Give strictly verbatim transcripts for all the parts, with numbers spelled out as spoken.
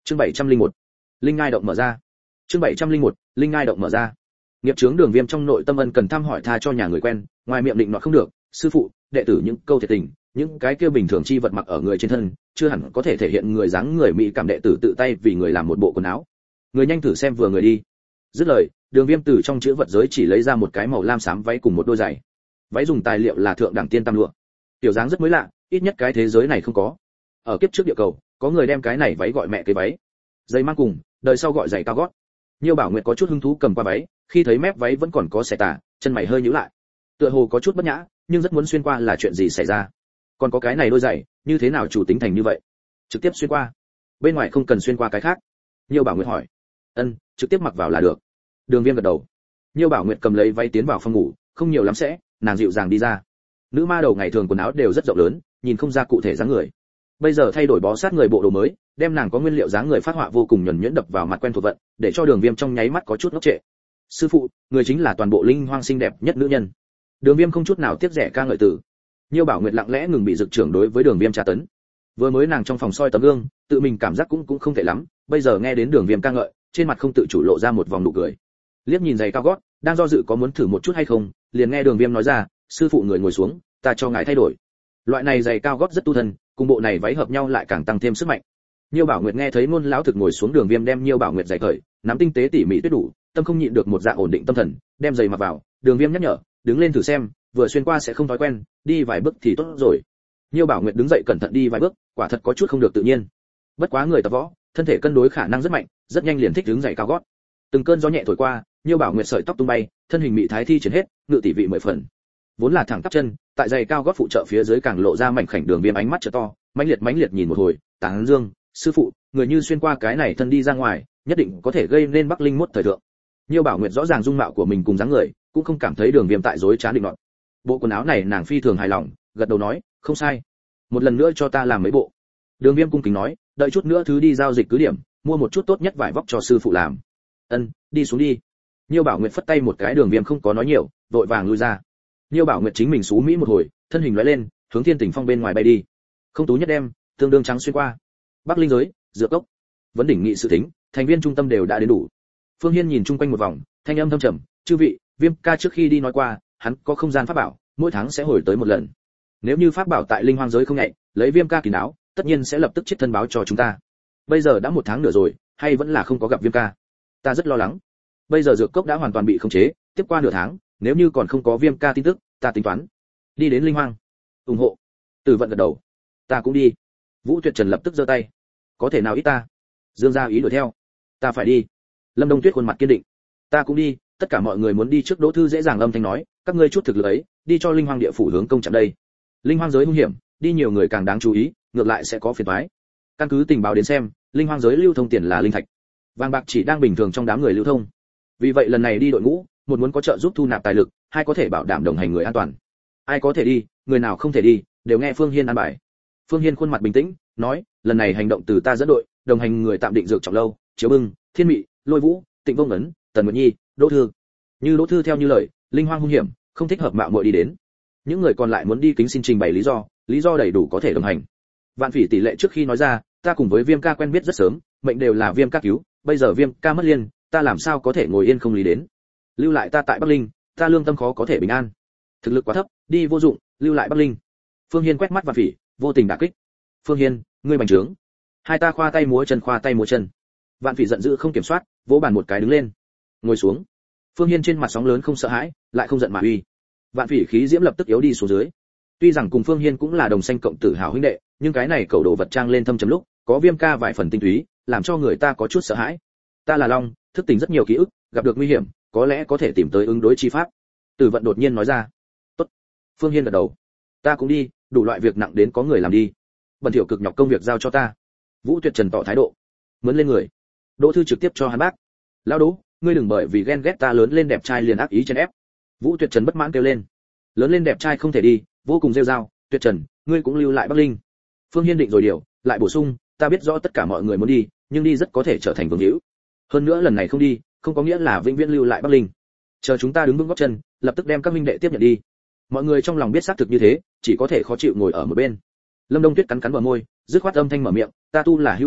Chương bảy trăm lẻ một. Linh ngai động mở ra. Chương bảy trăm lẻ một. Linh ngai động mở ra. Nghiệp chướng Đường Viêm trong nội tâm ân cần thăm hỏi tha cho nhà người quen, ngoài miệng định nọ không được, sư phụ, đệ tử những câu thiệt tình, những cái kia bình thường chi vật mặc ở người trên thân, chưa hẳn có thể thể hiện người dáng người mỹ cảm đệ tử tự tay vì người làm một bộ quần áo. Người nhanh thử xem vừa người đi. Dứt lời, Đường Viêm từ trong chữ vật giới chỉ lấy ra một cái màu lam xám váy cùng một đôi giày. Váy dùng tài liệu là thượng đẳng tiên tam lụa. Tiểu dáng rất mới lạ, ít nhất cái thế giới này không có. Ở kiếp trước địa cầu, có người đem cái này váy gọi mẹ cái váy. Giày mang cùng, đời sau gọi giày cao gót. Nhiêu Bảo Nguyệt có chút hứng thú cầm qua váy, khi thấy mép váy vẫn còn có xẻ tà, chân mày hơi nhíu lại. Tựa hồ có chút bất nhã, nhưng rất muốn xuyên qua là chuyện gì xảy ra. Còn có cái này đôi giày, như thế nào chủ tính thành như vậy? Trực tiếp xuyên qua. Bên ngoài không cần xuyên qua cái khác. Nhiêu Bảo Nguyệt hỏi. Ân, trực tiếp mặc vào là được. Đường Viêm gật đầu. Nhiêu Bảo Nguyệt cầm lấy váy tiến vào phòng ngủ, không nhiều lắm sẽ, nàng dịu dàng đi ra. Nữ ma đầu ngày thường quần áo đều rất rộng lớn, nhìn không ra cụ thể dáng người. Bây giờ thay đổi bó sát người bộ đồ mới, đem nàng có nguyên liệu dáng người phát họa vô cùng nhuần nhuyễn đập vào mặt quen thuộc vận, để cho Đường Viêm trong nháy mắt có chút ngốc trệ. Sư phụ, người chính là toàn bộ linh hoang xinh đẹp nhất nữ nhân. Đường Viêm không chút nào tiếc rẻ ca ngợi từ. Nhiêu Bảo Nguyệt lặng lẽ ngừng bị dực trưởng đối với Đường Viêm tra tấn. Vừa mới nàng trong phòng soi tấm gương, tự mình cảm giác cũng cũng không tệ lắm, bây giờ nghe đến Đường Viêm ca ngợi, trên mặt không tự chủ lộ ra một vòng nụ cười. Liếc nhìn giày cao gót, đang do dự có muốn thử một chút hay không, liền nghe Đường Viêm nói ra, sư phụ người ngồi xuống, ta cho ngài thay đổi. Loại này giày cao gót rất tu thân, cùng bộ này váy hợp nhau lại càng tăng thêm sức mạnh. Nhiêu Bảo Nguyệt nghe thấy ngôn lão thực ngồi xuống, Đường Viêm đem Nhiêu Bảo Nguyệt giày cởi, nắm tinh tế tỉ mỉ tuyết đủ, tâm không nhịn được một dạng ổn định tâm thần, đem giày mặc vào. Đường Viêm nhắc nhở, đứng lên thử xem, vừa xuyên qua sẽ không thói quen, đi vài bước thì tốt rồi. Nhiêu Bảo Nguyệt đứng dậy cẩn thận đi vài bước, quả thật có chút không được tự nhiên. Bất quá người tập võ, thân thể cân đối khả năng rất mạnh, rất nhanh liền thích đứng giày cao gót. Từng cơn gió nhẹ thổi qua, Nhiêu Bảo Nguyệt sợi tóc tung bay, thân hình mị thái thi triển hết, ngự tỷ vị mười phần. Vốn là thẳng tắp chân, tại giày cao gót phụ trợ phía dưới càng lộ ra mảnh khảnh Đường Viêm ánh mắt trợ to, mãnh liệt mãnh liệt nhìn một hồi, tán dương, sư phụ, người như xuyên qua cái này thân đi ra ngoài, nhất định có thể gây nên Bắc Linh mốt thời thượng. Nhiêu Bảo Nguyệt rõ ràng dung mạo của mình cùng dáng người, cũng không cảm thấy Đường Viêm tại dối trá định nọt. Bộ quần áo này nàng phi thường hài lòng, gật đầu nói, không sai. Một lần nữa cho ta làm mấy bộ. Đường Viêm cung kính nói, đợi chút nữa thứ đi giao dịch cứ điểm, mua một chút tốt nhất vải vóc cho sư phụ làm. Ân, đi xuống đi. Nhiêu Bảo Nguyệt phất tay một cái, Đường Viêm không có nói nhiều, vội vàng lui ra. Nhiêu Bảo Nguyệt chính mình xú mỹ một hồi, thân hình lóe lên, hướng Thiên Tỉnh Phong bên ngoài bay đi. Không tú nhất đem, tương đương trắng xuyên qua. Bắc Linh giới, dược cốc, vấn đỉnh nghị sự thính, thành viên trung tâm đều đã đến đủ. Phương Hiên nhìn chung quanh một vòng, thanh âm thâm trầm, chư vị, Viêm ca trước khi đi nói qua, hắn có không gian pháp bảo, mỗi tháng sẽ hồi tới một lần. Nếu như pháp bảo tại linh hoang giới không nhạy, lấy Viêm ca kỳ não, tất nhiên sẽ lập tức chết thân báo cho chúng ta. Bây giờ đã một tháng nữa rồi, hay vẫn là không có gặp Viêm ca. Ta rất lo lắng. Bây giờ dược cốc đã hoàn toàn bị khống chế, tiếp qua nửa tháng, nếu như còn không có Viêm ca tin tức, ta tính toán đi đến linh hoang ủng hộ. Từ Vận gật đầu, ta cũng đi. Vũ Tuyệt Trần lập tức giơ tay, có thể nào ít ta? Dương gia ý đuổi theo, ta phải đi. Lâm Đông Tuyết khuôn mặt kiên định, ta cũng đi. Tất cả mọi người muốn đi trước. Đỗ Thư dễ dàng âm thanh nói, các ngươi chút thực lực ấy, đi cho linh hoang địa phủ hướng công chạm đây. Linh hoang giới hung hiểm, đi nhiều người càng đáng chú ý, ngược lại sẽ có phiền toái. Căn cứ tình báo đến xem, linh hoang giới lưu thông tiền là linh thạch, vàng bạc chỉ đang bình thường trong đám người lưu thông. Vì vậy lần này đi đội ngũ, một muốn có trợ giúp thu nạp tài lực, hai có thể bảo đảm đồng hành người an toàn. Ai có thể đi, người nào không thể đi, đều nghe Phương Hiên an bài. Phương Hiên khuôn mặt bình tĩnh, nói, lần này hành động từ ta dẫn đội, đồng hành người tạm định dược trọng lâu, Chiếu Bưng, Thiên Mị, Lôi Vũ, Tịnh Vông Ấn, Tần Nguyệt Nhi, Đỗ Thư. Như Đỗ Thư theo như lời, linh hoang hung hiểm, không thích hợp mạo muội đi đến. Những người còn lại muốn đi kính xin trình bày lý do, lý do đầy đủ có thể đồng hành. Vạn Phỉ tỷ lệ trước khi nói ra, ta cùng với Viêm ca quen biết rất sớm, mệnh đều là Viêm ca cứu, bây giờ Viêm ca mất liên, ta làm sao có thể ngồi yên không lý đến. Lưu lại ta tại Bắc Linh, ta lương tâm khó có thể bình an. Thực lực quá thấp, đi vô dụng, lưu lại Bắc Linh. Phương Hiên quét mắt Vạn Phỉ, vô tình đả kích. Phương Hiên, ngươi bành trướng. Hai ta khoa tay múa chân khoa tay múa chân. Vạn Phỉ giận dữ không kiểm soát, vỗ bàn một cái đứng lên. Ngồi xuống. Phương Hiên trên mặt sóng lớn không sợ hãi, lại không giận mà uy. Vạn Phỉ khí diễm lập tức yếu đi xuống dưới. Tuy rằng cùng Phương Hiên cũng là đồng sanh cộng tử hảo huynh đệ, nhưng cái này cẩu đồ vật trang lên thâm trầm lúc, có Viêm ca vài phần tinh túy, làm cho người ta có chút sợ hãi. Ta là Long, thức tỉnh rất nhiều ký ức, gặp được nguy hiểm, có lẽ có thể tìm tới ứng đối chi pháp. Tử Vận đột nhiên nói ra. Tốt. Phương Hiên gật đầu. Ta cũng đi, đủ loại việc nặng đến có người làm đi. Bần thiểu cực nhọc công việc giao cho ta. Vũ Tuyệt Trần tỏ thái độ. Mướn lên người. Đỗ Thư trực tiếp cho hắn bác. Lão Đỗ, ngươi đừng bởi vì ghen ghét ta lớn lên đẹp trai liền ác ý chen ép. Vũ Tuyệt Trần bất mãn kêu lên. Lớn lên đẹp trai không thể đi, vô cùng rêu rao. Tuyệt Trần, ngươi cũng lưu lại Bắc Linh. Phương Hiên định rồi điều, lại bổ sung, ta biết rõ tất cả mọi người muốn đi, nhưng đi rất có thể trở thành vương hữu. Hơn nữa lần này không đi, không có nghĩa là vĩnh viễn lưu lại Bắc Linh. Chờ chúng ta đứng vững gót chân, lập tức đem các minh đệ tiếp nhận đi. Mọi người trong lòng biết xác thực như thế, chỉ có thể khó chịu ngồi ở một bên. Lâm Đông Tuyết cắn cắn bờ môi, dứt khoát âm thanh mở miệng, ta tu là hữu tình đạo,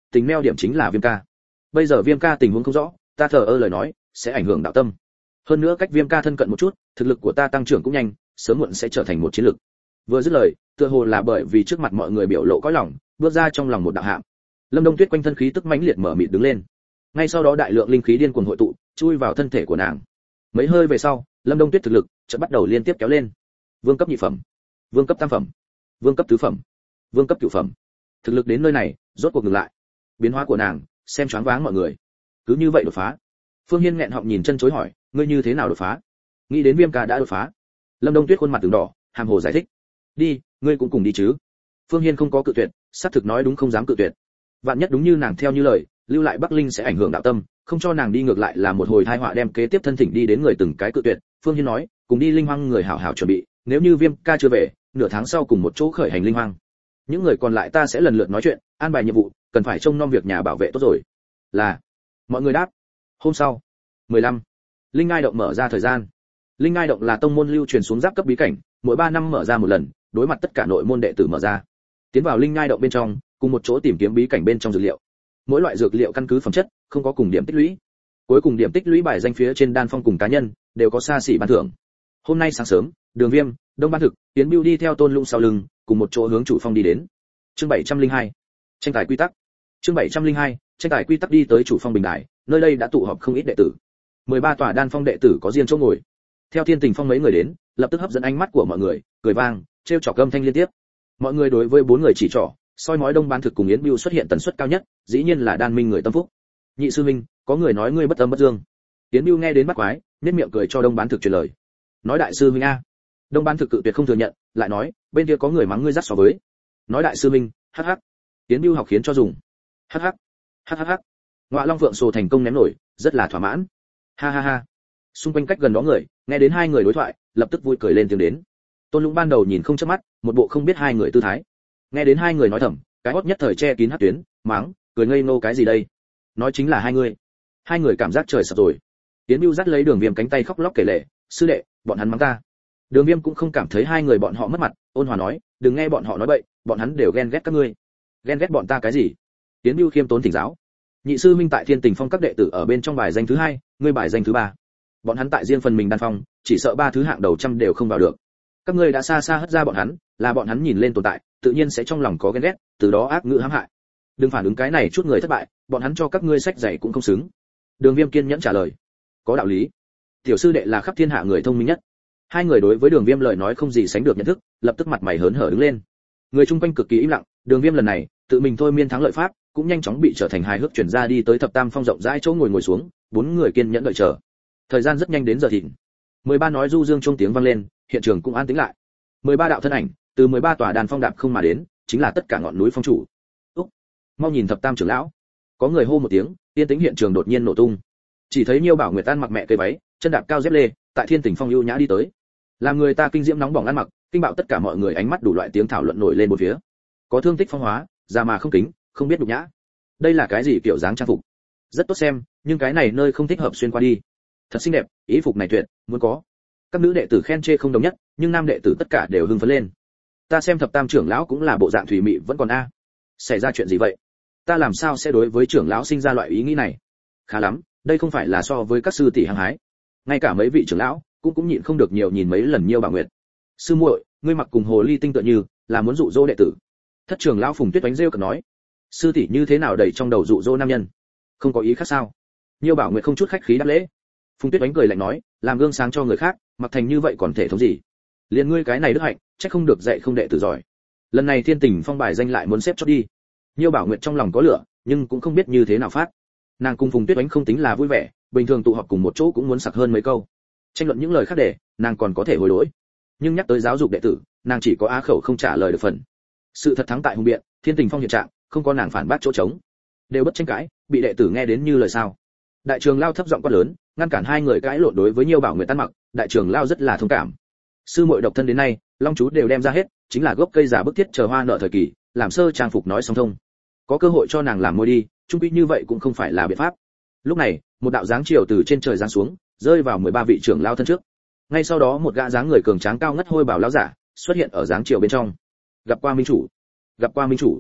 tình meo điểm chính là Viêm ca. Bây giờ Viêm ca tình huống không rõ, ta thờ ơ lời nói sẽ ảnh hưởng đạo tâm. Hơn nữa cách Viêm ca thân cận một chút, thực lực của ta tăng trưởng cũng nhanh, sớm muộn sẽ trở thành một chiến lực. Vừa dứt lời, tựa hồ là bởi vì trước mặt mọi người biểu lộ cõi lòng, bước ra trong lòng một đạo hạm. Lâm Đông Tuyết quanh thân khí tức mãnh liệt mở mịt đứng lên. Ngay sau đó đại lượng linh khí điên cuồng hội tụ, chui vào thân thể của nàng. Mấy hơi về sau, Lâm Đông Tuyết thực lực chợt bắt đầu liên tiếp kéo lên. Vương cấp nhị phẩm, vương cấp tam phẩm, vương cấp tứ phẩm, vương cấp cửu phẩm. Thực lực đến nơi này, rốt cuộc ngừng lại. Biến hóa của nàng, xem choáng váng mọi người. Cứ như vậy đột phá. Phương Hiên nghẹn họng nhìn chân chối hỏi, ngươi như thế nào đột phá? Nghĩ đến Viêm ca đã đột phá. Lâm Đông Tuyết khuôn mặt từng đỏ, hàm hồ giải thích. Đi, ngươi cũng cùng đi chứ. Phương Hiên không có cự tuyệt, xác thực nói đúng không dám cự tuyệt. Vạn nhất đúng như nàng theo như lời, lưu lại Bắc Linh sẽ ảnh hưởng đạo tâm, không cho nàng đi ngược lại là một hồi tai họa đem kế tiếp thân thỉnh đi đến người từng cái cự tuyệt. Phương Hiên nói, cùng đi Linh Hoang người hảo hảo chuẩn bị, nếu như Viêm ca chưa về, nửa tháng sau cùng một chỗ khởi hành Linh Hoang. Những người còn lại ta sẽ lần lượt nói chuyện, an bài nhiệm vụ, cần phải trông nom việc nhà bảo vệ tốt rồi. Là. Mọi người đáp. Hôm sau, mười lăm. Linh Ngai động mở ra thời gian. Linh Ngai động là tông môn lưu truyền xuống giáp cấp bí cảnh, mỗi ba năm mở ra một lần, đối mặt tất cả nội môn đệ tử mở ra. Tiến vào Linh Ngai động bên trong, cùng một chỗ tìm kiếm bí cảnh bên trong dược liệu. Mỗi loại dược liệu căn cứ phẩm chất, không có cùng điểm tích lũy. Cuối cùng điểm tích lũy bài danh phía trên đan phong cùng cá nhân đều có xa xỉ ban thưởng. Hôm nay sáng sớm, Đường Viêm, Đông Ban Thực, Tiến Bưu đi theo Tôn Lũng sau lưng, cùng một chỗ hướng chủ phong đi đến. Chương bảy trăm lẻ hai. Tranh tài quy tắc. Chương bảy trăm lẻ hai. Tranh tài quy tắc đi tới chủ phong bình đài, nơi đây đã tụ họp không ít đệ tử. mười ba tòa đan phong đệ tử có riêng chỗ ngồi. Theo Thiên Tình Phong mấy người đến, lập tức hấp dẫn ánh mắt của mọi người, cười vang, trêu chọc âm thanh liên tiếp. Mọi người đối với bốn người chỉ trỏ, soi mói Đông Ban Thực cùng Yến Bưu xuất hiện tần suất cao nhất, dĩ nhiên là đan minh người tâm phúc. Nhị sư minh, có người nói ngươi bất âm bất dương. Yến Bưu nghe đến bắt quái, nhếch miệng cười cho Đông Ban Thực truyền lời. Nói đại sư minh a. Đông Ban Thực cự tuyệt không thừa nhận, lại nói, bên kia có người mắng ngươi rắc so với. Nói đại sư minh, hắc hắc. Yến Bưu học khiến cho dùng. Hắc hắc. Hắc hắc hắc. Ngọa Long Phượng Sồ thành công ném nổi, rất là thỏa mãn. Ha ha ha. Xung quanh cách gần đó người, nghe đến hai người đối thoại, lập tức vui cười lên tiếng đến. Tôn Lũng ban đầu nhìn không chớp mắt, một bộ không biết hai người tư thái. Nghe đến hai người nói thầm, cái hốt nhất thời che kín hắc tuyến, mắng, cười ngây ngô cái gì đây? Nói chính là hai người. Hai người cảm giác trời sập rồi. Tiến Bưu dắt lấy Đường Viêm cánh tay khóc lóc kể lể, sư đệ, bọn hắn mắng ta. Đường Viêm cũng không cảm thấy hai người bọn họ mất mặt, ôn hòa nói, đừng nghe bọn họ nói bậy, bọn hắn đều ghen ghét các ngươi. Ghen ghét bọn ta cái gì? Tiến Bưu khiêm tốn thỉnh giáo. Nhị sư minh tại Thiên Tình Phong các đệ tử ở bên trong bài danh thứ hai, ngươi bài danh thứ ba. Bọn hắn tại riêng phần mình đan phong, chỉ sợ ba thứ hạng đầu trăm đều không vào được. Các ngươi đã xa xa hất ra bọn hắn, là bọn hắn nhìn lên tồn tại, tự nhiên sẽ trong lòng có ghen ghét, từ đó ác ngữ hãm hại. Đừng phản ứng cái này chút người thất bại, bọn hắn cho các ngươi sách dạy cũng không xứng. Đường Viêm kiên nhẫn trả lời. Có đạo lý. Tiểu sư đệ là khắp thiên hạ người thông minh nhất. Hai người đối với Đường Viêm lời nói không gì sánh được nhận thức, lập tức mặt mày hớn hở đứng lên. Người chung quanh cực kỳ im lặng, Đường Viêm lần này tự mình thôi miên thắng lợi pháp, cũng nhanh chóng bị trở thành hài hước chuyển ra đi tới thập tam phong rộng rãi chỗ ngồi ngồi xuống, bốn người kiên nhẫn đợi chờ. Thời gian rất nhanh đến giờ thịnh. mười ba nói du dương chuông tiếng vang lên, hiện trường cũng an tĩnh lại. mười ba đạo thân ảnh, từ mười ba tòa đàn phong đạp không mà đến, chính là tất cả ngọn núi phong chủ. Úc, mau nhìn thập tam trưởng lão. Có người hô một tiếng, yên tĩnh hiện trường đột nhiên nổ tung. Chỉ thấy Nhiêu Bảo Nguyệt An mặc mẹ cây váy, chân đạp cao dép lê, tại Thiên Tình Phong ưu nhã đi tới. Làm người ta kinh diễm nóng bỏng ăn mặc, kinh bạo tất cả mọi người ánh mắt đủ loại tiếng thảo luận nổi lên một phía. Có thương tích phong hóa, già mà không kính, không biết nhục nhã. Đây là cái gì kiểu dáng trang phục? Rất tốt xem, nhưng cái này nơi không thích hợp xuyên qua đi. Thật xinh đẹp, ý phục này tuyệt, muốn có. Các nữ đệ tử khen chê không đồng nhất, nhưng nam đệ tử tất cả đều hưng phấn lên. Ta xem thập tam trưởng lão cũng là bộ dạng thủy mị vẫn còn a. Xảy ra chuyện gì vậy? Ta làm sao sẽ đối với trưởng lão sinh ra loại ý nghĩ này? Khá lắm, đây không phải là so với các sư tỷ hăng hái. Ngay cả mấy vị trưởng lão cũng cũng nhịn không được nhiều nhìn mấy lần Nhiêu Bảo Nguyệt. Sư muội, ngươi mặc cùng hồ ly tinh tựa như, là muốn dụ dỗ đệ tử. Thất trưởng lão Phùng Tuyết Oánh rêu cợt nói. Sư tỷ như thế nào đầy trong đầu dụ dỗ nam nhân? Không có ý khác sao? Nhiêu Bảo Nguyệt không chút khách khí đáp lễ. Phùng Tuyết Oánh cười lạnh nói, làm gương sáng cho người khác, mặc thành như vậy còn thể thống gì? Liên ngươi cái này đức hạnh, chắc không được dạy không đệ tử giỏi. Lần này Thiên Tình Phong bài danh lại muốn xếp chót đi. Nhiêu Bảo Nguyệt trong lòng có lửa, nhưng cũng không biết như thế nào phát. Nàng cùng Phùng Tuyết Oánh không tính là vui vẻ, bình thường tụ họp cùng một chỗ cũng muốn sặc hơn mấy câu. Tranh luận những lời khác để, nàng còn có thể hồi lỗi. Nhưng nhắc tới giáo dục đệ tử, nàng chỉ có á khẩu không trả lời được phần. Sự thật thắng tại hùng biện, Thiên Tình Phong hiện trạng, không có nàng phản bác chỗ trống. Đều bất tranh cãi, bị đệ tử nghe đến như lời sao? Đại trường lao thấp giọng quát lớn, ngăn cản hai người cãi lộn đối với Nhiêu Bảo Nguyệt tan mặc, đại trường lao rất là thông cảm. Sư muội độc thân đến nay, long chú đều đem ra hết, chính là gốc cây giả bức thiết chờ hoa nợ thời kỳ, làm sơ trang phục nói song thông. Có cơ hội cho nàng làm môi đi, chung quy như vậy cũng không phải là biện pháp. Lúc này, một đạo dáng chiều từ trên trời giáng xuống, rơi vào mười ba vị trưởng lao thân trước. Ngay sau đó một gã dáng người cường tráng cao ngất hôi bảo lão giả xuất hiện ở dáng chiều bên trong. Gặp qua minh chủ, gặp qua minh chủ.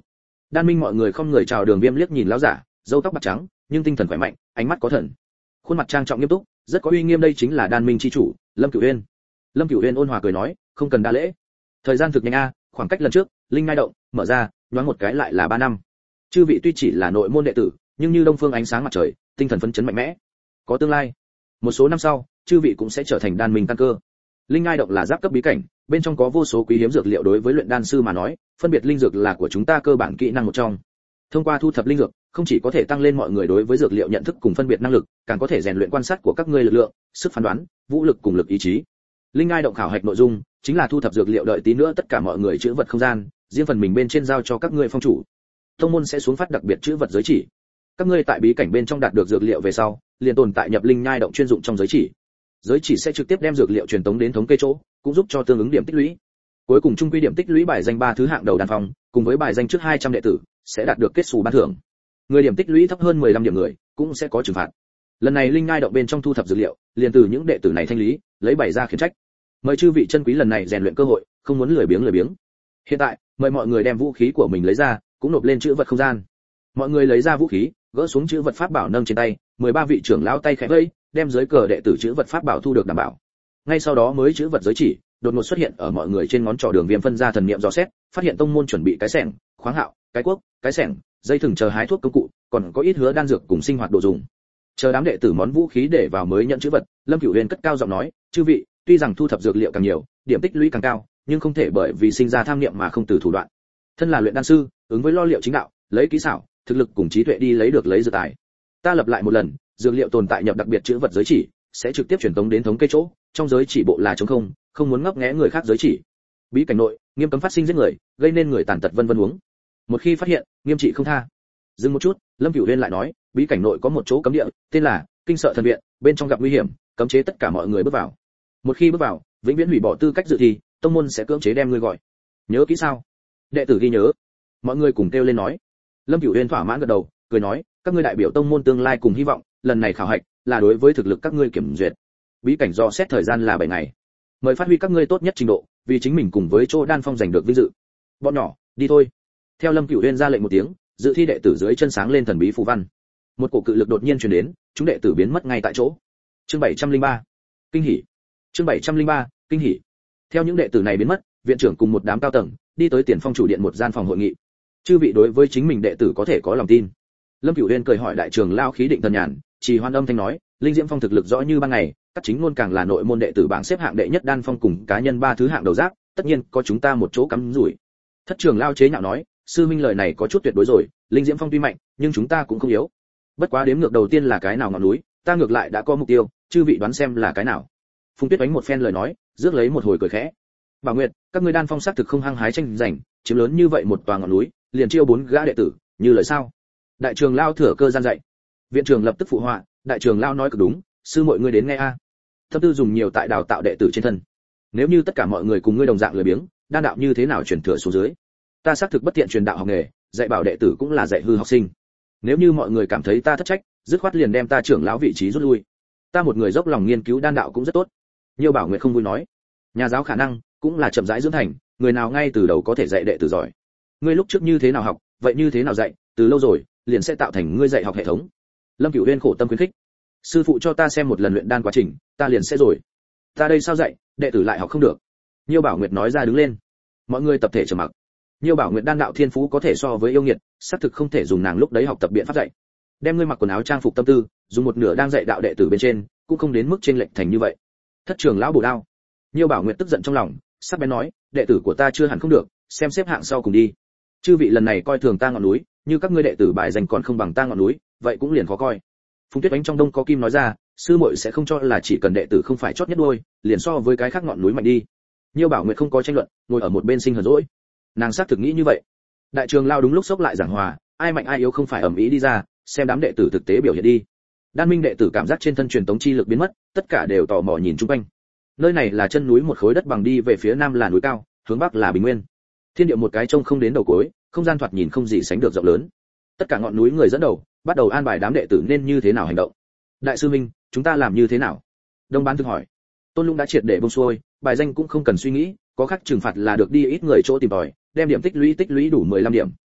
Đan Minh mọi người không người chào Đường Viêm liếc nhìn lão giả, râu tóc bạc trắng, nhưng tinh thần khỏe mạnh, ánh mắt có thần. Khuôn mặt trang trọng nghiêm túc, rất có uy nghiêm, đây chính là Đan Minh chi chủ, Lâm Cửu Uyên. Lâm Cửu Uyên ôn hòa cười nói, không cần đa lễ. Thời gian thực nhanh a, khoảng cách lần trước, linh ngai động mở ra, nhoáng một cái lại là ba năm. Chư vị tuy chỉ là nội môn đệ tử, nhưng như đông phương ánh sáng mặt trời, tinh thần phấn chấn mạnh mẽ. Có tương lai. Một số năm sau, chư vị cũng sẽ trở thành đan minh căn cơ. Linh ngai động là giáp cấp bí cảnh, bên trong có vô số quý hiếm dược liệu, đối với luyện đan sư mà nói, phân biệt linh dược là của chúng ta cơ bản kỹ năng một trong. Thông qua thu thập linh dược, không chỉ có thể tăng lên mọi người đối với dược liệu nhận thức cùng phân biệt năng lực, càng có thể rèn luyện quan sát của các ngươi lực lượng, sức phán đoán, vũ lực cùng lực ý chí. Linh ngai động khảo hạch nội dung chính là thu thập dược liệu, đợi tí nữa tất cả mọi người chữ vật không gian, riêng phần mình bên trên giao cho các ngươi phong chủ. Tông môn sẽ xuống phát đặc biệt chữ vật giới chỉ. Các ngươi tại bí cảnh bên trong đạt được dược liệu về sau, liền tồn tại nhập linh nhai động chuyên dụng trong giới chỉ. Giới chỉ sẽ trực tiếp đem dược liệu truyền tống đến thống kê chỗ, cũng giúp cho tương ứng điểm tích lũy. Cuối cùng trung quy điểm tích lũy bài danh ba thứ hạng đầu đan phòng, cùng với bài danh trước hai trăm đệ tử, sẽ đạt được kết xù ban thưởng. Người điểm tích lũy thấp hơn mười lăm điểm người, cũng sẽ có trừng phạt. Lần này linh nhai động bên trong thu thập dược liệu, liền từ những đệ tử này thanh lý, lấy bày ra khiển trách. Mời chư vị chân quý lần này rèn luyện cơ hội, không muốn lười biếng lười biếng. Hiện tại, mời mọi người đem vũ khí của mình lấy ra, cũng nộp lên chữ vật không gian. Mọi người lấy ra vũ khí, gỡ xuống chữ vật pháp bảo nâng trên tay, mười ba vị trưởng lão tay khẽ vẫy, đem dưới cờ đệ tử chữ vật pháp bảo thu được đảm bảo. Ngay sau đó mới chữ vật giới chỉ đột ngột xuất hiện ở mọi người trên ngón trỏ. Đường Viêm phân ra thần niệm dò xét, phát hiện tông môn chuẩn bị cái xẻng, khoáng hạo, cái cuốc, cái xẻng, dây thừng chờ hái thuốc công cụ, còn có ít hứa đan dược cùng sinh hoạt đồ dùng. Chờ đám đệ tử món vũ khí để vào mới nhận chữ vật. Lâm Cửu Uyên cất cao giọng nói, chư vị, tuy rằng thu thập dược liệu càng nhiều, điểm tích lũy càng cao, nhưng không thể bởi vì sinh ra tham niệm mà không từ thủ đoạn. Thân là luyện đan sư, ứng với lo liệu chính đạo, lấy kỹ xảo, thực lực cùng trí tuệ đi lấy được lấy dược tài. Ta lập lại một lần, dược liệu tồn tại nhập đặc biệt chữ vật giới chỉ, sẽ trực tiếp truyền tống đến thống kê chỗ, trong giới chỉ bộ là trống không, không muốn ngấp nghé người khác giới chỉ. Bí cảnh nội, nghiêm cấm phát sinh giết người, gây nên người tàn tật vân vân uống. Một khi phát hiện, nghiêm trị không tha. Dừng một chút, Lâm Cửu Uyên lại nói, bí cảnh nội có một chỗ cấm địa, tên là Kinh Sợ Thần Viện, bên trong gặp nguy hiểm, cấm chế tất cả mọi người bước vào. Một khi bước vào, vĩnh viễn hủy bỏ tư cách dự thi, tông môn sẽ cưỡng chế đem ngươi gọi. Nhớ kỹ sao? Đệ tử ghi nhớ. Mọi người cùng kêu lên nói. Lâm Cửu Uyên thỏa mãn gật đầu, cười nói, các ngươi đại biểu tông môn tương lai cùng hy vọng, lần này khảo hạch là đối với thực lực các ngươi kiểm duyệt. Bí cảnh do xét thời gian là bảy ngày. Mời phát huy các ngươi tốt nhất trình độ, vì chính mình cùng với chỗ đan phong giành được vinh dự. Bọn nhỏ, đi thôi. Theo Lâm Cửu Uyên ra lệnh một tiếng, dự thi đệ tử dưới chân sáng lên thần bí phù văn. Một cổ cự lực đột nhiên truyền đến, chúng đệ tử biến mất ngay tại chỗ. Chương bảy trăm lẻ ba, kinh hỉ. Chương bảy trăm lẻ ba, kinh hỉ. Theo những đệ tử này biến mất, viện trưởng cùng một đám cao tầng đi tới tiền phong chủ điện một gian phòng hội nghị. Chư vị đối với chính mình đệ tử có thể có lòng tin. Lâm Cửu Uyên cười hỏi đại trưởng lão khí định thần nhàn, trì hoan âm thanh nói, Linh Diễm Phong thực lực rõ như ban ngày, các chính luôn càng là nội môn đệ tử bảng xếp hạng đệ nhất đan phong cùng cá nhân ba thứ hạng đầu giác, tất nhiên có chúng ta một chỗ cắm rủi. Thất trưởng lão chế nhạo nói, sư minh lời này có chút tuyệt đối rồi, Linh Diễm Phong tuy mạnh, nhưng chúng ta cũng không yếu. Bất quá đếm ngược đầu tiên là cái nào ngọn núi, ta ngược lại đã có mục tiêu, chư vị đoán xem là cái nào. Phùng Tuyết đánh một phen lời nói, rước lấy một hồi cười khẽ. Bảo Nguyệt, các ngươi đan phong xác thực không hăng hái tranh giành, chiếm lớn như vậy một tòa ngọn núi, liền chiêu bốn gã đệ tử, như lời sao? Đại trưởng lão thừa cơ gian dạy. Viện trưởng lập tức phụ họa, đại trưởng lão nói cực đúng, sư muội ngươi đến nghe a. Thâm tư dùng nhiều tại đào tạo đệ tử trên thân. Nếu như tất cả mọi người cùng ngươi đồng dạng lười biếng, đan đạo như thế nào truyền thừa xuống dưới? Ta xác thực bất tiện truyền đạo học nghề, dạy bảo đệ tử cũng là dạy hư học sinh. Nếu như mọi người cảm thấy ta thất trách, dứt khoát liền đem ta trưởng lão vị trí rút lui. Ta một người dốc lòng nghiên cứu đan đạo cũng rất tốt. Nhiều Bảo Nguyệt không vui nói, nhà giáo khả năng cũng là chậm rãi dưỡng thành, người nào ngay từ đầu có thể dạy đệ tử giỏi. Ngươi lúc trước như thế nào học, vậy như thế nào dạy, từ lâu rồi, liền sẽ tạo thành ngươi dạy học hệ thống. Lâm Cửu Uyên khổ tâm khuyến khích. Sư phụ cho ta xem một lần luyện đan quá trình, ta liền sẽ rồi. Ta đây sao dạy, đệ tử lại học không được. Nhiêu Bảo Nguyệt nói ra đứng lên. Mọi người tập thể trầm mặc. Nhiêu Bảo Nguyệt đan đạo thiên phú có thể so với yêu nghiệt, xác thực không thể dùng nàng lúc đấy học tập biện pháp dạy. Đem ngươi mặc quần áo trang phục tâm tư, dùng một nửa đang dạy đạo đệ tử bên trên, cũng không đến mức chênh lệch thành như vậy. Thất trưởng lão bổ đao. Nhiêu Bảo Nguyệt tức giận trong lòng, sắc bén nói, đệ tử của ta chưa hẳn không được, xem xếp hạng sau cùng đi. Chư vị lần này coi thường ta ngọn núi, như các ngươi đệ tử bài danh còn không bằng ta ngọn núi, vậy cũng liền khó coi. Phùng Tuyết đánh trong đông có kim nói ra, sư muội sẽ không cho là chỉ cần đệ tử không phải chót nhất đuôi, liền so với cái khác ngọn núi mạnh đi. Nhiêu Bảo Nguyệt không có tranh luận, ngồi ở một bên sinh hờn dỗi. Nàng xác thực nghĩ như vậy. Đại trường lao đúng lúc sốc lại giảng hòa, ai mạnh ai yếu không phải ầm ĩ đi ra, xem đám đệ tử thực tế biểu hiện đi. Đan Minh đệ tử cảm giác trên thân truyền tống chi lực biến mất, tất cả đều tò mò nhìn chung quanh. Nơi này là chân núi một khối đất bằng, đi về phía nam là núi cao, hướng bắc là bình nguyên. Thiên địa một cái trông không đến đầu cuối, không gian thoạt nhìn không gì sánh được rộng lớn. Tất cả ngọn núi người dẫn đầu, bắt đầu an bài đám đệ tử nên như thế nào hành động. Đại sư Minh, chúng ta làm như thế nào? Đông Bán thực hỏi. Tôn Lũng đã triệt để buông xuôi, bài danh cũng không cần suy nghĩ, có khác trừng phạt là được đi ít người chỗ tìm tòi, đem điểm tích lũy tích lũy đủ mười lăm điểm.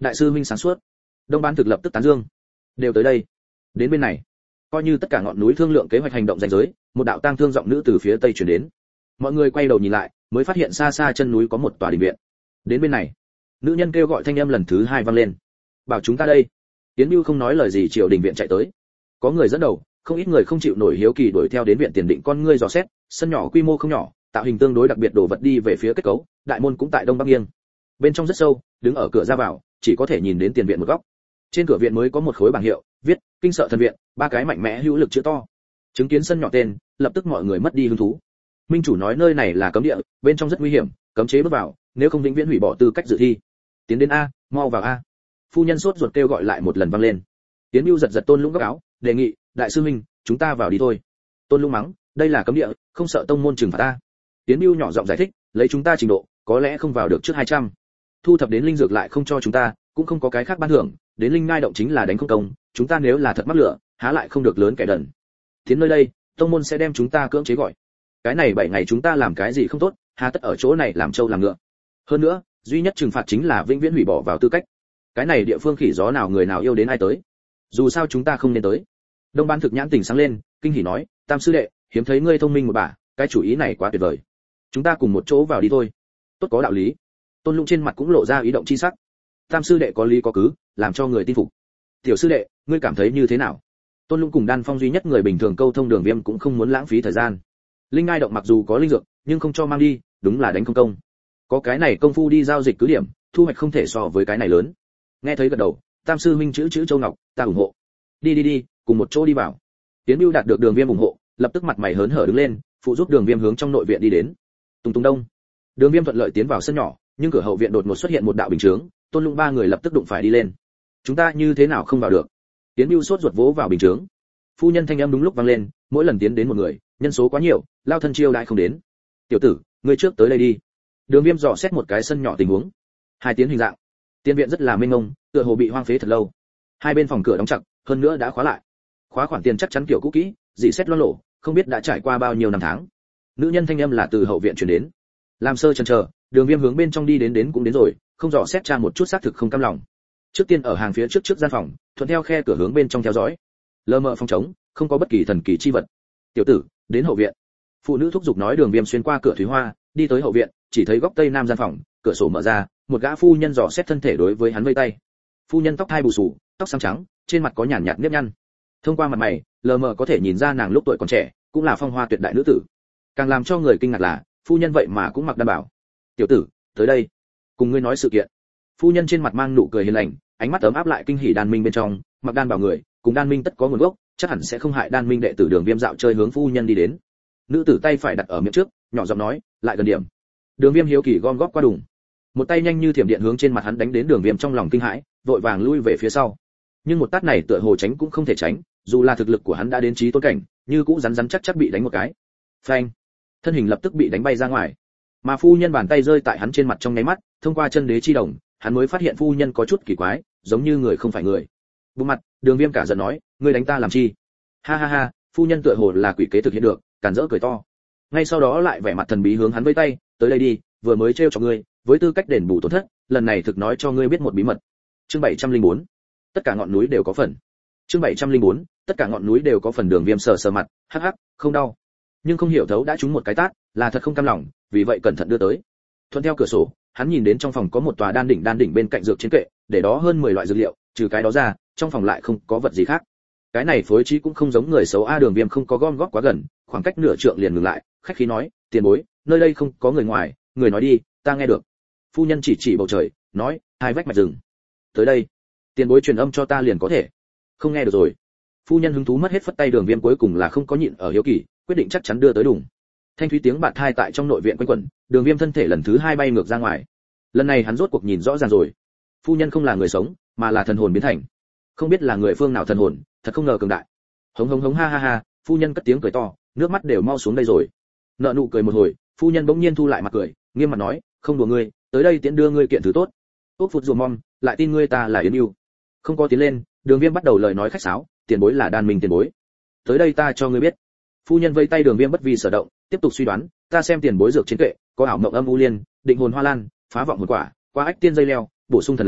đại sư huynh sáng suốt. Đông Ban Thực lập tức tán dương. Đều tới đây. Đến bên này. Coi như tất cả ngọn núi thương lượng kế hoạch hành động ranh giới, một đạo tang thương giọng nữ từ phía tây truyền đến. Mọi người quay đầu nhìn lại, mới phát hiện xa xa chân núi có một tòa đình viện. Đến bên này. Nữ nhân kêu gọi thanh âm lần thứ hai vang lên. Bảo chúng ta đây. Tiến Bưu không nói lời gì chiều đình viện chạy tới. Có người dẫn đầu, không ít người không chịu nổi hiếu kỳ đuổi theo đến viện tiền định con ngươi dò xét, sân nhỏ quy mô không nhỏ, tạo hình tương đối đặc biệt đồ vật đi về phía kết cấu, đại môn cũng tại đông bắc nghiêng. Bên trong rất sâu, đứng ở cửa ra vào, chỉ có thể nhìn đến tiền viện một góc. Trên cửa viện mới có một khối bảng hiệu, viết kinh sợ thần viện, ba cái mạnh mẽ hữu lực chữ to. Chứng kiến sân nhỏ tên, lập tức mọi người mất đi hứng thú. Minh chủ nói nơi này là cấm địa, bên trong rất nguy hiểm, cấm chế bước vào, nếu không vĩnh viễn hủy bỏ tư cách dự thi. Tiến đến a, mau vào a. Phu nhân sốt ruột kêu gọi lại một lần vang lên. Tiến Bưu giật giật Tôn Lũng góc áo, đề nghị, đại sư huynh, chúng ta vào đi thôi. Tôn Lũng mắng, đây là cấm địa, không sợ tông môn trừng phạt ta. Tiến Bưu nhỏ giọng giải thích, lấy chúng ta trình độ, có lẽ không vào được trước hai trăm. Thu thập đến linh dược lại không cho chúng ta, cũng không có cái khác ban thưởng, đến linh ngai động chính là đánh không công, chúng ta nếu là thật mắc lửa, há lại không được lớn kẻ đần. Tiến nơi đây, tông môn sẽ đem chúng ta cưỡng chế gọi. Cái này bảy ngày chúng ta làm cái gì không tốt, há tất ở chỗ này làm trâu làm ngựa. Hơn nữa, duy nhất trừng phạt chính là vĩnh viễn hủy bỏ vào tư cách. Cái này địa phương khỉ gió nào người nào yêu đến ai tới. Dù sao chúng ta không nên tới. Đông Ban Thực nhãn tỉnh sáng lên, kinh hỉ nói, Tam sư đệ, hiếm thấy ngươi thông minh một bả, cái chủ ý này quá tuyệt vời. Chúng ta cùng một chỗ vào đi thôi. Tốt có đạo lý. Tôn Lũng trên mặt cũng lộ ra ý động chi sắc. Tam sư đệ có lý có cứ, làm cho người tin phục. Tiểu sư đệ, ngươi cảm thấy như thế nào? Tôn Lũng cùng Đan Phong duy nhất người bình thường câu thông Đường Viêm cũng không muốn lãng phí thời gian. Linh ngai động mặc dù có linh dược, nhưng không cho mang đi, đúng là đánh không công. Có cái này công phu đi giao dịch cứ điểm, thu hoạch không thể so với cái này lớn. Nghe thấy gật đầu, Tam sư huynh chữ chữ Châu Ngọc, ta ủng hộ. Đi đi đi, cùng một chỗ đi vào. Tiến Bưu đạt được Đường Viêm ủng hộ, lập tức mặt mày hớn hở đứng lên, phụ giúp Đường Viêm hướng trong nội viện đi đến. Tung tung đông. Đường Viêm thuận lợi tiến vào sân nhỏ, nhưng cửa hậu viện đột ngột xuất hiện một đạo bình chướng, Tôn Lũng ba người lập tức đụng phải đi lên. Chúng ta như thế nào không vào được? Tiến Bưu sốt ruột vỗ vào bình chướng. Phu nhân thanh âm đúng lúc vang lên, mỗi lần tiến đến một người, nhân số quá nhiều, lao thân chiêu đãi không đến. Tiểu tử, ngươi trước tới đây đi. Đường Viêm dò xét một cái sân nhỏ tình huống. Hai tiến hình dạng. Tiên viện rất là mênh mông, tựa hồ bị hoang phế thật lâu. Hai bên phòng cửa đóng chặt, hơn nữa đã khóa lại. Khóa khoản tiền chắc chắn kiểu cũ kỹ, dị xét loang lổ, không biết đã trải qua bao nhiêu năm tháng. Nữ nhân thanh âm là từ hậu viện truyền đến. Làm sơ chần chờ, Đường Viêm hướng bên trong đi đến đến cũng đến rồi, không dò xét tra một chút xác thực không cam lòng. Trước tiên ở hàng phía trước trước gian phòng, thuận theo khe cửa hướng bên trong theo dõi. Lờ mờ phòng trống, không có bất kỳ thần kỳ chi vật. Tiểu tử, đến hậu viện. Phụ nữ thúc giục nói. Đường Viêm xuyên qua cửa thúy hoa, đi tới hậu viện, chỉ thấy góc tây nam gian phòng, cửa sổ mở ra, một gã phu nhân dò xét thân thể đối với hắn vây tay. Phu nhân tóc hai bù xù, tóc xám trắng, trên mặt có nhàn nhạt nếp nhăn. Thông qua mặt mày, lờ mờ có thể nhìn ra nàng lúc tuổi còn trẻ, cũng là phong hoa tuyệt đại nữ tử. Càng làm cho người kinh ngạc là, phu nhân vậy mà cũng mặc đan bảo. Tiểu tử, tới đây, cùng ngươi nói sự kiện. Phu nhân trên mặt mang nụ cười hiền lành, ánh mắt ấm áp lại kinh hỉ đan minh bên trong, mặc đan bảo người, cùng đan minh tất có nguồn gốc, chắc hẳn sẽ không hại đan minh đệ tử. Đường Viêm dạo chơi hướng phu nhân đi đến. Nữ tử tay phải đặt ở miệng trước, nhỏ giọng nói, lại gần điểm. Đường Viêm hiếu kỳ gom góp qua đùng, một tay nhanh như thiểm điện hướng trên mặt hắn đánh đến. Đường Viêm trong lòng kinh hãi, vội vàng lui về phía sau. Nhưng một tát này tựa hồ tránh cũng không thể tránh, dù là thực lực của hắn đã đến chí tôn cảnh, như cũ rắn rắn chắc chắc bị đánh một cái. Phanh, thân hình lập tức bị đánh bay ra ngoài. Mà phu nhân bàn tay rơi tại hắn trên mặt trong nháy mắt, thông qua chân đế chi đồng, hắn mới phát hiện phu nhân có chút kỳ quái, giống như người không phải người. Bụng mặt, Đường Viêm cả giận nói, ngươi đánh ta làm chi? Ha ha ha, phu nhân tựa hồ là quỷ kế thực hiện được, càn rỡ cười to. Ngay sau đó lại vẻ mặt thần bí hướng hắn vẫy tay, tới đây đi, vừa mới trêu cho ngươi, với tư cách đền bù tổn thất, lần này thực nói cho ngươi biết một bí mật. Chương bảy trăm lẻ bốn. Tất cả ngọn núi đều có phần. Chương bảy trăm lẻ bốn. Tất cả ngọn núi đều có phần. Đường Viêm sờ sờ mặt, hắc hắc, không đau. Nhưng không hiểu thấu đã trúng một cái tát, là thật không cam lòng, vì vậy cẩn thận đưa tới. Thuận theo cửa sổ, hắn nhìn đến trong phòng có một tòa đan đỉnh, đan đỉnh bên cạnh dược chiến kệ, để đó hơn mười loại dược liệu, trừ cái đó ra, trong phòng lại không có vật gì khác. Cái này phối trí cũng không giống người xấu a. Đường Viêm không có gom góp quá gần, khoảng cách nửa trượng liền ngừng lại, khách khí nói, tiền bối, nơi đây không có người ngoài, người nói đi, ta nghe được. Phu nhân chỉ chỉ bầu trời, nói, hai vách mạch rừng. Tới đây, tiền bối truyền âm cho ta liền có thể. Không nghe được rồi. Phu nhân hứng thú mất hết phất tay. Đường Viêm cuối cùng là không có nhịn ở hiếu kỳ, quyết định chắc chắn đưa tới đùng. Thanh thúy tiếng bạt thai tại trong nội viện quanh quẩn, Đường Viêm thân thể lần thứ hai bay ngược ra ngoài. Lần này hắn rốt cuộc nhìn rõ ràng rồi, phu nhân không là người sống, mà là thần hồn biến thành. Không biết là người phương nào thần hồn, thật không ngờ cường đại. Hống hống hống ha ha ha, phu nhân cất tiếng cười to, nước mắt đều mau xuống đây rồi. Nợ nụ cười một hồi, phu nhân bỗng nhiên thu lại mặt cười, nghiêm mặt nói, không đùa ngươi, tới đây tiễn đưa ngươi kiện thứ tốt. Úc phụt rùa mom, lại tin ngươi ta là Yến Ưu. Không có tiến lên, Đường Viêm bắt đầu lời nói khách sáo, tiền bối là đan minh tiền bối. Tới đây ta cho ngươi biết. Phu nhân vây tay. Đường Viêm bất vi sở động, tiếp tục suy đoán, ta xem tiền bối dược chiến kệ, có ảo mộng âm u liên, định hồn hoa lan, phá vọng hồn quả, qua ách tiên dây leo, bổ sung thần lá,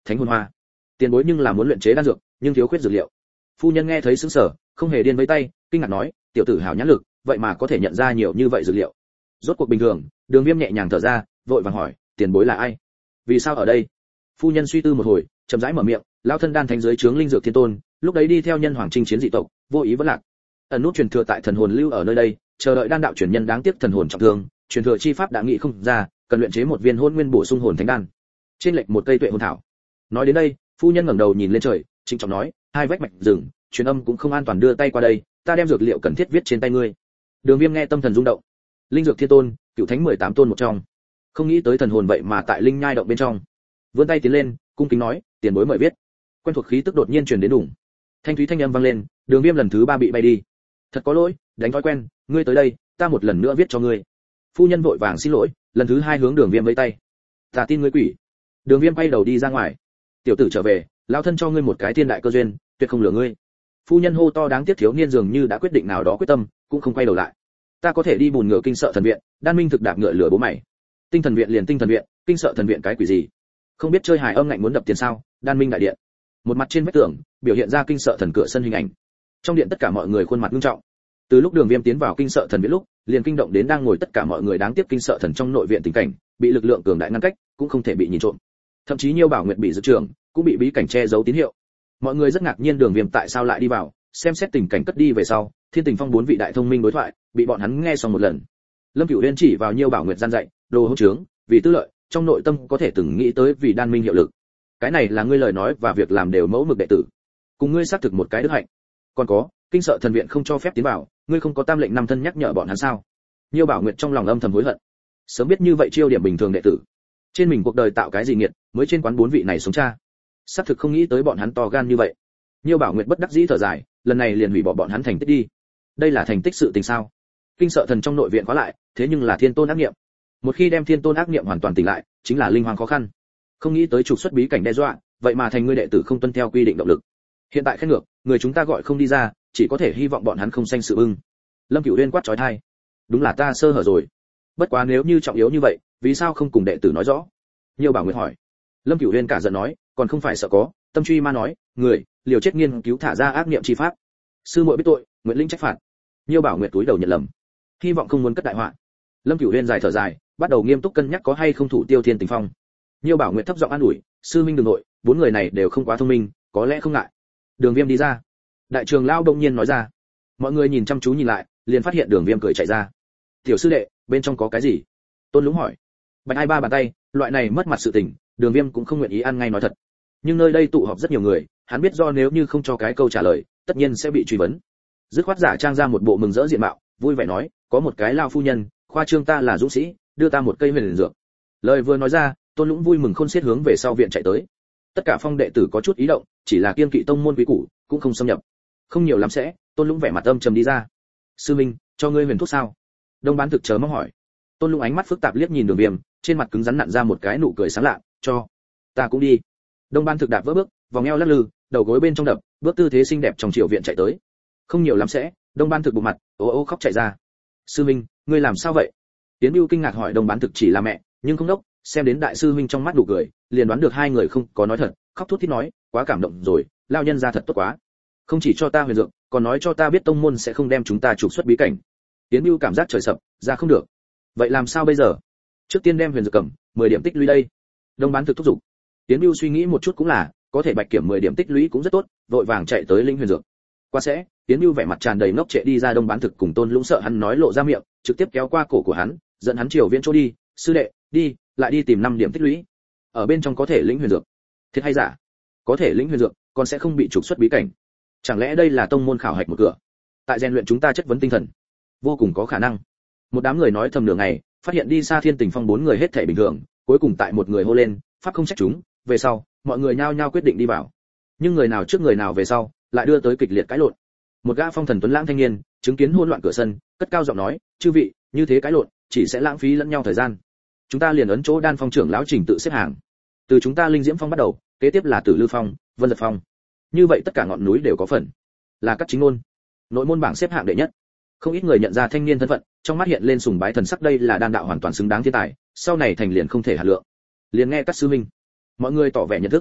thánh hồn hoa. Tiền bối nhưng là muốn luyện chế đan dược, nhưng thiếu khuyết dược liệu. Phu nhân nghe thấy sững sờ, không hề điên với tay, kinh ngạc nói, tiểu tử hảo nhãn lực, vậy mà có thể nhận ra nhiều như vậy dược liệu. Rốt cuộc bình thường, Đường Viêm nhẹ nhàng thở ra, vội vàng hỏi, tiền bối là ai? Vì sao ở đây? Phu nhân suy tư một hồi, chậm rãi mở miệng, lão thân đan thánh dưới trướng linh dược thiên tôn, lúc đấy đi theo nhân hoàng chinh chiến dị tộc, vô ý vẫn lạc. Ẩn nút truyền thừa tại thần hồn lưu ở nơi đây, chờ đợi đan đạo truyền nhân đáng tiếc thần hồn trọng thương, truyền thừa chi pháp đã nghĩ không ra, cần luyện chế một viên hôn nguyên bổ sung hồn thánh đan. Trên lệch một cây tuệ hồn thảo. Nói đến đây, phu nhân ngẩng đầu nhìn lên trời, trịnh trọng nói, hai vách mạch rừng, truyền âm cũng không an toàn đưa tay qua đây, ta đem dược liệu cần thiết viết trên tay ngươi. Đường Viêm nghe tâm thần rung động. Linh dược thiên tôn, cựu thánh mười tám tôn một trong. Không nghĩ tới thần hồn vậy mà tại linh nhai động bên trong. Vươn tay tiến lên, cung kính nói, tiền bối mời viết. Quen thuộc khí tức đột nhiên truyền đến đủng. Thanh thúy thanh âm vang lên, Đường Viêm lần thứ ba bị bay đi. Thật có lỗi, đánh thói quen, ngươi tới đây, ta một lần nữa viết cho ngươi. Phu nhân vội vàng xin lỗi, lần thứ hai hướng Đường Viêm vẫy tay. Ta tin ngươi quỷ. Đường Viêm quay đầu đi ra ngoài. Tiểu tử trở về, lão thân cho ngươi một cái thiên đại cơ duyên, tuyệt không lừa ngươi. Phu nhân hô to đáng tiếc thiếu niên dường như đã quyết định nào đó quyết tâm, cũng không quay đầu lại. Ta có thể đi bùn ngựa kinh sợ thần viện, đan minh thực đạp ngựa lửa bố mày. Tinh thần viện liền tinh thần viện, kinh sợ thần viện cái quỷ gì? Không biết chơi hài âm ngạnh muốn đập tiền sao? Đan minh đại điện. Một mặt trên vách tường, biểu hiện ra kinh sợ thần cửa sân hình ảnh. Trong điện tất cả mọi người khuôn mặt nghiêm trọng. Từ lúc Đường Viêm tiến vào kinh sợ thần viện lúc, liền kinh động đến đang ngồi tất cả mọi người đáng tiếc kinh sợ thần trong nội viện tình cảnh, bị lực lượng cường đại ngăn cách, cũng không thể bị nhìn trộm. Thậm chí Nhiêu Bảo Nguyệt bị dự trường, cũng bị bí cảnh che giấu tín hiệu. Mọi người rất ngạc nhiên Đường Viêm tại sao lại đi vào, xem xét tình cảnh cất đi về sau, Thiên Tình Phong bốn vị đại thông minh đối thoại, bị bọn hắn nghe xong một lần. Lâm Cửu Uyên chỉ vào Nhiêu Bảo Nguyệt gian dạy, đồ hỗn trướng, vì tư lợi, trong nội tâm có thể từng nghĩ tới vì đan minh hiệu lực. Cái này là ngươi lời nói và việc làm đều mẫu mực đệ tử. Cùng ngươi xác thực một cái đức hạnh. Còn có, kinh sợ thần viện không cho phép tiến vào, ngươi không có tam lệnh năm thân nhắc nhở bọn hắn sao? Nhiêu Bảo Nguyệt trong lòng âm thầm hối hận. Sớm biết như vậy chiêu điểm bình thường đệ tử. Trên mình cuộc đời tạo cái gì nghiệt, mới trên quán bốn vị này sống cha. Xác thực không nghĩ tới bọn hắn to gan như vậy. Nhiêu Bảo Nguyệt bất đắc dĩ thở dài, lần này liền hủy bỏ bọn hắn thành tích đi. Đây là thành tích sự tình sao? Kinh sợ thần trong nội viện khóa lại, thế nhưng là thiên tôn ác niệm. Một khi đem thiên tôn ác niệm hoàn toàn tỉnh lại, chính là linh hoàng khó khăn. Không nghĩ tới trục xuất bí cảnh đe dọa, vậy mà thành ngươi đệ tử không tuân theo quy định động lực. Hiện tại khen ngược, người chúng ta gọi không đi ra, chỉ có thể hy vọng bọn hắn không sanh sự ưng. Lâm Cửu Uyên quát chói tai. Đúng là ta sơ hở rồi. Bất quá nếu như trọng yếu như vậy, vì sao không cùng đệ tử nói rõ? Nhiêu Bảo Nguyệt hỏi. Lâm Cửu Uyên cả giận nói, còn không phải sợ có, tâm truy ma nói, người, liều chết nghiên cứu thả ra ác niệm chi pháp. Sư muội biết tội, nguyện linh trách phạt. Nhiêu Bảo Nguyệt túi đầu nhận lầm. Hy vọng không muốn cất đại họa. Lâm Cửu Uyên dài thở dài, bắt đầu nghiêm túc cân nhắc có hay không thủ tiêu Thiên Tình Phong. Nhiêu Bảo Nguyệt thấp giọng an ủi, sư minh đừng nội, bốn người này đều không quá thông minh, có lẽ không ngại. Đường Viêm đi ra. Đại trường lão đông nhiên nói ra. Mọi người nhìn chăm chú nhìn lại, liền phát hiện Đường Viêm cười chạy ra. Tiểu sư đệ, bên trong có cái gì? Tôn Lũng hỏi. Bạch Ai ba bàn tay, loại này mất mặt sự tình, Đường Viêm cũng không nguyện ý ăn ngay nói thật. Nhưng nơi đây tụ họp rất nhiều người, hắn biết do nếu như không cho cái câu trả lời, tất nhiên sẽ bị truy vấn. Dứt khoát giả trang ra một bộ mừng rỡ diện mạo, vui vẻ nói, có một cái lao phu nhân, khoa trương ta là dũng sĩ, đưa ta một cây huyền dược. Lời vừa nói ra, Tôn Lũng vui mừng khôn xiết hướng về sau viện chạy tới. Tất cả phong đệ tử có chút ý động, chỉ là kiên kỵ tông môn quý củ, cũng không xâm nhập. Không nhiều lắm sẽ, Tôn Lũng vẻ mặt âm trầm đi ra. Sư minh, cho ngươi huyền thuốc sao? Đông Bán Thực chờ mong hỏi. Tôn Lũng ánh mắt phức tạp liếc nhìn Đường Viêm, trên mặt cứng rắn nặn ra một cái nụ cười sáng lạ, cho, ta cũng đi. Đông Ban Thực đạp vỡ bước, vòng eo lắc lư, đầu gối bên trong đập, bước tư thế xinh đẹp trong triều viện chạy tới. Không nhiều lắm sẽ, Đông Ban Thực bụng mặt, ố ô khóc chạy ra. Sư minh, ngươi làm sao vậy? Tiến Bưu kinh ngạc hỏi Đông Ban Thực chỉ là mẹ, nhưng không đốc, xem đến đại sư huynh trong mắt đủ cười, liền đoán được hai người không có nói thật, khóc thút thít nói, quá cảm động rồi, lao nhân ra thật tốt quá. Không chỉ cho ta huyền dược, còn nói cho ta biết tông môn sẽ không đem chúng ta trục xuất bí cảnh. Tiến Bưu cảm giác trời sập, ra không được. Vậy làm sao bây giờ? Trước tiên đem huyền dược cầm, mười điểm tích lũy đây. Đông Bán Thực thúc giục. Tiến Bưu suy nghĩ một chút cũng là, có thể bạch kiểm mười điểm tích lũy cũng rất tốt, vội vàng chạy tới linh huyền dược. Qua sẽ, Tiến Bưu vẻ mặt tràn đầy ngốc trệ đi ra Đông Bán Thực cùng Tôn Lũng sợ hắn nói lộ ra miệng, trực tiếp kéo qua cổ của hắn, dẫn hắn chiều viễn chỗ đi, sư đệ, đi, lại đi tìm năm điểm tích lũy. Ở bên trong có thể lĩnh huyền dược. Thiệt hay giả? Có thể lĩnh huyền dược, còn sẽ không bị trục xuất bí cảnh. Chẳng lẽ đây là tông môn khảo hạch một cửa? Tại rèn luyện chúng ta chất vấn tinh thần, vô cùng có khả năng. Một đám người nói thầm nửa ngày, phát hiện đi xa Thiên Tình Phong bốn người hết thảy bình thường, cuối cùng tại một người hô lên, pháp không trách chúng, về sau, mọi người nhao nhao quyết định đi vào. Nhưng người nào trước người nào về sau, lại đưa tới kịch liệt cãi lộn. Một gã phong thần tuấn lãng thanh niên, chứng kiến hỗn loạn cửa sân, cất cao giọng nói, chư vị, như thế cãi lộn, chỉ sẽ lãng phí lẫn nhau thời gian. Chúng ta liền ấn chỗ Đan Phong trưởng lão trình tự xếp hàng. Từ chúng ta Linh Diễm Phong bắt đầu, kế tiếp là Tử Lư Phong, Vân Giật Phong. Như vậy tất cả ngọn núi đều có phần. Là các chính ngôn. Nội môn bảng xếp hạng đệ nhất. Không ít người nhận ra thanh niên thân phận, trong mắt hiện lên sùng bái thần sắc, đây là đan đạo hoàn toàn xứng đáng thiên tài, sau này thành liền không thể hạt lượng. Liền nghe các sư minh, mọi người tỏ vẻ nhận thức.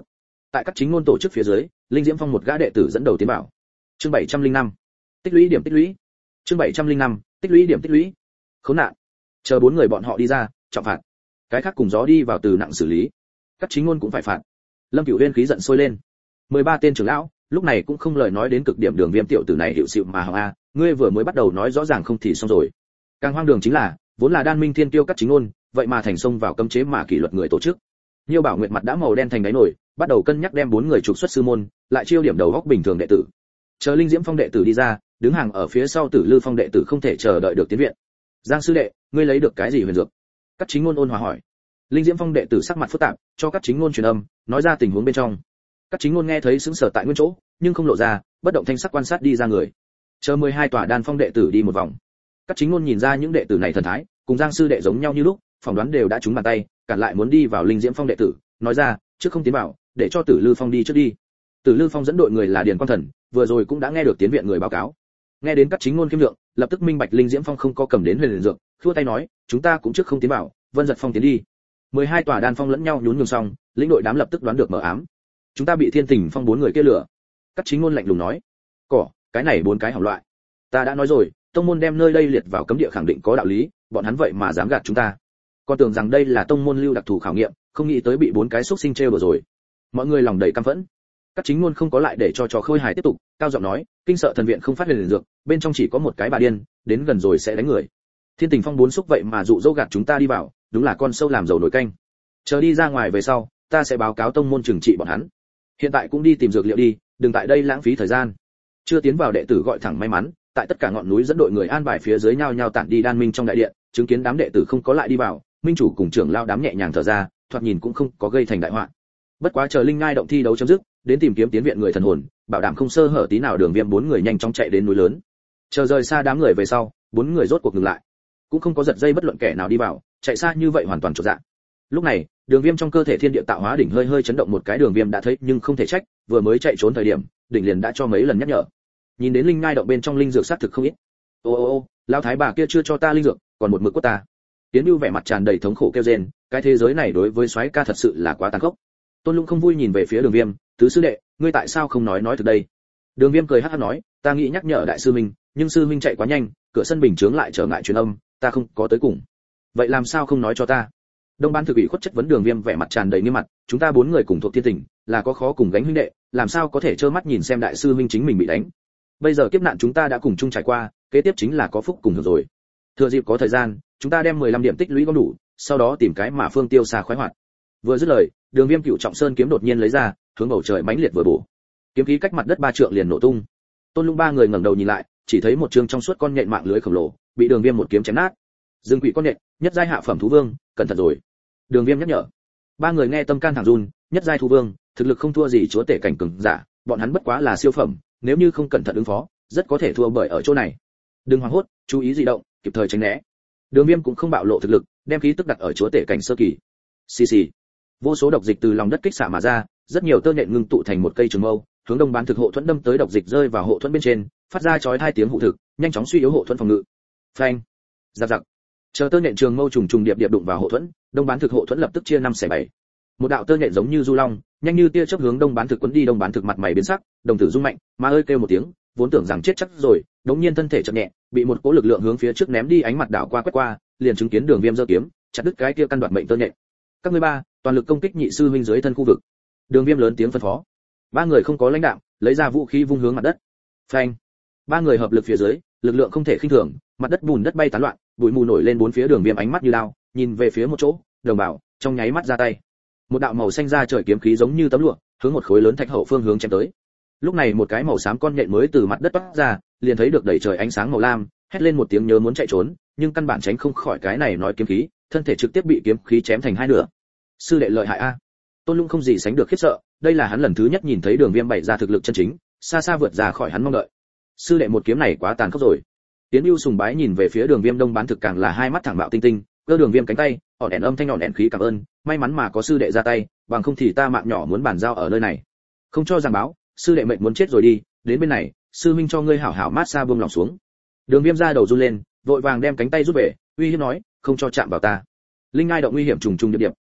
Tại các chính ngôn tổ chức phía dưới, Linh Diễm Phong một gã đệ tử dẫn đầu tiến vào. Chương bảy trăm linh năm, tích lũy điểm tích lũy. Chương bảy trăm linh năm, tích lũy điểm tích lũy. Khốn nạn. Chờ bốn người bọn họ đi ra, trọng phạt. Cái khác cùng gió đi vào từ nặng xử lý. Các chính ngôn cũng phải phạt. Lâm Cửu Uyên khí giận sôi lên. mười ba tên trưởng lão, lúc này cũng không lời nói đến cực điểm Đường Viêm tiểu tử này hiệu xịu mà hỏng a, ngươi vừa mới bắt đầu nói rõ ràng không thì xong rồi. Càng hoang đường chính là, vốn là Đan Minh Thiên Tiêu các chính ngôn, vậy mà thành xông vào cấm chế mà kỷ luật người tổ chức. Nhiêu Bảo Nguyệt mặt đã màu đen thành đáy nổi, bắt đầu cân nhắc đem bốn người trục xuất sư môn, lại chiêu điểm đầu góc bình thường đệ tử. Chờ Linh Diễm Phong đệ tử đi ra, đứng hàng ở phía sau Tử Lư Phong đệ tử không thể chờ đợi được tiến viện. Giang sư đệ, ngươi lấy được cái gì huyền dược? Các chính ngôn ôn hòa hỏi. Linh Diễm Phong đệ tử sắc mặt phức tạp, cho các chính ngôn truyền âm, nói ra tình huống bên trong. Các chính ngôn nghe thấy sững sờ tại nguyên chỗ, nhưng không lộ ra, bất động thanh sắc quan sát đi ra người. Chờ mười hai tòa đan phong đệ tử đi một vòng. Các chính ngôn nhìn ra những đệ tử này thần thái, cùng Giang sư đệ giống nhau như lúc, phỏng đoán đều đã trúng bàn tay, cản lại muốn đi vào Linh Diễm Phong đệ tử, nói ra, trước không tiến vào, để cho Tử Lư Phong đi trước đi. Tử Lư Phong dẫn đội người là Điền Quang Thần, vừa rồi cũng đã nghe được tiến viện người báo cáo. Nghe đến các chính ngôn kiêm lượng, lập tức minh bạch Linh Diễm Phong không có cầm đến huyền dược, khua tay nói, chúng ta cũng trước không tiến vào, Vân Giật Phong tiến đi. mười hai tòa đan phong lẫn nhau nhún nhường xong, lĩnh đội đám lập tức đoán được mờ ám. Chúng ta bị Thiên Tình Phong bốn người kia lừa. Các chính ngôn lạnh lùng nói, cỏ, cái này bốn cái hỏng loại. Ta đã nói rồi, tông môn đem nơi đây liệt vào cấm địa khẳng định có đạo lý, bọn hắn vậy mà dám gạt chúng ta. Con tưởng rằng đây là tông môn lưu đặc thù khảo nghiệm, không nghĩ tới bị bốn cái xúc sinh trêu đùa rồi. Mọi người lòng đầy căm phẫn. Các chính ngôn không có lại để cho trò khôi hài tiếp tục, cao giọng nói, kinh sợ thần viện không phát huyền dược, bên trong chỉ có một cái bà điên, đến gần rồi sẽ đánh người. Thiên Tình Phong bốn xúc vậy mà dụ dỗ gạt chúng ta đi vào, đúng là con sâu làm dầu nổi canh. Chờ đi ra ngoài về sau, ta sẽ báo cáo tông môn trừng trị bọn hắn. Hiện tại cũng đi tìm dược liệu đi, đừng tại đây lãng phí thời gian. Chưa tiến vào đệ tử gọi thẳng may mắn, tại tất cả ngọn núi dẫn đội người an bài phía dưới nhau nhau tản đi đan minh trong đại điện, chứng kiến đám đệ tử không có lại đi vào, minh chủ cùng trưởng lao đám nhẹ nhàng thở ra, thoạt nhìn cũng không có gây thành đại họa. Bất quá chờ linh ngai động thi đấu chấm dứt, đến tìm kiếm tiến viện người thần hồn, bảo đảm không sơ hở tí nào. Đường Viêm bốn người nhanh chóng chạy đến núi lớn. Chờ rời xa đám người về sau, bốn người rốt cuộc ngừng lại, cũng không có giật dây bất luận kẻ nào đi vào, chạy xa như vậy hoàn toàn chột dạ. Lúc này, Đường Viêm trong cơ thể thiên địa tạo hóa đỉnh hơi hơi chấn động một cái, Đường Viêm đã thấy nhưng không thể trách, vừa mới chạy trốn thời điểm, đỉnh liền đã cho mấy lần nhắc nhở. Nhìn đến linh ngai động bên trong linh dược sát thực không ít. Ô ô ô, lão thái bà kia chưa cho ta linh dược, còn một mực quất ta. Tiến Bưu vẻ mặt tràn đầy thống khổ kêu rên, cái thế giới này đối với soái ca thật sự là quá tàn khốc. Tôn Lũng không vui nhìn về phía Đường Viêm, tứ sư đệ, ngươi tại sao không nói nói thực đây? Đường Viêm cười hắc hắc nói, ta nghĩ nhắc nhở đại sư minh, nhưng sư minh chạy quá nhanh, cửa sân bình chướng lại trở ngại truyền âm, ta không có tới cùng. Vậy làm sao không nói cho ta? Đông Ban thực ủy khuất chất vấn Đường Viêm vẻ mặt tràn đầy nghiêm mặt, chúng ta bốn người cùng thuộc Thiên Tình, là có khó cùng gánh huynh đệ, làm sao có thể trơ mắt nhìn xem đại sư minh chính mình bị đánh? Bây giờ kiếp nạn chúng ta đã cùng chung trải qua, kế tiếp chính là có phúc cùng hưởng rồi. Thừa dịp có thời gian, chúng ta đem mười lăm điểm tích lũy gom đủ, sau đó tìm cái mà phương tiêu xa khoái hoạt. Vừa dứt lời, Đường Viêm Cựu Trọng Sơn kiếm đột nhiên lấy ra, hướng bầu trời mãnh liệt vừa bổ. Kiếm khí cách mặt đất ba trượng liền nổ tung. Tôn Lũng ba người ngẩng đầu nhìn lại, chỉ thấy một trường trong suốt con nhện mạng lưới khổng lồ, bị Đường Viêm một kiếm chém nát. Dương Quỷ con nhện, nhất giai hạ phẩm thú vương, cẩn thận rồi. Đường Viêm nhắc nhở. Ba người nghe tâm can thẳng run, nhất giai thú vương, thực lực không thua gì chúa tể cảnh cường giả, bọn hắn bất quá là siêu phẩm, nếu như không cẩn thận ứng phó, rất có thể thua bởi ở chỗ này. Đừng hoảng hốt, chú ý dị động, kịp thời tránh né. Đường Viêm cũng không bạo lộ thực lực, đem khí tức đặt ở chúa tể cảnh sơ kỳ. Xì xì. Vô số độc dịch từ lòng đất kích xạ mà ra, rất nhiều tơ nhện ngưng tụ thành một cây trường mâu, hướng Đông Bán thực hộ thuẫn đâm tới, độc dịch rơi vào hộ thuẫn bên trên, phát ra chói tai tiếng hụ thực, nhanh chóng suy yếu hộ thuẫn phòng ngự. Phanh. Giặc giặc. Chờ tơ nhện trường mâu trùng trùng điệp điệp đụng vào hộ thuẫn, Đông Bán thực hộ thuẫn lập tức chia năm xẻ bảy. Một đạo tơ nhện giống như du long, nhanh như tia chớp hướng Đông Bán thực quấn đi. Đông Bán thực mặt mày biến sắc, đồng tử rung mạnh, ma ơi kêu một tiếng, vốn tưởng rằng chết chắc rồi, đống nhiên thân thể chậm nhẹ, bị một cỗ lực lượng hướng phía trước ném đi, ánh mặt đảo qua quét qua, liền chứng kiến Đường Viêm giơ kiếm, chặt đứt cái kia căn đoạt mệnh tơ nhện. Các ngươi ba, toàn lực công kích nhị sư huynh dưới thân khu vực. Đường Viêm lớn tiếng phân phó. Ba người không có lãnh đạo, lấy ra vũ khí vung hướng mặt đất. Phanh. Ba người hợp lực phía dưới, lực lượng không thể khinh thường, mặt đất bùn đất bay tán loạn, bụi mù nổi lên bốn phía. Đường Viêm ánh mắt như đao, nhìn về phía một chỗ, đồng bảo, trong nháy mắt ra tay. Một đạo màu xanh ra trời kiếm khí giống như tấm lụa, hướng một khối lớn thạch hậu phương hướng chém tới. Lúc này một cái màu xám con nhện mới từ mặt đất toát ra, liền thấy được đầy trời ánh sáng màu lam, hét lên một tiếng nhớ muốn chạy trốn, nhưng căn bản tránh không khỏi cái này nói kiếm khí, thân thể trực tiếp bị kiếm khí chém thành hai nửa. Sư đệ lợi hại a. Tôn Lũng không gì sánh được khiếp sợ, đây là hắn lần thứ nhất nhìn thấy Đường Viêm bày ra thực lực chân chính, xa xa vượt ra khỏi hắn mong đợi. Sư đệ một kiếm này quá tàn khốc rồi. Tiến Bưu sùng bái nhìn về phía Đường Viêm. Đông Bán thực càng là hai mắt thẳng bạo tinh tinh, cơ Đường Viêm cánh tay, ỏn ẻn âm thanh ỏn ẻn khí cảm ơn, may mắn mà có sư đệ ra tay, bằng không thì ta mạng nhỏ muốn bàn giao ở nơi này. Không cho giảng báo, sư đệ mệnh muốn chết rồi đi, đến bên này, sư minh cho ngươi hảo hảo mát xa buông lòng xuống. Đường Viêm ra đầu run lên, vội vàng đem cánh tay rút về, uy hiếp nói, không cho chạm vào ta. Linh ngai động nguy hiểm trùng trùng điệp điệp,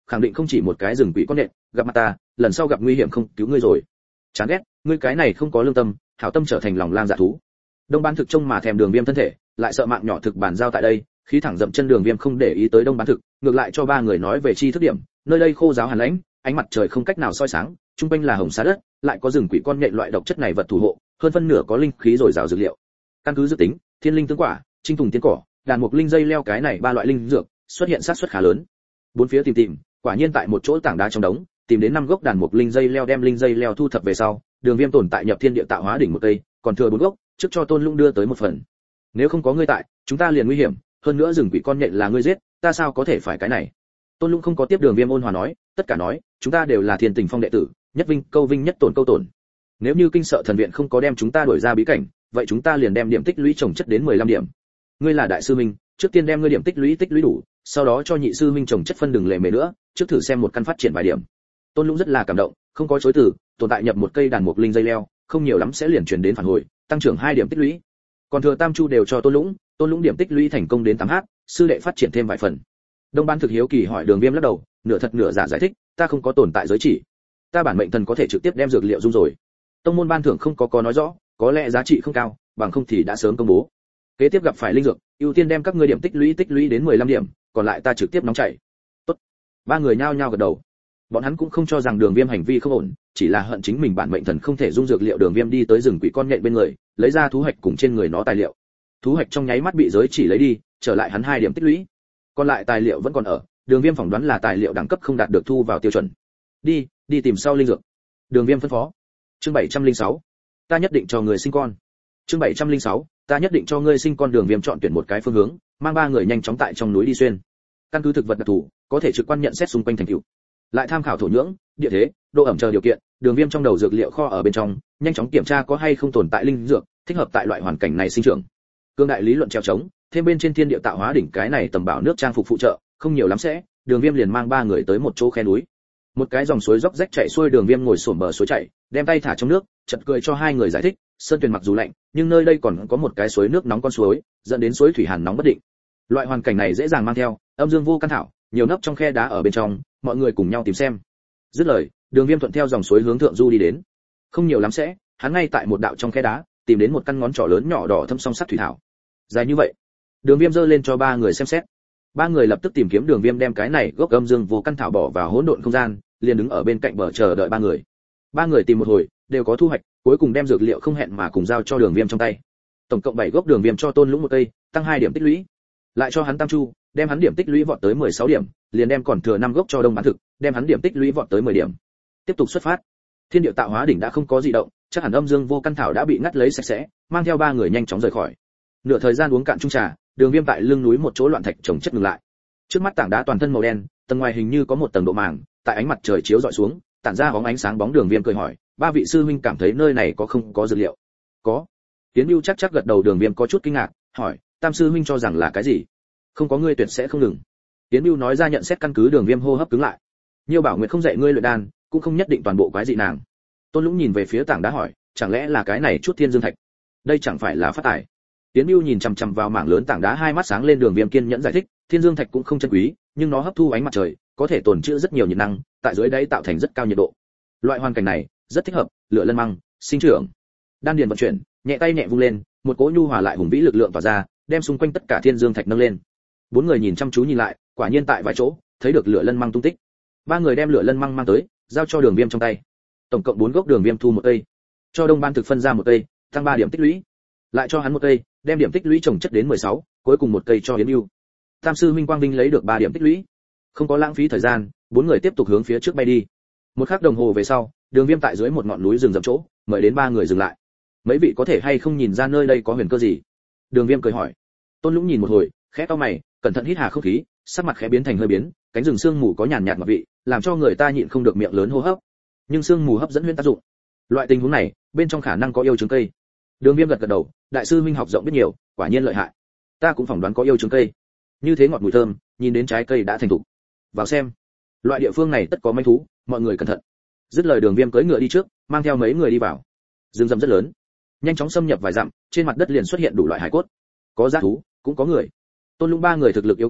khẳng định không chỉ một cái rừng quỷ con nện, gặp mặt ta, lần sau gặp nguy hiểm không cứu ngươi rồi. Chán ghét, ngươi cái này không có lương tâm, hảo tâm trở thành lòng lang dạ thú. Đông Bán Thực trông mà thèm Đường Viêm thân thể, lại sợ mạng nhỏ thực bản giao tại đây, khí thẳng dậm chân. Đường Viêm không để ý tới Đông Bán Thực, ngược lại cho ba người nói về chi thức điểm, nơi đây khô giáo hàn lãnh, ánh mặt trời không cách nào soi sáng, trung quanh là hồng sa đất, lại có rừng quỷ con nhện loại độc chất này vật thủ hộ, hơn phân nửa có linh khí rồi rào dược liệu. Căn cứ dự tính, thiên linh tương quả, trinh trùng tiến cỏ, đàn mục linh dây leo cái này ba loại linh dược, xuất hiện xác suất khá lớn. Bốn phía tìm tìm, quả nhiên tại một chỗ tảng đá trong đống, tìm đến năm gốc đàn mục linh dây leo, đem linh dây leo thu thập về sau, Đường Viêm tồn tại nhập thiên địa tạo hóa đỉnh một cây, còn thừa bốn gốc, trước cho Tôn Lũng đưa tới một phần. Nếu không có ngươi tại, chúng ta liền nguy hiểm, hơn nữa rừng quỷ con nhện là ngươi giết, ta sao có thể phải cái này. Tôn Lũng không có tiếp Đường Viêm ôn hòa nói, tất cả nói, chúng ta đều là Thiên Tình Phong đệ tử, nhất vinh câu vinh nhất tổn câu tổn. Nếu như kinh sợ thần viện không có đem chúng ta đuổi ra bí cảnh, vậy chúng ta liền đem điểm tích lũy trồng chất đến mười lăm điểm. Ngươi là đại sư minh, trước tiên đem ngươi điểm tích lũy tích lũy đủ, sau đó cho nhị sư minh trồng chất phân đừng lệ mề nữa, trước thử xem một căn phát triển vài điểm. Tôn Lũng rất là cảm động, không có chối từ, tồn tại nhập một cây đàn mục linh dây leo, không nhiều lắm sẽ liền truyền đến phản hồi, tăng trưởng hai điểm tích lũy. Còn thừa tam chu đều cho Tôn Lũng, Tôn Lũng điểm tích lũy thành công đến tám h, sư đệ phát triển thêm vài phần. Đông Ban Thực hiếu kỳ hỏi Đường Viêm lắc đầu, nửa thật nửa giả giải thích, ta không có tồn tại giới chỉ, ta bản mệnh thần có thể trực tiếp đem dược liệu dung rồi. Tông môn ban thưởng không có có nói rõ, có lẽ giá trị không cao, bằng không thì đã sớm công bố. Kế tiếp gặp phải linh dược, ưu tiên đem các ngươi điểm tích lũy tích lũy đến mười lăm điểm, còn lại ta trực tiếp nóng chảy. Tốt. Ba người nhao nhao gật đầu. Bọn hắn cũng không cho rằng Đường Viêm hành vi không ổn, chỉ là hận chính mình bản mệnh thần không thể dung dược liệu. Đường Viêm đi tới rừng quỷ con nhện bên người, lấy ra thú hạch cùng trên người nó tài liệu. Thú hạch trong nháy mắt bị giới chỉ lấy đi, trở lại hắn hai điểm tích lũy. Còn lại tài liệu vẫn còn ở, Đường Viêm phỏng đoán là tài liệu đẳng cấp không đạt được thu vào tiêu chuẩn. Đi, đi tìm sau linh dược. Đường Viêm phân phó. Chương bảy trăm lẻ sáu, ta nhất định cho người sinh con. Chương bảy trăm lẻ sáu, ta nhất định cho ngươi sinh con. Đường Viêm chọn tuyển một cái phương hướng, mang ba người nhanh chóng tại trong núi đi xuyên. Căn cứ thực vật đặc thù, có thể trực quan nhận xét xung quanh thành tựu. Lại tham khảo thổ nhưỡng, địa thế, độ ẩm chờ điều kiện, Đường Viêm trong đầu dược liệu kho ở bên trong, nhanh chóng kiểm tra có hay không tồn tại linh dược thích hợp tại loại hoàn cảnh này sinh trưởng. Cương đại lý luận treo trống, thêm bên trên thiên địa tạo hóa đỉnh cái này tầm bảo nước trang phục phụ trợ, không nhiều lắm sẽ, Đường Viêm liền mang ba người tới một chỗ khe núi. Một cái dòng suối róc rách chảy xuôi. Đường Viêm ngồi xổm bờ suối chảy, đem tay thả trong nước, chợt cười cho hai người giải thích, sơn tuyền mặc dù lạnh, nhưng nơi đây còn có một cái suối nước nóng con suối, dẫn đến suối thủy hàn nóng bất định. Loại hoàn cảnh này dễ dàng mang theo âm dương vô căn thảo, nhiều nấp trong khe đá ở bên trong, mọi người cùng nhau tìm xem. Dứt lời, Đường Viêm thuận theo dòng suối hướng thượng du đi đến. Không nhiều lắm sẽ, hắn ngay tại một đạo trong khe đá, tìm đến một căn ngón trỏ lớn nhỏ đỏ thâm song sắc thủy thảo. Dài như vậy. Đường Viêm giơ lên cho ba người xem xét. Ba người lập tức tìm kiếm. Đường Viêm đem cái này gốc âm dương vô căn thảo bỏ vào hỗn độn không gian, liền đứng ở bên cạnh bờ chờ đợi ba người. Ba người tìm một hồi, đều có thu hoạch, cuối cùng đem dược liệu không hẹn mà cùng giao cho Đường Viêm trong tay. Tổng cộng bảy gốc. Đường Viêm cho Tôn Lũng một cây, tăng hai điểm tích lũy. Lại cho hắn tam chu, đem hắn điểm tích lũy vọt tới mười sáu điểm, liền đem còn thừa năm gốc cho Đông Bán Thực, đem hắn điểm tích lũy vọt tới mười điểm. Tiếp tục xuất phát. Thiên địa tạo hóa đỉnh đã không có dị động, chắc hẳn âm dương vô căn thảo đã bị ngắt lấy sạch sẽ, mang theo ba người nhanh chóng rời khỏi. Nửa thời gian uống cạn chung trà, Đường Viêm tại lưng núi một chỗ loạn thạch trồng chất ngừng lại. Trước mắt tảng đá toàn thân màu đen, tầng ngoài hình như có một tầng độ màng, tại ánh mặt trời chiếu rọi xuống, tản ra bóng ánh sáng bóng. Đường Viêm cười hỏi, ba vị sư huynh cảm thấy nơi này có không có dược liệu? Có. Tiến Bưu chắc chắc gật đầu. Đường Viêm có chút kinh ngạc, hỏi, tam sư huynh cho rằng là cái gì? Không có ngươi tuyệt sẽ không ngừng. Tiến Bưu nói ra nhận xét căn cứ. Đường Viêm hô hấp cứng lại. Nhiêu Bảo Nguyệt không dạy ngươi luyện đan, cũng không nhất định toàn bộ quái dị nàng. Tôn Lũng nhìn về phía tảng đá hỏi, chẳng lẽ là cái này chút thiên dương thạch? Đây chẳng phải là phát tài? Tiến Bưu nhìn chằm chằm vào mảng lớn tảng đá, hai mắt sáng lên. Đường Viêm kiên nhẫn giải thích, thiên dương thạch cũng không chân quý, nhưng nó hấp thu ánh mặt trời, có thể tồn trữ rất nhiều nhiệt năng, tại dưới đáy tạo thành rất cao nhiệt độ. Loại hoàn cảnh này rất thích hợp lửa lân măng sinh trưởng. Đan điền vận chuyển, nhẹ tay nhẹ vung lên, một cỗ nhu hòa lại hùng vĩ lực lượng tỏa ra, đem xung quanh tất cả thiên dương thạch nâng lên. Bốn người nhìn chăm chú nhìn lại, quả nhiên tại vài chỗ thấy được lửa lân măng tung tích. Ba người đem lửa lân măng mang tới, giao cho Đường Viêm trong tay. Tổng cộng bốn gốc. Đường Viêm thu một cây, cho Đông Ban Thực phân ra một cây, tăng ba điểm tích lũy. Lại cho hắn một cây, đem điểm tích lũy trồng chất đến mười sáu, cuối cùng một cây cho Yến Bưu. Tam sư Minh Quang Vinh lấy được ba điểm tích lũy. Không có lãng phí thời gian, bốn người tiếp tục hướng phía trước bay đi. Một khắc đồng hồ về sau, Đường Viêm tại dưới một ngọn núi rừng rậm chỗ, mời đến ba người dừng lại. Mấy vị có thể hay không nhìn ra nơi đây có huyền cơ gì? Đường Viêm cười hỏi. Tôn Lũng nhìn một hồi, khẽ cau mày, cẩn thận hít hà không khí, sắc mặt khẽ biến thành hơi biến, cánh rừng sương mù có nhàn nhạt ngọt vị, làm cho người ta nhịn không được miệng lớn hô hấp. Nhưng sương mù hấp dẫn huyền tác dụng. Loại tình huống này, bên trong khả năng có yêu trứng cây. Đường Viêm gật gật đầu, đại sư huynh học rộng biết nhiều, quả nhiên lợi hại. Ta cũng phỏng đoán có yêu trứng cây. Như thế ngọt mùi thơm, nhìn đến trái cây đã thành thục. Vào xem. Loại địa phương này tất có manh thú, mọi người cẩn thận. Dứt lời, Đường Viêm cưỡi ngựa đi trước, mang theo mấy người đi vào. Rừng rậm rất lớn, nhanh chóng xâm nhập vài dặm, trên mặt đất liền xuất hiện đủ loại hải cốt. Có dã thú, cũng có người. Tôn Lũng ba người thực lực yếu kém,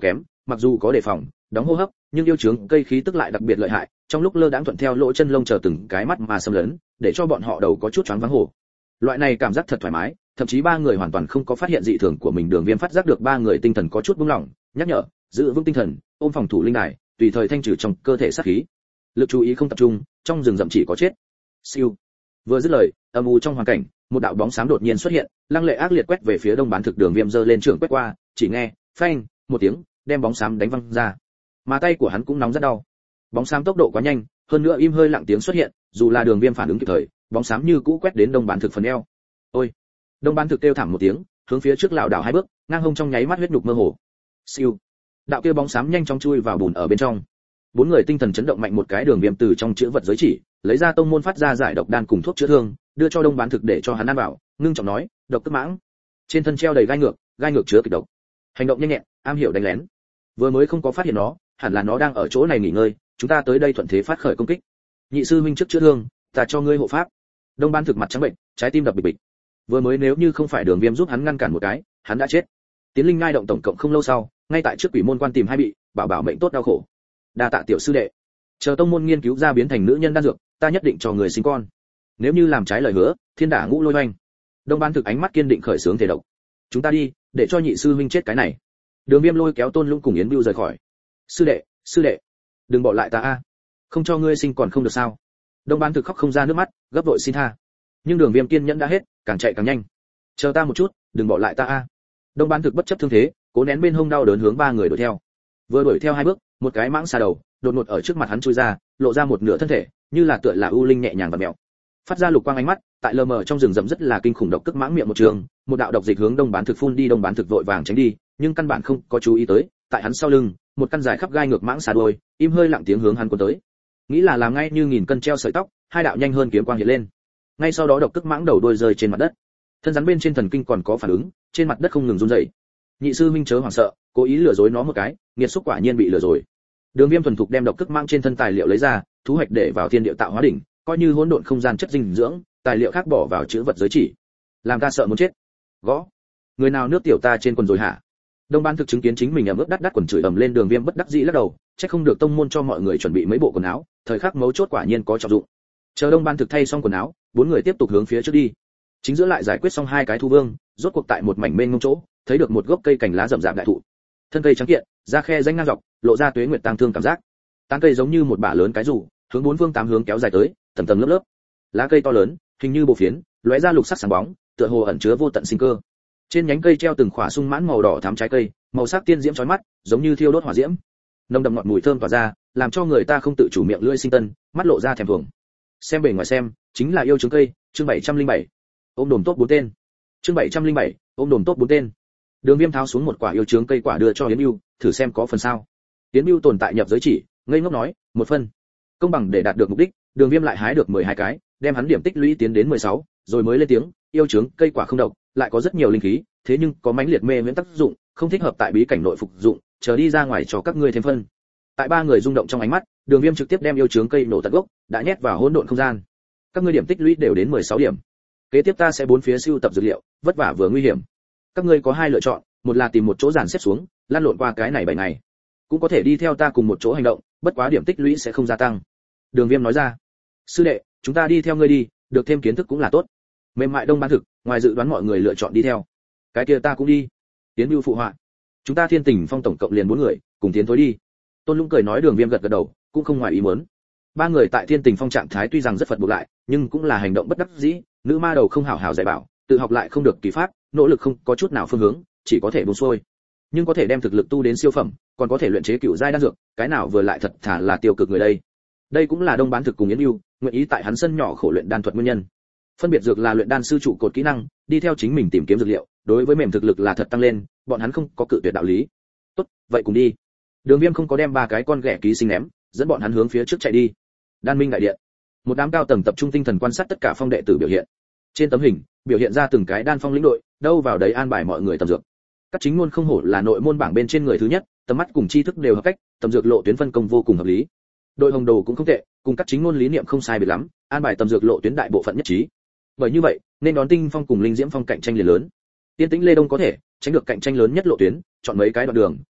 mặc dù có đề phòng đóng hô hấp, nhưng yêu trướng cây khí tức lại đặc biệt lợi hại, trong lúc lơ đãng thuận theo lỗ chân lông chờ từng cái mắt mà xâm lấn, để cho bọn họ đầu có chút choáng váng hồ. Loại này cảm giác thật thoải mái, thậm chí ba người hoàn toàn không có phát hiện dị thường của mình. Đường Viêm phát giác được ba người tinh thần có chút buông lỏng, nhắc nhở, giữ vững tinh thần, ôm phòng thủ linh đài, tùy thời thanh trừ trong cơ thể sát khí. Lực chú ý không tập trung, trong rừng rậm chỉ có chết. Siêu. Vừa dứt lời, âm u trong hoàn cảnh, một đạo bóng xám đột nhiên xuất hiện, lăng lệ ác liệt quét về phía Đông Bán Thực. Đường Viêm giơ lên trưởng quét qua, chỉ nghe phanh một tiếng, đem bóng xám đánh văng ra. Mà tay của hắn cũng nóng rất đau. Bóng xám tốc độ quá nhanh, hơn nữa im hơi lặng tiếng xuất hiện, dù là Đường Viêm phản ứng kịp thời, bóng xám như cũ quét đến Đông Bán Thực phần eo. Ôi! Đông Bán Thực kêu thảm một tiếng, hướng phía trước lảo đảo hai bước, ngang hông trong nháy mắt huyết nhục mơ hồ. Siêu! Đạo kia bóng xám nhanh chóng chui vào bùn ở bên trong. Bốn người tinh thần chấn động mạnh một cái. Đường Viêm từ trong chữ vật giới chỉ lấy ra tông môn phát ra giải độc đan cùng thuốc chữa thương, đưa cho Đông Bán Thực để cho hắn ăn vào, ngưng trọng nói, độc tức mãng, trên thân treo đầy gai ngược, gai ngược chứa kịch độc, hành động nhanh nhẹn, am hiểu đánh lén. Vừa mới không có phát hiện nó, hẳn là nó đang ở chỗ này nghỉ ngơi, chúng ta tới đây thuận thế phát khởi công kích. Nhị sư huynh trước chữa thương, ta cho ngươi hộ pháp. Đông Bán Thực mặt trắng bệnh, trái tim đập bịch bịch. Vừa mới nếu như không phải Đường Viêm giúp hắn ngăn cản một cái, hắn đã chết. Tiến linh ngai động tổng cộng không lâu sau, ngay tại trước quỷ môn quan tìm hai bị, bảo bảo mệnh tốt đau khổ. Đa tạ tiểu sư đệ. Chờ tông môn nghiên cứu ra biến thành nữ nhân đan dược, ta nhất định cho người sinh con. Nếu như làm trái lời hứa, thiên đả ngũ lôi oanh. Đông Bán Thực ánh mắt kiên định khởi sướng thể độc. Chúng ta đi, để cho nhị sư huynh chết cái này. Đường Viêm lôi kéo Tôn Lũng cùng Yến Bưu rời khỏi. Sư đệ, sư đệ, đừng bỏ lại ta a. Không cho ngươi sinh còn không được sao? Đông Bán Thực khóc không ra nước mắt, gấp vội xin tha. Nhưng Đường Viêm kiên nhẫn đã hết, càng chạy càng nhanh. Chờ ta một chút, đừng bỏ lại ta a. Đông Bán Thực bất chấp thương thế, cố nén bên hông đau đớn hướng ba người đuổi theo. Vừa đuổi theo hai bước, một cái mãng xà đầu đột ngột ở trước mặt hắn chui ra, lộ ra một nửa thân thể, như là tựa là ưu linh nhẹ nhàng và mèo. Phát ra lục quang ánh mắt, tại lờ mờ trong rừng rậm rất là kinh khủng. Độc tức mãng miệng một trường, một đạo độc dịch hướng Đông Bán Thực phun đi. Đông Bán Thực vội vàng tránh đi, nhưng căn bản không có chú ý tới, tại hắn sau lưng, một căn dài khắp gai ngược mãng xà đuôi, im hơi lặng tiếng hướng hắn cuốn tới. Nghĩ là làm ngay như nghìn cân treo sợi tóc, hai đạo nhanh hơn kiếm quang hiện lên. Ngay sau đó độc tức mãng đầu đuôi rơi trên mặt đất. Thân rắn bên trên thần kinh còn có phản ứng, trên mặt đất không ngừng run rẩy. Nhị sư minh chớ hoảng sợ, cố ý lừa dối nó một cái, nghiệt xúc quả nhiên bị lừa rồi. Đường Viêm thuần thục đem độc tức mãng trên thân tài liệu lấy ra, thu hoạch để vào thiên địa tạo hóa đỉnh, coi như hỗn độn không gian chất dinh dưỡng, tài liệu khác bỏ vào chữ vật giới chỉ. Làm ta sợ muốn chết. Gõ. Người nào nước tiểu ta trên quần rồi hả? Đông Bán Thực chứng kiến chính mình ẩm ướt đắt đắt quần chửi ầm lên. Đường Viêm bất đắc dĩ lắc đầu, chắc không được tông môn cho mọi người chuẩn bị mấy bộ quần áo, thời khắc mấu chốt quả nhiên có trọng dụng. Chờ Đông Bán Thực thay xong quần áo, bốn người tiếp tục hướng phía trước đi. Chính giữa lại giải quyết xong hai cái thu vương, rốt cuộc tại một mảnh mênh mông chỗ, thấy được một gốc cây cành lá rậm rạp đại thụ. Thân cây trắng kiện, da khe rãnh ngang dọc, lộ ra tuế nguyệt tang thương cảm giác. Tán cây giống như một bả lớn cái rủ, hướng bốn phương tám hướng kéo dài tới, tầng tầng lớp lớp. Lá cây to lớn, hình như bộ phiến, lóe ra lục sắc sáng bóng, tựa hồ ẩn chứa vô tận sinh cơ. Trên nhánh cây treo từng khỏa sung mãn màu đỏ thắm trái cây, màu sắc tiên diễm chói mắt, giống như thiêu đốt hỏa diễm. Nồng đậm ngọt mùi thơm tỏa ra, làm cho người ta không tự chủ miệng lưỡi sinh tân, mắt lộ ra thèm thuồng. Xem bề ngoài xem, chính là yêu trứng cây. Chương bảy trăm lẻ bảy. Ôm đồm tốt bốn tên. Chương bảy trăm lẻ bảy. Ôm đồm tốt bốn tên. Đường Viêm tháo xuống một quả yêu trứng cây quả đưa cho Yến Bưu, thử xem có phần sao. Yến Bưu tồn tại nhập giới chỉ, ngây ngốc nói, một phần. Công bằng để đạt được mục đích, Đường Viêm lại hái được mười hai cái, đem hắn điểm tích lũy tiến đến mười sáu, rồi mới lên tiếng, yêu trứng cây quả không độc, lại có rất nhiều linh khí, thế nhưng có mãnh liệt mê miễn tác dụng, không thích hợp tại bí cảnh nội phục dụng, chờ đi ra ngoài cho các ngươi thêm phân. Tại ba người rung động trong ánh mắt, Đường Viêm trực tiếp đem yêu trứng cây nổ tận gốc, đã nhét vào hỗn độn không gian. Các ngươi điểm tích lũy đều đến mười sáu điểm. Kế tiếp ta sẽ bốn phía sưu tập dược liệu, vất vả vừa nguy hiểm. Các ngươi có hai lựa chọn, một là tìm một chỗ dàn xếp xuống, lăn lộn qua cái này bảy ngày. Cũng có thể đi theo ta cùng một chỗ hành động, bất quá điểm tích lũy sẽ không gia tăng. Đường Viêm nói ra. Sư đệ, chúng ta đi theo ngươi đi, được thêm kiến thức cũng là tốt. Mềm mại Đông Bán Thực, ngoài dự đoán mọi người lựa chọn đi theo. Cái kia ta cũng đi. Tiến Bưu phụ họa. Chúng ta Thiên Tình Phong tổng cộng liền bốn người, cùng tiến thối đi. Tôn Lũng cười nói. Đường Viêm gật gật đầu, cũng không ngoài ý muốn. Ba người tại Thiên Tình Phong trạng thái tuy rằng rất phật buộc lại, nhưng cũng là hành động bất đắc dĩ, nữ ma đầu không hảo hảo dạy bảo, tự học lại không được kỳ pháp, nỗ lực không có chút nào phương hướng, chỉ có thể buông xuôi. Nhưng có thể đem thực lực tu đến siêu phẩm, còn có thể luyện chế cựu giai đan dược, cái nào vừa lại thật thà là tiêu cực người đây. Đây cũng là Đông Bán Thực cùng Yến Bưu nguyện ý tại hắn sân nhỏ khổ luyện đan thuật nguyên nhân. Phân biệt dược là luyện đan sư trụ cột kỹ năng, đi theo chính mình tìm kiếm dược liệu, đối với mềm thực lực là thật tăng lên, bọn hắn không có cự tuyệt đạo lý. Tốt, vậy cùng đi. Đường Viêm không có đem ba cái con ghẻ ký sinh ném, dẫn bọn hắn hướng phía trước chạy đi. Đan Minh đại điện, một đám cao tầng tập trung tinh thần quan sát tất cả phong đệ tử biểu hiện. Trên tấm hình biểu hiện ra từng cái đan phong lĩnh đội, đâu vào đấy an bài mọi người tầm dược. Các chính môn không hổ là nội môn bảng bên trên người thứ nhất, tầm mắt cùng tri thức đều hợp cách, tầm dược lộ tuyến phân công vô cùng hợp lý. Đội Hồng Đồ cũng không tệ, cùng các chính môn lý niệm không sai biệt lắm, an bài tầm dược lộ tuyến đại bộ phận nhất trí. Bởi như vậy, nên đón Tinh Phong cùng Linh Diễm Phong cạnh tranh liền lớn. Tiên Tĩnh Lê Đông có thể tránh được cạnh tranh lớn nhất lộ tuyến, chọn mấy cái đoạn đường,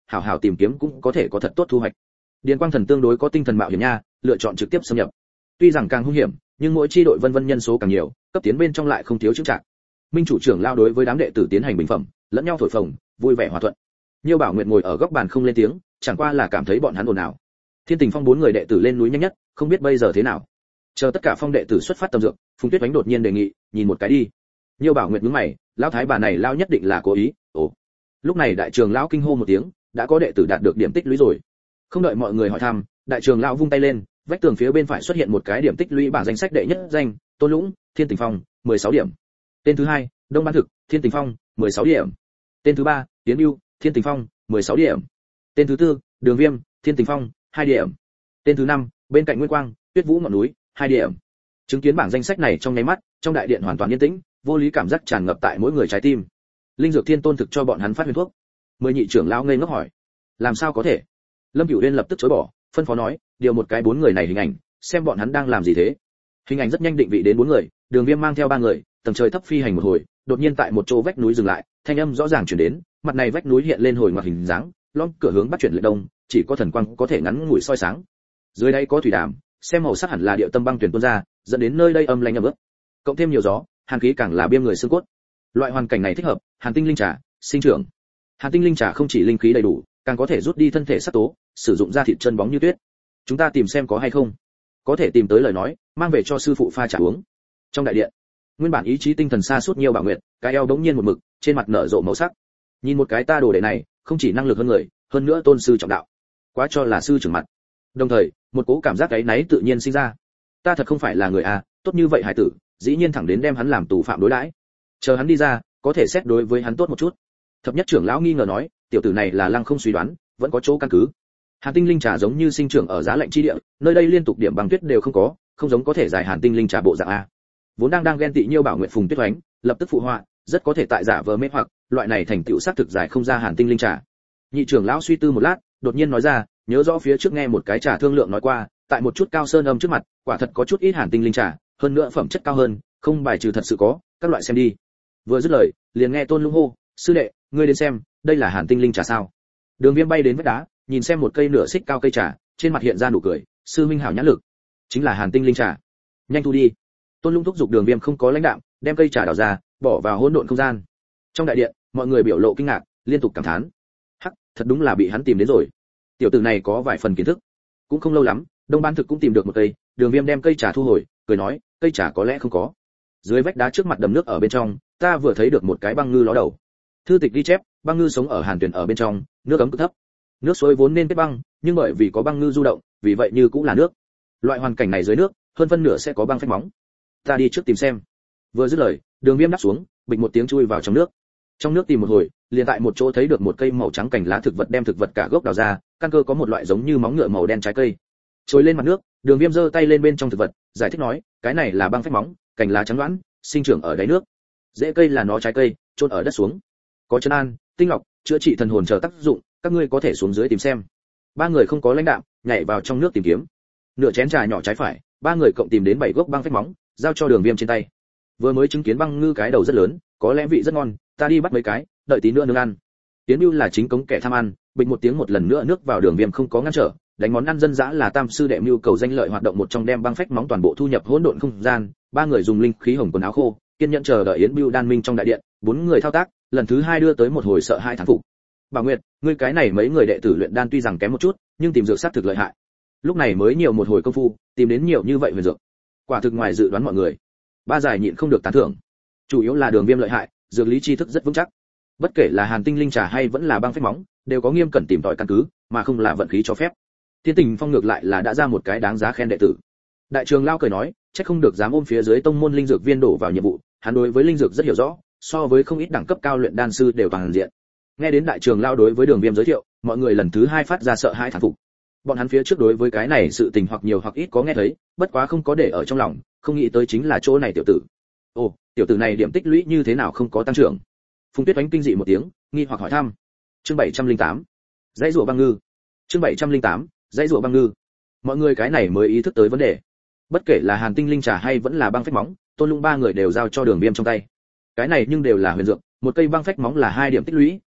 hảo hảo tìm kiếm cũng có thể có thật tốt thu hoạch. Điền Quang Thần tương đối có tinh thần mạo hiểm nha, lựa chọn trực tiếp xâm nhập. Tuy rằng càng hung hiểm, nhưng mỗi chi đội vân vân nhân số càng nhiều, cấp tiến bên trong lại không thiếu chững trạng. Minh chủ trưởng lao đối với đám đệ tử tiến hành bình phẩm, lẫn nhau thổi phồng, vui vẻ hòa thuận. Nhiêu Bảo Nguyệt ngồi ở góc bàn không lên tiếng, chẳng qua là cảm thấy bọn hắn ồn ào. Thiên Tình Phong bốn người đệ tử lên núi nhanh nhất, không biết bây giờ thế nào. Chờ tất cả phong đệ tử xuất phát tầm dược, Phùng Tuyết Oánh đột nhiên đề nghị, nhìn một cái đi. Nhiêu Bảo Nguyệt nhướng mày, lão thái bà này lao nhất định là cố ý. Ồ. Lúc này đại trường lão kinh hô một tiếng, đã có đệ tử đạt được điểm tích lũy rồi. Không đợi mọi người hỏi thăm, đại trường lão vung tay lên, vách tường phía bên phải xuất hiện một cái điểm tích lũy bảng danh sách đệ nhất danh, Tôn Lũng, Thiên Tình Phong, mười sáu điểm. Tên thứ hai, Đông Ban Thực, Thiên Tình Phong, mười sáu điểm. Tên thứ ba, Tiến Bưu, Thiên Tình Phong, mười sáu điểm. Tên thứ tư, Đường Viêm, Thiên Tình Phong, hai điểm. Tên thứ năm, bên cạnh Nguyên Quang, Tuyết Vũ ngọn núi, hai điểm. Chứng kiến bảng danh sách này trong nháy mắt, trong đại điện hoàn toàn yên tĩnh, vô lý cảm giác tràn ngập tại mỗi người trái tim. Linh Dược Thiên Tôn thực cho bọn hắn phát huyền thuốc. Mười nhị trưởng lão ngây ngốc hỏi, làm sao có thể? Lâm Cửu Uyên lập tức chối bỏ, phân phó nói, điều một cái bốn người này hình ảnh, xem bọn hắn đang làm gì thế. Hình ảnh rất nhanh định vị đến bốn người, Đường Viêm mang theo ba người, tầng trời thấp phi hành một hồi, đột nhiên tại một chỗ vách núi dừng lại, thanh âm rõ ràng truyền đến, mặt này vách núi hiện lên hồi ngoặc hình dáng, lõm cửa hướng bắc chuyển lệ đông, chỉ có thần quang có thể ngắn ngủi soi sáng. Dưới đây có thủy đàm, xem màu sắc hẳn là điệu tâm băng tuyển tuôn ra, dẫn đến nơi đây âm lạnh ẩm ướt. Cộng thêm nhiều gió, hàn khí càng là biêm người xương cốt. Loại hoàn cảnh này thích hợp, Hàn Tinh linh trà, sinh trưởng. Hàn Tinh linh trà không chỉ linh khí đầy đủ, càng có thể rút đi thân thể sắc tố, sử dụng da thịt chân bóng như tuyết. Chúng ta tìm xem có hay không. Có thể tìm tới lời nói, mang về cho sư phụ pha trà uống. Trong đại điện, nguyên bản ý chí tinh thần xa suốt Nhiêu Bảo Nguyệt, cái eo đống nhiên một mực, trên mặt nở rộ màu sắc. Nhìn một cái ta đồ đệ này, không chỉ năng lực hơn người, hơn nữa tôn sư trọng đạo. Quá cho là sư trưởng mặt. Đồng thời, một cố cảm giác cái náy tự nhiên sinh ra. Ta thật không phải là người a, tốt như vậy hải tử, dĩ nhiên thẳng đến đem hắn làm tù phạm đối đãi. Chờ hắn đi ra, có thể xét đối với hắn tốt một chút. Thập nhất trưởng lão nghi ngờ nói, tiểu tử này là lăng không suy đoán, vẫn có chỗ căn cứ. Hàn Tinh linh trà giống như sinh trưởng ở giá lạnh chi địa, nơi đây liên tục điểm băng tuyết đều không có, không giống có thể giải Hàn Tinh linh trà bộ dạng a. Vốn đang đang ghen tị Nhiêu Bảo Nguyệt Phùng Tuyết Oánh, lập tức phụ họa, rất có thể tại giả vờ mê hoặc, loại này thành tựu xác thực giải không ra Hàn Tinh linh trà. Nhị trưởng lão suy tư một lát, đột nhiên nói ra, nhớ rõ phía trước nghe một cái trà thương lượng nói qua, tại một chút cao sơn âm trước mặt, quả thật có chút ít Hàn Tinh linh trà, hơn nữa phẩm chất cao hơn, không bài trừ thật sự có, các loại xem đi. Vừa dứt lời, liền nghe Tôn Lũng hô, sư đệ, ngươi đến xem, đây là Hàn Tinh linh trà sao? Đường Viêm bay đến vách đá, nhìn xem một cây nửa xích cao cây trà, trên mặt hiện ra nụ cười, sư minh hảo nhãn lực, chính là Hàn Tinh linh trà. Nhanh thu đi. Tôn Lũng thúc giục Đường Viêm không có lãnh đạm, đem cây trà đào ra, bỏ vào hỗn độn không gian. Trong đại điện, mọi người biểu lộ kinh ngạc, liên tục cảm thán. Hắc, thật đúng là bị hắn tìm đến rồi. Tiểu tử này có vài phần kiến thức. Cũng không lâu lắm, Đông Ban Thực cũng tìm được một cây, Đường Viêm đem cây trà thu hồi, cười nói, cây trà có lẽ không có. Dưới vách đá trước mặt đầm nước ở bên trong, ta vừa thấy được một cái băng ngư ló đầu. Thư tịch ghi chép, băng ngư sống ở Hàn Tuyển ở bên trong, nước ấm cực thấp. Nước suối vốn nên kết băng, nhưng bởi vì có băng ngư du động, vì vậy như cũng là nước. Loại hoàn cảnh này dưới nước, hơn phân nửa sẽ có băng phách móng. Ta đi trước tìm xem. Vừa dứt lời, Đường Viêm đáp xuống, bịch một tiếng chui vào trong nước. Trong nước tìm một hồi, liền tại một chỗ thấy được một cây màu trắng cành lá thực vật đem thực vật cả gốc đào ra, căn cơ có một loại giống như móng ngựa màu đen trái cây. Trồi lên mặt nước, Đường Viêm giơ tay lên bên trong thực vật, giải thích nói, cái này là băng phách móng, cành lá trắng loãng, sinh trưởng ở đáy nước. Rễ cây là nó trái cây, chôn ở đất xuống. Có chân an, tinh lọc, chữa trị thần hồn chờ tác dụng, các ngươi có thể xuống dưới tìm xem. Ba người không có lãnh đạm, nhảy vào trong nước tìm kiếm. Nửa chén trà nhỏ trái phải, ba người cộng tìm đến bảy gốc băng phách móng, giao cho Đường Viêm trên tay. Vừa mới chứng kiến băng ngư cái đầu rất lớn, có lẽ vị rất ngon, ta đi bắt mấy cái, đợi tí nữa nướng ăn. Tiến Bưu là chính cống kẻ tham ăn, bịch một tiếng một lần nữa nước vào Đường Viêm không có ngăn trở, đánh món ăn dân dã là tam sư đệ mưu cầu danh lợi hoạt động một trong đem băng phách móng toàn bộ thu nhập hỗn độn không gian, ba người dùng linh khí hồng quần áo khô, kiên nhẫn chờ đợi Yến Bưu đan minh trong đại điện, bốn người thao tác, lần thứ hai đưa tới một hồi sợ hai thán phục. Bảo Nguyệt, ngươi cái này mấy người đệ tử luyện đan tuy rằng kém một chút, nhưng tìm dược sát thực lợi hại. Lúc này mới nhiều một hồi công phu, tìm đến nhiều như vậy huyền dược. Quả thực ngoài dự đoán mọi người. Ba giải nhịn không được tán thưởng. Chủ yếu là Đường Viêm lợi hại, dược lý tri thức rất vững chắc. Bất kể là Hàn Tinh linh trà hay vẫn là băng phách móng, đều có nghiêm cẩn tìm tòi căn cứ, mà không là vận khí cho phép. Thiên Tình Phong ngược lại là đã ra một cái đáng giá khen đệ tử. Đại trường lao cười nói, chắc không được dám ôm phía dưới tông môn linh dược viên đổ vào nhiệm vụ, hắn đối với linh dược rất hiểu rõ, so với không ít đẳng cấp cao luyện đan sư đều toàn diện. Nghe đến đại trường lao đối với Đường Viêm giới thiệu, mọi người lần thứ hai phát ra sợ hãi thán phục. Bọn hắn phía trước đối với cái này sự tình hoặc nhiều hoặc ít có nghe thấy, bất quá không có để ở trong lòng, không nghĩ tới chính là chỗ này tiểu tử. Ồ, tiểu tử này điểm tích lũy như thế nào không có tăng trưởng? Phùng Tuyết Oánh kinh dị một tiếng, nghi hoặc hỏi thăm. Chương bảy trăm lẻ tám. Dãy rùa băng ngư. Chương bảy trăm lẻ tám. Dãy rùa băng ngư. Mọi người cái này mới ý thức tới vấn đề. Bất kể là Hàn Tinh linh trà hay vẫn là băng phách móng, Tôn Lũng ba người đều giao cho Đường Viêm trong tay. Cái này nhưng đều là huyền dược, một cây băng phách móng là hai điểm tích lũy,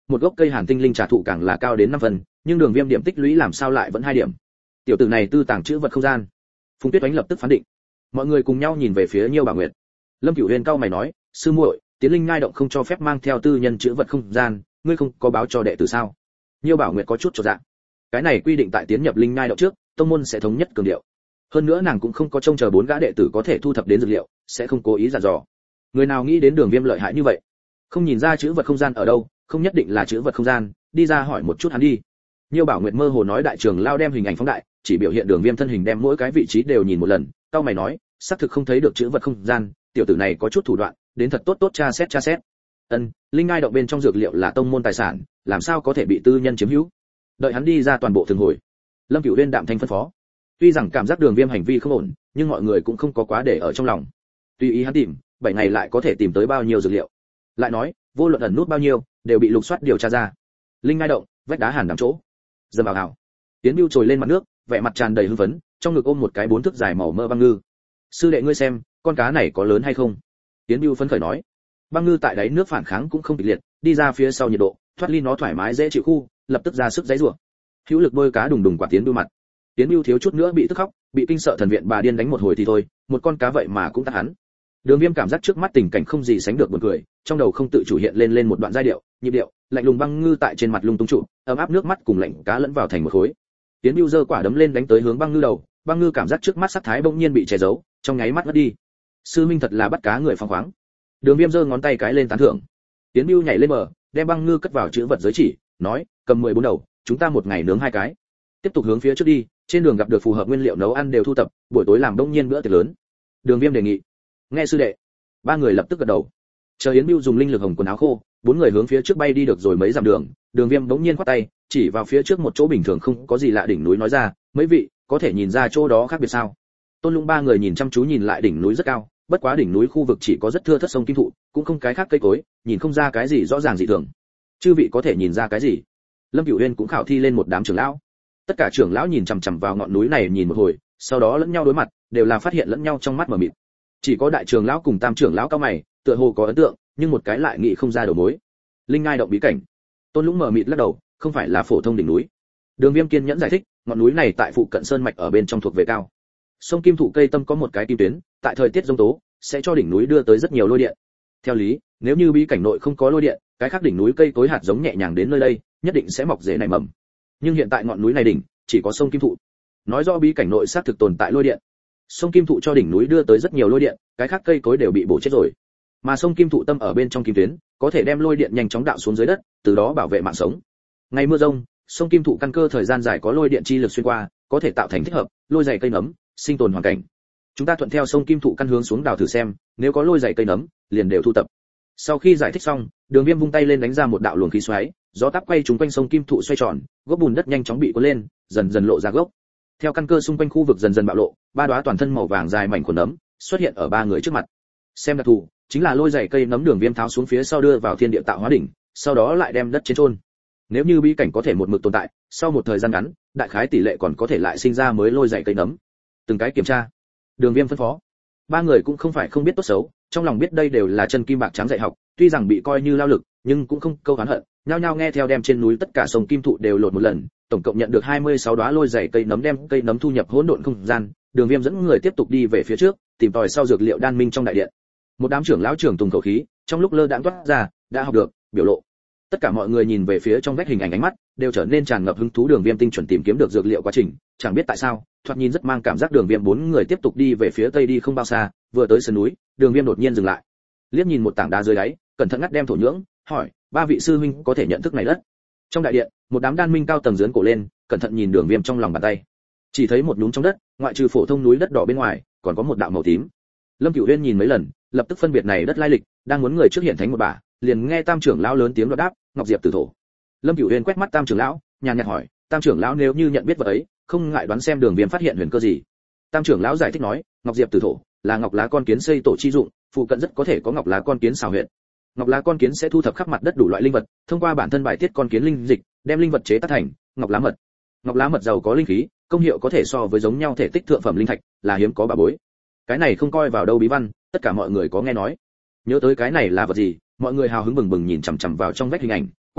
một gốc cây hàn tinh linh trà thụ càng là cao đến năm phần, nhưng Đường Viêm điểm tích lũy làm sao lại vẫn hai điểm. Tiểu tử này tư tàng chữ vật không gian. Phùng Tuyết Oánh lập tức phán định. Mọi người cùng nhau nhìn về phía Nhiêu Bảo Nguyệt. Lâm Cửu Huyền cau mày nói, sư muội, Tiến Linh Ngai động không cho phép mang theo tư nhân chữ vật không gian, ngươi không có báo cho đệ tử sao? Nhiêu Bảo Nguyệt có chút chột dạ. Cái này quy định tại tiến nhập Linh Ngai động trước, tông môn sẽ thống nhất cường điệu. Hơn nữa nàng cũng không có trông chờ bốn gã đệ tử có thể thu thập đến dược liệu, sẽ không cố ý dặn dò. Người nào nghĩ đến Đường Viêm lợi hại như vậy? Không nhìn ra chữ vật không gian ở đâu, không nhất định là chữ vật không gian, đi ra hỏi một chút hắn đi. Nhiêu Bảo Nguyệt mơ hồ nói đại trưởng lao đem hình ảnh phóng đại, chỉ biểu hiện Đường Viêm thân hình đem mỗi cái vị trí đều nhìn một lần, cau mày nói, xác thực không thấy được chữ vật không gian, tiểu tử này có chút thủ đoạn, đến thật tốt tốt tra xét tra xét. Ân, Linh Ngai động bên trong dược liệu là tông môn tài sản, làm sao có thể bị tư nhân chiếm hữu? Đợi hắn đi ra toàn bộ thường hồi. Lâm Cửu Uyên đạm thanh phân phó. Tuy rằng cảm giác Đường Viêm hành vi không ổn, nhưng mọi người cũng không có quá để ở trong lòng. Tùy ý hắn tìm, bảy ngày lại có thể tìm tới bao nhiêu dược liệu. Lại nói, vô luận ẩn nút bao nhiêu, đều bị lục soát điều tra ra. Linh Ngai động, vách đá hàn đằng chỗ. Dầm vào hào. Tiến Bưu trồi lên mặt nước, vẻ mặt tràn đầy hưng phấn, trong ngực ôm một cái bốn thước dài màu mơ băng ngư. Sư đệ ngươi xem, con cá này có lớn hay không? Tiến Bưu phấn khởi nói. Băng ngư tại đáy nước phản kháng cũng không kịch liệt, đi ra phía sau nhiệt độ, thoát ly nó thoải mái dễ chịu khu, lập tức ra sức giãy giụa. Hữu lực bôi cá đùng đùng quả Tiến Bưu mặt. Tiến Bưu thiếu chút nữa bị tức khóc, bị kinh sợ thần viện bà điên đánh một hồi thì thôi, một con cá vậy mà cũng tát hắn. Đường Viêm cảm giác trước mắt tình cảnh không gì sánh được buồn cười, trong đầu không tự chủ hiện lên lên một đoạn giai điệu, nhịp điệu, lạnh lùng băng ngư tại trên mặt lung tung trụ, ấm áp nước mắt cùng lạnh cá lẫn vào thành một khối. Tiến Bưu giơ quả đấm lên đánh tới hướng băng ngư đầu, băng ngư cảm giác trước mắt sắc thái bỗng nhiên bị che giấu, trong nháy mắt mất đi. Sư minh thật là bắt cá người phóng khoáng. Đường Viêm giơ ngón tay cái lên tán thưởng. Tiến Bưu nhảy lên bờ, đem băng ngư cất vào chữ vật giới chỉ, nói, cầm mười bốn đầu, chúng ta một ngày nướng hai cái. Tiếp tục hướng phía trước đi, trên đường gặp được phù hợp nguyên liệu nấu ăn đều thu tập, buổi tối làm đông nhiên bữa tiệc lớn. Đường Viêm đề nghị. Nghe sư đệ. Ba người lập tức gật đầu. Chờ Yến Bưu dùng linh lực hồng quần áo khô, bốn người hướng phía trước bay đi được rồi mấy dặm đường, Đường Viêm bỗng nhiên quát tay, chỉ vào phía trước một chỗ bình thường không có gì lạ đỉnh núi nói ra, mấy vị, có thể nhìn ra chỗ đó khác biệt sao? Tôn Lũng ba người nhìn chăm chú nhìn lại đỉnh núi rất cao, bất quá đỉnh núi khu vực chỉ có rất thưa thớt sông kim thụ, cũng không cái khác cây cối, nhìn không ra cái gì rõ ràng dị thường. Chư vị có thể nhìn ra cái gì? Lâm Cửu Uyên cũng khảo thi lên một đám trưởng lão. Tất cả trưởng lão nhìn chằm chằm vào ngọn núi này nhìn một hồi, sau đó lẫn nhau đối mặt, đều là phát hiện lẫn nhau trong mắt mờ mịt. Chỉ có đại trưởng lão cùng tam trưởng lão cao mày, tựa hồ có ấn tượng, nhưng một cái lại nghĩ không ra đầu mối. Linh Ngai động bí cảnh. Tôn Lũng mờ mịt lắc đầu, không phải là phổ thông đỉnh núi. Đường Viêm kiên nhẫn giải thích, ngọn núi này tại phụ cận sơn mạch ở bên trong thuộc về cao. Sông kim thụ cây tâm có một cái kim tuyến, tại thời tiết giông tố sẽ cho đỉnh núi đưa tới rất nhiều lôi điện. Theo lý, nếu như bí cảnh nội không có lôi điện, cái khác đỉnh núi cây cối hạt giống nhẹ nhàng đến nơi đây, nhất định sẽ mọc rễ nảy mầm. Nhưng hiện tại ngọn núi này đỉnh chỉ có sông kim thụ, nói rõ bí cảnh nội xác thực tồn tại lôi điện. Sông kim thụ cho đỉnh núi đưa tới rất nhiều lôi điện, cái khác cây cối đều bị bổ chết rồi. Mà sông kim thụ tâm ở bên trong kim tuyến, có thể đem lôi điện nhanh chóng đạo xuống dưới đất, từ đó bảo vệ mạng sống. Ngày mưa rông, sông kim thụ căn cơ thời gian dài có lôi điện chi lực xuyên qua, có thể tạo thành thích hợp lôi dày cây nấm, sinh tồn hoàn cảnh. Chúng ta thuận theo sông kim thụ căn hướng xuống đào thử xem, nếu có lôi dày cây nấm, liền đều thu tập. Sau khi giải thích xong, Đường Viêm vung tay lên đánh ra một đạo luồng khí xoáy, gió táp quay trúng quanh sông kim thụ xoay tròn, gốc bùn đất nhanh chóng bị cuốn lên, dần dần lộ ra gốc. Theo căn cơ xung quanh khu vực dần dần bạo lộ, ba đóa toàn thân màu vàng dài mảnh khuẩn nấm xuất hiện ở ba người trước mặt. Xem đặc thù, chính là lôi dày cây nấm. Đường Viêm tháo xuống phía sau đưa vào thiên địa tạo hóa đỉnh, sau đó lại đem đất trên chôn. Nếu như bí cảnh có thể một mực tồn tại, sau một thời gian ngắn, đại khái tỷ lệ còn có thể lại sinh ra mới lôi dày cây nấm. Từng cái kiểm tra. Đường Viêm phân phó. Ba người cũng không phải không biết tốt xấu, trong lòng biết đây đều là chân kim bạc trắng dạy học, tuy rằng bị coi như lao lực, nhưng cũng không câu oán hận, nhao nhao nghe theo đem trên núi tất cả sông kim thụ đều lột một lần, tổng cộng nhận được hai mươi sáu đóa lôi dày cây nấm, đem cây nấm thu nhập hỗn độn không gian. Đường Viêm dẫn người tiếp tục đi về phía trước, tìm tòi sau dược liệu đan minh trong đại điện. Một đám trưởng lão trưởng tùng khẩu khí, trong lúc lơ đãng toát ra, đã học được, biểu lộ. Tất cả mọi người nhìn về phía trong vách hình ảnh, ánh mắt đều trở nên tràn ngập hứng thú. Đường Viêm tinh chuẩn tìm kiếm được dược liệu quá trình, chẳng biết tại sao, thoạt nhìn rất mang cảm giác. Đường Viêm bốn người tiếp tục đi về phía tây, đi không bao xa, vừa tới sườn núi, Đường Viêm đột nhiên dừng lại, liếc nhìn một tảng đá dưới đáy, cẩn thận ngắt đem thổ nhưỡng, hỏi, ba vị sư huynh có thể nhận thức này đất? Trong đại điện, một đám đan minh cao tầng giương cổ lên, cẩn thận nhìn Đường Viêm trong lòng bàn tay, chỉ thấy một nhúm trong đất, ngoại trừ phổ thông núi đất đỏ bên ngoài, còn có một đạo màu tím. Lâm Cửu Uyên nhìn mấy lần, lập tức phân biệt này đất lai lịch, đang muốn người trước hiện thánh một bả, liền nghe tam trưởng lão lớn tiếng đoạt đáp, Ngọc Diệp Tử Thổ. Lâm Cửu Uyên quét mắt tam trưởng lão, nhàn nhạt hỏi, tam trưởng lão nếu như nhận biết vật ấy, không ngại đoán xem Đường Viêm phát hiện huyền cơ gì. Tam trưởng lão giải thích nói, Ngọc Diệp Tử Thổ là ngọc lá con kiến xây tổ chi dụng, phụ cận rất có thể có ngọc lá con kiến xào huyệt. Ngọc lá con kiến sẽ thu thập khắp mặt đất đủ loại linh vật, thông qua bản thân bài tiết con kiến linh dịch, đem linh vật chế tác thành ngọc lá mật. Ngọc lá mật giàu có linh khí, công hiệu có thể so với giống nhau thể tích thượng phẩm linh thạch, là hiếm có bảo bối. Cái này không coi vào đâu bí văn, tất cả mọi người có nghe nói. Nhớ tới cái này là vật gì, mọi người hào hứng bừng bừng nhìn chằm chằm vào trong vách hình ảnh,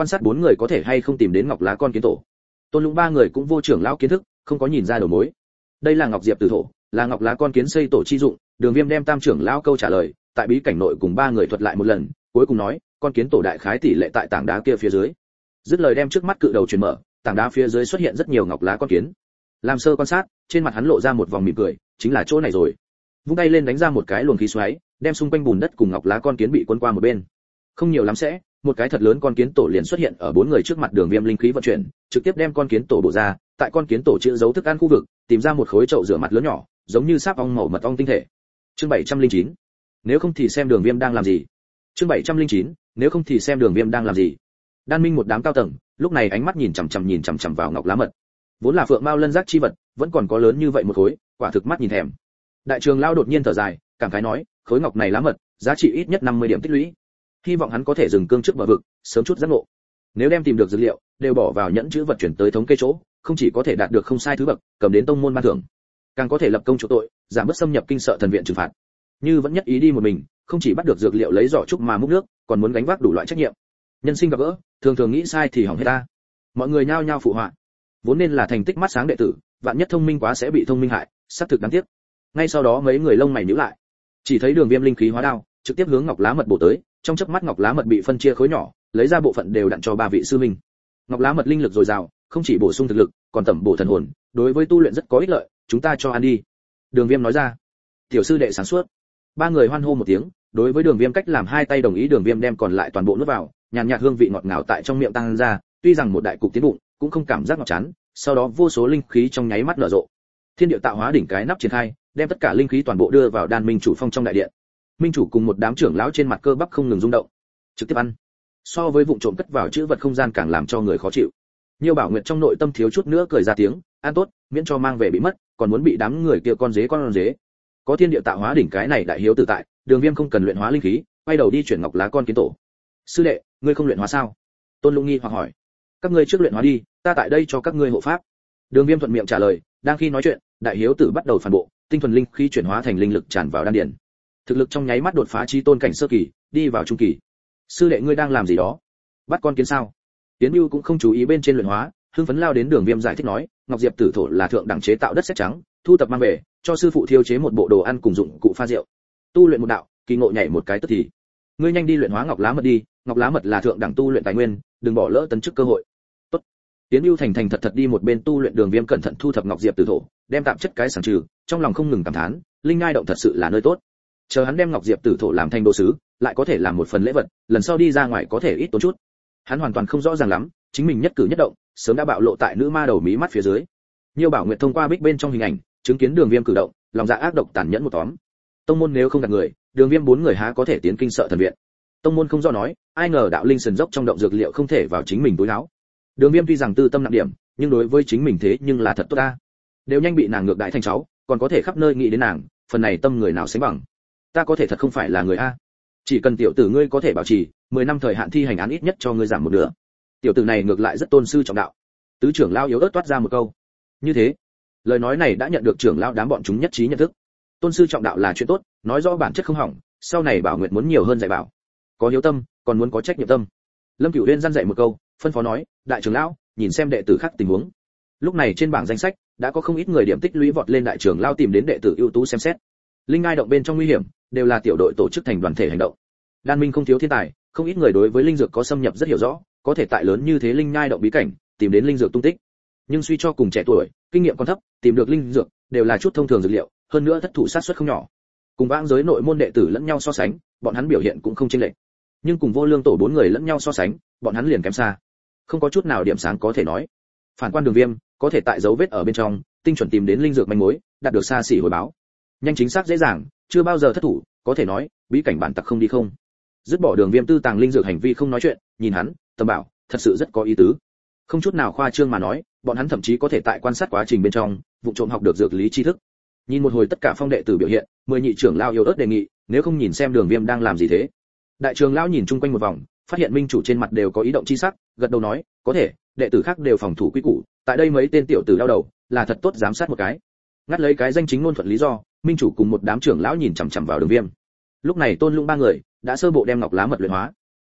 quan sát bốn người có thể hay không tìm đến ngọc lá con kiến tổ. Tôn Lũng ba người cũng vô trưởng lão kiến thức, không có nhìn ra đầu mối. Đây là ngọc diệp tử thổ, là ngọc lá con kiến xây tổ chi dụng. Đường Viêm đem tam trưởng lão câu trả lời, tại bí cảnh nội cùng ba người thuật lại một lần, cuối cùng nói, con kiến tổ đại khái tỷ lệ tại tảng đá kia phía dưới. Dứt lời đem trước mắt cự đầu truyền mở, tảng đá phía dưới xuất hiện rất nhiều ngọc lá con kiến. Làm sơ quan sát, trên mặt hắn lộ ra một vòng mỉm cười, chính là chỗ này rồi. Vung tay lên đánh ra một cái luồng khí xoáy, đem xung quanh bùn đất cùng ngọc lá con kiến bị cuốn qua một bên. Không nhiều lắm sẽ, một cái thật lớn con kiến tổ liền xuất hiện ở bốn người trước mặt. Đường Viêm linh khí vận chuyển, trực tiếp đem con kiến tổ bổ ra, tại con kiến tổ chứa giấu thức ăn khu vực, tìm ra một khối chậu rửa mặt lớn nhỏ, giống như sáp ong màu mật ong tinh thể. Chương bảy trăm lẻ chín. Nếu không thì xem Đường Viêm đang làm gì. Chương bảy trăm lẻ chín. Nếu không thì xem Đường Viêm đang làm gì. Đan Minh một đám cao tầng, lúc này ánh mắt nhìn chằm chằm nhìn chằm chằm vào ngọc lá mật. Vốn là phượng mao lân giác chi vật, vẫn còn có lớn như vậy một khối, quả thực mắt nhìn thèm. Đại trường lão đột nhiên thở dài, cảm khái nói, khối ngọc này lá mật, giá trị ít nhất năm mươi điểm tích lũy. Hy vọng hắn có thể dừng cương trước bờ vực, sớm chút giác ngộ. Nếu đem tìm được dữ liệu, đều bỏ vào nhẫn chữ vật chuyển tới thống kê chỗ, không chỉ có thể đạt được không sai thứ bậc, cầm đến tông môn ban thưởng, càng có thể lập công chỗ tội, giảm bớt xâm nhập kinh sợ thần viện trừng phạt. Như vẫn nhất ý đi một mình, không chỉ bắt được dược liệu lấy giỏ trúc mà múc nước, còn muốn gánh vác đủ loại trách nhiệm. Nhân sinh gặp gỡ, thường thường nghĩ sai thì hỏng hết ta. Mọi người nhao nhao phụ họa. Vốn nên là thành tích mắt sáng đệ tử, vạn nhất thông minh quá sẽ bị thông minh hại, xác thực đáng tiếc. Ngay sau đó mấy người lông mày nhíu lại, chỉ thấy Đường Viêm linh khí hóa đao, trực tiếp hướng ngọc lá mật bổ tới, trong chớp mắt ngọc lá mật bị phân chia khối nhỏ, lấy ra bộ phận đều đặn cho ba vị sư minh. Ngọc lá mật linh lực dồi dào, không chỉ bổ sung thực lực, còn tẩm bổ thần hồn, đối với tu luyện rất có ích lợi, chúng ta cho ăn đi. Đường Viêm nói ra. Tiểu sư đệ sáng suốt. Ba người hoan hô một tiếng, đối với Đường Viêm cách làm hai tay đồng ý. Đường Viêm đem còn lại toàn bộ nuốt vào, nhàn nhạt hương vị ngọt ngào tại trong miệng tăng ra, tuy rằng một đại cục tiến bụng, cũng không cảm giác ngọt chán. Sau đó vô số linh khí trong nháy mắt nở rộ. Thiên địa tạo hóa đỉnh cái nắp triển khai, đem tất cả linh khí toàn bộ đưa vào Đan Minh chủ phong trong đại điện. Minh chủ cùng một đám trưởng lão trên mặt cơ bắp không ngừng rung động. Trực tiếp ăn. So với vụng trộm cất vào chữ vật không gian càng làm cho người khó chịu. Nhiêu Bảo Nguyệt trong nội tâm thiếu chút nữa cười ra tiếng, ăn tốt, miễn cho mang về bị mất, còn muốn bị đám người kia con dế con dế. Có thiên địa tạo hóa đỉnh cái này đại hiếu tự tại, Đường Viêm không cần luyện hóa linh khí, quay đầu đi chuyển ngọc lá con kiến tổ. Sư đệ, ngươi không luyện hóa sao? Tôn Lũng nghi hoặc hỏi. Các ngươi trước luyện hóa đi, ta tại đây cho các ngươi hộ pháp. Đường Viêm thuận miệng trả lời. Đang khi nói chuyện, đại hiếu tử bắt đầu phản bộ, tinh thuần linh khí chuyển hóa thành linh lực tràn vào đan điền. Thực lực trong nháy mắt đột phá chí tôn cảnh sơ kỳ, đi vào trung kỳ. Sư đệ ngươi đang làm gì đó? Bắt con kiến sao? Tiến Nưu cũng không chú ý bên trên luyện hóa, hưng phấn lao đến Đường Viêm giải thích nói, ngọc diệp tử thổ là thượng đẳng chế tạo đất sét trắng, thu tập mang về, cho sư phụ thiêu chế một bộ đồ ăn cùng dụng cụ pha rượu. Tu luyện một đạo, kỳ ngộ nhảy một cái tức thì. Ngươi nhanh đi luyện hóa ngọc lá mật đi, ngọc lá mật là thượng đẳng tu luyện tài nguyên, đừng bỏ lỡ tấn chức cơ hội. Tốt. Tiến Nưu thành thành thật thật đi một bên tu luyện. Đường Viêm cẩn thận thu thập ngọc diệp tử thổ, đem tạp chất cái sảng trừ, trong lòng không ngừng cảm thán, linh ngai động thật sự là nơi tốt. Chờ hắn đem ngọc diệp tử thổ làm thành đồ sứ, lại có thể làm một phần lễ vật, lần sau đi ra ngoài có thể ít tốn chút. Hắn hoàn toàn không rõ ràng lắm, chính mình nhất cử nhất động, sớm đã bạo lộ tại nữ ma đầu mí mắt phía dưới. Nhiêu Bảo Nguyệt thông qua bích bên trong hình ảnh, chứng kiến Đường Viêm cử động, lòng dạ ác độc tàn nhẫn một tóm. Tông môn nếu không gạt người, Đường Viêm bốn người há có thể tiến kinh sợ thần viện. Tông môn không do nói, ai ngờ đạo linh sườn dốc trong động dược liệu không thể vào chính mình túi áo. Đường Viêm tuy rằng tư tâm nặng điểm, nhưng đối với chính mình thế nhưng là thật tốt ta. Đều nhanh bị nàng ngược đãi thành cháu, còn có thể khắp nơi nghĩ đến nàng, phần này tâm người nào sánh bằng. Ta có thể thật không phải là người a. Chỉ cần tiểu tử ngươi có thể bảo trì mười năm thời hạn thi hành án, ít nhất cho ngươi giảm một nửa. Tiểu tử này ngược lại rất tôn sư trọng đạo. Tứ trưởng lão yếu ớt toát ra một câu. Như thế, lời nói này đã nhận được trưởng lão đám bọn chúng nhất trí nhận thức. Tôn sư trọng đạo là chuyện tốt, nói rõ bản chất không hỏng, sau này Bảo Nguyệt muốn nhiều hơn dạy bảo. Có hiếu tâm, còn muốn có trách nhiệm tâm. Lâm Cửu Uyên răn dạy một câu, phân phó nói, đại trưởng lão, nhìn xem đệ tử khác tình huống. Lúc này trên bảng danh sách đã có không ít người điểm tích lũy vọt lên. Đại trưởng lão tìm đến đệ tử ưu tú xem xét. Linh ngai động bên trong nguy hiểm, đều là tiểu đội tổ chức thành đoàn thể hành động. Đan Minh không thiếu thiên tài, không ít người đối với linh dược có xâm nhập rất hiểu rõ, có thể tại lớn như thế linh ngai động bí cảnh tìm đến linh dược tung tích. Nhưng suy cho cùng trẻ tuổi, kinh nghiệm còn thấp, tìm được linh dược đều là chút thông thường dược liệu, hơn nữa thất thủ sát suất không nhỏ. Cùng vãng giới nội môn đệ tử lẫn nhau so sánh, bọn hắn biểu hiện cũng không chênh lệch. Nhưng cùng Vô Lương tổ bốn người lẫn nhau so sánh, bọn hắn liền kém xa. Không có chút nào điểm sáng có thể nói. Phản quan Đường Viêm, có thể tại dấu vết ở bên trong, tinh chuẩn tìm đến linh dược manh mối, đạt được xa xỉ hồi báo. Nhanh chính xác dễ dàng, chưa bao giờ thất thủ, có thể nói, bí cảnh bản tặc không đi không. Dứt bỏ Đường Viêm tư tàng linh dược hành vi không nói chuyện, nhìn hắn, Tầm Bảo, thật sự rất có ý tứ. Không chút nào khoa trương mà nói, bọn hắn thậm chí có thể tại quan sát quá trình bên trong, vụ trộm học được dược lý tri thức. Nhìn một hồi tất cả phong đệ tử biểu hiện, mười nhị trưởng lão yếu ớt đề nghị, nếu không nhìn xem Đường Viêm đang làm gì thế. Đại trưởng lão nhìn chung quanh một vòng, phát hiện minh chủ trên mặt đều có ý động chi sắc, gật đầu nói, có thể, đệ tử khác đều phòng thủ quy củ, tại đây mấy tên tiểu tử đau đầu, là thật tốt giám sát một cái. Ngắt lấy cái danh chính ngôn thuận lý do, minh chủ cùng một đám trưởng lão nhìn chằm chằm vào Đường Viêm. Lúc này Tôn Lũng ba người đã sơ bộ đem ngọc lá mật luyện hóa.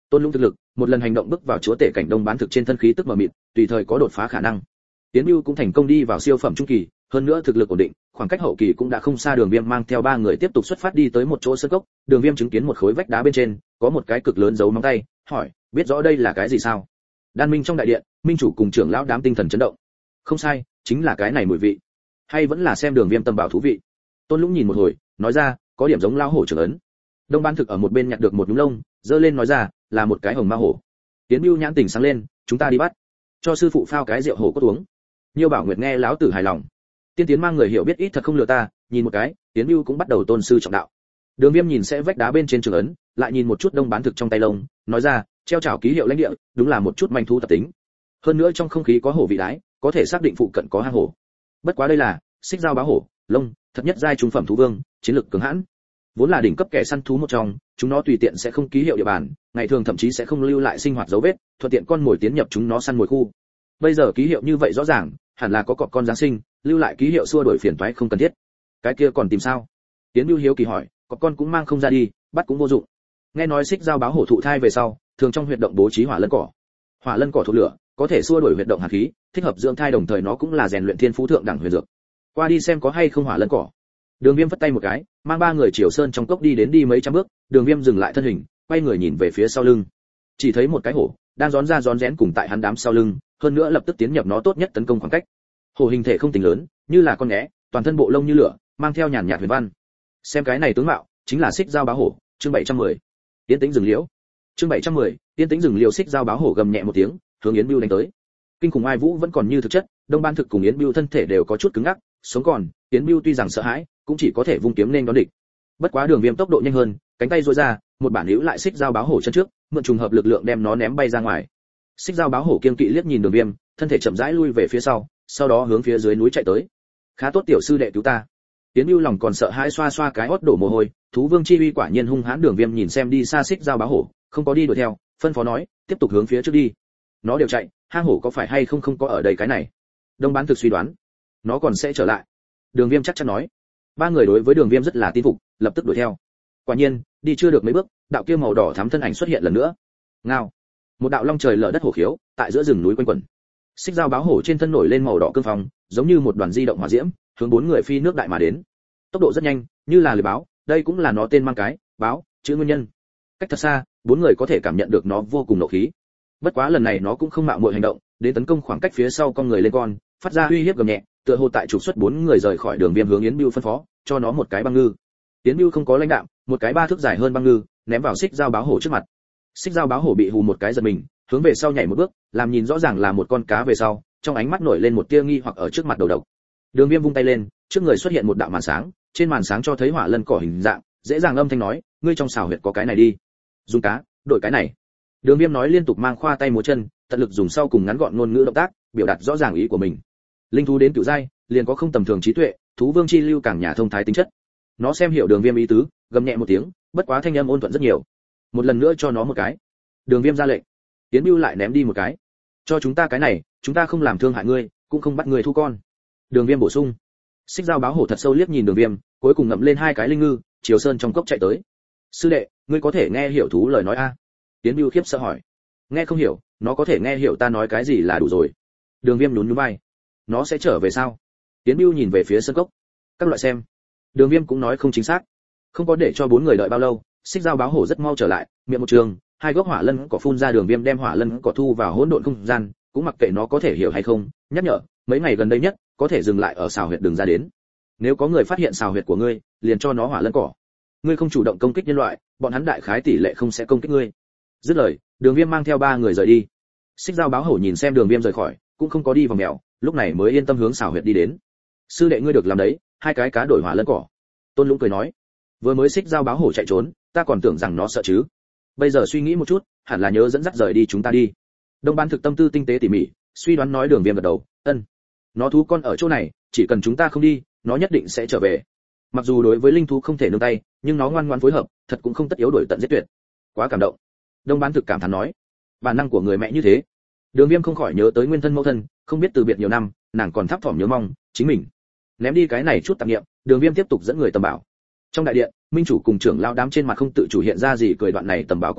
Tôn Lũng thực lực, một lần hành động bước vào chúa tể cảnh đông bán thực trên thân khí tức mờ mịt, tùy thời có đột phá khả năng. Tiến Bưu cũng thành công đi vào siêu phẩm trung kỳ, hơn nữa thực lực ổn định, khoảng cách hậu kỳ cũng đã không xa. Đường Viêm mang theo ba người tiếp tục xuất phát đi tới một chỗ sơn cốc, Đường Viêm chứng kiến một khối vách đá bên trên có một cái cực lớn dấu móng tay, hỏi, biết rõ đây là cái gì sao? Đan Minh trong đại điện, minh chủ cùng trưởng lão đám tinh thần chấn động. Không sai, chính là cái này mùi vị. Hay vẫn là xem Đường Viêm tâm bảo thú vị. Tôn Lũng nhìn một hồi, nói ra, có điểm giống lão hổ trưởng ấn. Đông Ban Thực ở một bên nhặt được một nhúm lông, giơ lên nói ra, là một cái hồng ma hổ. Tiến Bưu nhãn tỉnh sáng lên, chúng ta đi bắt, cho sư phụ phao cái rượu hổ cốt uống. Nhiêu Bảo Nguyệt nghe lão tử hài lòng. Tiên Tiến mang người hiểu biết ít thật không lừa ta, nhìn một cái, Tiến Bưu cũng bắt đầu tôn sư trọng đạo. Đường Viêm nhìn sẽ vách đá bên trên trường ấn, lại nhìn một chút Đông Bán Thực trong tay lông, nói ra, treo chảo ký hiệu lãnh địa, đúng là một chút manh thú tập tính. Hơn nữa trong không khí có hổ vị đái, có thể xác định phụ cận có hang hổ. Bất quá đây là xích dao báo hổ, lông, thật nhất giai trung phẩm thú vương, chiến lực cường hãn. Vốn là đỉnh cấp kẻ săn thú một trong, chúng nó tùy tiện sẽ không ký hiệu địa bàn, ngày thường thậm chí sẽ không lưu lại sinh hoạt dấu vết, thuận tiện con mồi tiến nhập chúng nó săn mồi khu. Bây giờ ký hiệu như vậy rõ ràng, hẳn là có cọp con giáng sinh, lưu lại ký hiệu xua đuổi phiền toái không cần thiết. Cái kia còn tìm sao? Tiến Bưu hiếu kỳ hỏi, cọp con cũng mang không ra đi, bắt cũng vô dụng. Nghe nói xích dao báo hổ thụ thai về sau, thường trong huyệt động bố trí hỏa lân cỏ. Hỏa lân cỏ thuộc lửa, có thể xua đuổi huyệt động hàn khí, thích hợp dưỡng thai, đồng thời nó cũng là rèn luyện thiên phú thượng đẳng huyền dược. Qua đi xem có hay không hỏa lân cỏ. Đường Viêm vất tay một cái, mang ba người chiều sơn trong cốc đi đến đi mấy trăm bước, Đường Viêm dừng lại thân hình, quay người nhìn về phía sau lưng. Chỉ thấy một cái hổ đang rón ra rón rén cùng tại hắn đám sau lưng, hơn nữa lập tức tiến nhập nó tốt nhất tấn công khoảng cách. Hổ hình thể không tính lớn, như là con nghé, toàn thân bộ lông như lửa, mang theo nhàn nhạt huyền văn. Xem cái này tướng mạo, chính là xích dao báo hổ. Chương bảy trăm mười. Tiến tĩnh rừng liễu. Chương bảy trăm mười. Tiến tĩnh rừng liễu. Xích dao báo hổ gầm nhẹ một tiếng, hướng Yến Bưu đánh tới. Kinh khủng ai vũ vẫn còn như thực chất, Đông Ban Thực cùng Yến Bưu thân thể đều có chút cứng ngắc, sống còn, Yến Bưu tuy rằng sợ hãi, cũng chỉ có thể vung kiếm nên đón địch. Bất quá Đường Viêm tốc độ nhanh hơn, cánh tay duỗi ra, một bản hữu lại xích dao báo hổ chân trước, mượn trùng hợp lực lượng đem nó ném bay ra ngoài. Xích dao báo hổ kiêng kỵ liếc nhìn Đường Viêm, thân thể chậm rãi lui về phía sau, sau đó hướng phía dưới núi chạy tới. Khá tốt tiểu sư đệ cứu ta. Tiến Bưu lòng còn sợ hãi xoa xoa cái hót đổ mồ hôi, thú vương chi uy quả nhiên hung hãn. Đường Viêm nhìn xem đi xa xích dao báo hổ, không có đi đuổi theo, phân phó nói, tiếp tục hướng phía trước đi. Nó đều chạy, hang hổ có phải hay không không có ở đây cái này. Đông Bán Thực suy đoán, nó còn sẽ trở lại. Đường Viêm chắc chắn nói. Ba người đối với Đường Viêm rất là tin phục, lập tức đuổi theo. Quả nhiên, đi chưa được mấy bước, đạo kia màu đỏ thắm thân ảnh xuất hiện lần nữa. Ngao, một đạo long trời lở đất hổ khiếu, tại giữa rừng núi quanh quẩn. Xích dao báo hổ trên thân nổi lên màu đỏ cương phong, giống như một đoàn di động hỏa diễm, hướng bốn người phi nước đại mà đến. Tốc độ rất nhanh, như là lưỡi báo, đây cũng là nó tên mang cái, báo, chữ nguyên nhân. Cách thật xa, bốn người có thể cảm nhận được nó vô cùng nộ khí. Bất quá lần này nó cũng không mạo muội hành động, đến tấn công khoảng cách phía sau con người lên con, phát ra uy hiếp gầm nhẹ, tựa hồ tại trục xuất bốn người rời khỏi Đường Viêm hướng Yến Bưu phân phó, cho nó một cái băng ngư. Yến Bưu không có lãnh đạm, một cái ba thước dài hơn băng ngư, ném vào xích dao báo hổ trước mặt. Xích dao báo hổ bị hù một cái giật mình, hướng về sau nhảy một bước, làm nhìn rõ ràng là một con cá về sau, trong ánh mắt nổi lên một tia nghi hoặc ở trước mặt đầu độc. Đường Viêm vung tay lên, trước người xuất hiện một đạo màn sáng, trên màn sáng cho thấy hỏa lân cỏ hình dạng, dễ dàng âm thanh nói, ngươi trong xào huyệt có cái này đi. Dùng cá, đổi cái này. Đường Viêm nói liên tục mang khoa tay múa chân, tận lực dùng sau cùng ngắn gọn ngôn ngữ động tác, biểu đạt rõ ràng ý của mình. Linh thú đến cửu giai, liền có không tầm thường trí tuệ, thú vương chi lưu càng nhà thông thái tính chất. Nó xem hiểu Đường Viêm ý tứ, gầm nhẹ một tiếng, bất quá thanh âm ôn thuận rất nhiều. Một lần nữa cho nó một cái. Đường Viêm ra lệnh. Tiến Bưu lại ném đi một cái. Cho chúng ta cái này, chúng ta không làm thương hại ngươi, cũng không bắt ngươi thu con. Đường Viêm bổ sung. Xích dao báo hổ thật sâu liếc nhìn Đường Viêm, cuối cùng ngậm lên hai cái linh ngư, chiều sơn trong cốc chạy tới. Sư đệ, ngươi có thể nghe hiểu thú lời nói a? Tiến Bưu khiếp sợ hỏi. Nghe không hiểu, nó có thể nghe hiểu ta nói cái gì là đủ rồi. Đường Viêm nhún nhún vai. Nó sẽ trở về sao? Tiến Bưu nhìn về phía sơn cốc. Các loại xem. Đường Viêm cũng nói không chính xác. Không có để cho bốn người đợi bao lâu, xích dao báo hổ rất mau trở lại, miệng một trường, hai gốc hỏa lân cỏ phun ra. Đường Viêm đem hỏa lân cỏ thu vào hỗn độn không gian, cũng mặc kệ nó có thể hiểu hay không, nhắc nhở, mấy ngày gần đây nhất, có thể dừng lại ở xào huyệt đường ra đến. Nếu có người phát hiện xào huyệt của ngươi, liền cho nó hỏa lân cỏ. Ngươi không chủ động công kích nhân loại, bọn hắn đại khái tỷ lệ không sẽ công kích ngươi. Dứt lời, Đường Viêm mang theo ba người rời đi. Xích dao báo hổ nhìn xem Đường Viêm rời khỏi, cũng không có đi vào mèo, lúc này mới yên tâm hướng xào huyệt đi đến. Sư đệ ngươi được làm đấy, hai cái cá đổi hỏa lân cỏ. Tôn Lũng cười nói, vừa mới xích dao báo hổ chạy trốn, ta còn tưởng rằng nó sợ chứ. Bây giờ suy nghĩ một chút, hẳn là nhớ dẫn dắt rời đi chúng ta đi. Đông Ban Thực tâm tư tinh tế tỉ mỉ, suy đoán nói. Đường Viêm gật đầu, ân. Nó thú con ở chỗ này, chỉ cần chúng ta không đi, nó nhất định sẽ trở về. Mặc dù đối với linh thú không thể nương tay, nhưng nó ngoan ngoãn phối hợp, thật cũng không tất yếu đuổi tận giết tuyệt. Quá cảm động. Đông Ban Thực cảm thán nói, bản năng của người mẹ như thế. Đường Viêm không khỏi nhớ tới nguyên thân mẫu thân, không biết từ biệt nhiều năm, nàng còn thấp thỏm nhớ mong chính mình. Ném đi cái này chút tạp niệm, Đường Viêm tiếp tục dẫn người tầm bảo. Trong đại điện, minh chủ cùng trưởng lão đám trên mặt không tự chủ hiện ra gì cười. Đoạn này tầm bảo quá trình,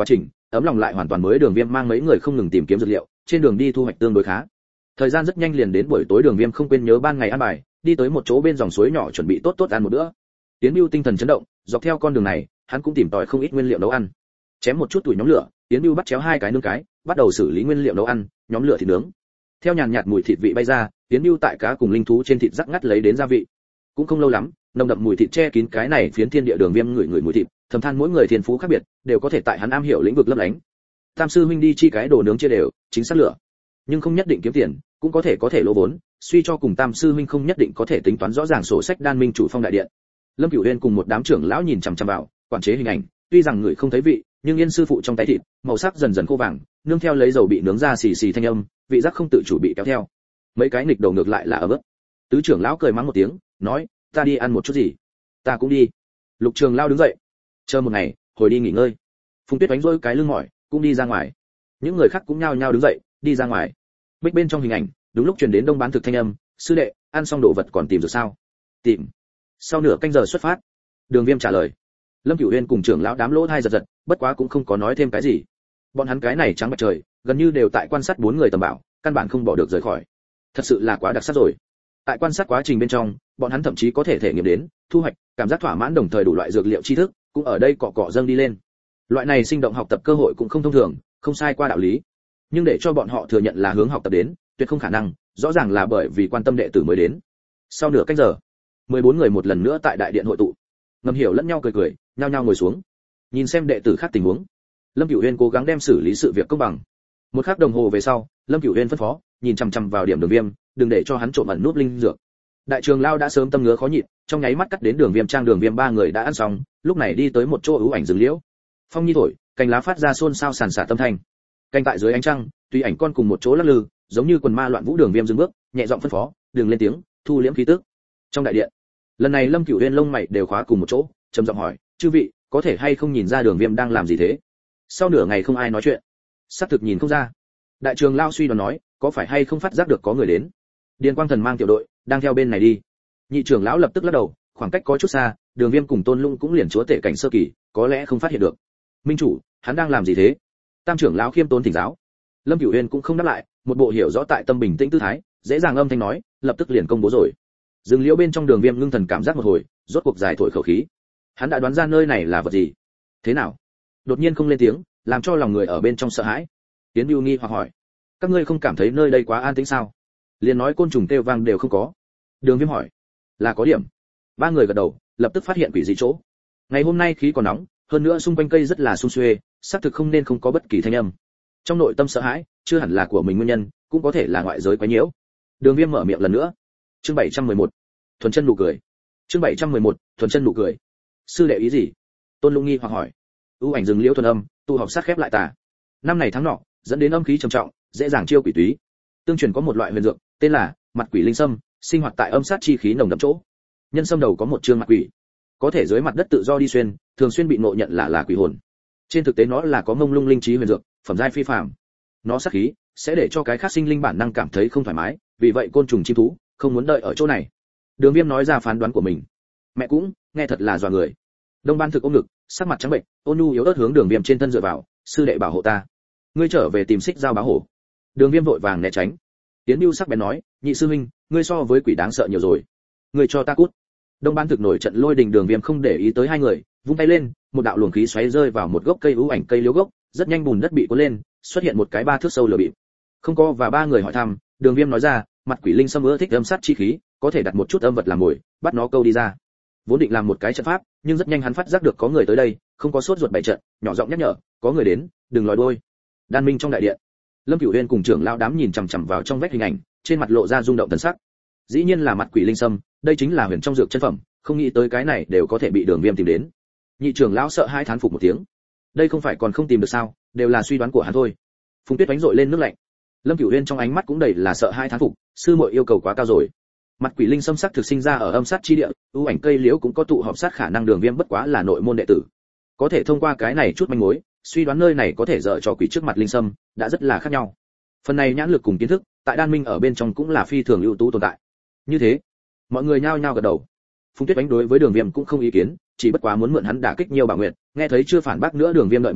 ấm lòng lại hoàn toàn mới. Đường Viêm mang mấy người không ngừng tìm kiếm dược liệu, trên đường đi thu hoạch tương đối khá. Thời gian rất nhanh liền đến buổi tối, Đường Viêm không quên nhớ ban ngày ăn bài, đi tới một chỗ bên dòng suối nhỏ chuẩn bị tốt tốt ăn một bữa. Tiến Bưu tinh thần chấn động, dọc theo con đường này, hắn cũng tìm tòi không ít nguyên liệu nấu ăn. Chém một chút tuổi nhóm lửa, Tiến Bưu bắt chéo hai cái nướng cái, bắt đầu xử lý nguyên liệu nấu ăn, nhóm lửa thịt nướng. Theo nhàn nhạt mùi thịt vị bay ra, Tiến Bưu tại cá cùng linh thú trên thịt rắc ngắt lấy đến gia vị. Cũng không lâu lắm, nồng đậm mùi thịt che kín cái này phiến thiên địa. Đường Viêm ngửi ngửi mùi thịt, thầm than mỗi người thiên phú khác biệt, đều có thể tại hắn am hiểu lĩnh vực lấp lánh. Tam sư huynh đi chi cái đồ nướng chia đều, chính xác lửa, nhưng không nhất định kiếm tiền, cũng có thể có thể lỗ vốn, suy cho cùng Tam sư huynh không nhất định có thể tính toán rõ ràng sổ sách Đan Minh chủ phong đại điện. Lâm Cửu Uyên cùng một đám trưởng lão nhìn chằm chằm vào, quản chế hình ảnh, tuy rằng người không thấy vị, nhưng yên sư phụ trong tay thịt, màu sắc dần dần khô vàng, nương theo lấy dầu bị nướng ra xì xì thanh âm, vị giác không tự chủ bị kéo theo. Mấy cái nghịch đầu ngược lại là ở bước. Tứ trưởng lão cười mắng một tiếng, nói, ta đi ăn một chút gì? Ta cũng đi. Lục Trường Lao đứng dậy, chờ một ngày, hồi đi nghỉ ngơi. Phùng Tuyết đánh rối cái lưng mỏi, cũng đi ra ngoài. Những người khác cũng nhao nhao đứng dậy, đi ra ngoài. Bích bên trong hình ảnh, đúng lúc truyền đến Đông Bán Thực thanh âm, sư đệ, ăn xong đồ vật còn tìm được sao? Tìm. Sau nửa canh giờ xuất phát. Đường Viêm trả lời. Lâm Cửu Uyên cùng trưởng lão đám lỗ thai giật giật, bất quá cũng không có nói thêm cái gì. Bọn hắn cái này trắng bạch trời, gần như đều tại quan sát bốn người tầm bảo, căn bản không bỏ được rời khỏi. Thật sự là quá đặc sắc rồi. Tại quan sát quá trình bên trong, bọn hắn thậm chí có thể thể nghiệm đến thu hoạch, cảm giác thỏa mãn, đồng thời đủ loại dược liệu tri thức cũng ở đây cọ cọ dâng đi lên. Loại này sinh động học tập cơ hội cũng không thông thường, không sai qua đạo lý. Nhưng để cho bọn họ thừa nhận là hướng học tập đến, tuyệt không khả năng, rõ ràng là bởi vì quan tâm đệ tử mới đến. Sau nửa canh giờ, mười bốn người một lần nữa tại đại điện hội tụ. Ngầm hiểu lẫn nhau cười cười, nhao nhao ngồi xuống, nhìn xem đệ tử khác tình huống. Lâm Cửu Uyên cố gắng đem xử lý sự việc công bằng. Một khắc đồng hồ về sau, Lâm Cửu Uyên phân phó, nhìn chằm chằm vào điểm Đường Viêm, đừng để cho hắn trộm ẩn núp linh dược. Đại trường lao đã sớm tâm ngứa khó nhịn, trong nháy mắt cắt đến Đường Viêm trang. Đường Viêm ba người đã ăn xong, lúc này đi tới một chỗ ưu ảnh rừng liễu. Phong nhi thổi, cành lá phát ra xôn xao sàn sạt tâm thanh. Canh tại dưới ánh trăng, tùy ảnh con cùng một chỗ lắc lư, giống như quần ma loạn vũ. Đường Viêm dừng bước, nhẹ giọng phân phó, đừng lên tiếng, thu liễm khí tức. Trong đại điện, lần này Lâm Cửu Uyên lông mày đều khóa cùng một chỗ, trầm giọng hỏi, chư vị, có thể hay không nhìn ra Đường Viêm đang làm gì thế? Sau nửa ngày không ai nói chuyện. Xác thực nhìn không ra. Đại trường lao suy đoán nói, có phải hay không phát giác được có người đến? Điền Quang Thần mang tiểu đội đang theo bên này đi. Nhị trưởng lão lập tức lắc đầu, khoảng cách có chút xa, Đường Viêm cùng Tôn Lung cũng liền chúa tể cảnh sơ kỳ, có lẽ không phát hiện được. Minh chủ, hắn đang làm gì thế? Tam trưởng lão khiêm tốn thỉnh giáo. Lâm Cửu Uyên cũng không đáp lại, một bộ hiểu rõ tại tâm bình tĩnh tư thái, dễ dàng âm thanh nói, lập tức liền công bố rồi. Dừng liễu bên trong Đường Viêm ngưng thần cảm giác một hồi, rốt cuộc dài thổi khẩu khí. Hắn đã đoán ra nơi này là vật gì. Thế nào? Đột nhiên không lên tiếng, làm cho lòng người ở bên trong sợ hãi. Tiến Bưu nghi hoặc hỏi, các ngươi không cảm thấy nơi đây quá an tĩnh sao? Liền nói côn trùng kêu vang đều không có. Đường Viêm hỏi, là có điểm. Ba người gật đầu, lập tức phát hiện quỷ dị chỗ. Ngày hôm nay khí còn nóng, hơn nữa xung quanh cây rất là sum xuê, xác thực không nên không có bất kỳ thanh âm. Trong nội tâm sợ hãi, chưa hẳn là của mình nguyên nhân, cũng có thể là ngoại giới quấy nhiễu. Đường Viêm mở miệng lần nữa. Chương bảy trăm mười một, thuần chân nụ cười. Chương bảy trăm mười một, thuần chân nụ cười. Sư đệ ý gì? Tôn Lung nghi hoặc hỏi. ưu ảnh rừng liễu thuần âm, tu học sát khép lại tà. Năm này tháng nọ, dẫn đến âm khí trầm trọng, dễ dàng chiêu quỷ túy. Tương truyền có một loại huyền dược, tên là mặt quỷ linh sâm, sinh hoạt tại âm sát chi khí nồng đậm chỗ. Nhân sâm đầu có một trương mặt quỷ, có thể dưới mặt đất tự do đi xuyên, thường xuyên bị ngộ nhận là là quỷ hồn. Trên thực tế nó là có mông lung linh trí huyền dược, phẩm giai phi phàm. Nó sát khí sẽ để cho cái khác sinh linh bản năng cảm thấy không thoải mái, vì vậy côn trùng chim thú không muốn đợi ở chỗ này. Đường Viêm nói ra phán đoán của mình. Mẹ cũng nghe thật là dọa người. Đông Ban Thực ôm ngực, sắc mặt trắng bệnh, ôn nhu yếu ớt hướng Đường Viêm trên thân dựa vào, sư đệ bảo hộ ta. Ngươi trở về tìm Xích Giao báo hổ. Đường Viêm vội vàng né tránh. Tiến Bưu sắc bén nói, nhị sư huynh, ngươi so với quỷ đáng sợ nhiều rồi. Ngươi cho ta cút. Đông Ban Thực nổi trận lôi đình. Đường Viêm không để ý tới hai người, vung tay lên, một đạo luồng khí xoáy rơi vào một gốc cây ưu ảnh cây liễu gốc, rất nhanh bùn đất bị cuốn lên, xuất hiện một cái ba thước sâu lửa bịp. Không có và ba người hỏi thăm, Đường Viêm nói ra, mặt quỷ linh sâm ưa thích âm sát chi khí, có thể đặt một chút âm vật làm mồi, bắt nó câu đi ra. Vốn định làm một cái trận pháp, nhưng rất nhanh hắn phát giác được có người tới đây, không có sốt ruột bày trận, nhỏ giọng nhắc nhở, có người đến, đừng lòi đuôi. Đan Minh trong đại điện, Lâm Cửu Uyên cùng trưởng lão đám nhìn chằm chằm vào trong vách hình ảnh, trên mặt lộ ra rung động thần sắc. Dĩ nhiên là mặt quỷ linh sâm, đây chính là huyền trong dược chân phẩm, không nghĩ tới cái này đều có thể bị Đường Viêm tìm đến. Nhị trưởng lão sợ hai thán phục một tiếng. Đây không phải còn không tìm được sao, đều là suy đoán của hắn thôi. Phùng Tuyết đánh rội lên nước lạnh. Lâm Cửu Uyên trong ánh mắt cũng đầy là sợ hai thán phục, sư muội yêu cầu quá cao rồi. Mặt quỷ linh sâm sắc thực sinh ra ở âm sát chi địa, ưu ảnh cây liễu cũng có tụ họp sát khả năng. Đường Viêm bất quá là nội môn đệ tử, có thể thông qua cái này chút manh mối, suy đoán nơi này có thể dở trò quỷ trước mặt linh sâm, đã rất là khác nhau. Phần này nhãn lực cùng kiến thức, tại Đan Minh ở bên trong cũng là phi thường ưu tú tồn tại. Như thế, mọi người nhao nhao gật đầu. Phùng Tuyết đánh đối với Đường Viêm cũng không ý kiến, chỉ bất quá muốn mượn hắn đả kích nhiều Bảo Nguyệt, nghe thấy chưa phản bác nữa. Đường Viêm đợi một hồi,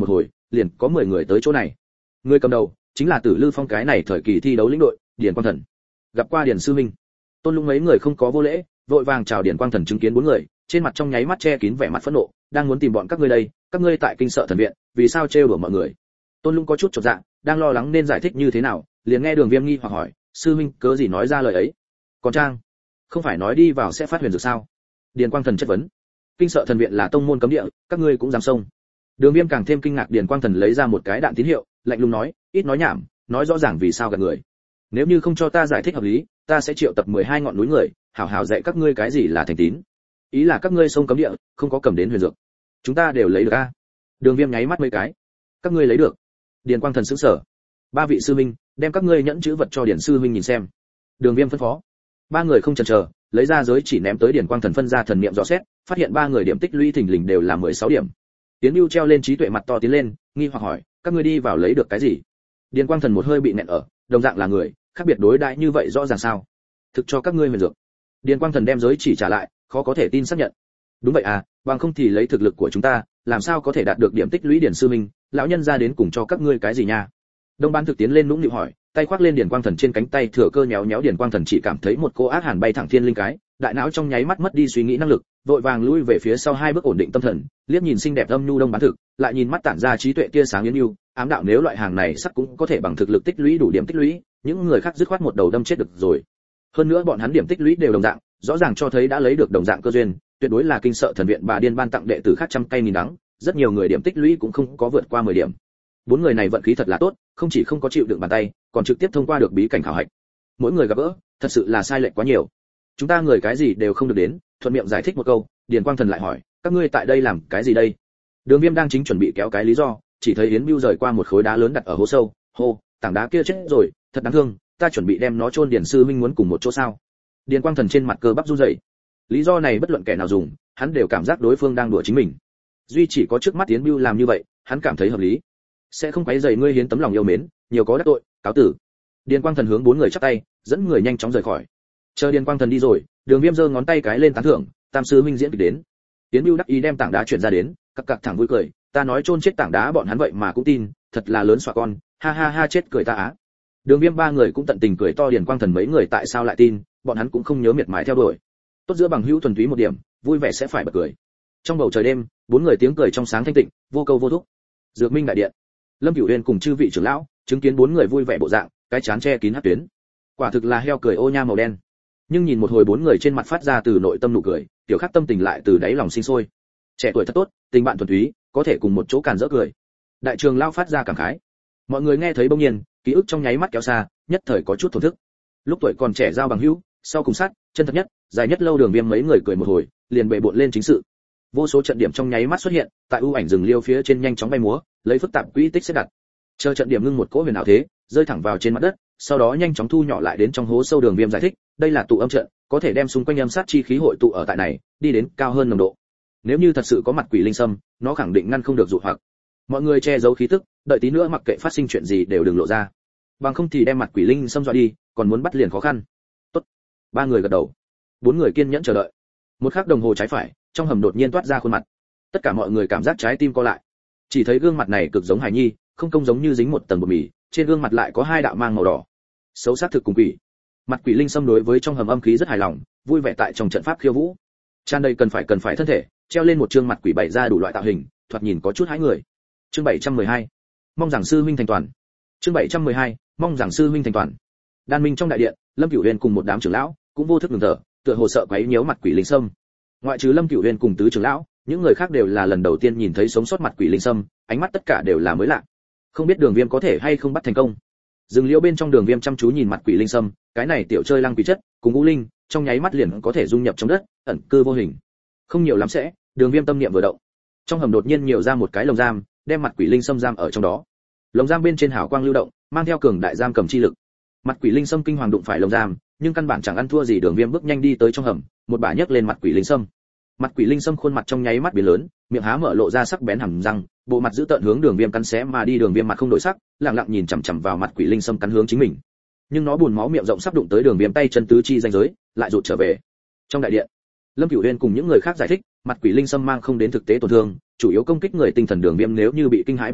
liền có mười người tới chỗ này. Người cầm đầu chính là Tử Lư Phong cái này thời kỳ thi đấu lĩnh đội, Điền Quang Thần. Gặp qua Điền sư huynh. Tôn Lũng mấy người không có vô lễ, vội vàng chào Điền Quang Thần, chứng kiến bốn người, trên mặt trong nháy mắt che kín vẻ mặt phẫn nộ, đang muốn tìm bọn các ngươi đây, các ngươi tại Kinh Sợ Thần viện, vì sao trêu đùa mọi người? Tôn Lũng có chút chột dạ, đang lo lắng nên giải thích như thế nào, liền nghe Đường Viêm nghi hoặc hỏi, sư huynh cớ gì nói ra lời ấy? Còn Trang, không phải nói đi vào sẽ phát huyền dược sao? Điền Quang Thần chất vấn. Kinh Sợ Thần viện là tông môn cấm địa, các ngươi cũng dám xông? Đường Viêm càng thêm kinh ngạc, Điền Quang Thần lấy ra một cái đạn tín hiệu, lạnh lùng nói, ít nói nhảm, nói rõ ràng vì sao gạt người. Nếu như không cho ta giải thích hợp lý, ta sẽ triệu tập mười hai ngọn núi người, hảo hảo dạy các ngươi cái gì là thành tín. Ý là các ngươi xông cấm địa, không có cầm đến huyền dược. Chúng ta đều lấy được a. Đường Viêm nháy mắt mấy cái. Các ngươi lấy được? Điền Quang Thần sững sờ. Ba vị sư huynh, đem các ngươi nhẫn chữ vật cho Điền sư huynh nhìn xem. Đường Viêm phân phó. Ba người không chần chờ, lấy ra giới chỉ ném tới Điền Quang Thần, phân ra thần niệm dò xét, phát hiện ba người điểm tích lũy thình lình đều là mười sáu điểm. Tiến Bưu treo lên trí tuệ mặt to tiến lên, nghi hoặc hỏi, các ngươi đi vào lấy được cái gì? Điền Quang Thần một hơi bị nẹn ở, đồng dạng là người, khác biệt đối đãi như vậy rõ ràng sao? Thực cho các ngươi huyền dược. Điền Quang Thần đem giới chỉ trả lại, khó có thể tin xác nhận. Đúng vậy à, bằng không thì lấy thực lực của chúng ta, làm sao có thể đạt được điểm tích lũy Điền sư minh, lão nhân ra đến cùng cho các ngươi cái gì nha? Đông Ban Thực tiến lên nũng nịu hỏi, tay khoác lên Điền Quang Thần trên cánh tay, thừa cơ nhéo nhéo Điền Quang Thần, chỉ cảm thấy một cô ác hàn bay thẳng thiên linh cái, đại não trong nháy mắt mất đi suy nghĩ năng lực, vội vàng lui về phía sau hai bước ổn định tâm thần, liếc nhìn xinh đẹp âm nhu Đông Bán Thực, lại nhìn mắt tản ra trí tuệ tia sáng yến nhu, ám đạo nếu loại hàng này sắc cũng có thể bằng thực lực tích lũy đủ điểm tích lũy, những người khác dứt khoát một đầu đâm chết được rồi. Hơn nữa bọn hắn điểm tích lũy đều đồng dạng, rõ ràng cho thấy đã lấy được đồng dạng cơ duyên, tuyệt đối là Kinh Sợ Thần viện bà điên ban tặng đệ tử khác trăm cây nghìn đắng, rất nhiều người điểm tích lũy cũng không có vượt qua mười điểm. Bốn người này vận khí thật là tốt, không chỉ không có chịu đựng bàn tay, còn trực tiếp thông qua được bí cảnh khảo hạch. Mỗi người gặp gỡ, thật sự là sai lệch quá nhiều. Chúng ta người cái gì đều không được đến, thuận miệng giải thích một câu, Điền Quang Thần lại hỏi, các ngươi tại đây làm cái gì đây? Đường Viêm đang chính chuẩn bị kéo cái lý do, chỉ thấy Yến Bưu rời qua một khối đá lớn đặt ở hố sâu, hô, tảng đá kia chết rồi, thật đáng thương, ta chuẩn bị đem nó chôn. Điền sư minh muốn cùng một chỗ sao? Điền Quang Thần trên mặt cơ bắp run rẩy. Lý do này bất luận kẻ nào dùng, hắn đều cảm giác đối phương đang đùa chính mình. Duy chỉ có trước mắt Yến Bưu làm như vậy, hắn cảm thấy hợp lý. Sẽ không quấy rầy ngươi hiến tấm lòng yêu mến, nhiều có đắc tội, cáo tử. Điền Quang Thần hướng bốn người chắp tay, dẫn người nhanh chóng rời khỏi. Chờ Điền Quang Thần đi rồi, Đường Viêm giơ ngón tay cái lên tán thưởng, tam sư minh diễn kịch đến. Yến Bưu đắc ý đem tảng đá chuyển ra đến, cặc cặc thẳng vui cười, ta nói chôn chết tảng đá bọn hắn vậy mà cũng tin, thật là lớn xòa con, ha ha ha chết cười ta á. Đường Viêm ba người cũng tận tình cười to, Điền Quang Thần mấy người tại sao lại tin, bọn hắn cũng không nhớ miệt mài theo đuổi. Tốt giữa bằng hữu thuần túy một điểm, vui vẻ sẽ phải bật cười. Trong bầu trời đêm, bốn người tiếng cười trong sáng thanh tịnh, vô câu vô thúc. Dược Minh đại điện, Lâm Cửu Uyên cùng chư vị trưởng lão, chứng kiến bốn người vui vẻ bộ dạng, cái chán che kín hắc tuyến. Quả thực là heo cười ô nha màu đen. Nhưng nhìn một hồi bốn người trên mặt phát ra từ nội tâm nụ cười, tiểu khắc tâm tình lại từ đáy lòng sinh sôi. Trẻ tuổi thật tốt, tình bạn thuần túy, có thể cùng một chỗ càn rỡ cười. Đại trường lão phát ra cảm khái. Mọi người nghe thấy bỗng nhiên, ký ức trong nháy mắt kéo xa, nhất thời có chút thổn thức. Lúc tuổi còn trẻ giao bằng hữu, sau cùng sát, chân thật nhất, dài nhất lâu Đường Viêm mấy người cười một hồi, liền bệ bội lên chính sự. Vô số trận điểm trong nháy mắt xuất hiện, tại ưu ảnh rừng liêu phía trên nhanh chóng bay múa, lấy phức tạp quỹ tích xếp đặt. Chờ trận điểm ngưng một cỗ huyền ảo thế, rơi thẳng vào trên mặt đất, sau đó nhanh chóng thu nhỏ lại đến trong hố sâu. Đường Viêm giải thích, đây là tụ âm trận, có thể đem xung quanh âm sát chi khí hội tụ ở tại này, đi đến cao hơn nồng độ. Nếu như thật sự có mặt quỷ linh sâm, nó khẳng định ngăn không được dụ hoặc. Mọi người che giấu khí tức, đợi tí nữa mặc kệ phát sinh chuyện gì đều đừng lộ ra, bằng không thì đem mặt quỷ linh sâm dọa đi, còn muốn bắt liền khó khăn. Tốt. Ba người gật đầu. Bốn người kiên nhẫn chờ đợi. Một khắc đồng hồ trái phải, trong hầm đột nhiên toát ra khuôn mặt. Tất cả mọi người cảm giác trái tim co lại. Chỉ thấy gương mặt này cực giống Hải Nhi, không công giống như dính một tầng bột mì, trên gương mặt lại có hai đạo mang màu đỏ. Xấu xác thực cùng quỷ. Mặt quỷ linh sâm đối với trong hầm âm khí rất hài lòng, vui vẻ tại trong trận pháp khiêu vũ. Tràn đầy cần phải cần phải thân thể, treo lên một trương mặt quỷ bày ra đủ loại tạo hình, thoạt nhìn có chút hãi người. Chương bảy trăm mười hai, mong rằng sư huynh thành toàn. Chương bảy trăm mười hai, mong rằng sư huynh thành toàn. Đan Minh trong đại điện, Lâm Cửu Uyên cùng một đám trưởng lão cũng vô thức ngừng thở, tựa hồ sợ quấy nhiễu mặt quỷ linh sâm. Ngoại trừ Lâm Cửu Uyên cùng tứ trưởng lão, những người khác đều là lần đầu tiên nhìn thấy sống sót mặt quỷ linh sâm, ánh mắt tất cả đều là mới lạ. Không biết Đường Viêm có thể hay không bắt thành công. Dừng liễu bên trong, Đường Viêm chăm chú nhìn mặt quỷ linh sâm, cái này tiểu chơi lăng quỷ chất, cùng ngũ linh, trong nháy mắt liền có thể dung nhập trong đất, ẩn cư vô hình. Không nhiều lắm sẽ, Đường Viêm tâm niệm vừa động. Trong hầm đột nhiên nhiều ra một cái lồng giam, đem mặt quỷ linh sâm giam ở trong đó. Lồng giam bên trên hào quang lưu động, mang theo cường đại giam cầm chi lực. Mặt quỷ linh sâm kinh hoàng đụng phải lồng giam, nhưng căn bản chẳng ăn thua gì. Đường Viêm bước nhanh đi tới trong hầm, một bả nhấc lên mặt quỷ linh sâm. Mặt quỷ linh sâm khuôn mặt trong nháy mắt biến lớn, miệng há mở lộ ra sắc bén hàm răng, bộ mặt dữ tợn hướng Đường Viêm cắn xé mà đi. Đường Viêm mặt không đổi sắc, lặng lặng nhìn chằm chằm vào mặt quỷ linh sâm cắn hướng chính mình. Nhưng nó buồn máu miệng rộng sắp đụng tới Đường Viêm tay chân tứ chi ranh giới, lại rụt trở về. Trong đại điện, Lâm Cửu Uyên cùng những người khác giải thích, mặt quỷ linh sâm mang không đến thực tế tổn thương, chủ yếu công kích người tinh thần. Đường Viêm nếu như bị kinh hãi buông tay,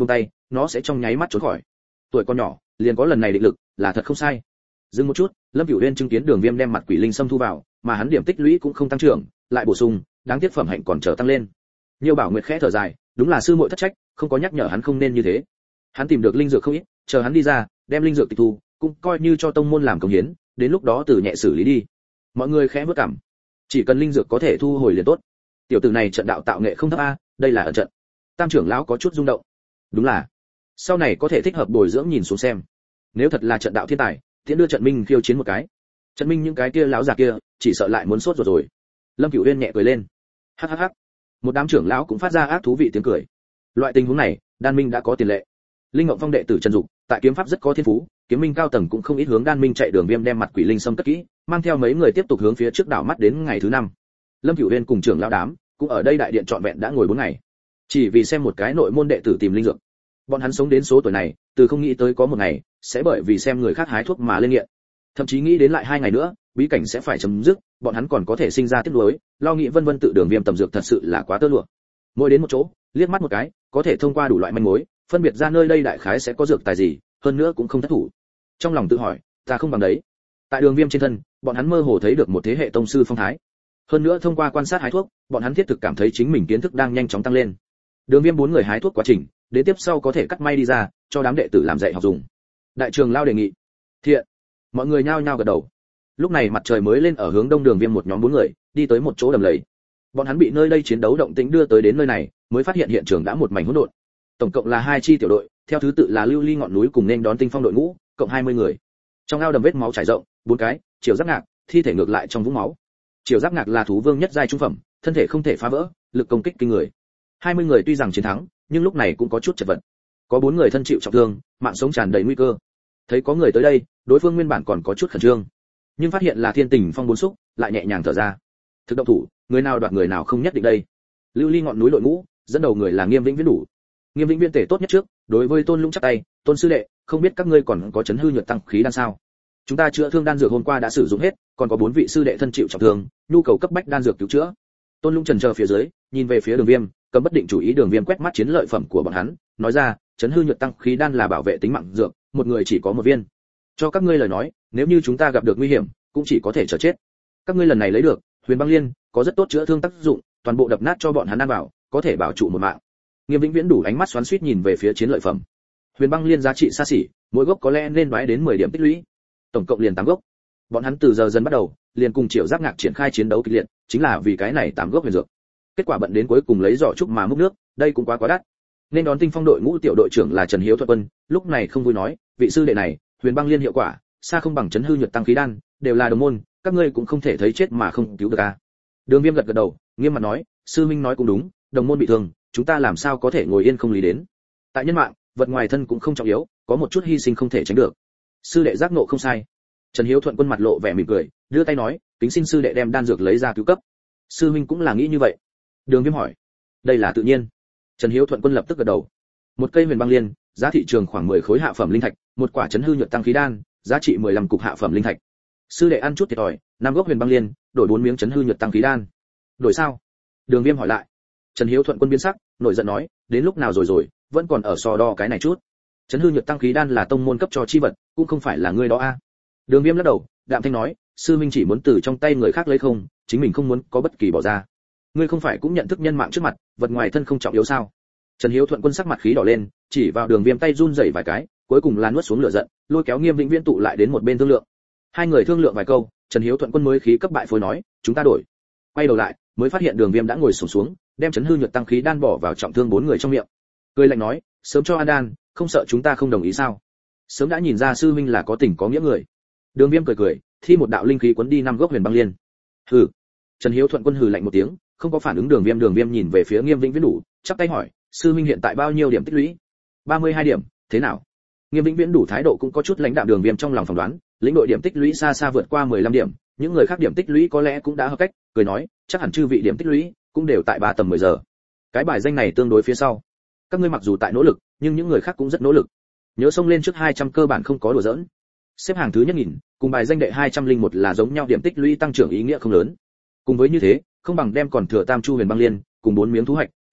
nó sẽ trong nháy mắt trốn khỏi. Tuổi con nhỏ, liền có lần này định lực, là thật không sai. Dừng một chút, Lâm Cửu Uyên chứng kiến Đường Viêm đem mặt quỷ linh xâm thu vào, mà hắn điểm tích lũy cũng không tăng trưởng, lại bổ sung, đáng tiếc phẩm hạnh còn chờ tăng lên. Nhiều Bảo Nguyệt khẽ thở dài, đúng là sư muội thất trách, không có nhắc nhở hắn không nên như thế. Hắn tìm được linh dược không ít, chờ hắn đi ra, đem linh dược tịch thu, cũng coi như cho tông môn làm công hiến, đến lúc đó từ nhẹ xử lý đi. Mọi người khẽ bước cằm. Chỉ cần linh dược có thể thu hồi liền tốt. Tiểu tử này trận đạo tạo nghệ không thấp a, đây là ẩn trận. Tam trưởng lão có chút rung động. Đúng là, sau này có thể thích hợp bồi dưỡng nhìn xuống xem. Nếu thật là trận đạo thiên tài, tiễn đưa trận minh khiêu chiến một cái. Trận minh những cái kia lão già kia, chỉ sợ lại muốn sốt ruột rồi. Lâm Cửu Uyên nhẹ cười lên. Hắc hắc hắc. Một đám trưởng lão cũng phát ra ác thú vị tiếng cười. Loại tình huống này, Đan Minh đã có tiền lệ. Linh Ngộng Phong đệ tử Trần Dục, tại kiếm pháp rất có thiên phú, kiếm minh cao tầng cũng không ít hướng Đan Minh chạy đường Viêm đem mặt quỷ linh xâm cất kỹ, mang theo mấy người tiếp tục hướng phía trước đảo mắt đến ngày thứ năm. Lâm Cửu Uyên cùng trưởng lão đám, cũng ở đây đại điện trọn vẹn đã ngồi bốn ngày. Chỉ vì xem một cái nội môn đệ tử tìm linh dược. Bọn hắn sống đến số tuổi này, từ không nghĩ tới có một ngày sẽ bởi vì xem người khác hái thuốc mà lên nghiện. Thậm chí nghĩ đến lại hai ngày nữa, bí cảnh sẽ phải chấm dứt, bọn hắn còn có thể sinh ra tiếc nuối, lo nghĩ vân vân tự đường Viêm tầm dược thật sự là quá tơ lụa. Mỗi đến một chỗ, liếc mắt một cái, có thể thông qua đủ loại manh mối, phân biệt ra nơi đây đại khái sẽ có dược tài gì, hơn nữa cũng không thất thủ. Trong lòng tự hỏi, ta không bằng đấy. Tại đường Viêm trên thân, bọn hắn mơ hồ thấy được một thế hệ tông sư phong thái. Hơn nữa thông qua quan sát hái thuốc, bọn hắn thiết thực cảm thấy chính mình kiến thức đang nhanh chóng tăng lên. Đường Viêm bốn người hái thuốc quá trình, đến tiếp sau có thể cắt may đi ra, cho đám đệ tử làm dạy học dùng. Đại trường lao đề nghị. Thiện. Mọi người nhao nhao gật đầu. Lúc này mặt trời mới lên ở hướng đông, Đường Viêm một nhóm bốn người đi tới một chỗ đầm lầy. Bọn hắn bị nơi đây chiến đấu động tĩnh đưa tới đến nơi này, mới phát hiện hiện trường đã một mảnh hỗn độn. Tổng cộng là hai chi tiểu đội, theo thứ tự là Lưu Ly ngọn núi cùng nên đón Tinh Phong đội ngũ, cộng hai mươi người. Trong ao đầm vết máu trải rộng, bốn cái, chiều giáp ngạc, thi thể ngược lại trong vũng máu. Chiều giáp ngạc là thú vương nhất giai trung phẩm, thân thể không thể phá vỡ, lực công kích kinh người. hai mươi người tuy rằng chiến thắng, nhưng lúc này cũng có chút chật vật. Có bốn người thân chịu trọng thương, mạng sống tràn đầy nguy cơ. Thấy có người tới đây, đối phương nguyên bản còn có chút khẩn trương, nhưng phát hiện là Thiên Tình Phong bốn xúc, lại nhẹ nhàng thở ra. Thực động thủ, người nào đoạt người nào không nhất định đây. Lưu Ly ngọn núi đội ngũ, dẫn đầu người là Nghiêm Vĩnh Viễn đủ. Nghiêm Vĩnh Viễn tể tốt nhất trước, đối với Tôn Lũng chắp tay, "Tôn sư đệ, không biết các ngươi còn có chấn hư nhuận tăng khí đan sao? Chúng ta chữa thương đan dược hôm qua đã sử dụng hết, còn có bốn vị sư đệ thân chịu trọng thương, nhu cầu cấp bách đan dược cứu chữa." Tôn Lũng chần chờ phía dưới, nhìn về phía Đường Viêm, cầm bất định chủ ý. Đường Viêm quét mắt chiến lợi phẩm của bọn hắn, nói ra, "Chấn hư nhuận tăng khí đan là bảo vệ tính mạng dược, một người chỉ có một viên. Cho các ngươi lời nói, nếu như chúng ta gặp được nguy hiểm, cũng chỉ có thể chờ chết. Các ngươi lần này lấy được Huyền Băng Liên, có rất tốt chữa thương tác dụng, toàn bộ đập nát cho bọn hắn ăn vào, có thể bảo trụ một mạng." Nghiêm Vĩnh Viễn đủ ánh mắt xoắn xuýt nhìn về phía chiến lợi phẩm. Huyền Băng Liên giá trị xa xỉ, mỗi gốc có lẽ nên đoái đến mười điểm tích lũy. Tổng cộng liền tám gốc. Bọn hắn từ giờ dần bắt đầu, liền cùng Triệu Giáp Ngạc triển khai chiến đấu kịch liệt, chính là vì cái này tám gốc huyền dược. Kết quả bận đến cuối cùng lấy giỏ trúc mà múc nước, đây cũng quá quá đắt. Nên đón Tinh Phong đội ngũ tiểu đội trưởng là Trần Hiếu Thuận Quân, lúc này không vui nói, "Vị sư đệ này, Huyền Băng Liên hiệu quả, xa không bằng chấn hư nhược tăng khí đan, đều là đồng môn, các ngươi cũng không thể thấy chết mà không cứu được a." Đường Viêm gật gật đầu, nghiêm mặt nói, "Sư minh nói cũng đúng, đồng môn bị thương, chúng ta làm sao có thể ngồi yên không lý đến. Tại nhân mạng, vật ngoài thân cũng không trọng yếu, có một chút hy sinh không thể tránh được." Sư đệ giác ngộ không sai. Trần Hiếu Thuận Quân mặt lộ vẻ mỉm cười, đưa tay nói, "Kính xin sư đệ đem đan dược lấy ra cứu cấp." Sư minh cũng là nghĩ như vậy. Đường Viêm hỏi, "Đây là tự nhiên." Trần Hiếu Thuận Quân lập tức gật đầu. Một cây Huyền Băng Liên, giá thị trường khoảng mười khối hạ phẩm linh thạch, một quả chấn hư nhuận tăng khí đan, giá trị mười lăm cục hạ phẩm linh thạch. Sư đệ ăn chút thiệt thòi, năm gốc Huyền Băng Liên, đổi bốn miếng chấn hư nhuận tăng khí đan. Đổi sao? Đường Viêm hỏi lại. Trần Hiếu Thuận Quân biến sắc, nổi giận nói, "Đến lúc nào rồi rồi, vẫn còn ở so đo cái này chút. Chấn hư nhuận tăng khí đan là tông môn cấp cho chi vật, cũng không phải là ngươi đó a." Đường Viêm lắc đầu, đạm thanh nói, "Sư minh chỉ muốn từ trong tay người khác lấy không, chính mình không muốn có bất kỳ bỏ ra. Ngươi không phải cũng nhận thức nhân mạng trước mặt, vật ngoài thân không trọng yếu sao?" Trần Hiếu Thuận Quân sắc mặt khí đỏ lên, chỉ vào Đường Viêm tay run rẩy vài cái, cuối cùng là nuốt xuống lửa giận, lôi kéo Nghiêm Vĩnh Viễn tụ lại đến một bên thương lượng. Hai người thương lượng vài câu, Trần Hiếu Thuận Quân mới khí cấp bại phôi nói, "Chúng ta đổi." Quay đầu lại, mới phát hiện Đường Viêm đã ngồi xổm xuống, đem chấn hư nhuận tăng khí đan bỏ vào trọng thương bốn người trong miệng. Cười lạnh nói, "Sớm cho ăn đan, không sợ chúng ta không đồng ý sao? Sớm đã nhìn ra sư huynh là có tình có nghĩa người." Đường Viêm cười cười, thi một đạo linh khí cuốn đi năm gốc Huyền Băng Liên. "Hừ." Trần Hiếu Thuận Quân hừ lạnh một tiếng, không có phản ứng Đường Viêm. Đường Viêm nhìn về phía Nghiêm Vĩnh Viễn đủ, chắp tay hỏi, "Sư huynh hiện tại bao nhiêu điểm tích lũy?" ba mươi hai điểm, thế nào?" Nghiêm Vĩnh Viễn đủ thái độ cũng có chút lãnh đạm. Đường Viêm trong lòng phỏng đoán, lĩnh đội điểm tích lũy xa xa vượt qua mười lăm điểm, những người khác điểm tích lũy có lẽ cũng đã hợp cách, cười nói, "Chắc hẳn chư vị điểm tích lũy cũng đều tại ba tầm mười giờ. Cái bài danh này tương đối phía sau. Các ngươi mặc dù tại nỗ lực, nhưng những người khác cũng rất nỗ lực. Nhớ xông lên trước hai trăm cơ bản không có đùa giỡn. Xếp hàng thứ nhất nghìn, cùng bài danh đệ hai trăm lẻ một là giống nhau, điểm tích lũy tăng trưởng ý nghĩa không lớn. Cùng với như thế, không bằng đem còn thừa tam chu Huyền Băng Liên, cùng bốn miếng thú hạch, tinh huyết,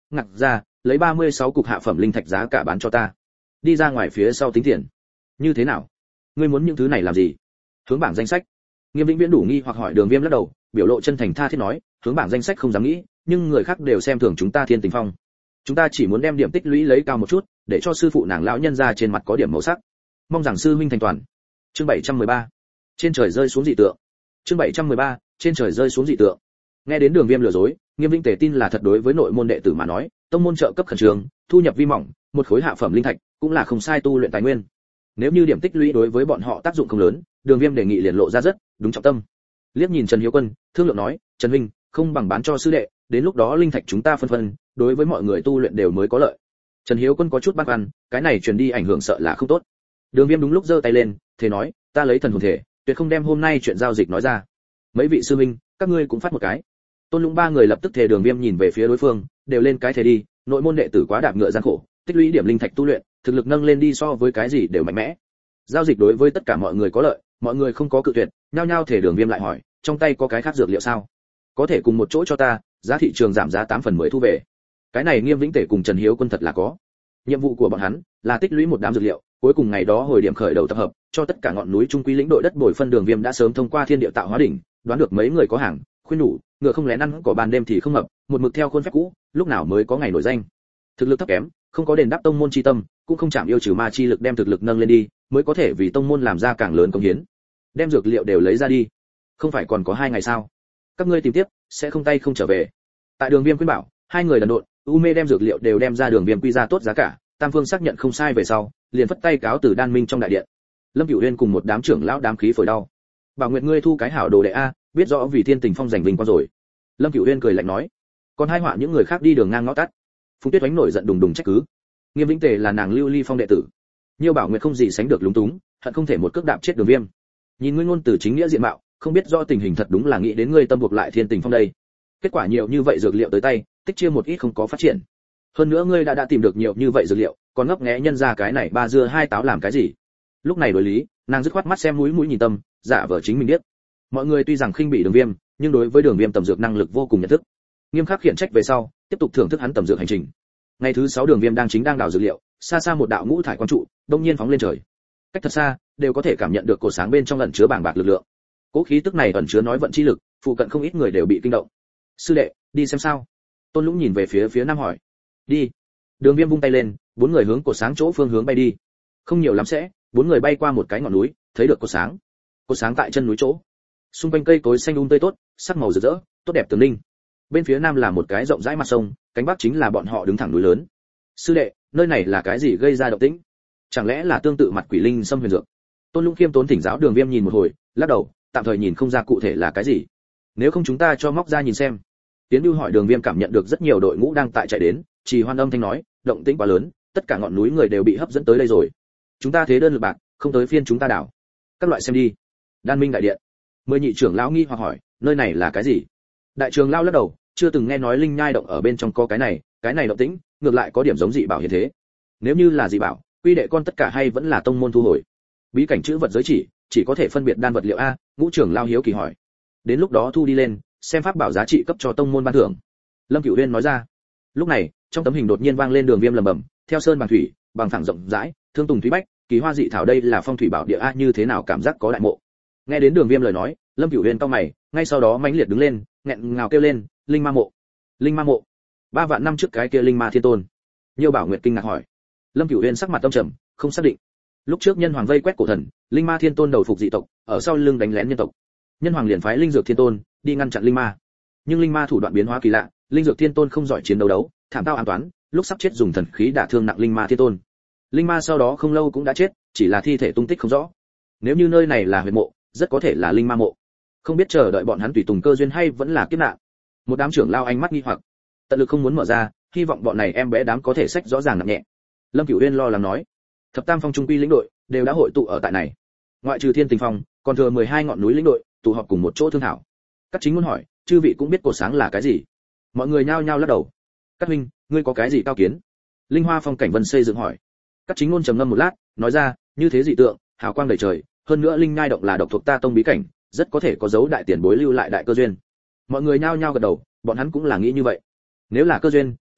ngặt ra, lấy ba mươi sáu cục hạ phẩm linh thạch giá cả bán cho ta. Đi ra ngoài phía sau tính tiền. Như thế nào? Ngươi muốn những thứ này làm gì? Hướng bảng danh sách. Nghiêm Vĩnh Viễn đủ nghi hoặc hỏi Đường Viêm lắc đầu, biểu lộ chân thành tha thiết nói, hướng bảng danh sách không dám nghĩ, nhưng người khác đều xem thường chúng ta Thiên Tình Phong. Chúng ta chỉ muốn đem điểm tích lũy lấy cao một chút, để cho sư phụ nàng lão nhân ra trên mặt có điểm màu sắc. Mong rằng sư huynh thành toàn. Chương bảy trăm mười ba. Trên trời rơi xuống dị tượng. Chương bảy trăm mười ba. Trên trời rơi xuống dị tượng. Nghe đến Đường Viêm lừa dối, Nghiêm Vĩnh Tề tin là thật. Đối với nội môn đệ tử mà nói, tông môn trợ cấp khẩn trương, thu nhập vi mỏng, một khối hạ phẩm linh thạch cũng là không sai tu luyện tài nguyên. Nếu như điểm tích lũy đối với bọn họ tác dụng không lớn, Đường Viêm đề nghị liền lộ ra rất đúng trọng tâm. Liếc nhìn Trần Hiếu Quân, thương lượng nói, Trần huynh, không bằng bán cho sư đệ, đến lúc đó linh thạch chúng ta phân phân, đối với mọi người tu luyện đều mới có lợi. Trần Hiếu Quân có chút băn khoăn, cái này truyền đi ảnh hưởng sợ là không tốt. Đường Viêm đúng lúc giơ tay lên, thế nói, ta lấy thần hồn thể, tuyệt không đem hôm nay chuyện giao dịch nói ra. Mấy vị sư huynh, các ngươi cũng phát một cái. Tôn Lũng ba người lập tức thề. Đường Viêm nhìn về phía đối phương, đều lên cái thề đi, nội môn đệ tử quá đạp ngựa gian khổ, tích lũy điểm linh thạch tu luyện, thực lực nâng lên đi so với cái gì đều mạnh mẽ. Giao dịch đối với tất cả mọi người có lợi, mọi người không có cự tuyệt, nhao nhao thề. Đường Viêm lại hỏi, trong tay có cái khác dược liệu sao? Có thể cùng một chỗ cho ta, giá thị trường giảm giá tám phần mười thu về. Cái này Nghiêm Vĩnh Tề cùng Trần Hiếu Quân thật là có. Nhiệm vụ của bọn hắn là tích lũy một đám dược liệu, cuối cùng ngày đó hồi điểm khởi đầu tập hợp, cho tất cả ngọn núi trung quy lĩnh đội đất bồi phân. Đường Viêm đã sớm thông qua thiên địa tạo hóa đỉnh, đoán được mấy người có hàng, khuyên nhủ, ngựa không lén ăn cỏ ban đêm thì không mập, một mực theo khuôn phép cũ, lúc nào mới có ngày nổi danh. Thực lực thấp kém, không có đền đáp tông môn chi tâm, cũng không chạm yêu trừ ma chi lực đem thực lực nâng lên đi, mới có thể vì tông môn làm ra càng lớn công hiến. Đem dược liệu đều lấy ra đi. Không phải còn có hai ngày sao? Các ngươi tìm tiếp, sẽ không tay không trở về. Tại Đường Viêm khuyên bảo, hai người đần độn, u mê đem dược liệu đều đem ra. Đường Viêm quy ra tốt giá cả, Tam Phương xác nhận không sai về sau, liền phất tay cáo từ Đan Minh trong đại điện. Lâm Cửu Uyên cùng một đám trưởng lão đám khí phổi đau. Bảo Nguyệt ngươi thu cái hảo đồ đệ a, biết rõ vì Thiên Tình Phong giành vinh quang rồi. Lâm Cửu Uyên cười lạnh nói, còn hai họa những người khác đi đường ngang ngõ tắt. Phùng Tuyết Oánh nổi giận đùng đùng trách cứ. Nghiêm Vĩnh Tề là nàng Lưu Ly Phong đệ tử. Nhiêu Bảo Nguyệt không gì sánh được lúng túng, hận không thể một cước đạp chết Đường Viêm. Nhìn ngươi ngôn từ chính nghĩa diện mạo, không biết rõ tình hình thật đúng là nghĩ đến ngươi tâm buộc lại Thiên Tình Phong đây. Kết quả nhiều như vậy dược liệu tới tay, tích chia một ít không có phát triển. Hơn nữa ngươi đã đã tìm được nhiều như vậy dược liệu, còn ngấp nghé nhân ra cái này ba dưa hai táo làm cái gì? Lúc này đối lý, nàng dứt khoát mắt xem mũi mũi nhìn tâm, giả vờ chính mình biết. Mọi người tuy rằng khinh bỉ Đường Viêm, nhưng đối với Đường Viêm tầm dược năng lực vô cùng nhận thức. Nghiêm khắc khiển trách về sau, tiếp tục thưởng thức hắn tầm dược hành trình. Ngày thứ sáu Đường Viêm đang chính đang đào dược liệu, xa xa một đạo ngũ thải quang trụ đông nhiên phóng lên trời. Cách thật xa, đều có thể cảm nhận được cột sáng bên trong ẩn chứa bàng bạc lực lượng. Cố khí tức này ẩn chứa nói vận chi lực, phụ cận không ít người đều bị kinh động. Sư đệ, đi xem sao? Tôn Lũng nhìn về phía phía nam hỏi. Đi. Đường Viêm vung tay lên, bốn người hướng cột sáng chỗ phương hướng bay đi. Không nhiều lắm sẽ, bốn người bay qua một cái ngọn núi, thấy được cột sáng. Cột sáng tại chân núi chỗ. Xung quanh cây cối xanh um tươi tốt, sắc màu rực rỡ, tốt đẹp tường linh. Bên phía nam là một cái rộng rãi mặt sông, cánh bắc chính là bọn họ đứng thẳng núi lớn. Sư đệ, nơi này là cái gì gây ra động tĩnh? Chẳng lẽ là tương tự mặt quỷ linh xâm huyền dược? Tôn Lũng khiêm tốn thỉnh giáo. Đường Viêm nhìn một hồi, lắc đầu, tạm thời nhìn không ra cụ thể là cái gì. Nếu không chúng ta cho móc ra nhìn xem. Tiến Bưu hỏi. Đường Viêm cảm nhận được rất nhiều đội ngũ đang tại chạy đến, Trì Hoan âm thanh nói, động tĩnh quá lớn, tất cả ngọn núi người đều bị hấp dẫn tới đây rồi. Chúng ta thế đơn lực bạc, không tới phiên chúng ta đảo. Các loại xem đi. Đan Minh đại điện. Mười nhị trưởng lão nghi hoặc hỏi, nơi này là cái gì? Đại trưởng lão lắc đầu, chưa từng nghe nói linh nhai động ở bên trong có cái này, cái này động tĩnh, ngược lại có điểm giống dị bảo hiện thế. Nếu như là dị bảo, quy đệ con tất cả hay vẫn là tông môn thu hồi. Bí cảnh chữ vật giới chỉ, chỉ có thể phân biệt đan vật liệu a. Ngũ trưởng lão hiếu kỳ hỏi. Đến lúc đó thu đi lên, xem pháp bảo giá trị cấp cho tông môn ban thưởng. Lâm Cửu Uyên nói ra. Lúc này, trong tấm hình đột nhiên vang lên Đường Viêm lẩm bẩm, theo sơn bằng thủy, bằng phẳng rộng rãi, thương tùng thúy bách, kỳ hoa dị thảo, đây là phong thủy bảo địa a, như thế nào cảm giác có đại mộ. Nghe đến Đường Viêm lời nói, Lâm Cửu Uyên cau mày, ngay sau đó mãnh liệt đứng lên, nghẹn ngào kêu lên, linh ma mộ. Linh ma mộ? Ba vạn năm trước cái kia linh ma thiên tôn? Nhiêu Bảo Nguyệt kinh ngạc hỏi. Lâm Cửu Uyên sắc mặt âm trầm, không xác định. Lúc trước nhân hoàng vây quét cổ thần, linh ma thiên tôn đầu phục dị tộc, ở sau lưng đánh lén nhân tộc. Nhân hoàng liền phái linh dược thiên tôn đi ngăn chặn linh ma. Nhưng linh ma thủ đoạn biến hóa kỳ lạ, linh dược thiên tôn không giỏi chiến đấu đấu, thảm tao an toán, lúc sắp chết dùng thần khí đả thương nặng linh ma thiên tôn. Linh ma sau đó không lâu cũng đã chết, chỉ là thi thể tung tích không rõ. Nếu như nơi này là huyệt mộ, rất có thể là linh ma mộ. Không biết chờ đợi bọn hắn tùy tùng cơ duyên hay vẫn là kiếp nạn. Một đám trưởng lao ánh mắt nghi hoặc, tận lực không muốn mở ra, hy vọng bọn này em bé đám có thể sách rõ ràng nặng nhẹ. Lâm Cửu Uyên lo lắng nói, thập tam phong trung quy lĩnh đội đều đã hội tụ ở tại này, ngoại trừ Thiên Tình Phong, còn thừa mười hai ngọn núi lĩnh đội tụ họp cùng một chỗ thương thảo. Các chính muốn hỏi, chư vị cũng biết cột sáng là cái gì? Mọi người nhao nhao lắc đầu. Các huynh, ngươi có cái gì cao kiến? Linh Hoa Phong Cảnh Vân xây dựng hỏi. Các chính ngôn trầm ngâm một lát, nói ra, như thế dị tượng, hào quang đầy trời, hơn nữa linh nhai động là độc thuộc ta tông bí cảnh, rất có thể có dấu đại tiền bối lưu lại đại cơ duyên. Mọi người nhao nhao gật đầu, bọn hắn cũng là nghĩ như vậy. Nếu là cơ duyên,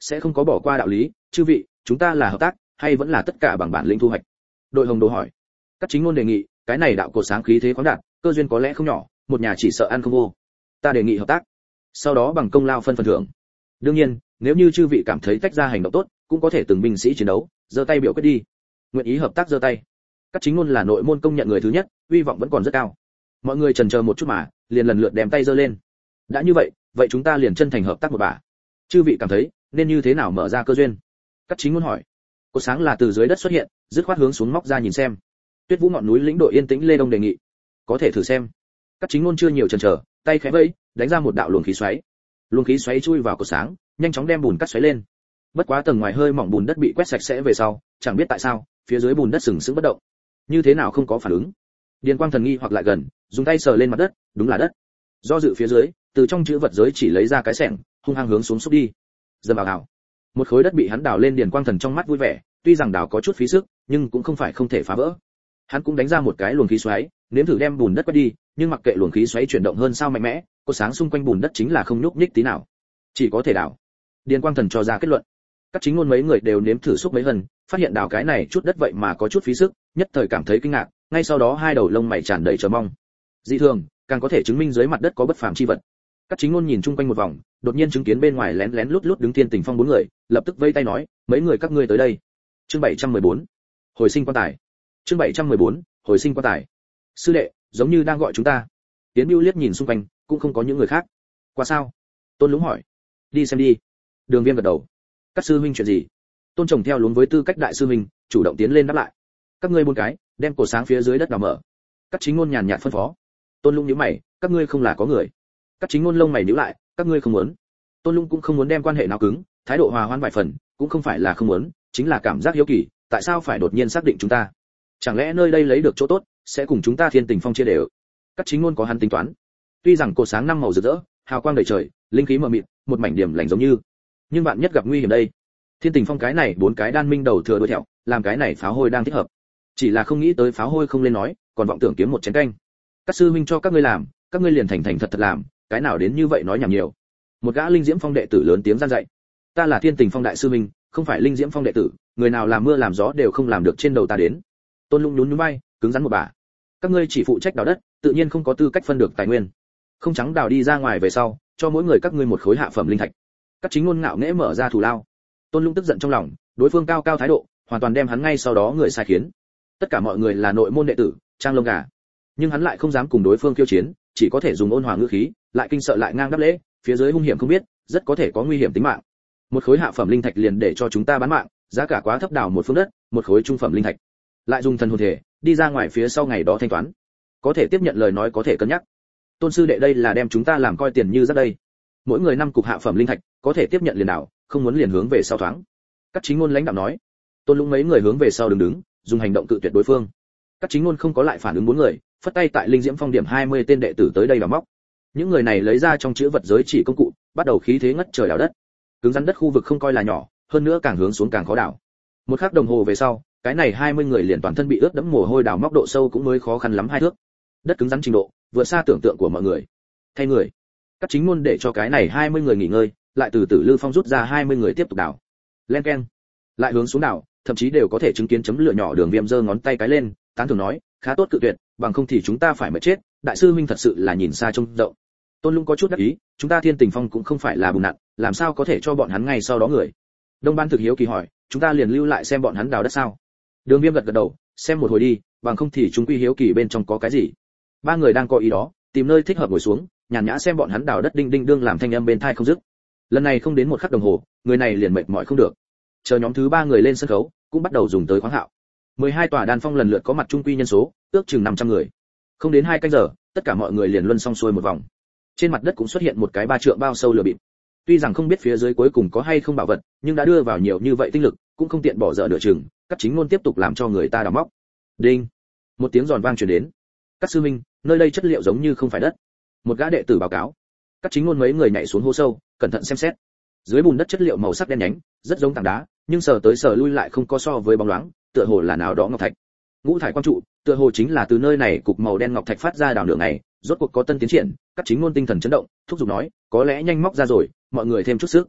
sẽ không có bỏ qua đạo lý, chư vị, chúng ta là hợp tác hay vẫn là tất cả bằng bản lĩnh thu hoạch? Đội Hồng Đồ hỏi. Các chính ngôn đề nghị, cái này đạo cột sáng khí thế khoáng đạt, cơ duyên có lẽ không nhỏ, một nhà chỉ sợ ăn không vô. Ta đề nghị hợp tác, sau đó bằng công lao phân phần thưởng. Đương nhiên, nếu như chư vị cảm thấy tách ra hành động tốt, cũng có thể từng binh sĩ chiến đấu, giơ tay biểu quyết đi. Nguyện ý hợp tác giơ tay. Các chính ngôn là nội môn công nhận người thứ nhất, uy vọng vẫn còn rất cao. Mọi người chần chờ một chút mà, liền lần lượt đem tay giơ lên. Đã như vậy, vậy chúng ta liền chân thành hợp tác một bả. Chư vị cảm thấy nên như thế nào mở ra cơ duyên? Các chính ngôn hỏi. Cột sáng là từ dưới đất xuất hiện, dứt khoát hướng xuống móc ra nhìn xem. Tuyết Vũ ngọn núi lĩnh đội yên tĩnh Lê Đông đề nghị. Có thể thử xem. Các chính ngôn chưa nhiều chần chờ, tay khẽ vẫy, đánh ra một đạo luồng khí xoáy. Luồng khí xoáy chui vào cột sáng, nhanh chóng đem bùn cắt xoáy lên. Bất quá tầng ngoài hơi mỏng bùn đất bị quét sạch sẽ về sau, chẳng biết tại sao, phía dưới bùn đất sừng sững bất động. Như thế nào không có phản ứng? Điền Quang thần nghi hoặc lại gần, dùng tay sờ lên mặt đất, đúng là đất. Do dự phía dưới, từ trong chữ vật giới chỉ lấy ra cái xẻng, hung hăng hướng xuống xúc đi. Dầm vào hào. Một khối đất bị hắn đào lên, Điền Quang thần trong mắt vui vẻ, tuy rằng đào có chút phí sức, nhưng cũng không phải không thể phá vỡ. Hắn cũng đánh ra một cái luồng khí xoáy, nếm thử đem bùn đất quét đi, nhưng mặc kệ luồng khí xoáy chuyển động hơn sao mạnh mẽ, cột sáng xung quanh bùn đất chính là không nhúc nhích tí nào. Chỉ có thể đào. Điền Quang thần cho ra kết luận. Các chính ngôn mấy người đều nếm thử xúc mấy lần, phát hiện đào cái này chút đất vậy mà có chút phí sức, nhất thời cảm thấy kinh ngạc, ngay sau đó hai đầu lông mày tràn đầy chờ mong. Dị thường, càng có thể chứng minh dưới mặt đất có bất phàm chi vật. Các chính ngôn nhìn chung quanh một vòng, đột nhiên chứng kiến bên ngoài lén lén lút lút đứng Thiên Tình Phong bốn người, lập tức vây tay nói, mấy người các ngươi tới đây. Chương bảy trăm mười bốn, hồi sinh quan tài. Chương bảy trăm mười bốn, hồi sinh quan tài. Sư đệ, giống như đang gọi chúng ta. Tiến Bưu liếc nhìn xung quanh, cũng không có những người khác. Qua sao? Tôn Lũng hỏi. Đi xem đi. Đường Viêm gật đầu. Các sư huynh chuyện gì? Tôn Trồng theo luống với tư cách đại sư huynh, chủ động tiến lên đáp lại. Các ngươi bốn cái, đem cổ sáng phía dưới đất đào mở. Các chính ngôn nhàn nhạt phân phó. Tôn Lũng nhíu mày, các ngươi không là có người. Các chính ngôn lông mày nhíu lại, các ngươi không muốn. Tôn Lũng cũng không muốn đem quan hệ nào cứng, thái độ hòa hoãn vài phần, cũng không phải là không muốn, chính là cảm giác hiếu kỳ, tại sao phải đột nhiên xác định chúng ta? Chẳng lẽ nơi đây lấy được chỗ tốt, sẽ cùng chúng ta Thiên Tình Phong chia đều? Các chính ngôn có hắn tính toán. Tuy rằng cột sáng năm màu rực rỡ, hào quang đầy trời, linh khí mờ mịt, một mảnh điểm lành giống như, nhưng bạn nhất gặp nguy hiểm đây. Thiên Tình Phong cái này bốn cái đan minh đầu thừa đuôi thẹo, làm cái này pháo hôi đang thích hợp. Chỉ là không nghĩ tới pháo hôi không lên nói, còn vọng tưởng kiếm một chén canh. Các sư huynh cho các ngươi làm, các ngươi liền thành thành thật thật làm, cái nào đến như vậy nói nhảm nhiều. Một gã Linh Diễm Phong đệ tử lớn tiếng gian dạy. Ta là Thiên Tình Phong đại sư huynh, không phải Linh Diễm Phong đệ tử, người nào làm mưa làm gió đều không làm được trên đầu ta đến. Tôn Lũng nhún nhún vai, cứng rắn một bà. Các ngươi chỉ phụ trách đào đất, tự nhiên không có tư cách phân được tài nguyên. Không trắng đào đi ra ngoài về sau, cho mỗi người các ngươi một khối hạ phẩm linh thạch. Các chính ngôn ngạo nghễ mở ra thù lao. Tôn Lũng tức giận trong lòng, đối phương cao cao thái độ, hoàn toàn đem hắn ngay sau đó người sai khiến. Tất cả mọi người là nội môn đệ tử, trang lông gà, nhưng hắn lại không dám cùng đối phương khiêu chiến, chỉ có thể dùng ôn hòa ngữ khí, lại kinh sợ lại ngang đáp lễ, phía dưới hung hiểm không biết, rất có thể có nguy hiểm tính mạng. Một khối hạ phẩm linh thạch liền để cho chúng ta bán mạng, giá cả quá thấp, đào một phương đất, một khối trung phẩm linh thạch. Lại dùng thần hồn thể, đi ra ngoài phía sau ngày đó thanh toán. Có thể tiếp nhận lời nói có thể cân nhắc. Tôn sư đệ đây là đem chúng ta làm coi tiền như rất đây. Mỗi người năm cục hạ phẩm linh thạch, có thể tiếp nhận liền đảo, không muốn liền hướng về sau thoáng. Các chính ngôn lãnh đạo nói. Tôn Lũng mấy người hướng về sau đứng đứng, dùng hành động cự tuyệt đối phương. Các chính ngôn không có lại phản ứng bốn người, phất tay tại Linh Diễm Phong điểm hai mươi tên đệ tử tới đây và móc. Những người này lấy ra trong chữ vật giới chỉ công cụ, bắt đầu khí thế ngất trời đào đất. Cứng rắn đất khu vực không coi là nhỏ, hơn nữa càng hướng xuống càng khó đào. Một khắc đồng hồ về sau, cái này hai mươi người liền toàn thân bị ướt đẫm mồ hôi, đào móc độ sâu cũng mới khó khăn lắm hai thước. Đất cứng rắn trình độ, vượt xa tưởng tượng của mọi người. Thay người, các chính môn để cho cái này hai mươi người nghỉ ngơi, lại từ Tử Lư Phong rút ra hai mươi người tiếp tục đào. Len keng, lại hướng xuống đào, thậm chí đều có thể chứng kiến chấm lửa nhỏ. Đường Viêm giơ ngón tay cái lên, tán thưởng nói, khá tốt cự tuyệt, bằng không thì chúng ta phải mất chết. Đại sư huynh thật sự là nhìn xa trông rộng. Tôn Lũng có chút đắc ý, chúng ta Thiên Tình Phong cũng không phải là bùn nặn, làm sao có thể cho bọn hắn ngay sau đó người. Đông Ban thực hiếu kỳ hỏi, chúng ta liền lưu lại xem bọn hắn đào đất sao? Đường Viêm gật gật đầu, xem một hồi đi, bằng không thì chúng quy hiếu kỳ bên trong có cái gì. Ba người đang có ý đó, tìm nơi thích hợp ngồi xuống, nhàn nhã xem bọn hắn đào đất, đinh đinh đương làm thanh âm bên tai không dứt. Lần này không đến một khắc đồng hồ, người này liền mệt mỏi không được. Chờ nhóm thứ ba người lên sân khấu, cũng bắt đầu dùng tới khoáng hạo. mười hai tòa đan phong lần lượt có mặt trung quy nhân số, ước chừng năm trăm người. Không đến hai canh giờ, tất cả mọi người liền luân xong xuôi một vòng. Trên mặt đất cũng xuất hiện một cái ba trượng bao sâu lửa bịp. Tuy rằng không biết phía dưới cuối cùng có hay không bảo vật, nhưng đã đưa vào nhiều như vậy tinh lực, cũng không tiện bỏ dở nửa chừng. Các chính ngôn tiếp tục làm cho người ta đào móc. Đinh, một tiếng giòn vang truyền đến. Các sư minh, nơi đây chất liệu giống như không phải đất. Một gã đệ tử báo cáo. Các chính ngôn mấy người nhảy xuống hố sâu, cẩn thận xem xét. Dưới bùn đất chất liệu màu sắc đen nhánh, rất giống tảng đá, nhưng sờ tới sờ lui lại không có so với bóng loáng, tựa hồ là nào đó ngọc thạch. Ngũ thải quang trụ, tựa hồ chính là từ nơi này cục màu đen ngọc thạch phát ra đào nửa ngày, rốt cuộc có tân tiến triển. Các chính ngôn tinh thần chấn động, thúc giục nói, có lẽ nhanh móc ra rồi, mọi người thêm chút sức.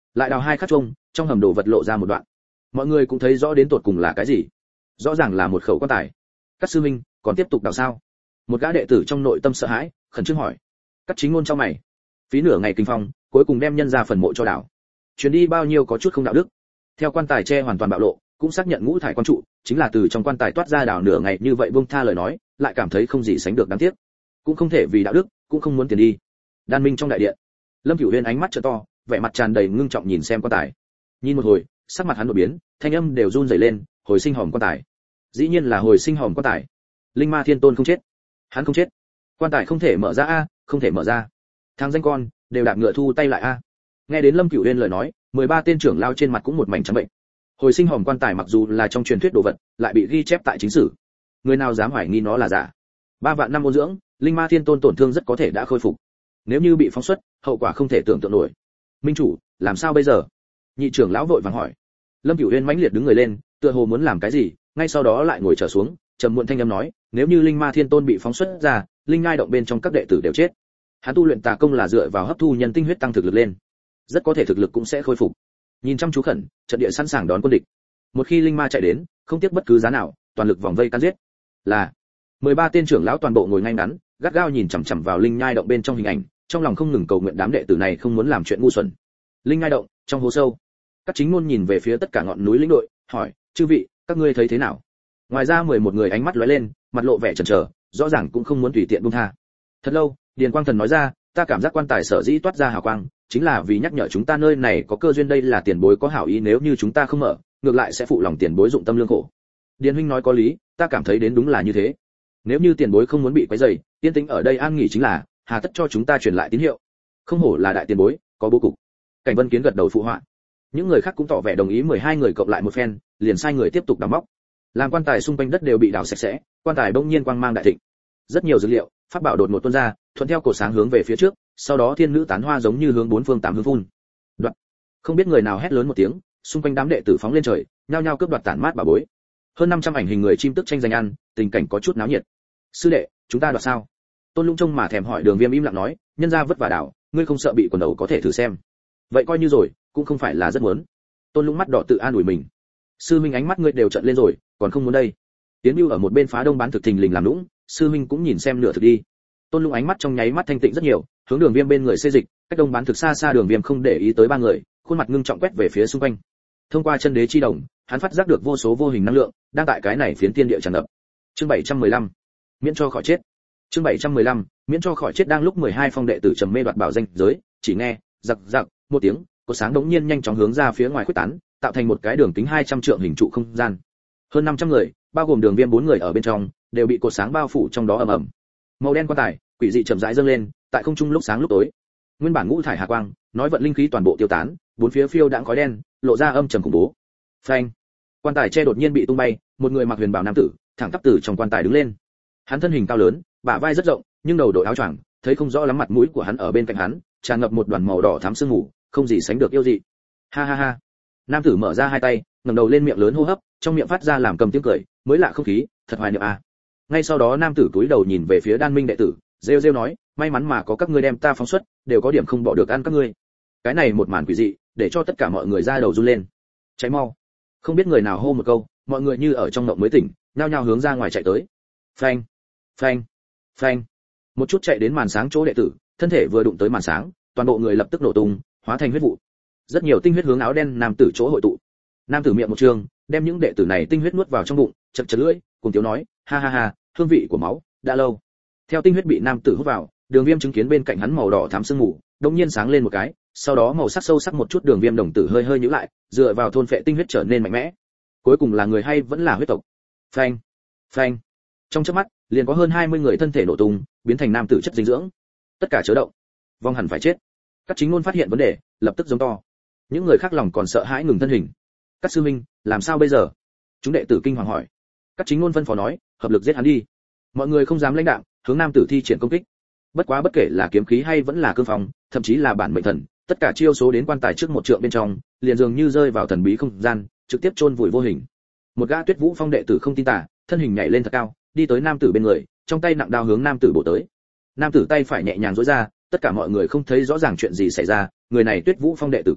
lại đào hai khắc chung, trong hầm đồ vật lộ ra một đoạn. Mọi người cũng thấy rõ đến tột cùng là cái gì. Rõ ràng là một khẩu quan tài. Các sư huynh, còn tiếp tục đào sao? Một gã đệ tử trong nội tâm sợ hãi, khẩn trương hỏi. Các chính ngôn trong mày. Phí nửa ngày kinh phong, cuối cùng đem nhân ra phần mộ cho đào. Chuyến đi bao nhiêu có chút không đạo đức. Theo quan tài che hoàn toàn bạo lộ, cũng xác nhận ngũ thải quan trụ, chính là từ trong quan tài toát ra đào nửa ngày như vậy buông tha lời nói, lại cảm thấy không gì sánh được đáng tiếc. Cũng không thể vì đạo đức, cũng không muốn tiền đi. Đan Minh trong đại điện, Lâm Cửu Huyên ánh mắt trợ to, vẻ mặt tràn đầy ngưng trọng nhìn xem quan tài. Nhìn một hồi, sắc mặt hắn đột biến, thanh âm đều run rẩy lên, hồi sinh hòm quan tài. Dĩ nhiên là hồi sinh hòm quan tài. Linh Ma Thiên Tôn không chết, hắn không chết. Quan tài không thể mở ra a, không thể mở ra. Thằng danh con, đều đạp ngựa thu tay lại a. Nghe đến Lâm Cửu Huyên lời nói, mười ba tên trưởng lao trên mặt cũng một mảnh trắng bệnh. Hồi sinh hòm quan tài mặc dù là trong truyền thuyết đồ vật, lại bị ghi chép tại chính sử. Người nào dám hoài nghi nó là giả? Ba vạn năm ôn dưỡng, Linh Ma Thiên Tôn tổn thương rất có thể đã khôi phục. Nếu như bị phóng xuất, hậu quả không thể tưởng tượng nổi. Minh chủ, làm sao bây giờ? Nhị trưởng lão vội vàng hỏi. Lâm Cửu Huyên mãnh liệt đứng người lên, tựa hồ muốn làm cái gì, ngay sau đó lại ngồi trở xuống, trầm muộn thanh âm nói, nếu như Linh Ma Thiên Tôn bị phóng xuất ra, linh ngai động bên trong các đệ tử đều chết. Hắn tu luyện tà công là dựa vào hấp thu nhân tinh huyết tăng thực lực lên, rất có thể thực lực cũng sẽ khôi phục. Nhìn chăm chú khẩn, trận địa sẵn sàng đón quân địch. Một khi linh ma chạy đến, không tiếc bất cứ giá nào, toàn lực vòng vây cắn giết. Là mười ba tên trưởng lão toàn bộ ngồi ngay ngắn, gắt gao nhìn chằm chằm vào linh nhai động bên trong hình ảnh, trong lòng không ngừng cầu nguyện đám đệ tử này không muốn làm chuyện ngu xuẩn. Linh nhai động, trong hố sâu, các chính môn nhìn về phía tất cả ngọn núi lĩnh đội, hỏi: "Chư vị, các ngươi thấy thế nào?" Ngoài ra mười một người ánh mắt lóe lên, mặt lộ vẻ chần chờ, rõ ràng cũng không muốn tùy tiện buông tha. Thật lâu, Điền Quang Thần nói ra: "Ta cảm giác quan tài sở dĩ toát ra hào quang, chính là vì nhắc nhở chúng ta nơi này có cơ duyên, đây là tiền bối có hảo ý, nếu như chúng ta không mở, ngược lại sẽ phụ lòng tiền bối dụng tâm lương khổ." Điền huynh nói có lý, ta cảm thấy đến đúng là như thế. Nếu như tiền bối không muốn bị quấy rầy, yên tĩnh ở đây an nghỉ chính là, hà tất cho chúng ta truyền lại tín hiệu. Không hổ là đại tiền bối, có bố cục. Cảnh Vân Kiến gật đầu phụ họa. Những người khác cũng tỏ vẻ đồng ý, mười hai người cộng lại một phen, liền sai người tiếp tục đào móc. Làm quan tài xung quanh đất đều bị đào sạch sẽ, quan tài bỗng nhiên quang mang đại thịnh. Rất nhiều dữ liệu, pháp bảo đột ngột tuôn ra, thuận theo cổ sáng hướng về phía trước, sau đó thiên nữ tán hoa giống như hướng bốn phương tám hướng phun. Đoạn. Không biết người nào hét lớn một tiếng, xung quanh đám đệ tử phóng lên trời, nhao nhao cướp đoạt tản mát bảo bối. Hơn năm trăm ảnh hình người chim tức tranh giành ăn, tình cảnh có chút náo nhiệt. Sư đệ, chúng ta đoạt sao? Tôn Lũng trông mà thèm hỏi, Đường Viêm im lặng nói, nhân gia vất vả đảo, ngươi không sợ bị quần đầu có thể thử xem. Vậy coi như rồi, cũng không phải là rất muốn. Tôn Lũng mắt đỏ tự an ủi mình. Sư minh ánh mắt ngươi đều trợn lên rồi, còn không muốn đây. Tiến Bưu ở một bên phá đông bán thực thình lình làm lũng, sư minh cũng nhìn xem nửa thực đi. Tôn Lũng ánh mắt trong nháy mắt thanh tịnh rất nhiều, hướng Đường Viêm bên người xê dịch, cách đông bán thực xa xa, Đường Viêm không để ý tới ba người, khuôn mặt ngưng trọng quét về phía xung quanh. Thông qua chân đế chi đồng, hắn phát giác được vô số vô hình năng lượng đang tại cái này phiến thiên địa tràn ngập. Chương bảy trăm mười lăm, miễn cho khỏi chết. Chương bảy trăm mười lăm, miễn cho khỏi chết. Đang lúc mười hai phong đệ tử trầm mê đoạt bảo danh giới, chỉ nghe giặc giặc một tiếng, cột sáng đống nhiên nhanh chóng hướng ra phía ngoài khuếch tán, tạo thành một cái đường kính hai trăm trượng hình trụ không gian. Hơn năm trăm người, bao gồm Đường Viêm bốn người ở bên trong, đều bị cột sáng bao phủ trong đó ầm ầm. Màu đen quan tài, quỷ dị chậm rãi dâng lên, tại không trung lúc sáng lúc tối. Nguyên bản ngũ thải hà quang, nói vận linh khí toàn bộ tiêu tán, bốn phía phiêu đãng khói đen, lộ ra âm trầm khủng bố. Phanh! Quan tài che đột nhiên bị tung bay, một người mặc huyền bào nam tử, thẳng tắp từ trong quan tài đứng lên. Hắn thân hình cao lớn, bả vai rất rộng, nhưng đầu đội áo choàng, thấy không rõ lắm mặt mũi của hắn, ở bên cạnh hắn, tràn ngập một đoàn màu đỏ thắm sương mù, không gì sánh được yêu dị. Ha ha ha! Nam tử mở ra hai tay, ngẩng đầu lên, miệng lớn hô hấp, trong miệng phát ra làm cầm tiếng cười, mới lạ không khí, thật hoài niệm à. Ngay sau đó nam tử cúi đầu nhìn về phía Đan Minh đệ tử, rêu rêu nói, may mắn mà có các ngươi đem ta phóng xuất, đều có điểm không bỏ được ăn các ngươi. Cái này một màn quỷ dị, để cho tất cả mọi người ra đầu run lên. Cháy mau! Không biết người nào hô một câu, mọi người như ở trong mộng mới tỉnh, nhao nhao hướng ra ngoài chạy tới. Phanh! Phanh! Phanh! Một chút chạy đến màn sáng chỗ đệ tử, thân thể vừa đụng tới màn sáng, toàn bộ người lập tức nổ tung, hóa thành huyết vụ. Rất nhiều tinh huyết hướng áo đen nam tử chỗ hội tụ. Nam tử miệng một trường, đem những đệ tử này tinh huyết nuốt vào trong bụng, chật chật lưỡi, cùng tiếu nói, ha ha ha, hương vị của máu, đã lâu. Theo tinh huyết bị nam tử hút vào, Đường Viêm chứng kiến bên cạnh hắn màu đỏ thắm sương mù, đột nhiên sáng lên một cái, sau đó màu sắc sâu sắc một chút, Đường Viêm đồng tử hơi hơi nhíu lại, dựa vào thôn phệ tinh huyết trở nên mạnh mẽ. Cuối cùng là người hay vẫn là huyết tộc. Phanh! Phanh! Trong chớp mắt, liền có hơn hai mươi người thân thể nổ tung, biến thành nam tử chất dinh dưỡng. Tất cả chớ động, vong hẳn phải chết. Các chính ngôn phát hiện vấn đề, lập tức giống to. Những người khác lòng còn sợ hãi ngừng thân hình. Các sư minh, làm sao bây giờ? Chúng đệ tử kinh hoàng hỏi. Các chính ngôn phân phó nói, hợp lực giết hắn đi. Mọi người không dám lãnh đạm, hướng nam tử thi triển công kích. Bất quá bất kể là kiếm khí hay vẫn là cương phong, thậm chí là bản mệnh thần, tất cả chiêu số đến quan tài trước một trượng bên trong, liền dường như rơi vào thần bí không gian, trực tiếp chôn vùi vô hình. Một gã Tuyết Vũ Phong đệ tử không tin tà, thân hình nhảy lên thật cao, đi tới nam tử bên người, trong tay nặng đao hướng nam tử bổ tới. Nam tử tay phải nhẹ nhàng duỗi ra, tất cả mọi người không thấy rõ ràng chuyện gì xảy ra, người này Tuyết Vũ Phong đệ tử cổ,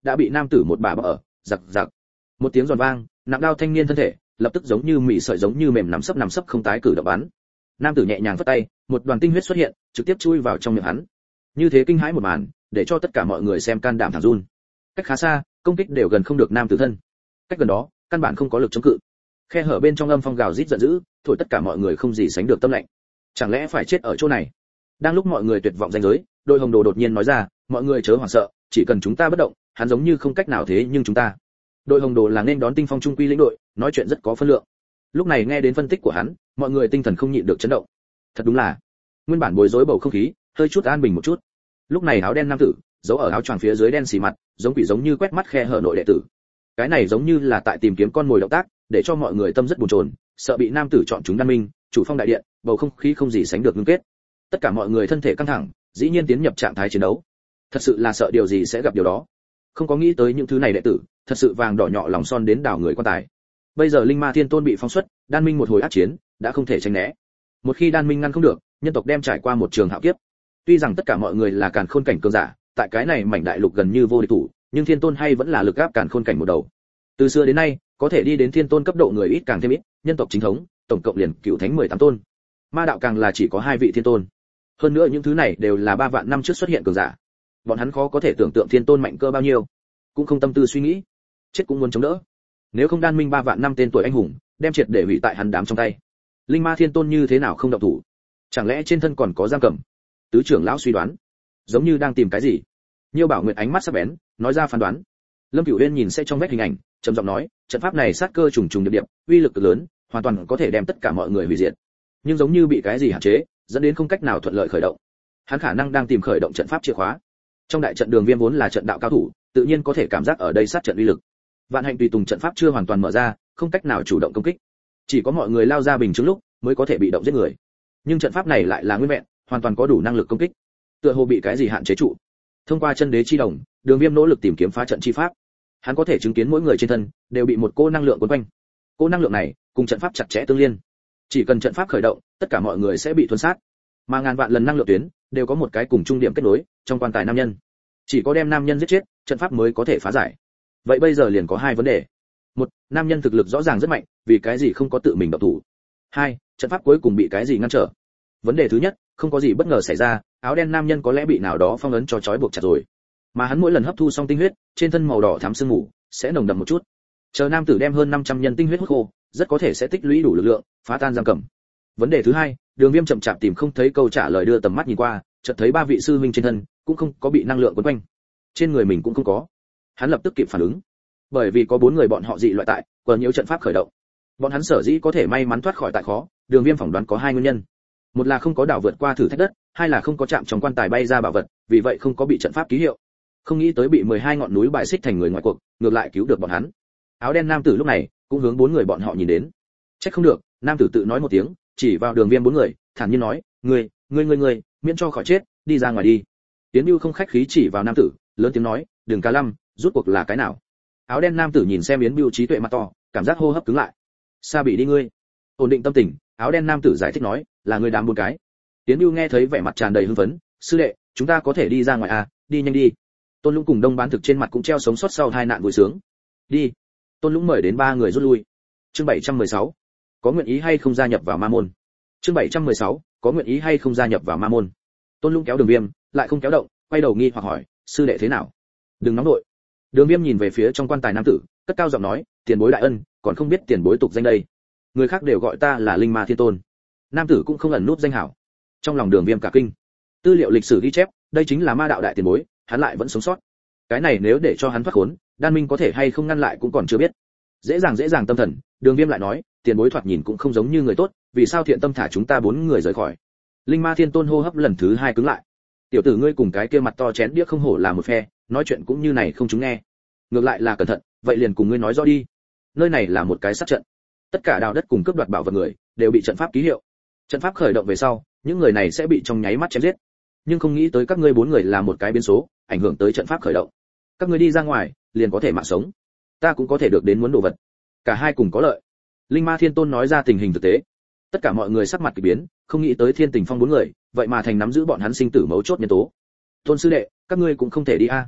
đã bị nam tử một bà bập ở, giặc giặc. Một tiếng giòn vang, nặng đao thanh niên thân thể, lập tức giống như mị sợi giống như mềm nắm sấp nằm sấp không tái cử động bắn. Nam tử nhẹ nhàng vất tay, một đoàn tinh huyết xuất hiện, trực tiếp chui vào trong miệng hắn. Như thế kinh hãi một màn, để cho tất cả mọi người xem can đảm thẳng run. Cách khá xa, công kích đều gần không được nam tử thân. Cách gần đó, căn bản không có lực chống cự. Khe hở bên trong âm phong gào rít giận dữ, thổi tất cả mọi người không gì sánh được tâm lạnh. Chẳng lẽ phải chết ở chỗ này? Đang lúc mọi người tuyệt vọng ranh giới, Đôi Hồng Đồ đột nhiên nói ra, mọi người chớ hoảng sợ, chỉ cần chúng ta bất động, hắn giống như không cách nào thế nhưng chúng ta. Đôi Hồng Đồ là nên đón Tinh Phong trung quy lĩnh đội, nói chuyện rất có phân lượng. Lúc này nghe đến phân tích của hắn, mọi người tinh thần không nhịn được chấn động. Thật đúng là, nguyên bản bối rối bầu không khí, hơi chút an bình một chút. Lúc này áo đen nam tử, giấu ở áo choàng phía dưới đen xì mặt, giống quỷ giống như quét mắt khe hở nội đệ tử. Cái này giống như là tại tìm kiếm con mồi động tác, để cho mọi người tâm rất buồn chồn, sợ bị nam tử chọn chúng đan minh, chủ phong đại điện, bầu không khí không gì sánh được ngưng kết. Tất cả mọi người thân thể căng thẳng, dĩ nhiên tiến nhập trạng thái chiến đấu. Thật sự là sợ điều gì sẽ gặp điều đó. Không có nghĩ tới những thứ này đệ tử, thật sự vàng đỏ nhọ lòng son đến đảo người quan tài. Bây giờ linh ma thiên tôn bị phóng xuất, đan minh một hồi ác chiến, đã không thể tránh né. Một khi đan minh ngăn không được, nhân tộc đem trải qua một trường hạo kiếp. Tuy rằng tất cả mọi người là càn khôn cảnh cường giả, tại cái này mảnh đại lục gần như vô địch thủ, nhưng thiên tôn hay vẫn là lực áp càn khôn cảnh một đầu. Từ xưa đến nay, có thể đi đến thiên tôn cấp độ người ít càng thêm ít, nhân tộc chính thống, tổng cộng liền cửu thánh mười tám tôn. Ma đạo càng là chỉ có hai vị thiên tôn. Hơn nữa những thứ này đều là ba vạn năm trước xuất hiện cường giả. Bọn hắn khó có thể tưởng tượng thiên tôn mạnh cơ bao nhiêu, cũng không tâm tư suy nghĩ, chết cũng muốn chống đỡ. Nếu không đan minh ba vạn năm tên tuổi anh hùng, đem triệt để hủy tại hắn đám trong tay. Linh ma thiên tôn như thế nào không động thủ? Chẳng lẽ trên thân còn có giam cầm? Tứ trưởng lão suy đoán, giống như đang tìm cái gì. Nhiêu Bảo Nguyệt ánh mắt sắc bén, nói ra phán đoán. Lâm Cửu Uyên nhìn sẽ trong vết hình ảnh, trầm giọng nói, trận pháp này sát cơ trùng trùng điệp điệp, uy lực cực lớn, hoàn toàn có thể đem tất cả mọi người hủy diệt. Nhưng giống như bị cái gì hạn chế, dẫn đến không cách nào thuận lợi khởi động. Hắn khả năng đang tìm khởi động trận pháp chìa khóa. Trong đại trận Đường Viêm vốn là trận đạo cao thủ, tự nhiên có thể cảm giác ở đây sát trận uy lực. Vạn Hạnh tùy tùng trận pháp chưa hoàn toàn mở ra, không cách nào chủ động công kích. Chỉ có mọi người lao ra bình chứng lúc, mới có thể bị động giết người. Nhưng trận pháp này lại là nguyên vẹn, hoàn toàn có đủ năng lực công kích. Tựa hồ bị cái gì hạn chế trụ. Thông qua chân đế chi đồng, Đường Viêm nỗ lực tìm kiếm phá trận chi pháp. Hắn có thể chứng kiến mỗi người trên thân đều bị một cô năng lượng cuốn quanh. Cô năng lượng này cùng trận pháp chặt chẽ tương liên. Chỉ cần trận pháp khởi động, tất cả mọi người sẽ bị thuần sát. Mà ngàn vạn lần năng lượng tuyến đều có một cái cùng trung điểm kết nối, trong quan tài nam nhân. Chỉ có đem nam nhân giết chết, trận pháp mới có thể phá giải. Vậy bây giờ liền có hai vấn đề. Một, nam nhân thực lực rõ ràng rất mạnh, vì cái gì không có tự mình động thủ? Hai, trận pháp cuối cùng bị cái gì ngăn trở? Vấn đề thứ nhất, không có gì bất ngờ xảy ra, áo đen nam nhân có lẽ bị nào đó phong ấn cho trói buộc chặt rồi. Mà hắn mỗi lần hấp thu xong tinh huyết, trên thân màu đỏ thắm sương mù sẽ nồng đậm một chút. Chờ nam tử đem hơn năm trăm nhân tinh huyết hút khô, rất có thể sẽ tích lũy đủ lực lượng, phá tan giam cầm. Vấn đề thứ hai, Đường Viêm chậm chạp tìm không thấy câu trả lời, đưa tầm mắt nhìn qua, chợt thấy ba vị sư huynh trên thân cũng không có bị năng lượng quấn quanh, trên người mình cũng không có. Hắn lập tức kịp phản ứng, bởi vì có bốn người bọn họ dị loại tại, quờ nhiễu trận pháp khởi động. Bọn hắn sở dĩ có thể may mắn thoát khỏi tại khó, Đường Viêm phỏng đoán có hai nguyên nhân. Một là không có đảo vượt qua thử thách đất, hai là không có chạm trong quan tài bay ra bảo vật, vì vậy không có bị trận pháp ký hiệu. Không nghĩ tới bị mười hai ngọn núi bài xích thành người ngoài cuộc, ngược lại cứu được bọn hắn. Áo đen nam tử lúc này cũng hướng bốn người bọn họ nhìn đến. Trách không được, nam tử tự nói một tiếng, chỉ vào Đường Viêm bốn người, thản nhiên nói, "Ngươi, ngươi ngươi ngươi, miễn cho khỏi chết, đi ra ngoài đi." Tiến Bưu không khách khí chỉ vào nam tử, lớn tiếng nói, "Đừng cá lăm, rút cuộc là cái nào?" Áo đen nam tử nhìn xem Yến Bưu trí tuệ mặt to, cảm giác hô hấp cứng lại. "Sa bị đi ngươi." Ổn định tâm tình, áo đen nam tử giải thích nói, "Là ngươi đám bốn cái." Tiến Bưu nghe thấy vẻ mặt tràn đầy hưng phấn, "Sư đệ, chúng ta có thể đi ra ngoài à, đi nhanh đi." Tôn Lũng cùng Đông Bán Thực trên mặt cũng treo sống sót sau hai nạn vui sướng. "Đi." Tôn Lũng mời đến ba người rút lui. Chương bảy trăm mười sáu, có nguyện ý hay không gia nhập vào Ma môn? Chương bảy trăm mười sáu, có nguyện ý hay không gia nhập vào Ma môn? Tôn Lũng kéo Đường Viêm, lại không kéo động, quay đầu nghi hoặc hỏi, "Sư đệ thế nào?" "Đừng nóng nội." Đường Viêm nhìn về phía trong quan tài nam tử, cất cao giọng nói, "Tiền bối đại ân, còn không biết tiền bối tục danh đây. Người khác đều gọi ta là Linh Ma Thiên Tôn." Nam tử cũng không ẩn núp danh hảo. Trong lòng Đường Viêm cả kinh. Tư liệu lịch sử ghi chép, đây chính là ma đạo đại tiền bối, hắn lại vẫn sống sót. Cái này nếu để cho hắn thoát khốn, đan minh có thể hay không ngăn lại cũng còn chưa biết. Dễ dàng dễ dàng tâm thần, Đường Viêm lại nói, "Tiền bối thoạt nhìn cũng không giống như người tốt, vì sao thiện tâm thả chúng ta bốn người rời khỏi?" Linh Ma Thiên Tôn hô hấp lần thứ hai cứng lại. "Tiểu tử ngươi cùng cái kia mặt to chén đĩa không hổ là một phe, nói chuyện cũng như này không chúng nghe. Ngược lại là cẩn thận, vậy liền cùng ngươi nói rõ đi. Nơi này là một cái sát trận, tất cả đào đất cùng cướp đoạt bảo vật người đều bị trận pháp ký hiệu. Trận pháp khởi động về sau, những người này sẽ bị trong nháy mắt chém giết. Nhưng không nghĩ tới các ngươi bốn người là một cái biến số, ảnh hưởng tới trận pháp khởi động. Các ngươi đi ra ngoài, liền có thể mạng sống. Ta cũng có thể được đến muốn đồ vật. Cả hai cùng có lợi." Linh Ma Thiên Tôn nói ra tình hình thực tế. Tất cả mọi người sắc mặt kỳ biến, không nghĩ tới Thiên Tình Phong bốn người, vậy mà thành nắm giữ bọn hắn sinh tử mấu chốt nhân tố. "Tôn sư đệ, các ngươi cũng không thể đi a."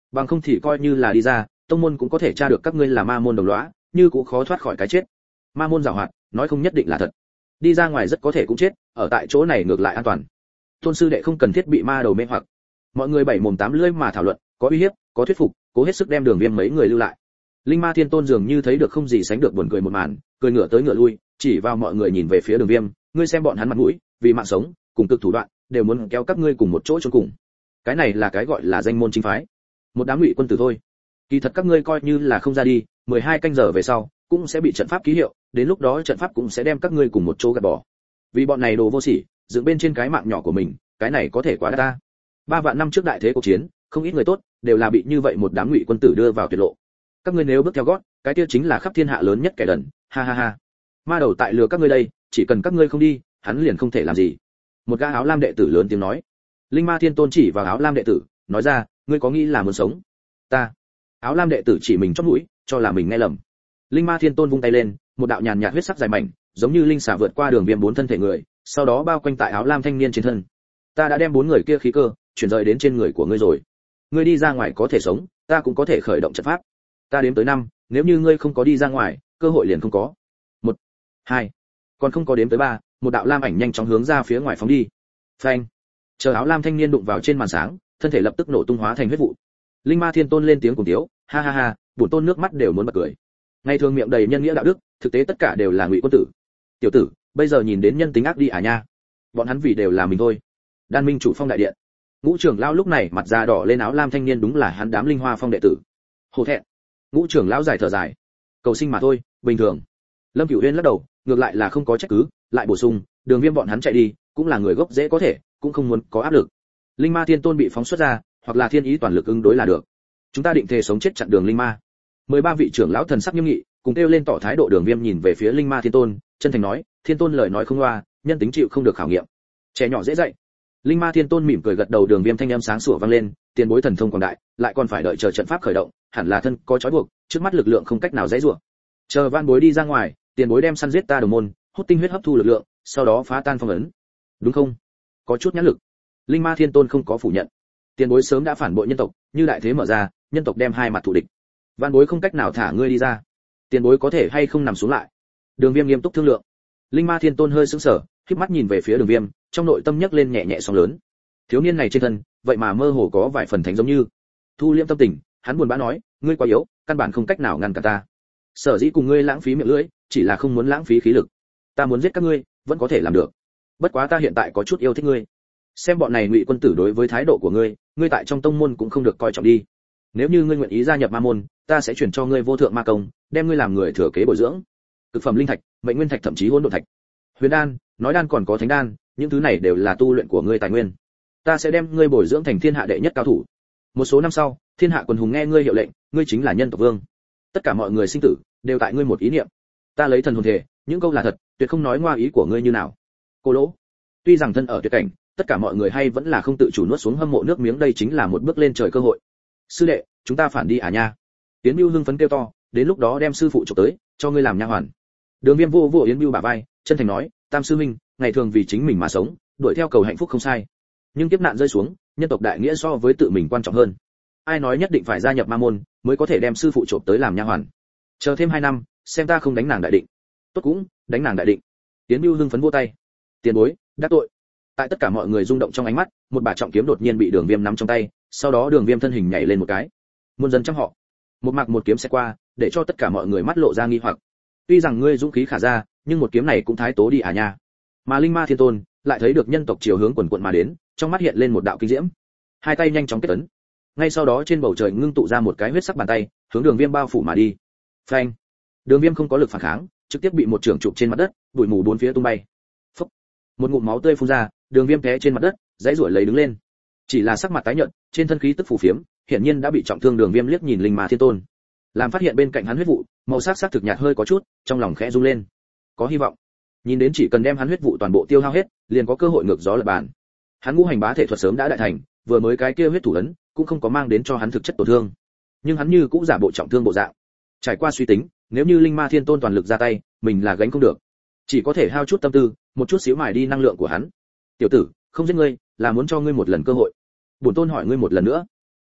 Bằng không thì coi như là đi ra, tông môn cũng có thể tra được các ngươi là ma môn đồng lõa, như cũng khó thoát khỏi cái chết. Ma môn giàu hoạt, nói không nhất định là thật. Đi ra ngoài rất có thể cũng chết, ở tại chỗ này ngược lại an toàn. Tôn sư đệ không cần thiết bị ma đầu mê hoặc. Mọi người bảy mồm tám lưỡi mà thảo luận, có uy hiếp, có thuyết phục, cố hết sức đem Đường Viêm mấy người lưu lại. Linh Ma Thiên Tôn dường như thấy được không gì sánh được buồn cười một màn, cười ngửa tới ngửa lui, chỉ vào mọi người nhìn về phía Đường Viêm, ngươi xem bọn hắn mặt mũi, vì mạng sống, cùng cực thủ đoạn, đều muốn kéo các ngươi cùng một chỗ chôn cùng. Cái này là cái gọi là danh môn chính phái. Một đám ngụy quân tử thôi. Kỳ thật các ngươi coi như là không ra đi, mười hai canh giờ về sau, cũng sẽ bị trận pháp ký hiệu, đến lúc đó trận pháp cũng sẽ đem các ngươi cùng một chỗ gạt bỏ. Vì bọn này đồ vô sỉ, dựng bên trên cái mạng nhỏ của mình, cái này có thể quá đắt ta. Ba vạn năm trước đại thế cuộc chiến, không ít người tốt, đều là bị như vậy một đám ngụy quân tử đưa vào tuyệt lộ. Các ngươi nếu bước theo gót, cái kia chính là khắp thiên hạ lớn nhất kẻ đần, ha ha ha. Ma đầu tại lừa các ngươi đây, chỉ cần các ngươi không đi, hắn liền không thể làm gì. Một gã áo lam đệ tử lớn tiếng nói. Linh Ma Thiên Tôn chỉ vào áo lam đệ tử, nói ra, ngươi có nghĩ là muốn sống? Ta. Áo lam đệ tử chỉ mình chót mũi, cho là mình nghe lầm. Linh Ma Thiên Tôn vung tay lên, một đạo nhàn nhạt huyết sắc dài mảnh, giống như linh xà vượt qua Đường Viêm bốn thân thể người, sau đó bao quanh tại áo lam thanh niên trên thân. Ta đã đem bốn người kia khí cơ chuyển rời đến trên người của ngươi rồi. Ngươi đi ra ngoài có thể sống, ta cũng có thể khởi động trận pháp. Ta đếm tới năm, nếu như ngươi không có đi ra ngoài, cơ hội liền không có. Một, hai, còn không có đếm tới ba, một đạo lam ảnh nhanh chóng hướng ra phía ngoài phóng đi. Phanh! Chờ áo lam thanh niên đụng vào trên màn sáng, thân thể lập tức nổ tung hóa thành huyết vụ. Linh Ma Thiên Tôn lên tiếng cùng tiếu, ha ha ha, bổn tôn nước mắt đều muốn bật cười. Ngày thường miệng đầy nhân nghĩa đạo đức, thực tế tất cả đều là ngụy quân tử. Tiểu tử, bây giờ nhìn đến nhân tính ác đi à nha. Bọn hắn vì đều là mình thôi. Đan Minh chủ phong đại điện. Ngũ trưởng lão lúc này mặt da đỏ lên, áo lam thanh niên đúng là hắn đám Linh Hoa phong đệ tử. Hổ thẹn. Ngũ trưởng lão dài thở dài. Cầu sinh mà thôi, bình thường. Lâm Cửu Uyên lắc đầu, ngược lại là không có trách cứ, lại bổ sung, Đường Viêm bọn hắn chạy đi, cũng là người gốc dễ có thể, cũng không muốn có áp lực. Linh Ma Thiên Tôn bị phóng xuất ra, hoặc là thiên ý toàn lực ứng đối là được. Chúng ta định thề sống chết chặn đường Linh Ma. mười ba vị trưởng lão thần sắc nghiêm nghị, cùng kêu lên tỏ thái độ. Đường Viêm nhìn về phía Linh Ma Thiên Tôn, chân thành nói, Thiên Tôn lời nói không loa, nhân tính chịu không được khảo nghiệm. Trẻ nhỏ dễ dạy. Linh Ma Thiên Tôn mỉm cười gật đầu. Đường Viêm thanh âm sáng sủa vang lên, tiền bối thần thông quảng đại, lại còn phải đợi chờ trận pháp khởi động, hẳn là thân có trói buộc, trước mắt lực lượng không cách nào dãy rủa. Chờ van bối đi ra ngoài, tiền bối đem săn giết ta đồng môn, hút tinh huyết hấp thu lực lượng, sau đó phá tan phong ấn. Đúng không? Có chút nhãn lực. Linh Ma Thiên Tôn không có phủ nhận. Tiền bối sớm đã phản bội nhân tộc, như đại thế mở ra, nhân tộc đem hai mặt thù địch. Van bối không cách nào thả ngươi đi ra. Tiền bối có thể hay không nằm xuống lại? Đường Viêm nghiêm túc thương lượng. Linh Ma Thiên Tôn hơi sững sờ, khép mắt nhìn về phía Đường Viêm, trong nội tâm nhấc lên nhẹ nhẹ sóng lớn. Thiếu niên này trên thân, vậy mà mơ hồ có vài phần thánh giống như. Thu liễm tâm tình, hắn buồn bã nói, ngươi quá yếu, căn bản không cách nào ngăn cản ta. Sở dĩ cùng ngươi lãng phí miệng lưỡi, chỉ là không muốn lãng phí khí lực. Ta muốn giết các ngươi, vẫn có thể làm được. Bất quá ta hiện tại có chút yêu thích ngươi. Xem bọn này ngụy quân tử đối với thái độ của ngươi, ngươi tại trong tông môn cũng không được coi trọng đi. Nếu như ngươi nguyện ý gia nhập ma môn, ta sẽ chuyển cho ngươi vô thượng ma công, đem ngươi làm người thừa kế bồi dưỡng. Cực phẩm linh thạch, mệnh nguyên thạch, thậm chí hỗn độn thạch, huyền đan, nói đan còn có thánh đan, những thứ này đều là tu luyện của ngươi tài nguyên. Ta sẽ đem ngươi bồi dưỡng thành thiên hạ đệ nhất cao thủ. Một số năm sau, thiên hạ quần hùng nghe ngươi hiệu lệnh, ngươi chính là nhân tộc vương. Tất cả mọi người sinh tử đều tại ngươi một ý niệm. Ta lấy thần hồn thể, những câu là thật, tuyệt không nói ngoa ý của ngươi như nào. Cô Lỗ, tuy rằng thân ở tuyệt cảnh, tất cả mọi người hay vẫn là không tự chủ nuốt xuống hâm mộ nước miếng. Đây chính là một bước lên trời cơ hội. Sư đệ, chúng ta phản đi à nha? Yến Bưu hưng phấn kêu to, đến lúc đó đem sư phụ chụp tới, cho ngươi làm nha hoàn. Đường Viêm vô vô Yến Bưu bả vai, chân thành nói, Tam sư huynh, ngày thường vì chính mình mà sống, đuổi theo cầu hạnh phúc không sai. Nhưng kiếp nạn rơi xuống, nhân tộc đại nghĩa so với tự mình quan trọng hơn. Ai nói nhất định phải gia nhập ma môn mới có thể đem sư phụ trộm tới làm nha hoàn? Chờ thêm hai năm, xem ta không đánh nàng đại định. Tốt cũng, đánh nàng đại định. Yến Bưu hưng phấn vô tay. Tiền bối, đắc tội. Tại tất cả mọi người rung động trong ánh mắt, một bả trọng kiếm đột nhiên bị Đường Viêm nắm trong tay, sau đó Đường Viêm thân hình nhảy lên một cái. Muôn dân trăm họ. Một mạc một kiếm sẽ qua, để cho tất cả mọi người mắt lộ ra nghi hoặc. Tuy rằng ngươi dũng khí khả ra, nhưng một kiếm này cũng thái tố đi à nha. Mà Linh Ma Thiên Tôn lại thấy được nhân tộc chiều hướng quần quần mà đến, trong mắt hiện lên một đạo kinh diễm. Hai tay nhanh chóng kết ấn. Ngay sau đó trên bầu trời ngưng tụ ra một cái huyết sắc bàn tay, hướng Đường Viêm bao phủ mà đi. Phanh! Đường Viêm không có lực phản kháng, trực tiếp bị một trường chụp trên mặt đất, bụi mù bốn phía tung bay. Phốc! Một ngụm máu tươi phun ra, Đường Viêm té trên mặt đất, dãy rủa lấy đứng lên. Chỉ là sắc mặt tái nhợt, trên thân khí tức phù phiếm, hiển nhiên đã bị trọng thương. Đường Viêm liếc nhìn Linh Ma Thiên Tôn, làm phát hiện bên cạnh hắn huyết vụ, màu sắc sắc thực nhạt hơi có chút, trong lòng khẽ rung lên. Có hy vọng. Nhìn đến chỉ cần đem hắn huyết vụ toàn bộ tiêu hao hết, liền có cơ hội ngược gió lật bàn. Hắn ngũ hành bá thể thuật sớm đã đại thành, vừa mới cái kia huyết thủ ấn cũng không có mang đến cho hắn thực chất tổn thương, nhưng hắn như cũng giả bộ trọng thương bộ dạng. Trải qua suy tính, nếu như Linh Ma Thiên Tôn toàn lực ra tay, mình là gánh không được, chỉ có thể hao chút tâm tư, một chút xíu mài đi năng lượng của hắn. Tiểu tử, không giết ngươi, là muốn cho ngươi một lần cơ hội. Bổn tôn hỏi ngươi một lần nữa,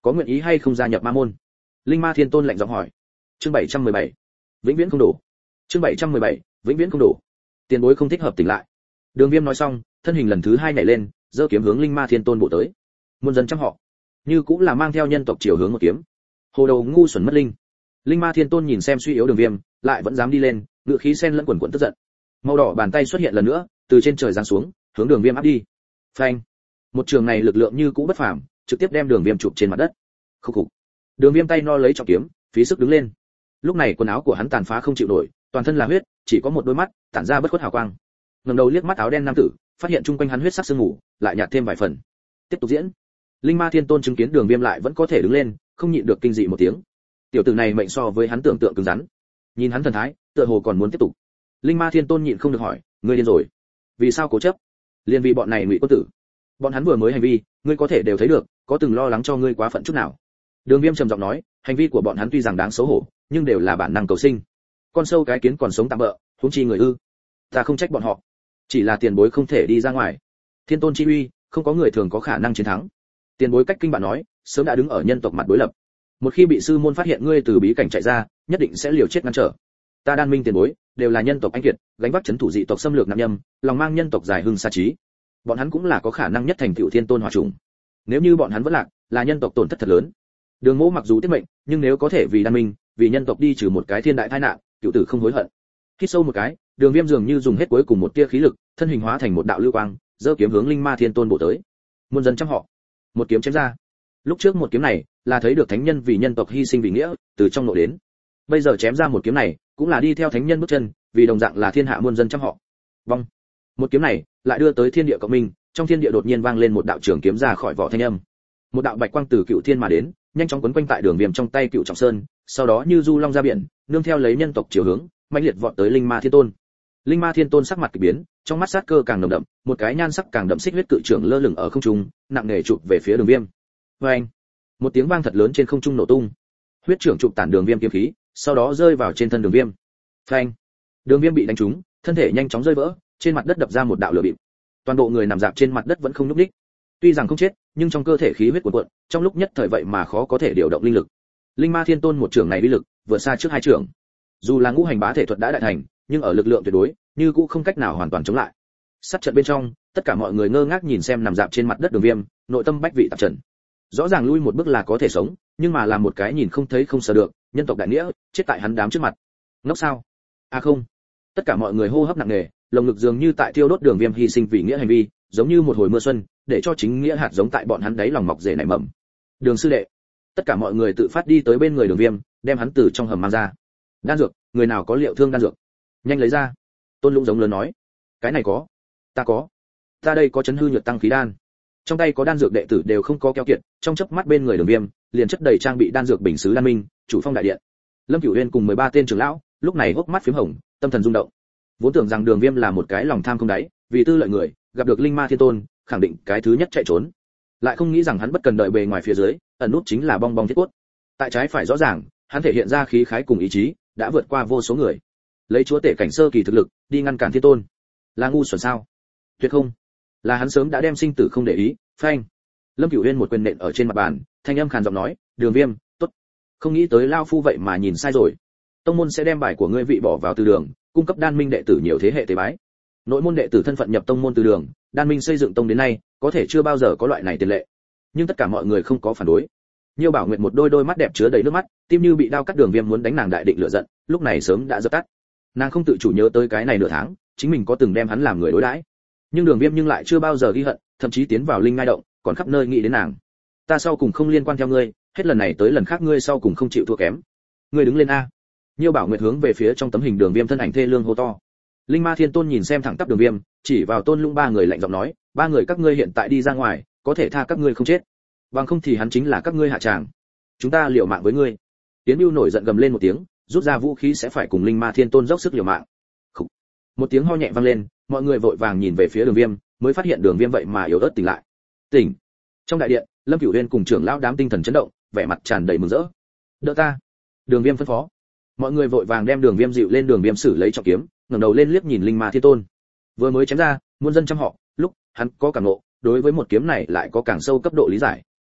có nguyện ý hay không gia nhập ma môn? Linh Ma Thiên Tôn lạnh giọng hỏi. Chương bảy trăm mười bảy, vĩnh viễn không đủ. Chương bảy trăm mười bảy, vĩnh viễn không đủ. Tiền bối không thích hợp tỉnh lại. Đường Viêm nói xong, thân hình lần thứ hai nhảy lên, giơ kiếm hướng Linh Ma Thiên Tôn bổ tới. Muôn dân trăm họ, như cũng là mang theo nhân tộc chiều hướng một kiếm. Hồ đầu ngu xuẩn mất linh. Linh Ma Thiên Tôn nhìn xem suy yếu Đường Viêm, lại vẫn dám đi lên, ngự khí sen lẫn quần quần tức giận. Màu đỏ bàn tay xuất hiện lần nữa, từ trên trời giáng xuống, hướng Đường Viêm áp đi. Phanh! Một trường này lực lượng như cũ bất phàm, trực tiếp đem Đường Viêm chụp trên mặt đất. Khục khục. Đường Viêm tay no lấy trọng kiếm, phí sức đứng lên. Lúc này quần áo của hắn tàn phá không chịu nổi, toàn thân là huyết, chỉ có một đôi mắt tản ra bất khuất hào quang. Ngẩng đầu liếc mắt áo đen nam tử, phát hiện chung quanh hắn huyết sắc sương mù, lại nhạt thêm vài phần. Tiếp tục diễn. Linh Ma Thiên Tôn chứng kiến Đường Viêm lại vẫn có thể đứng lên, không nhịn được kinh dị một tiếng. Tiểu tử này mệnh so với hắn tưởng tượng cứng rắn. Nhìn hắn thần thái, tựa hồ còn muốn tiếp tục. Linh Ma Thiên Tôn nhịn không được hỏi, ngươi điên rồi? Vì sao cố chấp? Liên vì bọn này ngụy quân tử. Bọn hắn vừa mới hành vi, ngươi có thể đều thấy được, có từng lo lắng cho ngươi quá phận chút nào? Đường Viêm trầm giọng nói, hành vi của bọn hắn tuy rằng đáng xấu hổ, nhưng đều là bản năng cầu sinh. Con sâu cái kiến còn sống tạm bợ, huống chi người ư? Ta không trách bọn họ, chỉ là tiền bối không thể đi ra ngoài. Thiên Tôn chi uy, không có người thường có khả năng chiến thắng. Tiền bối cách kinh bạn nói, sớm đã đứng ở nhân tộc mặt đối lập. Một khi bị sư môn phát hiện ngươi từ bí cảnh chạy ra, nhất định sẽ liều chết ngăn trở. Ta Đan Minh tiền bối, đều là nhân tộc anh kiệt, gánh vác chấn thủ dị tộc xâm lược nam nhâm, lòng mang nhân tộc dài hưng xa trí. Bọn hắn cũng là có khả năng nhất thành tựu thiên tôn hỏa trùng. Nếu như bọn hắn vẫn lạc, là nhân tộc tổn thất thật lớn. Đường Mỗ mặc dù tiết mệnh, nhưng nếu có thể vì Đan Minh, vì nhân tộc đi trừ một cái thiên đại tai nạn, cựu tử không hối hận. Hít sâu một cái, Đường Viêm dường như dùng hết cuối cùng một tia khí lực, thân hình hóa thành một đạo lưu quang, giơ kiếm hướng Linh Ma Thiên Tôn bổ tới. Muôn dân trăm họ, một kiếm chém ra. Lúc trước một kiếm này, là thấy được thánh nhân vì nhân tộc hy sinh vì nghĩa, từ trong nội đến. Bây giờ chém ra một kiếm này, cũng là đi theo thánh nhân bước chân, vì đồng dạng là thiên hạ muôn dân trăm họ. Vong. Một kiếm này, lại đưa tới thiên địa cộng minh, trong thiên địa đột nhiên vang lên một đạo trường kiếm ra khỏi vỏ thanh âm. Một đạo bạch quang từ cựu thiên mà đến, nhanh chóng quấn quanh tại Đường Viêm trong tay cựu trọng sơn, sau đó như du long ra biển, nương theo lấy nhân tộc chiều hướng, mãnh liệt vọt tới Linh Ma Thiên Tôn. Linh Ma Thiên Tôn sắc mặt kỳ biến, trong mắt sát cơ càng nồng đậm, một cái nhan sắc càng đậm xích huyết cự trưởng lơ lửng ở không trung, nặng nề chụp về phía Đường Viêm. Oeng! Một tiếng vang thật lớn trên không trung nổ tung. Huyết trưởng chụp tản Đường Viêm kiếm khí, sau đó rơi vào trên thân Đường Viêm. Phanh! Đường Viêm bị đánh trúng, thân thể nhanh chóng rơi vỡ, trên mặt đất đập ra một đạo lửa bịp. Toàn bộ người nằm rạp trên mặt đất vẫn không nhúc nhích. Tuy rằng không chết, nhưng trong cơ thể khí huyết cuồn cuộn, trong lúc nhất thời vậy mà khó có thể điều động linh lực. Linh Ma Thiên Tôn một trưởng này uy lực vượt xa trước hai trưởng. Dù là ngũ hành bá thể thuật đã đại thành, nhưng ở lực lượng tuyệt đối, như cũng không cách nào hoàn toàn chống lại. Sát trận bên trong, tất cả mọi người ngơ ngác nhìn xem nằm rạp trên mặt đất Đường Viêm, nội tâm bách vị tạp trần. Rõ ràng lui một bước là có thể sống, nhưng mà làm một cái nhìn không thấy không sờ được, nhân tộc đại nghĩa, chết tại hắn đám trước mặt. Ngốc sao? À không. Tất cả mọi người hô hấp nặng nề, lồng ngực dường như tại tiêu đốt Đường Viêm hy sinh vì nghĩa hành vi, giống như một hồi mưa xuân, để cho chính nghĩa hạt giống tại bọn hắn đáy lòng mọc rễ nảy mầm. Đường sư đệ. Tất cả mọi người tự phát đi tới bên người Đường Viêm, đem hắn từ trong hầm mang ra. Đan dược, người nào có liệu thương đan dược, nhanh lấy ra. Tôn Lũng giống lớn nói. Cái này có, ta có, ta đây có chấn hư nhược tăng khí đan. Trong tay có đan dược đệ tử đều không có keo kiệt, trong chớp mắt bên người Đường Viêm liền chất đầy trang bị đan dược bình sứ Đan Minh, chủ phong đại điện. Lâm Cửu Uyên cùng mười ba tên trưởng lão, lúc này hốc mắt phím hồng, tâm thần rung động. Vốn tưởng rằng Đường Viêm là một cái lòng tham không đáy, vì tư lợi người, gặp được Linh Ma Thiên Tôn, khẳng định cái thứ nhất chạy trốn. Lại không nghĩ rằng hắn bất cần đợi bề ngoài phía dưới, ẩn nút chính là bong bong thiết cốt. Tại trái phải rõ ràng, hắn thể hiện ra khí khái cùng ý chí, đã vượt qua vô số người. Lấy chúa tể cảnh sơ kỳ thực lực, đi ngăn cản Thiên Tôn, là ngu xuẩn sao? Tuyệt không, là hắn sớm đã đem sinh tử không để ý. Phanh! Lâm Cửu Uyên một quyền nện ở trên mặt bàn, thanh âm khàn giọng nói, Đường Viêm, tốt. Không nghĩ tới lao phu vậy mà nhìn sai rồi. Tông môn sẽ đem bài của ngươi vị bỏ vào từ đường, cung cấp Đan Minh đệ tử nhiều thế hệ tế bái. Nội môn đệ tử thân phận nhập tông môn từ đường, Đan Minh xây dựng tông đến nay, có thể chưa bao giờ có loại này tiền lệ. Nhưng tất cả mọi người không có phản đối. Nhiêu Bảo Nguyệt một đôi đôi mắt đẹp chứa đầy nước mắt, tim như bị đao cắt. Đường Viêm muốn đánh nàng đại định lửa giận, lúc này sớm đã dập tắt. Nàng không tự chủ nhớ tới cái này nửa tháng, chính mình có từng đem hắn làm người đối đãi. Nhưng Đường Viêm nhưng lại chưa bao giờ ghi hận, thậm chí tiến vào linh ngai động, còn khắp nơi nghĩ đến nàng. Ta sau cùng không liên quan theo ngươi, hết lần này tới lần khác ngươi sau cùng không chịu thua kém. Ngươi đứng lên a. Nhiêu Bảo Nguyệt hướng về phía trong tấm hình Đường Viêm thân ảnh thê lương hô to. Linh Ma Thiên Tôn nhìn xem thẳng tắp Đường Viêm, chỉ vào Tôn Lũng ba người lạnh giọng nói, ba người các ngươi hiện tại đi ra ngoài, có thể tha các ngươi không chết, bằng không thì hắn chính là các ngươi hạ tràng. Chúng ta liều mạng với ngươi. Tiến Bưu nổi giận gầm lên một tiếng, rút ra vũ khí sẽ phải cùng Linh Ma Thiên Tôn dốc sức liều mạng. Khủ. Một tiếng ho nhẹ vang lên, mọi người vội vàng nhìn về phía Đường Viêm, mới phát hiện Đường Viêm vậy mà yếu ớt tỉnh lại. Tỉnh. Trong đại điện, Lâm Cửu Uyên cùng trưởng lão đám tinh thần chấn động, vẻ mặt tràn đầy mừng rỡ. Đỡ ta. Đường Viêm phân phó. Mọi người vội vàng đem Đường Viêm dịu lên. Đường Viêm xử lấy trọng kiếm, ngẩng đầu lên liếc nhìn Linh Ma Thiên Tôn. Vừa mới chém ra, muôn dân trăm họ, lúc hắn có cảm ngộ, đối với một kiếm này lại có càng sâu cấp độ lý giải.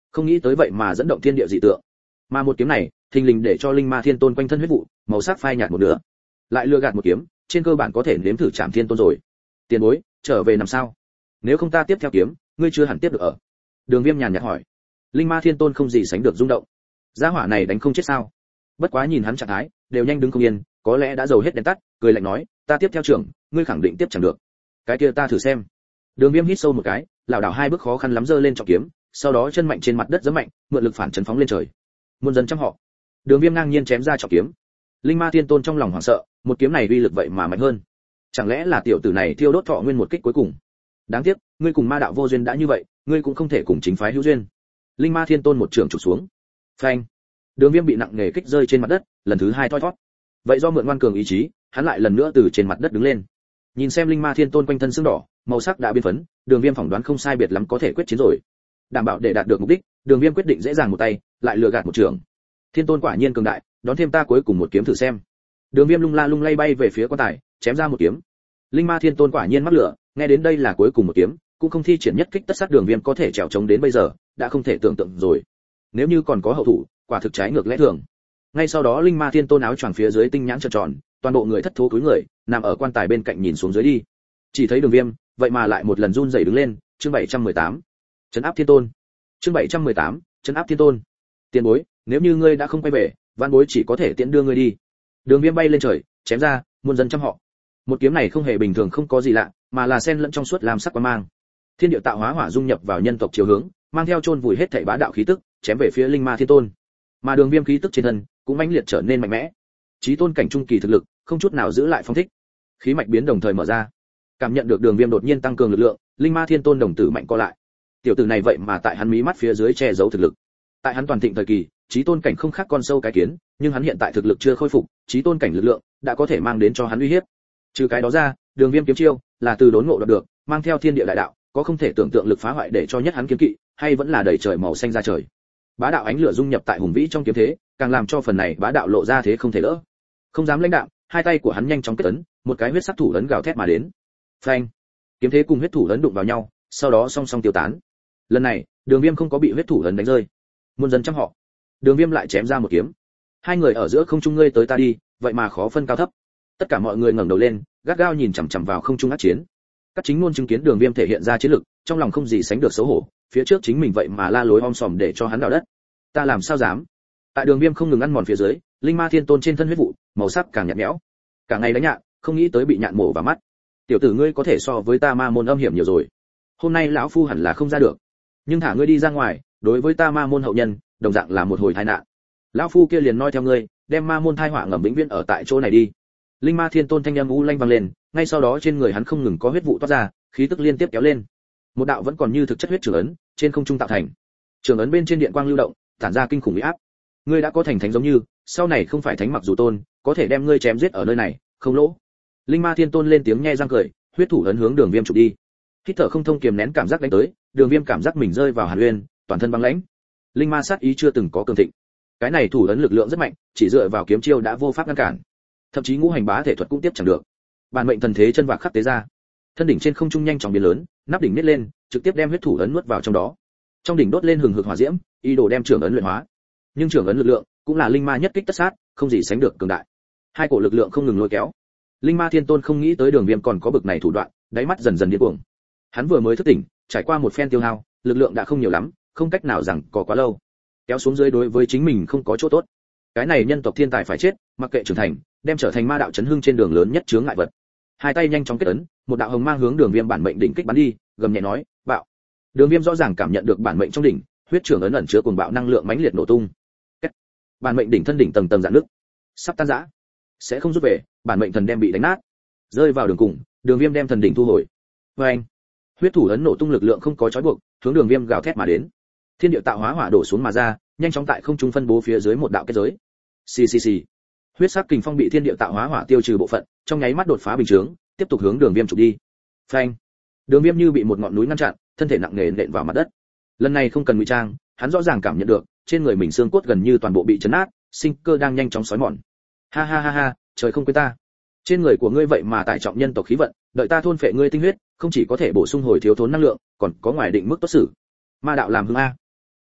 không nghĩ tới vậy mà dẫn động thiên địa dị tượng. Mà một kiếm này, thình lình để cho linh ma thiên tôn quanh thân huyết vụ, màu sắc phai nhạt một nửa. Lại lừa gạt một kiếm, trên cơ bản có thể nếm thử chạm thiên tôn rồi. Tiền bối, trở về làm sao? Nếu không ta tiếp theo kiếm, ngươi chưa hẳn tiếp được ở. Đường Viêm nhàn nhạt hỏi. Linh ma thiên tôn không gì sánh được rung động. Gia hỏa này đánh không chết sao? Bất quá nhìn hắn trạng thái, đều nhanh đứng không yên, có lẽ đã dầu hết đèn tắt, cười lạnh nói, ta tiếp theo trưởng, ngươi khẳng định tiếp chẳng được. Cái kia ta thử xem. Đường Viêm hít sâu một cái, lảo đảo hai bước khó khăn lắm giơ lên trọng kiếm, sau đó chân mạnh trên mặt đất giẫm mạnh, mượn lực phản chấn phóng lên trời. Muôn dân trăm họ. Đường Viêm ngang nhiên chém ra trọng kiếm. Linh ma thiên tôn trong lòng hoảng sợ, một kiếm này uy lực vậy mà mạnh hơn. Chẳng lẽ là tiểu tử này thiêu đốt thọ nguyên một kích cuối cùng? Đáng tiếc, ngươi cùng ma đạo vô duyên đã như vậy, ngươi cũng không thể cùng chính phái hữu duyên. Linh ma thiên tôn một trường chụp xuống. Phanh. Đường Viêm bị nặng nề kích rơi trên mặt đất, lần thứ hai thoi thoát. Vậy do mượn ngoan cường ý chí, hắn lại lần nữa từ trên mặt đất đứng lên. Nhìn xem linh ma thiên tôn quanh thân sưng đỏ, màu sắc đã biến phấn, Đường Viêm phỏng đoán không sai biệt lắm có thể quyết chiến rồi. Đảm bảo để đạt được mục đích, Đường Viêm quyết định dễ dàng một tay, lại lừa gạt một trường. Thiên tôn quả nhiên cường đại, đón thêm ta cuối cùng một kiếm thử xem. Đường Viêm lung la lung lay bay về phía quan tài, chém ra một kiếm. Linh ma thiên tôn quả nhiên mắc lửa, nghe đến đây là cuối cùng một kiếm, cũng không thi triển nhất kích tất sát. Đường Viêm có thể trèo chống đến bây giờ, đã không thể tưởng tượng rồi. Nếu như còn có hậu thủ, quả thực trái ngược lẽ thường. Ngay sau đó linh ma thiên tôn áo choàng phía dưới tinh nhãn tròn tròn, toàn bộ người thất thố cúi người, nằm ở quan tài bên cạnh nhìn xuống dưới đi. Chỉ thấy Đường Viêm, vậy mà lại một lần run rẩy đứng lên, chương bảy trăm mười tám. Trấn áp thiên tôn. Chương bảy trăm mười tám, trấn áp thiên tôn. Tiền bối, nếu như ngươi đã không quay về, văn bối chỉ có thể tiễn đưa ngươi đi. Đường Viêm bay lên trời, chém ra, muôn dân trăm họ. Một kiếm này không hề bình thường, không có gì lạ, mà là xen lẫn trong suốt làm sắc quang mang. Thiên địa tạo hóa hỏa dung nhập vào nhân tộc chiều hướng, mang theo chôn vùi hết thảy bá đạo khí tức, chém về phía linh ma thiên tôn. Mà Đường Viêm khí tức trên thân cũng mãnh liệt trở nên mạnh mẽ. Chí tôn cảnh trung kỳ thực lực, không chút nào giữ lại phong thích. Khí mạch biến đồng thời mở ra. Cảm nhận được Đường Viêm đột nhiên tăng cường lực lượng, linh ma thiên tôn đồng tử mạnh co lại. Tiểu tử này vậy mà tại hắn mí mắt phía dưới che giấu thực lực. Tại hắn toàn thịnh thời kỳ, chí tôn cảnh không khác con sâu cái kiến, nhưng hắn hiện tại thực lực chưa khôi phục, chí tôn cảnh lực lượng đã có thể mang đến cho hắn uy hiếp. Trừ cái đó ra, Đường Viêm kiếm chiêu là từ đốn ngộ đoạt được, mang theo thiên địa đại đạo, có không thể tưởng tượng lực phá hoại để cho nhất hắn kiếm kỵ, hay vẫn là đầy trời màu xanh ra trời. Bá đạo ánh lửa dung nhập tại hùng vĩ trong kiếm thế, càng làm cho phần này bá đạo lộ ra thế không thể đỡ. Không dám lãnh đạm, hai tay của hắn nhanh chóng kết ấn, một cái huyết sắc thủ ấn gào thét mà đến. Phanh! Kiếm thế cùng huyết thủ ấn đụng vào nhau, sau đó song song tiêu tán. Lần này, Đường Viêm không có bị huyết thủ ấn đánh rơi. Muôn dân trăm họ. Đường Viêm lại chém ra một kiếm. Hai người ở giữa không trung ngươi tới ta đi, vậy mà khó phân cao thấp. Tất cả mọi người ngẩng đầu lên, gắt gao nhìn chằm chằm vào không trung ác chiến. Các chính ngôn chứng kiến Đường Viêm thể hiện ra chiến lực, trong lòng không gì sánh được xấu hổ, phía trước chính mình vậy mà la lối om sòm để cho hắn đào đất. Ta làm sao dám? Tại Đường Viêm không ngừng ăn mòn phía dưới, linh ma thiên tôn trên thân huyết vụ, màu sắc càng nhạt nhẽo. Cả ngày đánh nhạn, không nghĩ tới bị nhạn mổ vào mắt. Tiểu tử ngươi có thể so với ta ma môn âm hiểm nhiều rồi. Hôm nay lão phu hẳn là không ra được, nhưng thả ngươi đi ra ngoài, đối với ta ma môn hậu nhân, đồng dạng là một hồi tai nạn. Lão phu kia liền noi theo ngươi, đem ma môn thai họa ngầm vĩnh viễn ở tại chỗ này đi. Linh ma thiên tôn thanh âm u lanh vang lên, ngay sau đó trên người hắn không ngừng có huyết vụ toát ra, khí tức liên tiếp kéo lên. Một đạo vẫn còn như thực chất huyết trường ấn, trên không trung tạo thành. Trường ấn bên trên điện quang lưu động, tản ra kinh khủng uy áp. Ngươi đã có thành thánh giống như, sau này không phải thánh mặc dù tôn, có thể đem ngươi chém giết ở nơi này, không lỗ. Linh ma thiên tôn lên tiếng nhe răng cười, huyết thủ ấn hướng Đường Viêm chụp đi. Hít thở không thông kiềm nén cảm giác đánh tới, Đường Viêm cảm giác mình rơi vào hàn uyên, toàn thân băng lãnh. Linh ma sát ý chưa từng có cường thịnh. Cái này thủ ấn lực lượng rất mạnh, chỉ dựa vào kiếm chiêu đã vô pháp ngăn cản. Thậm chí ngũ hành bá thể thuật cũng tiếp chẳng được. Bản mệnh thần thế chân vạc khắc tế ra. Thân đỉnh trên không trung nhanh chóng biến lớn, nắp đỉnh nít lên, trực tiếp đem huyết thủ ấn nuốt vào trong đó. Trong đỉnh đốt lên hừng hực hỏa diễm, ý đồ đem trưởng ấn luyện hóa. Nhưng trưởng ấn lực lượng cũng là linh ma nhất kích tất sát, không gì sánh được cường đại. Hai cổ lực lượng không ngừng lôi kéo. Linh ma thiên tôn không nghĩ tới Đường Viêm còn có bực này thủ đoạn, đáy mắt dần dần điên cuồng. Hắn vừa mới thức tỉnh, trải qua một phen tiêu hao, lực lượng đã không nhiều lắm, không cách nào rằng có quá lâu. Kéo xuống dưới đối với chính mình không có chỗ tốt. Cái này nhân tộc thiên tài phải chết, mặc kệ trưởng thành, đem trở thành ma đạo chấn hưng trên đường lớn nhất chướng ngại vật. Hai tay nhanh chóng kết ấn, một đạo hồng mang hướng Đường Viêm bản mệnh đỉnh kích bắn đi, gầm nhẹ nói, "Bạo!" Đường Viêm rõ ràng cảm nhận được bản mệnh trong đỉnh, huyết trưởng ấn ẩn chứa cuồng bạo năng lượng mãnh liệt nổ tung. Kết. Bản mệnh đỉnh thân đỉnh tầng tầng rạn nứt, sắp tan rã. Sẽ không rút về, bản mệnh thần đem bị đánh nát. Rơi vào đường cùng, Đường Viêm đem thần đỉnh thu hồi. Oeng! Huyết thủ ấn nổ tung lực lượng không có trói buộc, hướng Đường Viêm gào thét mà đến. Thiên địa tạo hóa hỏa đổ xuống mà ra, nhanh chóng tại không trung phân bố phía dưới một đạo kết giới. Xì xì xì. Huyết sắc kình phong bị thiên địa tạo hóa hỏa tiêu trừ bộ phận, trong nháy mắt đột phá bình chướng, tiếp tục hướng Đường Viêm chụp đi. Phanh! Đường Viêm như bị một ngọn núi ngăn chặn, thân thể nặng nề nện vào mặt đất. Lần này không cần ngụy trang, hắn rõ ràng cảm nhận được, trên người mình xương cốt gần như toàn bộ bị chấn nát, sinh cơ đang nhanh chóng xói mòn. Ha ha ha ha, trời không quên ta. Trên người của ngươi vậy mà tải trọng nhân tộc khí vận, đợi ta thôn phệ ngươi tinh huyết, không chỉ có thể bổ sung hồi thiếu thốn năng lượng, còn có ngoài định mức tốt xử. Ma đạo làm hưng a.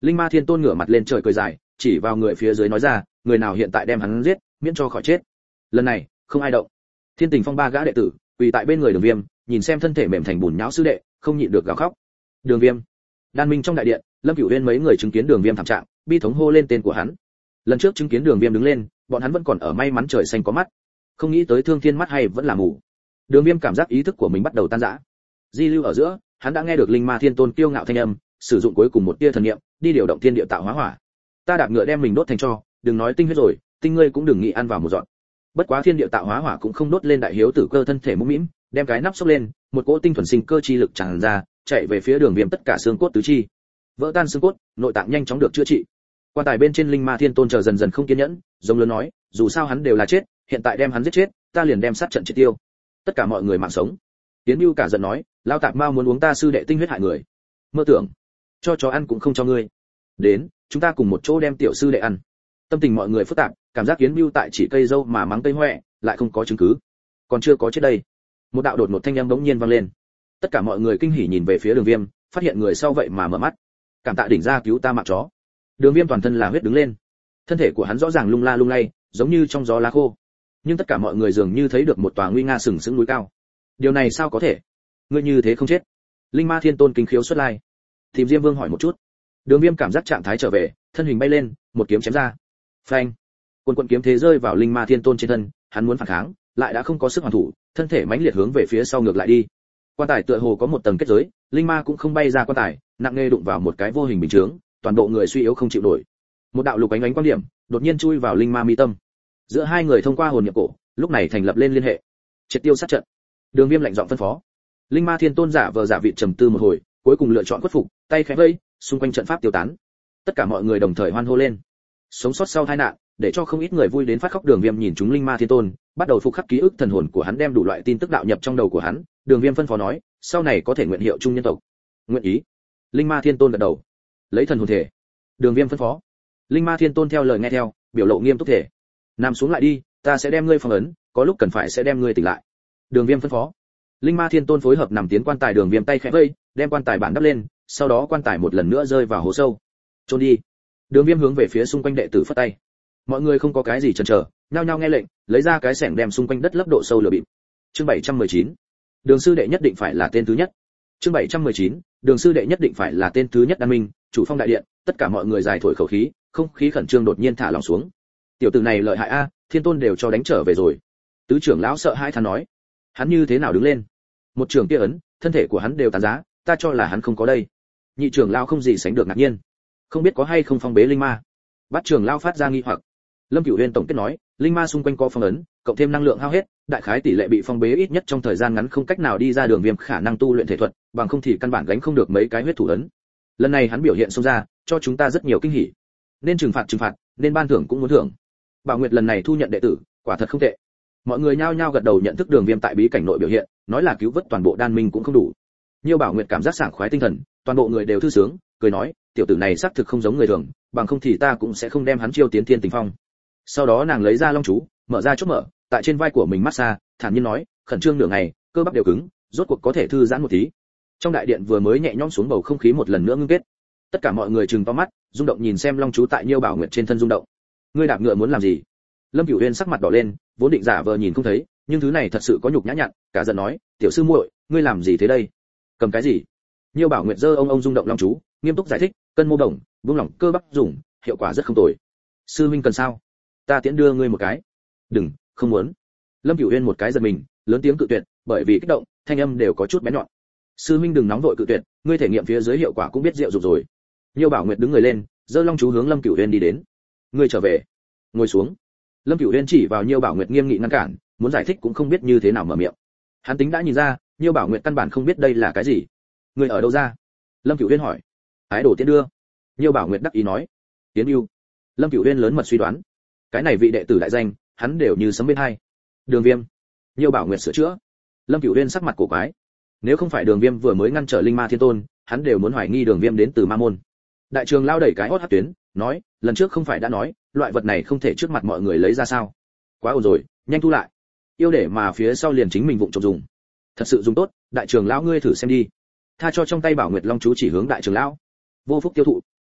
Linh Ma Thiên Tôn ngửa mặt lên trời cười dài, chỉ vào người phía dưới nói ra, người nào hiện tại đem hắn giết, miễn cho khỏi chết. Lần này, không ai động. Thiên Tình Phong ba gã đệ tử, quỳ tại bên người Đường Viêm, nhìn xem thân thể mềm thành bùn nhão sư đệ, không nhịn được gào khóc. Đường Viêm. Đan Minh trong đại điện, Lâm Cửu Uyên mấy người chứng kiến Đường Viêm thảm trạng, bi thống hô lên tên của hắn. Lần trước chứng kiến Đường Viêm đứng lên, bọn hắn vẫn còn ở may mắn trời xanh có mắt, không nghĩ tới thương thiên mắt hay vẫn là mù. Đường Viêm cảm giác ý thức của mình bắt đầu tan rã. Di lưu ở giữa, hắn đã nghe được Linh Ma Thiên Tôn kiêu ngạo thanh âm, sử dụng cuối cùng một tia thần niệm, đi điều động thiên địa tạo hóa hỏa. Ta đạp ngựa đem mình đốt thành tro, đừng nói tinh huyết rồi, tinh ngươi cũng đừng nghĩ ăn vào một dọn. Bất quá thiên địa tạo hóa hỏa cũng không đốt lên đại hiếu tử cơ thân thể mũm mĩm, đem cái nắp xốc lên, một cỗ tinh thuần sinh cơ chi lực tràn ra, chạy về phía Đường Viêm tất cả xương cốt tứ chi. Vỡ tan xương cốt, nội tạng nhanh chóng được chữa trị. Quan tài bên trên Linh Ma Thiên Tôn chờ dần dần không kiên nhẫn, giống lớn nói, dù sao hắn đều là chết, hiện tại đem hắn giết chết, ta liền đem sát trận triệt tiêu. Tất cả mọi người mạng sống. Tiến Bưu cả giận nói, lao tạp mao muốn uống ta sư đệ tinh huyết hại người. Mơ tưởng, cho chó ăn cũng không cho ngươi. Đến, chúng ta cùng một chỗ đem tiểu sư đệ ăn. Tâm tình mọi người phức tạp, cảm giác Tiến Bưu tại chỉ cây dâu mà mắng cây hoẹ, lại không có chứng cứ. Còn chưa có chết đây. Một đạo đột một thanh âm bỗng nhiên vang lên. Tất cả mọi người kinh hỉ nhìn về phía Đường Viêm, phát hiện người sau vậy mà mở mắt. Cảm tạ đỉnh ra cứu ta mạng chó. Đường Viêm toàn thân là huyết đứng lên. Thân thể của hắn rõ ràng lung la lung lay, giống như trong gió lá khô. Nhưng tất cả mọi người dường như thấy được một tòa nguy nga sừng sững núi cao. Điều này sao có thể? Ngươi như thế không chết? Linh Ma Thiên Tôn kinh khiếu xuất lai. Tìm Diêm Vương hỏi một chút. Đường Viêm cảm giác trạng thái trở về, thân hình bay lên, một kiếm chém ra. Phanh! Quần quần kiếm thế rơi vào Linh Ma Thiên Tôn trên thân, hắn muốn phản kháng, lại đã không có sức hoàn thủ, thân thể mãnh liệt hướng về phía sau ngược lại đi. Quan tài tựa hồ có một tầng kết giới, linh ma cũng không bay ra quan tài, nặng nề đụng vào một cái vô hình bình chướng, toàn bộ người suy yếu không chịu nổi. Một đạo lục ánh ánh quan điểm, đột nhiên chui vào linh ma mi tâm. Giữa hai người thông qua hồn nhập cổ, lúc này thành lập lên liên hệ. Triệt tiêu sát trận. Đường Viêm lạnh giọng phân phó. Linh Ma Thiên Tôn giả vờ giả vị trầm tư một hồi, cuối cùng lựa chọn khuất phục, tay khẽ vẫy, xung quanh trận pháp tiêu tán. Tất cả mọi người đồng thời hoan hô lên. Sống sót sau tai nạn, để cho không ít người vui đến phát khóc. Đường Viêm nhìn chúng Linh Ma Thiên Tôn, bắt đầu phục khắc ký ức thần hồn của hắn, đem đủ loại tin tức đạo nhập trong đầu của hắn. Đường Viêm phân phó nói, sau này có thể nguyện hiệu chung nhân tộc. Nguyện ý. Linh Ma Thiên Tôn gật đầu. Lấy thần hồn thể. Đường Viêm phân phó. Linh Ma Thiên Tôn theo lời nghe theo, biểu lộ nghiêm túc thể. Nằm xuống lại đi, ta sẽ đem ngươi phong ấn, có lúc cần phải sẽ đem ngươi tỉnh lại. Đường Viêm phân phó. Linh Ma Thiên Tôn phối hợp nằm tiến quan tài. Đường Viêm tay khẽ vây, đem quan tài bản đắp lên, sau đó quan tài một lần nữa rơi vào hố sâu. Trốn đi. Đường Viêm hướng về phía xung quanh đệ tử phất tay. Mọi người không có cái gì chần chờ, nhao nhao nghe lệnh, lấy ra cái xẻng đem xung quanh đất lấp độ sâu lửa bịp. Chương bảy trăm mười chín. Đường sư đệ nhất định phải là tên thứ nhất. Chương bảy trăm mười chín. Đường sư đệ nhất định phải là tên thứ nhất. Đan Minh, chủ phong đại điện, tất cả mọi người dài thổi khẩu khí, không khí khẩn trương đột nhiên thả lỏng xuống. Tiểu tử này lợi hại a, Thiên Tôn đều cho đánh trở về rồi. Tứ trưởng lão sợ hãi than nói. Hắn như thế nào đứng lên? Một trưởng kia ấn, thân thể của hắn đều tàn giá, ta cho là hắn không có đây. Nhị trưởng lão không gì sánh được ngạc nhiên. Không biết có hay không phong bế linh ma. Bát trưởng lão phát ra nghi hoặc. Lâm Cửu Uyên tổng kết nói, linh ma xung quanh có phong ấn, cộng thêm năng lượng hao hết, đại khái tỷ lệ bị phong bế ít nhất trong thời gian ngắn không cách nào đi ra. Đường Viêm khả năng tu luyện thể thuật, bằng không thì căn bản gánh không được mấy cái huyết thủ ấn. Lần này hắn biểu hiện xông ra, cho chúng ta rất nhiều kinh hỉ. Nên trừng phạt trừng phạt, nên ban thưởng cũng muốn thưởng. Bảo Nguyệt lần này thu nhận đệ tử, quả thật không tệ. Mọi người nhao nhao gật đầu nhận thức Đường Viêm tại bí cảnh nội biểu hiện, nói là cứu vớt toàn bộ Đan Minh cũng không đủ. Nhiều Bảo Nguyệt cảm giác sảng khoái tinh thần, toàn bộ người đều thư sướng, cười nói, tiểu tử này xác thực không giống người thường, bằng không thì ta cũng sẽ không đem hắn chiêu tiến Thiên Tình Phong. Sau đó nàng lấy ra long chú, mở ra chốt mở, tại trên vai của mình massage, thản nhiên nói, khẩn trương nửa ngày, cơ bắp đều cứng, rốt cuộc có thể thư giãn một tí. Trong đại điện vừa mới nhẹ nhõm xuống, bầu không khí một lần nữa ngưng kết. Tất cả mọi người trừng to mắt, rung động nhìn xem long chú tại Nhiêu Bảo Nguyệt trên thân rung động. Ngươi đạp ngựa muốn làm gì? Lâm Cửu Uyên sắc mặt đỏ lên, vốn định giả vờ nhìn không thấy, nhưng thứ này thật sự có nhục nhã nhặn, cả giận nói, tiểu sư muội, ngươi làm gì thế đây? Cầm cái gì? Nhiêu Bảo Nguyệt giơ ông ông rung động long chú, nghiêm túc giải thích, cân mô đồng, buông lỏng cơ bắp dùng, hiệu quả rất không tồi. Sư huynh cần sao? Ta tiễn đưa ngươi một cái. Đừng, không muốn. Lâm Cửu Uyên một cái giật mình, lớn tiếng cự tuyệt, bởi vì kích động, thanh âm đều có chút bén nhọn. Sư huynh đừng nóng vội cự tuyệt, ngươi thể nghiệm phía dưới hiệu quả cũng biết rượu dục rồi. Nhiêu Bảo Nguyệt đứng người lên, giơ long chú hướng Lâm Cửu Uyên đi đến. Ngươi trở về. Ngồi xuống. Lâm Cửu Uyên chỉ vào Nhiêu Bảo Nguyệt nghiêm nghị ngăn cản, muốn giải thích cũng không biết như thế nào mở miệng. Hắn tính đã nhìn ra, Nhiêu Bảo Nguyệt căn bản không biết đây là cái gì. Ngươi ở đâu ra? Lâm Cửu Uyên hỏi. Ái đồ tiễn đưa. Nhiêu Bảo Nguyệt đắc ý nói. Tiến yêu. Lâm Cửu Uyên lớn mật suy đoán. Cái này vị đệ tử đại danh, hắn đều như sấm bên hai. Đường Viêm. Nhiêu Bảo Nguyệt sửa chữa. Lâm Cửu Uyên sắc mặt cổ quái. Nếu không phải Đường Viêm vừa mới ngăn trở Linh Ma Thiên Tôn, hắn đều muốn hoài nghi Đường Viêm đến từ Ma môn. Đại trường lao đẩy cái hốt hất tuyến, nói, lần trước không phải đã nói, loại vật này không thể trước mặt mọi người lấy ra sao? Quá ổn rồi, nhanh thu lại. Yêu để mà phía sau liền chính mình vụng trộm dùng. Thật sự dùng tốt, đại trường lão ngươi thử xem đi. Tha cho trong tay Bảo Nguyệt Long chú chỉ hướng đại trường lão. Vô phúc tiêu thụ.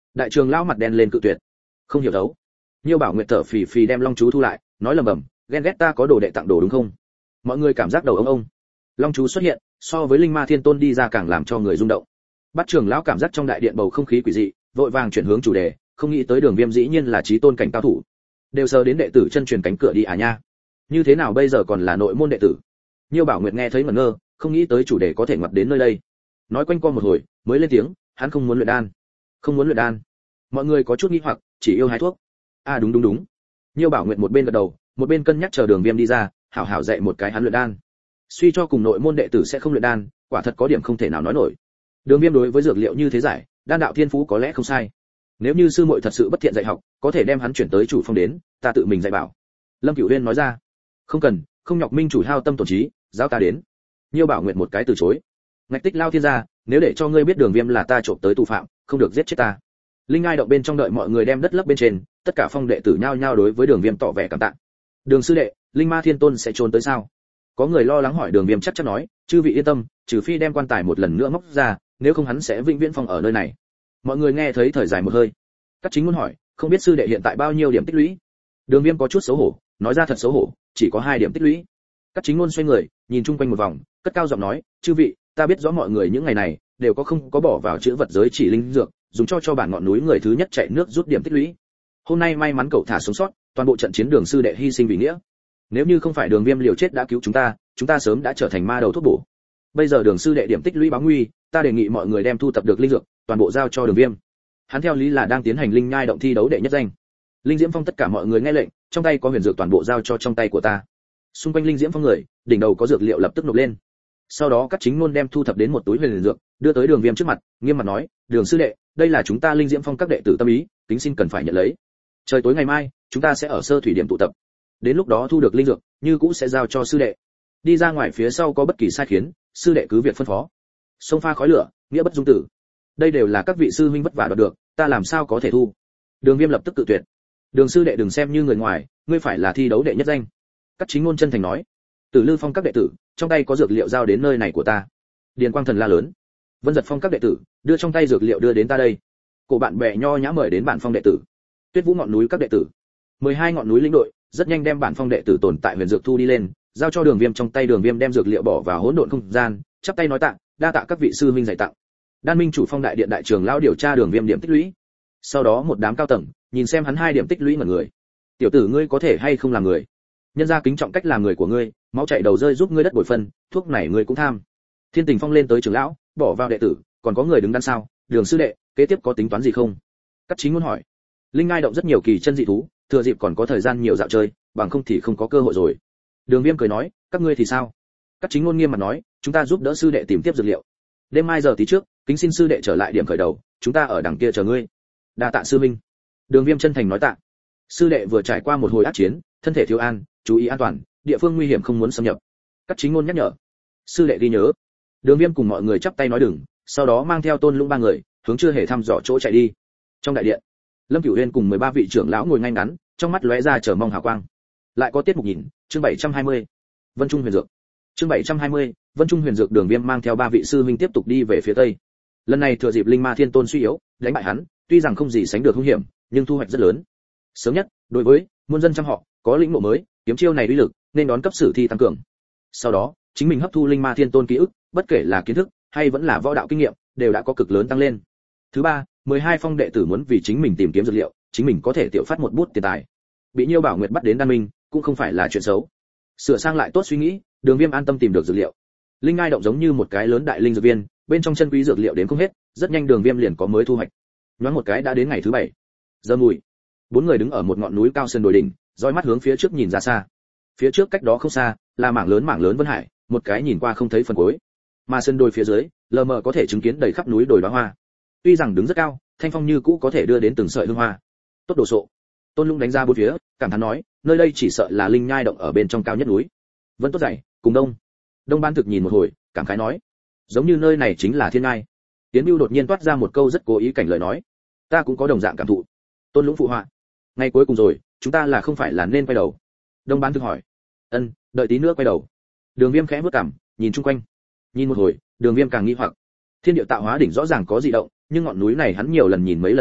Đại trường lão mặt đen lên cự tuyệt. Không hiểu đấu. Nhiêu Bảo Nguyệt thở phì phì đem long chú thu lại, nói lầm bầm, ghen ghét ta có đồ đệ tặng đồ đúng không? Mọi người cảm giác đầu ông ông. Long chú xuất hiện, so với linh ma thiên tôn đi ra càng làm cho người rung động. Bát trường lão cảm giác trong đại điện bầu không khí quỷ dị, vội vàng chuyển hướng chủ đề, không nghĩ tới Đường Viêm dĩ nhiên là chí tôn cảnh cao thủ. Đều sờ đến đệ tử chân truyền cánh cửa đi à nha. Như thế nào bây giờ còn là nội môn đệ tử? Nhiêu Bảo Nguyệt nghe thấy ngẩn ngơ, không nghĩ tới chủ đề có thể ngoặt đến nơi đây. Nói quanh co một hồi, mới lên tiếng, hắn không muốn luyện đan. Không muốn luyện đan. Mọi người có chút nghi hoặc, chỉ yêu hái thuốc. À đúng đúng đúng. Nhiêu Bảo Nguyệt một bên gật đầu, một bên cân nhắc chờ Đường Viêm đi ra, hảo hảo dạy một cái hắn luyện đan. Suy cho cùng nội môn đệ tử sẽ không luyện đan, quả thật có điểm không thể nào nói nổi. Đường Viêm đối với dược liệu như thế giải, đan đạo thiên phú có lẽ không sai. Nếu như sư muội thật sự bất thiện dạy học, có thể đem hắn chuyển tới chủ phong đến, ta tự mình dạy bảo. Lâm Cửu Uyên nói ra. Không cần, không nhọc minh chủ hao tâm tổn trí, giao ta đến. Nhiêu Bảo Nguyệt một cái từ chối. Ngạch Tích lao thiên gia, nếu để cho ngươi biết Đường Viêm là ta trộm tới tù phạm, không được giết chết ta. Linh Ngai động bên trong đợi mọi người đem đất lấp bên trên, tất cả phong đệ tử nhao nhao đối với Đường Viêm tỏ vẻ cảm tạ. Đường sư đệ, Linh Ma Thiên Tôn sẽ trốn tới sao? Có người lo lắng hỏi. Đường Viêm chắc chắn nói, chư vị yên tâm, trừ phi đem quan tài một lần nữa móc ra, nếu không hắn sẽ vĩnh viễn phong ở nơi này. Mọi người nghe thấy thở dài một hơi. Các chính muốn hỏi, không biết sư đệ hiện tại bao nhiêu điểm tích lũy? Đường Viêm có chút xấu hổ, nói ra thật xấu hổ, chỉ có hai điểm tích lũy. Các chính ngôn xoay người, nhìn chung quanh một vòng, cất cao giọng nói, chư vị, ta biết rõ mọi người những ngày này đều có không có bỏ vào chữ vật giới chỉ linh dược, dùng cho cho bản ngọn núi người thứ nhất chạy nước rút điểm tích lũy. Hôm nay may mắn cậu thả sống sót, toàn bộ trận chiến Đường sư đệ hy sinh vì nghĩa. Nếu như không phải Đường Viêm liều chết đã cứu chúng ta, chúng ta sớm đã trở thành ma đầu thuốc bổ. Bây giờ Đường sư đệ điểm tích lũy báo nguy, ta đề nghị mọi người đem thu thập được linh dược, toàn bộ giao cho Đường Viêm. Hắn theo lý là đang tiến hành linh nhai động thi đấu đệ nhất danh. Linh Diễm Phong tất cả mọi người nghe lệnh, trong tay có huyền dược toàn bộ giao cho trong tay của ta. Xung quanh Linh Diễm Phong người, đỉnh đầu có dược liệu lập tức nộp lên. Sau đó các chính ngôn đem thu thập đến một túi huyền dược, đưa tới Đường Viêm trước mặt, nghiêm mặt nói, Đường sư đệ, đây là chúng ta Linh Diễm Phong các đệ tử tâm ý, kính xin cần phải nhận lấy. Trời tối ngày mai, chúng ta sẽ ở sơ thủy điểm tụ tập. Đến lúc đó thu được linh dược, như cũ sẽ giao cho sư đệ. Đi ra ngoài phía sau có bất kỳ sai khiến, sư đệ cứ việc phân phó. Sông pha khói lửa, nghĩa bất dung tử. Đây đều là các vị sư huynh vất vả đoạt được, ta làm sao có thể thu? Đường Viêm lập tức cự tuyệt. Đường sư đệ đừng xem như người ngoài, ngươi phải là thi đấu đệ nhất danh. Các chính ngôn chân thành nói. Tử Lư Phong các đệ tử, trong tay có dược liệu giao đến nơi này của ta. Điền Quang Thần la lớn. Vân Giật Phong các đệ tử, đưa trong tay dược liệu đưa đến ta đây. Cổ bạn bè nho nhã mời đến bản phong đệ tử. Tuyết Vũ ngọn núi các đệ tử. mười hai ngọn núi lĩnh đội, rất nhanh đem bản phong đệ tử tồn tại huyền dược thu đi lên, giao cho Đường Viêm. Trong tay Đường Viêm đem dược liệu bỏ vào hỗn độn không gian, chắp tay nói tạ, đa tạ các vị sư huynh dạy tặng. Đan Minh chủ phong đại điện đại trường lão điều tra Đường Viêm điểm tích lũy. Sau đó một đám cao tầng nhìn xem hắn hai điểm tích lũy mà người. Tiểu tử ngươi có thể hay không làm người? Nhân gia kính trọng cách làm người của ngươi, máu chảy đầu rơi giúp ngươi đất bồi phân, thuốc này ngươi cũng tham. Thiên Tình Phong lên tới trưởng lão, bỏ vào đệ tử, còn có người đứng đằng sau, Đường sư đệ, kế tiếp có tính toán gì không? Các chính muốn hỏi. Linh Ngai động rất nhiều kỳ chân dị thú, thừa dịp còn có thời gian nhiều dạo chơi, bằng không thì không có cơ hội rồi. Đường Viêm cười nói, các ngươi thì sao? Các chính ngôn nghiêm mặt nói, chúng ta giúp đỡ sư đệ tìm tiếp dược liệu. Đêm mai giờ tí trước, kính xin sư đệ trở lại điểm khởi đầu, chúng ta ở đằng kia chờ ngươi. Đa tạ sư minh. Đường Viêm chân thành nói tạ. Sư đệ vừa trải qua một hồi ác chiến, thân thể thiếu an, chú ý an toàn, địa phương nguy hiểm không muốn xâm nhập. Các chính ngôn nhắc nhở. Sư đệ ghi nhớ. Đường Viêm cùng mọi người chắp tay nói đừng, sau đó mang theo Tôn Lũng ba người, hướng chưa hề thăm dò chỗ chạy đi. Trong đại điện, Lâm Cửu Uyên cùng mười ba vị trưởng lão ngồi ngay ngắn, trong mắt lóe ra chờ mong hào quang. Lại có tiết mục nhìn, chương bảy trăm hai mươi. Vân Trung Huyền Dược. Chương bảy trăm hai mươi, Vân Trung Huyền Dược. Đường Viêm mang theo ba vị sư huynh tiếp tục đi về phía tây. Lần này thừa dịp Linh Ma Thiên Tôn suy yếu, đánh bại hắn, tuy rằng không gì sánh được hung hiểm, nhưng thu hoạch rất lớn. Sớm nhất, đối với muôn dân trăm họ, có lĩnh ngộ mới, kiếm chiêu này uy lực, nên đón cấp sử thi tăng cường. Sau đó, chính mình hấp thu Linh Ma Thiên Tôn ký ức, bất kể là kiến thức hay vẫn là võ đạo kinh nghiệm, đều đã có cực lớn tăng lên. Thứ ba, mười hai phong đệ tử muốn vì chính mình tìm kiếm dược liệu, chính mình có thể tiểu phát một bút tiền tài. Bị Nhiêu Bảo Nguyệt bắt đến Đan Minh, cũng không phải là chuyện xấu. Sửa sang lại tốt suy nghĩ, Đường Viêm an tâm tìm được dược liệu. Linh Ngai động giống như một cái lớn đại linh dược viên, bên trong chân quý dược liệu đến không hết, rất nhanh Đường Viêm liền có mới thu hoạch. Nhoáng một cái đã đến ngày thứ bảy. Giờ mùi. Bốn người đứng ở một ngọn núi cao sơn đồi đỉnh, dõi mắt hướng phía trước nhìn ra xa. Phía trước cách đó không xa, là mảng lớn mảng lớn vân hải, một cái nhìn qua không thấy phần cuối. Mà sơn đồi phía dưới, lờ mờ có thể chứng kiến đầy khắp núi đồi đóa hoa. Tuy rằng đứng rất cao, thanh phong như cũ có thể đưa đến từng sợi hương hoa. Tốt đồ sộ. Tôn Lũng đánh ra bốn phía, cảm thán nói, nơi đây chỉ sợ là Linh Nhai động ở bên trong cao nhất núi. Vân tốt dày, cùng đông. Đông Ban Thực nhìn một hồi, cảm khái nói, giống như nơi này chính là thiên ngai. Tiến Bưu đột nhiên toát ra một câu rất cố ý cảnh lời nói, ta cũng có đồng dạng cảm thụ. Tôn Lũng phụ họa, ngày cuối cùng rồi, chúng ta là không phải là nên quay đầu? Đông Ban Thực hỏi, ân, đợi tí nữa quay đầu. Đường Viêm khẽ bước cằm, nhìn chung quanh. Nhìn một hồi, Đường Viêm càng nghi hoặc, thiên địa tạo hóa đỉnh rõ ràng có dị động, nhưng ngọn núi này hắn nhiều lần nhìn mấy lần rồi,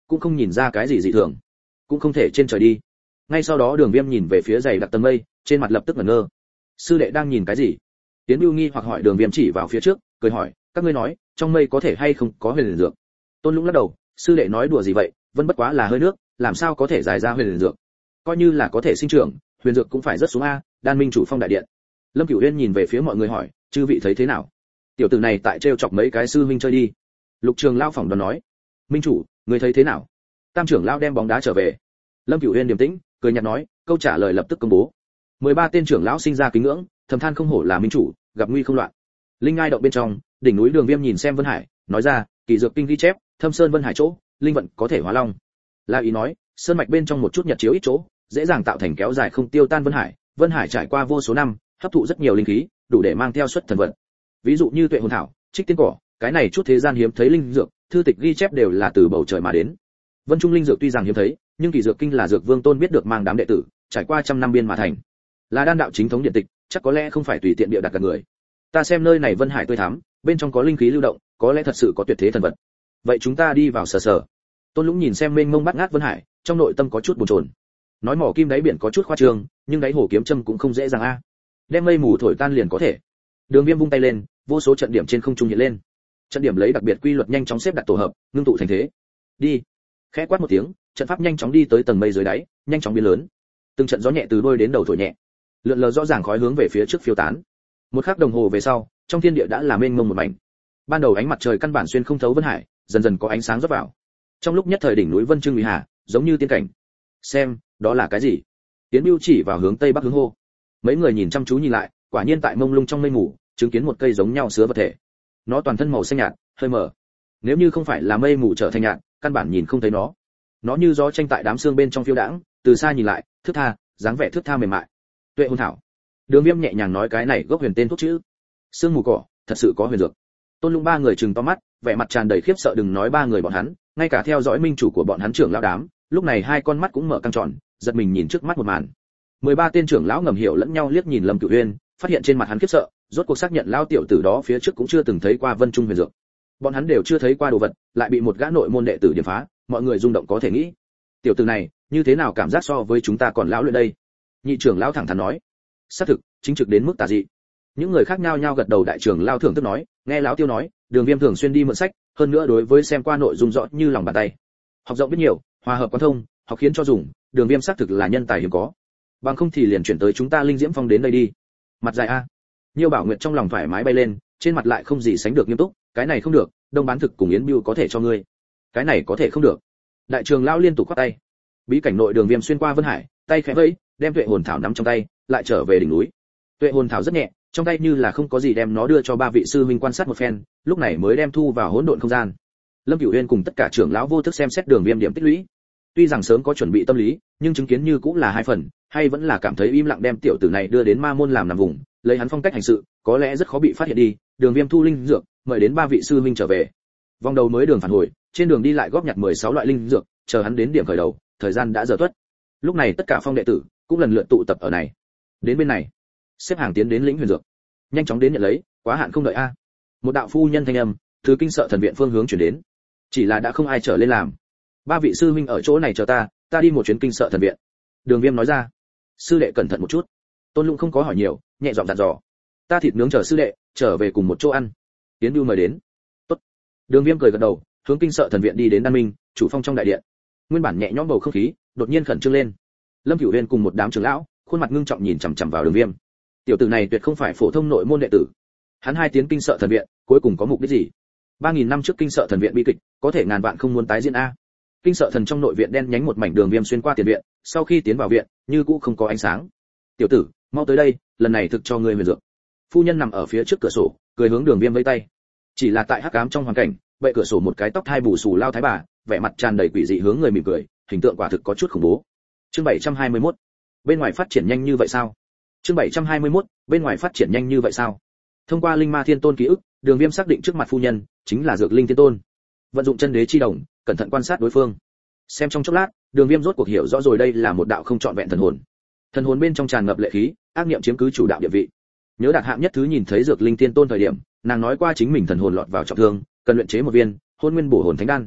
cũng không nhìn ra cái gì dị thường, cũng không thể trên trời đi. Ngay sau đó Đường Viêm nhìn về phía dày đặc tầng mây, trên mặt lập tức ngẩn ngơ. Sư đệ đang nhìn cái gì? Tiến Bưu nghi hoặc hỏi. Đường Viêm chỉ vào phía trước, cười hỏi, các ngươi nói, trong mây có thể hay không có huyền dược? Tôn Lũng lắc đầu, sư đệ nói đùa gì vậy, vẫn bất quá là hơi nước, làm sao có thể giải ra huyền dược? Coi như là có thể sinh trưởng, huyền dược cũng phải rất xuống a. Đan Minh chủ phong đại điện. Lâm Cửu Uyên nhìn về phía mọi người hỏi, chư vị thấy thế nào? Tiểu tử này tại trêu chọc mấy cái sư huynh chơi đi. Lục Trường Lão phỏng đoán nói, Minh chủ, người thấy thế nào? Tam trưởng lão đem bóng đá trở về. Lâm Cửu Uyên điềm tĩnh, cười nhạt nói, câu trả lời lập tức công bố. mười ba tên trưởng lão sinh ra kính ngưỡng, thầm than không hổ là minh chủ, gặp nguy không loạn. Linh ngai động bên trong, đỉnh núi Đường Viêm nhìn xem Vân Hải, nói ra, kỳ dược kinh ghi chép, thâm sơn Vân Hải chỗ, linh vận có thể hóa long. La ý nói, sơn mạch bên trong một chút nhật chiếu ít chỗ, dễ dàng tạo thành kéo dài không tiêu tan Vân Hải. Vân Hải trải qua vô số năm, hấp thụ rất nhiều linh khí, đủ để mang theo xuất thần vận. Ví dụ như tuệ hồn thảo, trích tiên cỏ, cái này chút thế gian hiếm thấy linh dược, thư tịch ghi chép đều là từ bầu trời mà đến. Vân Trung linh dược tuy rằng hiếm thấy, nhưng kỳ dược kinh là dược vương tôn biết được mang đám đệ tử, trải qua trăm năm biên mà thành. Là đan đạo chính thống điện tịch, chắc có lẽ không phải tùy tiện bịa đặt cả người. Ta xem nơi này Vân Hải tươi thắm, bên trong có linh khí lưu động, có lẽ thật sự có tuyệt thế thần vật. Vậy chúng ta đi vào sờ sờ. Tôn Lũng nhìn xem mênh mông bát ngát Vân Hải, trong nội tâm có chút buồn chồn. Nói mỏ kim đáy biển có chút khoa trương, nhưng đáy hồ kiếm châm cũng không dễ dàng a. Đem mây mù thổi tan liền có thể. Đường Viêm vung tay lên, vô số trận điểm trên không trung hiện lên. Trận điểm lấy đặc biệt quy luật nhanh chóng xếp đặt tổ hợp, ngưng tụ thành thế. Đi. Khẽ quát một tiếng, trận pháp nhanh chóng đi tới tầng mây dưới đáy, nhanh chóng biến lớn. Từng trận gió nhẹ từ đuôi đến đầu thổi nhẹ, lượn lờ rõ ràng khói hướng về phía trước phiêu tán. Một khắc đồng hồ về sau, trong thiên địa đã là mênh mông một mảnh. Ban đầu ánh mặt trời căn bản xuyên không thấu Vân Hải, dần dần có ánh sáng rót vào. Trong lúc nhất thời đỉnh núi Vân Trưng Uy Hà, giống như tiên cảnh. Xem, đó là cái gì? Tiến Bưu chỉ vào hướng tây bắc hướng hô. Mấy người nhìn chăm chú nhìn lại, quả nhiên tại mông lung trong mây mù, chứng kiến một cây giống nhau sứa vật thể. Nó toàn thân màu xanh nhạt, hơi mờ. Nếu như không phải là mây mù trở thành nhạt, căn bản nhìn không thấy nó. Nó như gió tranh tại đám xương bên trong phiêu đãng, từ xa nhìn lại, thướt tha, dáng vẻ thướt tha mềm mại. Tuệ hồn thảo. Đường Viêm nhẹ nhàng nói cái này gốc huyền tên thuốc chữ. Sương mù cỏ, thật sự có huyền dược. Tôn Lũng ba người trừng to mắt, vẻ mặt tràn đầy khiếp sợ, đừng nói ba người bọn hắn, ngay cả theo dõi minh chủ của bọn hắn trưởng lão đám, lúc này hai con mắt cũng mở căng tròn, giật mình nhìn trước mắt một màn. mười ba tên trưởng lão ngầm hiểu lẫn nhau liếc nhìn Lâm Cửu Uyên, phát hiện trên mặt hắn khiếp sợ, rốt cuộc xác nhận lão tiểu tử đó phía trước cũng chưa từng thấy qua Vân Trung huyền dược. Bọn hắn đều chưa thấy qua đồ vật, lại bị một gã nội môn đệ tử điểm phá, mọi người rung động có thể nghĩ. Tiểu tử này, như thế nào cảm giác so với chúng ta còn lão luyện đây? Nhị trưởng lão thẳng thắn nói. Xác thực, chính trực đến mức tà dị. Những người khác nhao nhao gật đầu. Đại trưởng lão thưởng thức nói, nghe lão tiêu nói, Đường Viêm thường xuyên đi mượn sách, hơn nữa đối với xem qua nội dung rõ như lòng bàn tay. Học rộng biết nhiều, hòa hợp quan thông, học khiến cho dùng, Đường Viêm xác thực là nhân tài hiếm có. Bằng không thì liền chuyển tới chúng ta Linh Diễm Phong đến đây đi. Mặt dài a. Nhiêu Bảo Nguyệt trong lòng thoải mái bay lên, trên mặt lại không gì sánh được nghiêm túc, cái này không được, Đông bán thực cùng Yến Bưu có thể cho ngươi. Cái này có thể không được. Đại trưởng lão liên tục quát tay. Bí cảnh nội Đường Viêm xuyên qua Vân Hải, tay khẽ vẫy, đem Tuệ hồn thảo nắm trong tay, lại trở về đỉnh núi. Tuệ hồn thảo rất nhẹ, trong tay như là không có gì, đem nó đưa cho ba vị sư huynh quan sát một phen, lúc này mới đem thu vào hỗn độn không gian. Lâm Cửu Uyên cùng tất cả trưởng lão vô thức xem xét Đường Viêm điểm tích lũy. Tuy rằng sớm có chuẩn bị tâm lý, nhưng chứng kiến như cũng là hai phần, hay vẫn là cảm thấy im lặng, đem tiểu tử này đưa đến ma môn làm nằm vùng, lấy hắn phong cách hành sự, có lẽ rất khó bị phát hiện đi. Đường Viêm thu linh dược, mời đến ba vị sư huynh trở về. Vòng đầu mới đường phản hồi, trên đường đi lại góp nhặt mười sáu loại linh dược, chờ hắn đến điểm khởi đầu, thời gian đã giờ tuất. Lúc này tất cả phong đệ tử cũng lần lượt tụ tập ở này. Đến bên này, xếp hàng tiến đến lĩnh huyền dược, nhanh chóng đến nhận lấy, quá hạn không đợi a. Một đạo phu nhân thanh âm từ kinh sợ thần viện phương hướng chuyển đến, chỉ là đã không ai trở lên làm. Ba vị sư huynh ở chỗ này chờ ta, ta đi một chuyến kinh sợ thần viện. Đường Viêm nói ra. Sư đệ cẩn thận một chút. Tôn Lũng không có hỏi nhiều, nhẹ giọng dặn dò. Ta thịt nướng chờ sư đệ trở về cùng một chỗ ăn. Tiến Bưu mời đến. Tốt. Đường Viêm cười gật đầu, hướng kinh sợ thần viện đi đến Đan Minh chủ phong trong đại điện. Nguyên bản nhẹ nhõm bầu không khí đột nhiên khẩn trương lên. Lâm Cửu Uyên cùng một đám trưởng lão, khuôn mặt ngưng trọng nhìn chằm chằm vào Đường Viêm. Tiểu tử này tuyệt không phải phổ thông nội môn đệ tử. Hắn hai tiến kinh sợ thần viện, cuối cùng có mục đích gì? ba nghìn năm trước kinh sợ thần viện bi kịch, có thể ngàn vạn không muốn tái diễn a. Kinh sợ thần trong nội viện đen nhánh một mảnh, Đường Viêm xuyên qua tiền viện, sau khi tiến vào viện, như cũ không có ánh sáng. Tiểu tử, mau tới đây, lần này thực cho ngươi huyền dược. Phu nhân nằm ở phía trước cửa sổ, cười hướng Đường Viêm vẫy tay. Chỉ là tại hắc ám trong hoàn cảnh, bệ cửa sổ một cái tóc hai bù xù lao thái bà, vẻ mặt tràn đầy quỷ dị hướng người mỉm cười, hình tượng quả thực có chút khủng bố. Chương bảy trăm hai mươi mốt. Bên ngoài phát triển nhanh như vậy sao? Chương bảy trăm hai mươi mốt. Bên ngoài phát triển nhanh như vậy sao? Thông qua Linh Ma Thiên Tôn ký ức, Đường Viêm xác định trước mặt phu nhân chính là Dược Linh Thiên Tôn. Vận dụng chân đế chi đồng, cẩn thận quan sát đối phương. Xem trong chốc lát, Đường Viêm rốt cuộc hiểu rõ rồi, đây là một đạo không trọn vẹn thần hồn. Thần hồn bên trong tràn ngập lệ khí, ác niệm chiếm cứ chủ đạo địa vị. Nhớ Đạt hạng nhất thứ nhìn thấy Dược Linh Thiên Tôn thời điểm, nàng nói qua chính mình thần hồn lọt vào trọng thương, cần luyện chế một viên Hôn Nguyên Bổ Hồn Thánh Đan.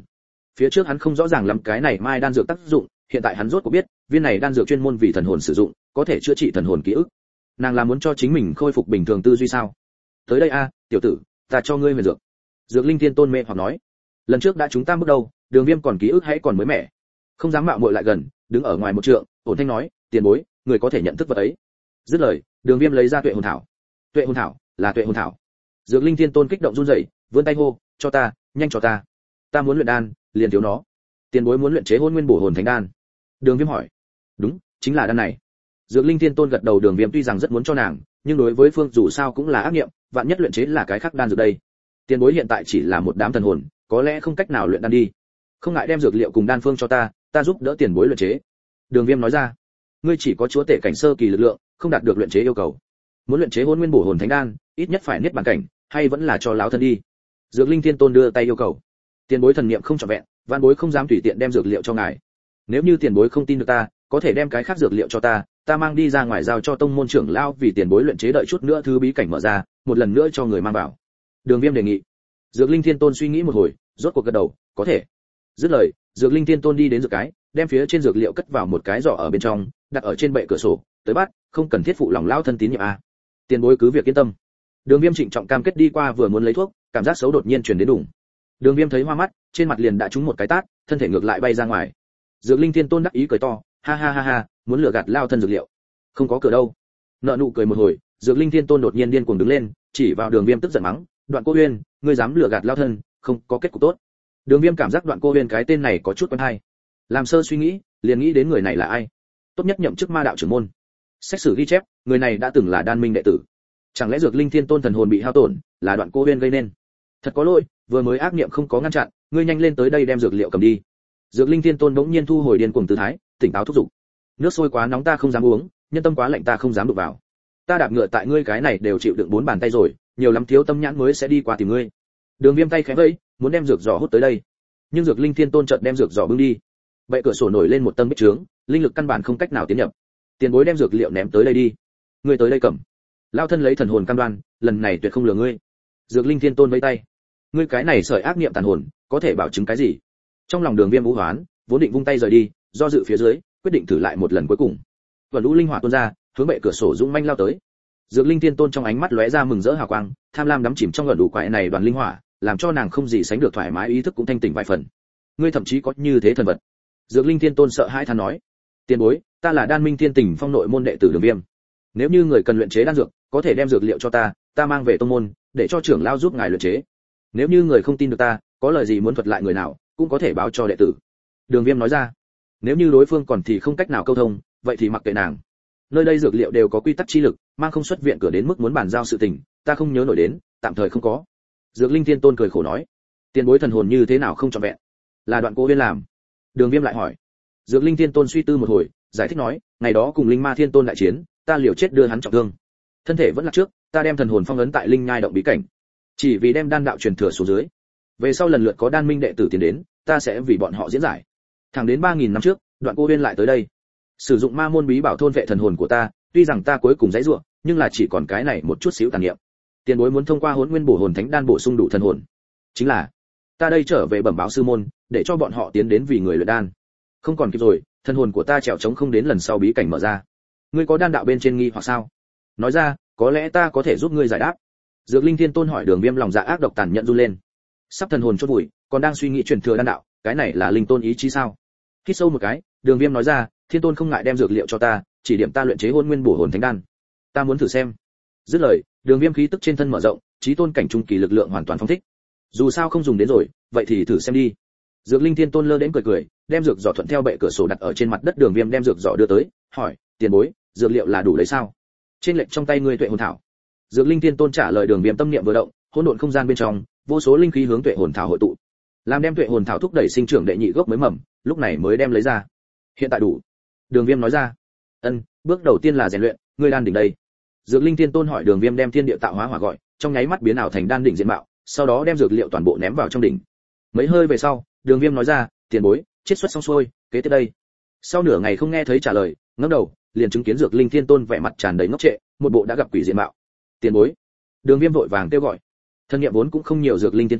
Phía trước hắn không rõ ràng lắm cái này mai đan dược tác dụng, hiện tại hắn rốt cuộc biết, viên này đan dược chuyên môn vì thần hồn sử dụng, có thể chữa trị thần hồn ký ức. Nàng là muốn cho chính mình khôi phục bình thường tư duy sao? Tới đây a, tiểu tử, ta cho ngươi huyền dược. Dược Linh Thiên Tôn mê hoặc nói, lần trước đã chúng ta bước đầu, Đường Viêm còn ký ức hãy còn mới mẻ, không dám mạo muội lại gần, đứng ở ngoài một trượng, ổn thanh nói, tiền bối, người có thể nhận thức vật ấy. Dứt lời, Đường Viêm lấy ra tuệ hồn thảo. Tuệ hồn thảo, là tuệ hồn thảo. Dược Linh Thiên Tôn kích động run rẩy, vươn tay hô, cho ta, nhanh cho ta. Ta muốn luyện đan, liền thiếu nó. Tiền bối muốn luyện chế hôn nguyên bổ hồn thánh đan. Đường Viêm hỏi. Đúng, chính là đan này. Dược Linh Thiên Tôn gật đầu. Đường Viêm tuy rằng rất muốn cho nàng, nhưng đối với Phương dù sao cũng là ác niệm, vạn nhất luyện chế là cái khác đan dược đây. Tiền bối hiện tại chỉ là một đám thần hồn, có lẽ không cách nào luyện đan đi. Không ngại đem dược liệu cùng đan phương cho ta, ta giúp đỡ tiền bối luyện chế. Đường Viêm nói ra. Ngươi chỉ có chúa tể cảnh sơ kỳ lực lượng, không đạt được luyện chế yêu cầu. Muốn luyện chế hôn nguyên bổ hồn thánh đan, ít nhất phải niết bàn cảnh, hay vẫn là cho láo thân đi. Dược Linh Thiên Tôn đưa tay yêu cầu. Tiền bối thần niệm không trọn vẹn, vạn bối không dám tùy tiện đem dược liệu cho ngài. Nếu như tiền bối không tin được ta, có thể đem cái khác dược liệu cho ta, ta mang đi ra ngoài giao cho tông môn trưởng lão vì tiền bối luyện chế, đợi chút nữa thứ bí cảnh mở ra, một lần nữa cho người mang vào. Đường Viêm đề nghị. Dược Linh Thiên Tôn suy nghĩ một hồi, rốt cuộc gật đầu, có thể. Dứt lời, Dược Linh Thiên Tôn đi đến dược cái, đem phía trên dược liệu cất vào một cái giỏ ở bên trong, đặt ở trên bệ cửa sổ, tới bắt, không cần thiết phụ lòng lão thân tín nhiệm a. Tiền bối cứ việc yên tâm. Đường Viêm trịnh trọng cam kết đi qua vừa muốn lấy thuốc, cảm giác xấu đột nhiên truyền đến đùng. Đường Viêm thấy hoa mắt, trên mặt liền đã trúng một cái tát, thân thể ngược lại bay ra ngoài. Dược Linh Thiên Tôn đắc ý cười to, ha ha ha ha, muốn lừa gạt lao thân dược liệu. Không có cửa đâu. Nợ nụ cười một hồi, Dược Linh Thiên Tôn đột nhiên điên cuồng đứng lên, chỉ vào Đường Viêm tức giận mắng, Đoạn Cô Uyên, ngươi dám lừa gạt lao thân, không có kết cục tốt. Đường Viêm cảm giác Đoạn Cô Uyên cái tên này có chút quen hay. Làm sơ suy nghĩ, liền nghĩ đến người này là ai. Tốt nhất nhậm chức ma đạo trưởng môn. Xét xử ghi chép, người này đã từng là đan minh đệ tử. Chẳng lẽ Dược Linh Thiên Tôn thần hồn bị hao tổn, là Đoạn Cô Uyên gây nên? Thật có lỗi, vừa mới ác niệm không có ngăn chặn, ngươi nhanh lên tới đây đem dược liệu cầm đi. Dược Linh Thiên Tôn bỗng nhiên thu hồi điên cuồng tư thái, tỉnh táo thúc giục. Nước sôi quá nóng ta không dám uống, nhân tâm quá lạnh ta không dám đụng vào. Ta đạp ngựa tại ngươi cái này đều chịu đựng bốn bàn tay rồi, nhiều lắm thiếu tâm nhãn mới sẽ đi qua tìm ngươi. Đường Viêm tay khẽ vẫy, muốn đem dược giỏ hút tới đây. Nhưng Dược Linh Thiên Tôn chợt đem dược giỏ bưng đi. Bệ cửa sổ nổi lên một tầng bích trướng, linh lực căn bản không cách nào tiến nhập. Tiền bối đem dược liệu ném tới đây đi. Ngươi tới đây cầm. Lao thân lấy thần hồn cam đoan, lần này tuyệt không lừa ngươi. Dược Linh Thiên Tôn vẫy tay. Ngươi cái này sợi ác niệm tàn hồn, có thể bảo chứng cái gì? Trong lòng Đường Viêm vũ hoán, vốn định vung tay rời đi, do dự phía dưới, quyết định thử lại một lần cuối cùng. Vân Lũ linh hỏa tuôn ra, hướng bệ cửa sổ dũng manh lao tới. Dược Linh Thiên Tôn trong ánh mắt lóe ra mừng rỡ hào quang, tham lam đắm chìm trong gần đủ quại này đoàn linh hỏa, làm cho nàng không gì sánh được thoải mái, ý thức cũng thanh tỉnh vài phần. Ngươi thậm chí có như thế thần vật. Dược Linh Thiên Tôn sợ hãi than nói, tiền bối, ta là Đan Minh Thiên Tỉnh Phong nội môn đệ tử Đường Viêm. Nếu như người cần luyện chế đan dược, có thể đem dược liệu cho ta, ta mang về tông môn, để cho trưởng lão giúp ngài luyện chế. Nếu như người không tin được ta, có lời gì muốn thuật lại người nào, cũng có thể báo cho đệ tử. Đường Viêm nói ra. Nếu như đối phương còn thì không cách nào câu thông, vậy thì mặc kệ nàng. Nơi đây dược liệu đều có quy tắc chi lực, mang không xuất viện cửa đến mức muốn bàn giao sự tình, ta không nhớ nổi đến, tạm thời không có. Dược Linh Thiên Tôn cười khổ nói, tiền bối thần hồn như thế nào không trọn vẹn? Là Đoạn Cô Uyên làm. Đường Viêm lại hỏi. Dược Linh Thiên Tôn suy tư một hồi, giải thích nói, ngày đó cùng Linh Ma Thiên Tôn đại chiến, ta liều chết đưa hắn trọng thương. Thân thể vẫn là trước, ta đem thần hồn phong ấn tại Linh Nhai động bí cảnh, chỉ vì đem đan đạo truyền thừa xuống dưới. Về sau lần lượt có đan minh đệ tử tiến đến, ta sẽ vì bọn họ diễn giải. Thẳng đến ba nghìn năm trước, Đoạn Cô Uyên lại tới đây, sử dụng ma môn bí bảo thôn vệ thần hồn của ta, tuy rằng ta cuối cùng giãy giụa, nhưng là chỉ còn cái này một chút xíu tàn niệm. Tiền bối muốn thông qua Hỗn Nguyên Bổ Hồn Thánh Đan bổ sung đủ thần hồn. Chính là, ta đây trở về bẩm báo sư môn, để cho bọn họ tiến đến vì người luyện đan. Không còn kịp rồi, thần hồn của ta trèo trống không đến lần sau bí cảnh mở ra. Ngươi có đan đạo bên trên nghi hoặc sao? Nói ra, có lẽ ta có thể giúp ngươi giải đáp. Dược Linh Thiên Tôn hỏi. Đường Viêm lòng dạ ác độc tàn nhẫn run lên. Sắp thần hồn chôn vùi, còn đang suy nghĩ truyền thừa đan đạo, cái này là linh tôn ý chí sao? Hít sâu một cái, Đường Viêm nói ra, Thiên Tôn không ngại đem dược liệu cho ta, chỉ điểm ta luyện chế Hỗn Nguyên Bổ Hồn Thánh Đan. Ta muốn thử xem. Dứt lời, Đường Viêm khí tức trên thân mở rộng, chí tôn cảnh trung kỳ lực lượng hoàn toàn phóng thích. Dù sao không dùng đến rồi, vậy thì thử xem đi. Dược Linh Thiên Tôn lơ đến cười cười, đem dược giỏ thuận theo bệ cửa sổ đặt ở trên mặt đất. Đường Viêm đem dược giỏ đưa tới, hỏi, tiền bối, dược liệu là đủ lấy sao? Trên lệnh trong tay ngươi tuệ hồn thảo. Dược Linh Thiên Tôn trả lời. Đường Viêm tâm niệm vừa động, hỗn độn không gian bên trong, vô số linh khí hướng tuệ hồn thảo hội tụ, làm đem tuệ hồn thảo thúc đẩy sinh trưởng đệ nhị gốc mới mầm, lúc này mới đem lấy ra. Hiện tại đủ. Đường Viêm nói ra. Ân, bước đầu tiên là rèn luyện, ngươi đan đỉnh đây. Dược Linh Thiên Tôn hỏi. Đường Viêm đem thiên địa tạo hóa hỏa gọi, trong nháy mắt biến ảo thành đan đỉnh diện mạo, sau đó đem dược liệu toàn bộ ném vào trong đỉnh. Mấy hơi về sau, Đường Viêm nói ra, tiền bối, chiết xuất xong xuôi, kế tiếp đây. Sau nửa ngày không nghe thấy trả lời, ngẩng đầu, liền chứng kiến Dược Linh Thiên Tôn vẻ mặt tràn đầy ngốc trệ, một bộ đã gặp quỷ diện mạo. Tiền bối. Đường Viêm vội vàng kêu gọi. Thân niệm vốn cũng không nhiều. Dược Linh Thiên Tôn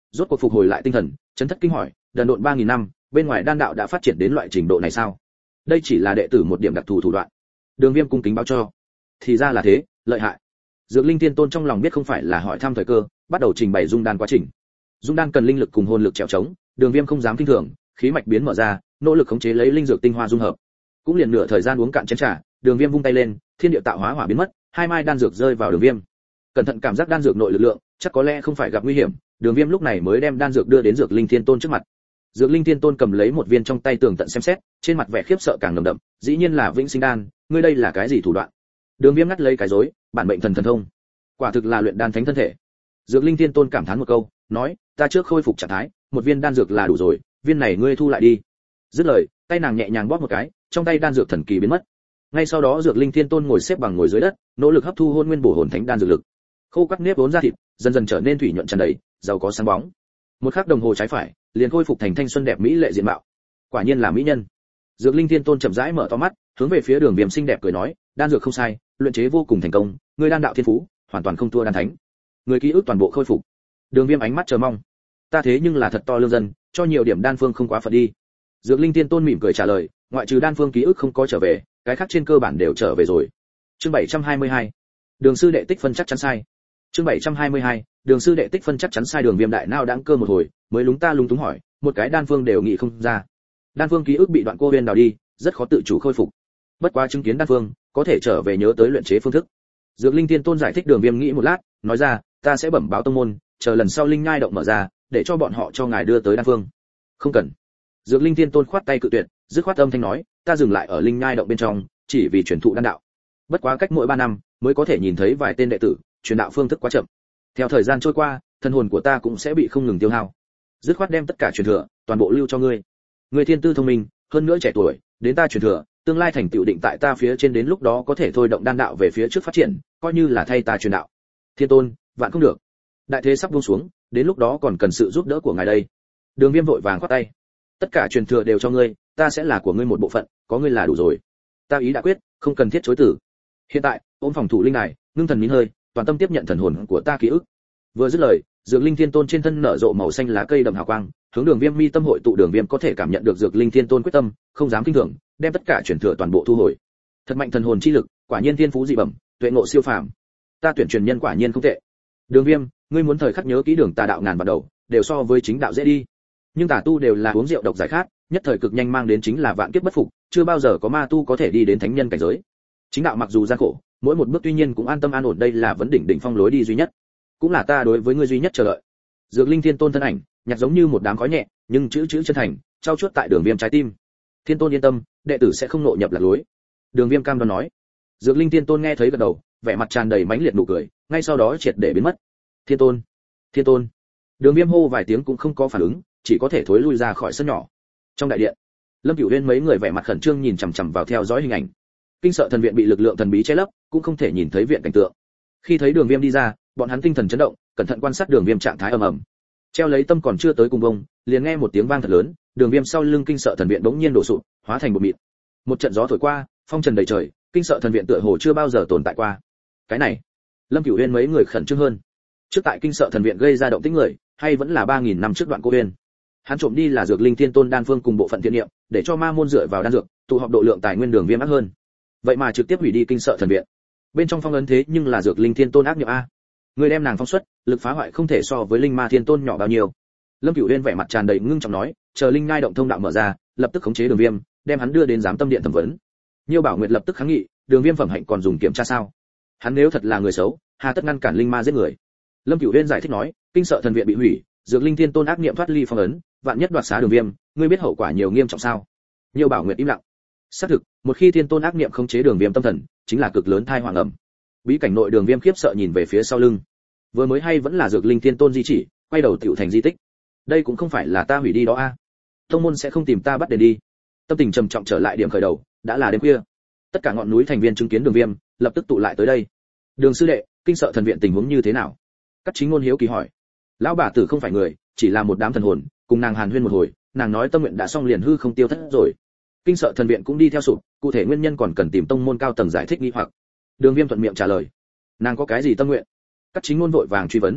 rốt cuộc phục hồi lại tinh thần, chấn thất kinh hỏi, đần độn ba nghìn năm, bên ngoài đan đạo đã phát triển đến loại trình độ này sao? Đây chỉ là đệ tử một điểm đặc thù thủ đoạn. Đường Viêm cung kính báo cho. Thì ra là thế, lợi hại. Dược Linh Tiên Tôn trong lòng biết không phải là hỏi thăm thời cơ, bắt đầu trình bày dung đan quá trình. Dung đan cần linh lực cùng hồn lực trèo trống, Đường Viêm không dám kinh thường, khí mạch biến mở ra, nỗ lực khống chế lấy linh dược tinh hoa dung hợp. Cũng liền nửa thời gian uống cạn chén trà, Đường Viêm vung tay lên, thiên địa tạo hóa hỏa biến mất, hai mai đan dược rơi vào Đường Viêm. Cẩn thận cảm giác đan dược nội lực lượng, chắc có lẽ không phải gặp nguy hiểm, Đường Viêm lúc này mới đem đan dược đưa đến Dược Linh Thiên Tôn trước mặt. Dược Linh Thiên Tôn cầm lấy một viên trong tay tường tận xem xét, trên mặt vẻ khiếp sợ càng nồng đậm, dĩ nhiên là Vĩnh Sinh đan, ngươi đây là cái gì thủ đoạn? Đường Viêm ngắt lấy cái rối, bản mệnh thần thần thông. Quả thực là luyện đan thánh thân thể. Dược Linh Thiên Tôn cảm thán một câu, nói, ta trước khôi phục trạng thái, một viên đan dược là đủ rồi, viên này ngươi thu lại đi. Dứt lời, tay nàng nhẹ nhàng bóp một cái, trong tay đan dược thần kỳ biến mất. Ngay sau đó Dược Linh Thiên Tôn ngồi xếp bằng ngồi dưới đất, nỗ lực hấp thu hôn nguyên bổ hồn thánh đan dược lực. Khô quắt nếp vốn ra thịt, dần dần trở nên thủy nhuận tràn đầy, giàu có sáng bóng. Một khắc đồng hồ trái phải, liền khôi phục thành thanh xuân đẹp mỹ lệ diện mạo. Quả nhiên là mỹ nhân. Dược Linh Thiên Tôn chậm rãi mở to mắt, hướng về phía Đường Viêm xinh đẹp cười nói, đan dược không sai, luyện chế vô cùng thành công, ngươi đan đạo thiên phú, hoàn toàn không thua đan thánh. Người ký ức toàn bộ khôi phục. Đường Viêm ánh mắt chờ mong. Ta thế nhưng là thật to lương dân, cho nhiều điểm đan phương không quá phật đi. Dược Linh Thiên Tôn mỉm cười trả lời, ngoại trừ đan phương ký ức không có trở về, cái khác trên cơ bản đều trở về rồi. Chương bảy trăm hai mươi hai. Đường sư đệ tích phân chắc chắn sai. Chương bảy trăm hai mươi hai. Đường sư đệ tích phân chắc chắn sai. Đường Viêm đại nao đãng cơ một hồi, mới lúng ta lúng túng hỏi, một cái đan phương đều nghĩ không ra. Đan phương ký ức bị đoạn cô huyền đào đi, rất khó tự chủ khôi phục. Bất quá chứng kiến đan phương, có thể trở về nhớ tới luyện chế phương thức. Dược Linh Thiên Tôn giải thích. Đường Viêm nghĩ một lát, nói ra, ta sẽ bẩm báo tông môn, chờ lần sau linh nhai động mở ra, để cho bọn họ cho ngài đưa tới đan phương. Không cần. Dược Linh Thiên Tôn khoát tay cự tuyệt, dứt khoát âm thanh nói, ta dừng lại ở linh nhai động bên trong, chỉ vì truyền thụ đan đạo. Bất quá cách mỗi ba năm mới có thể nhìn thấy vài tên đệ tử, truyền đạo phương thức quá chậm. Theo thời gian trôi qua, thân hồn của ta cũng sẽ bị không ngừng tiêu hao. Dứt khoát đem tất cả truyền thừa, toàn bộ lưu cho ngươi. Ngươi thiên tư thông minh, hơn nữa trẻ tuổi, đến ta truyền thừa, tương lai thành tựu định tại ta phía trên, đến lúc đó có thể thôi động đan đạo về phía trước phát triển, coi như là thay ta truyền đạo. Thiên Tôn, vạn không được. Đại thế sắp buông xuống, đến lúc đó còn cần sự giúp đỡ của ngài đây. Đường Viêm vội vàng khoát tay. Tất cả truyền thừa đều cho ngươi, ta sẽ là của ngươi một bộ phận, có ngươi là đủ rồi. Ta ý đã quyết, không cần thiết chối từ. Hiện tại, ôm phòng thủ linh đài, ngưng thần nín hơi, toàn tâm tiếp nhận thần hồn của ta ký ức. Vừa dứt lời, Dược Linh Thiên Tôn trên thân nở rộ màu xanh lá cây đậm hào quang, hướng Đường Viêm mi tâm hội tụ. Đường Viêm có thể cảm nhận được Dược Linh Thiên Tôn quyết tâm, không dám kinh thường, đem tất cả truyền thừa toàn bộ thu hồi. Thật mạnh thần hồn chi lực, quả nhiên thiên phú dị bẩm, tuệ ngộ siêu phàm. Ta tuyển truyền nhân quả nhiên không tệ. Đường Viêm, ngươi muốn thời khắc nhớ kỹ đường tà đạo ngàn vạn đầu, đều so với chính đạo dễ đi. Nhưng tà tu đều là uống rượu độc giải khát, nhất thời cực nhanh mang đến chính là vạn kiếp bất phục, chưa bao giờ có ma tu có thể đi đến thánh nhân cảnh giới. Chính đạo mặc dù gian khổ, mỗi một bước tuy nhiên cũng an tâm an ổn, đây là vấn đỉnh đỉnh phong lối đi duy nhất, cũng là ta đối với ngươi duy nhất chờ đợi. Dược Linh Thiên Tôn thân ảnh, nhạt giống như một đám khói nhẹ, nhưng chữ chữ chân thành, trao chuốt tại Đường Viêm trái tim. Thiên Tôn yên tâm, đệ tử sẽ không nội nhập lạc lối. Đường Viêm cam đoan nói. Dược Linh Thiên Tôn nghe thấy gật đầu, vẻ mặt tràn đầy mãnh liệt nụ cười, ngay sau đó triệt để biến mất. Thiên Tôn, Thiên Tôn. Đường Viêm hô vài tiếng cũng không có phản ứng, chỉ có thể thối lui ra khỏi sân nhỏ. Trong đại điện, Lâm Cửu Huyên mấy người vẻ mặt khẩn trương nhìn chằm chằm vào theo dõi hình ảnh. Kinh sợ thần viện bị lực lượng thần bí che lấp, cũng không thể nhìn thấy viện cảnh tượng. Khi thấy Đường Viêm đi ra, bọn hắn tinh thần chấn động, cẩn thận quan sát Đường Viêm trạng thái ầm ầm. Treo lấy tâm còn chưa tới cùng vông, liền nghe một tiếng vang thật lớn, Đường Viêm sau lưng kinh sợ thần viện bỗng nhiên đổ sụp, hóa thành bột mịn. Một trận gió thổi qua, phong trần đầy trời, kinh sợ thần viện tựa hồ chưa bao giờ tồn tại qua. Cái này, Lâm Cửu Huyên mấy người khẩn trương hơn. Trước tại kinh sợ thần viện gây ra động tĩnh người, hay vẫn là ba nghìn năm trước Đoạn Cô Huyên. Hắn trộm đi là Dược Linh Thiên Tôn đan phương cùng bộ phận thiện niệm, để cho ma môn dựa vào đan dược, tụ họp độ lượng tài nguyên Đường Viêm ác hơn. Vậy mà trực tiếp hủy đi kinh sợ thần viện. Bên trong phong ấn thế nhưng là Dược Linh Thiên Tôn ác niệm a. Người đem nàng phóng xuất, lực phá hoại không thể so với Linh Ma Thiên Tôn nhỏ bao nhiêu. Lâm Cửu Huyên vẻ mặt tràn đầy ngưng trọng nói, chờ Linh Ngai động thông đạo mở ra, lập tức khống chế Đường Viêm, đem hắn đưa đến giám tâm điện thẩm vấn. Nhiêu Bảo Nguyệt lập tức kháng nghị, Đường Viêm phẩm hạnh còn dùng kiểm tra sao? Hắn nếu thật là người xấu, hà tất ngăn cản linh ma giết người? Lâm Cửu Huyên giải thích nói, kinh sợ thần viện bị hủy, Dược Linh Thiên Tôn ác niệm thoát ly phong ấn, vạn nhất đoạt xá Đường Viêm, ngươi biết hậu quả nhiều nghiêm trọng sao? Nhiêu Bảo Nguyệt im lặng. Xác thực, một khi Thiên Tôn ác niệm khống chế Đường Viêm tâm thần, chính là cực lớn tai họa ngầm. Bí cảnh nội Đường Viêm khiếp sợ nhìn về phía sau lưng. Vừa mới hay vẫn là Dược Linh Thiên Tôn di chỉ, quay đầu tiểu thành di tích. Đây cũng không phải là ta hủy đi đó a. Tông môn sẽ không tìm ta bắt đền đi. Tâm tình trầm trọng trở lại điểm khởi đầu, đã là đêm khuya. Tất cả ngọn núi thành viên chứng kiến Đường Viêm, lập tức tụ lại tới đây. Đường sư đệ, kinh sợ thần viện tình huống như thế nào? Cát Chính Ngôn hiếu kỳ hỏi. Lão bà tử không phải người, chỉ là một đám thần hồn, cùng nàng hàn huyên một hồi, nàng nói tâm nguyện đã xong liền hư không tiêu thất rồi. Kinh sợ thần viện cũng đi theo sụp, cụ thể nguyên nhân còn cần tìm tông môn cao tầng giải thích nghi hoặc. Đường Viêm thuận miệng trả lời. Nàng có cái gì tâm nguyện? Cát Chính Ngôn vội vàng truy vấn.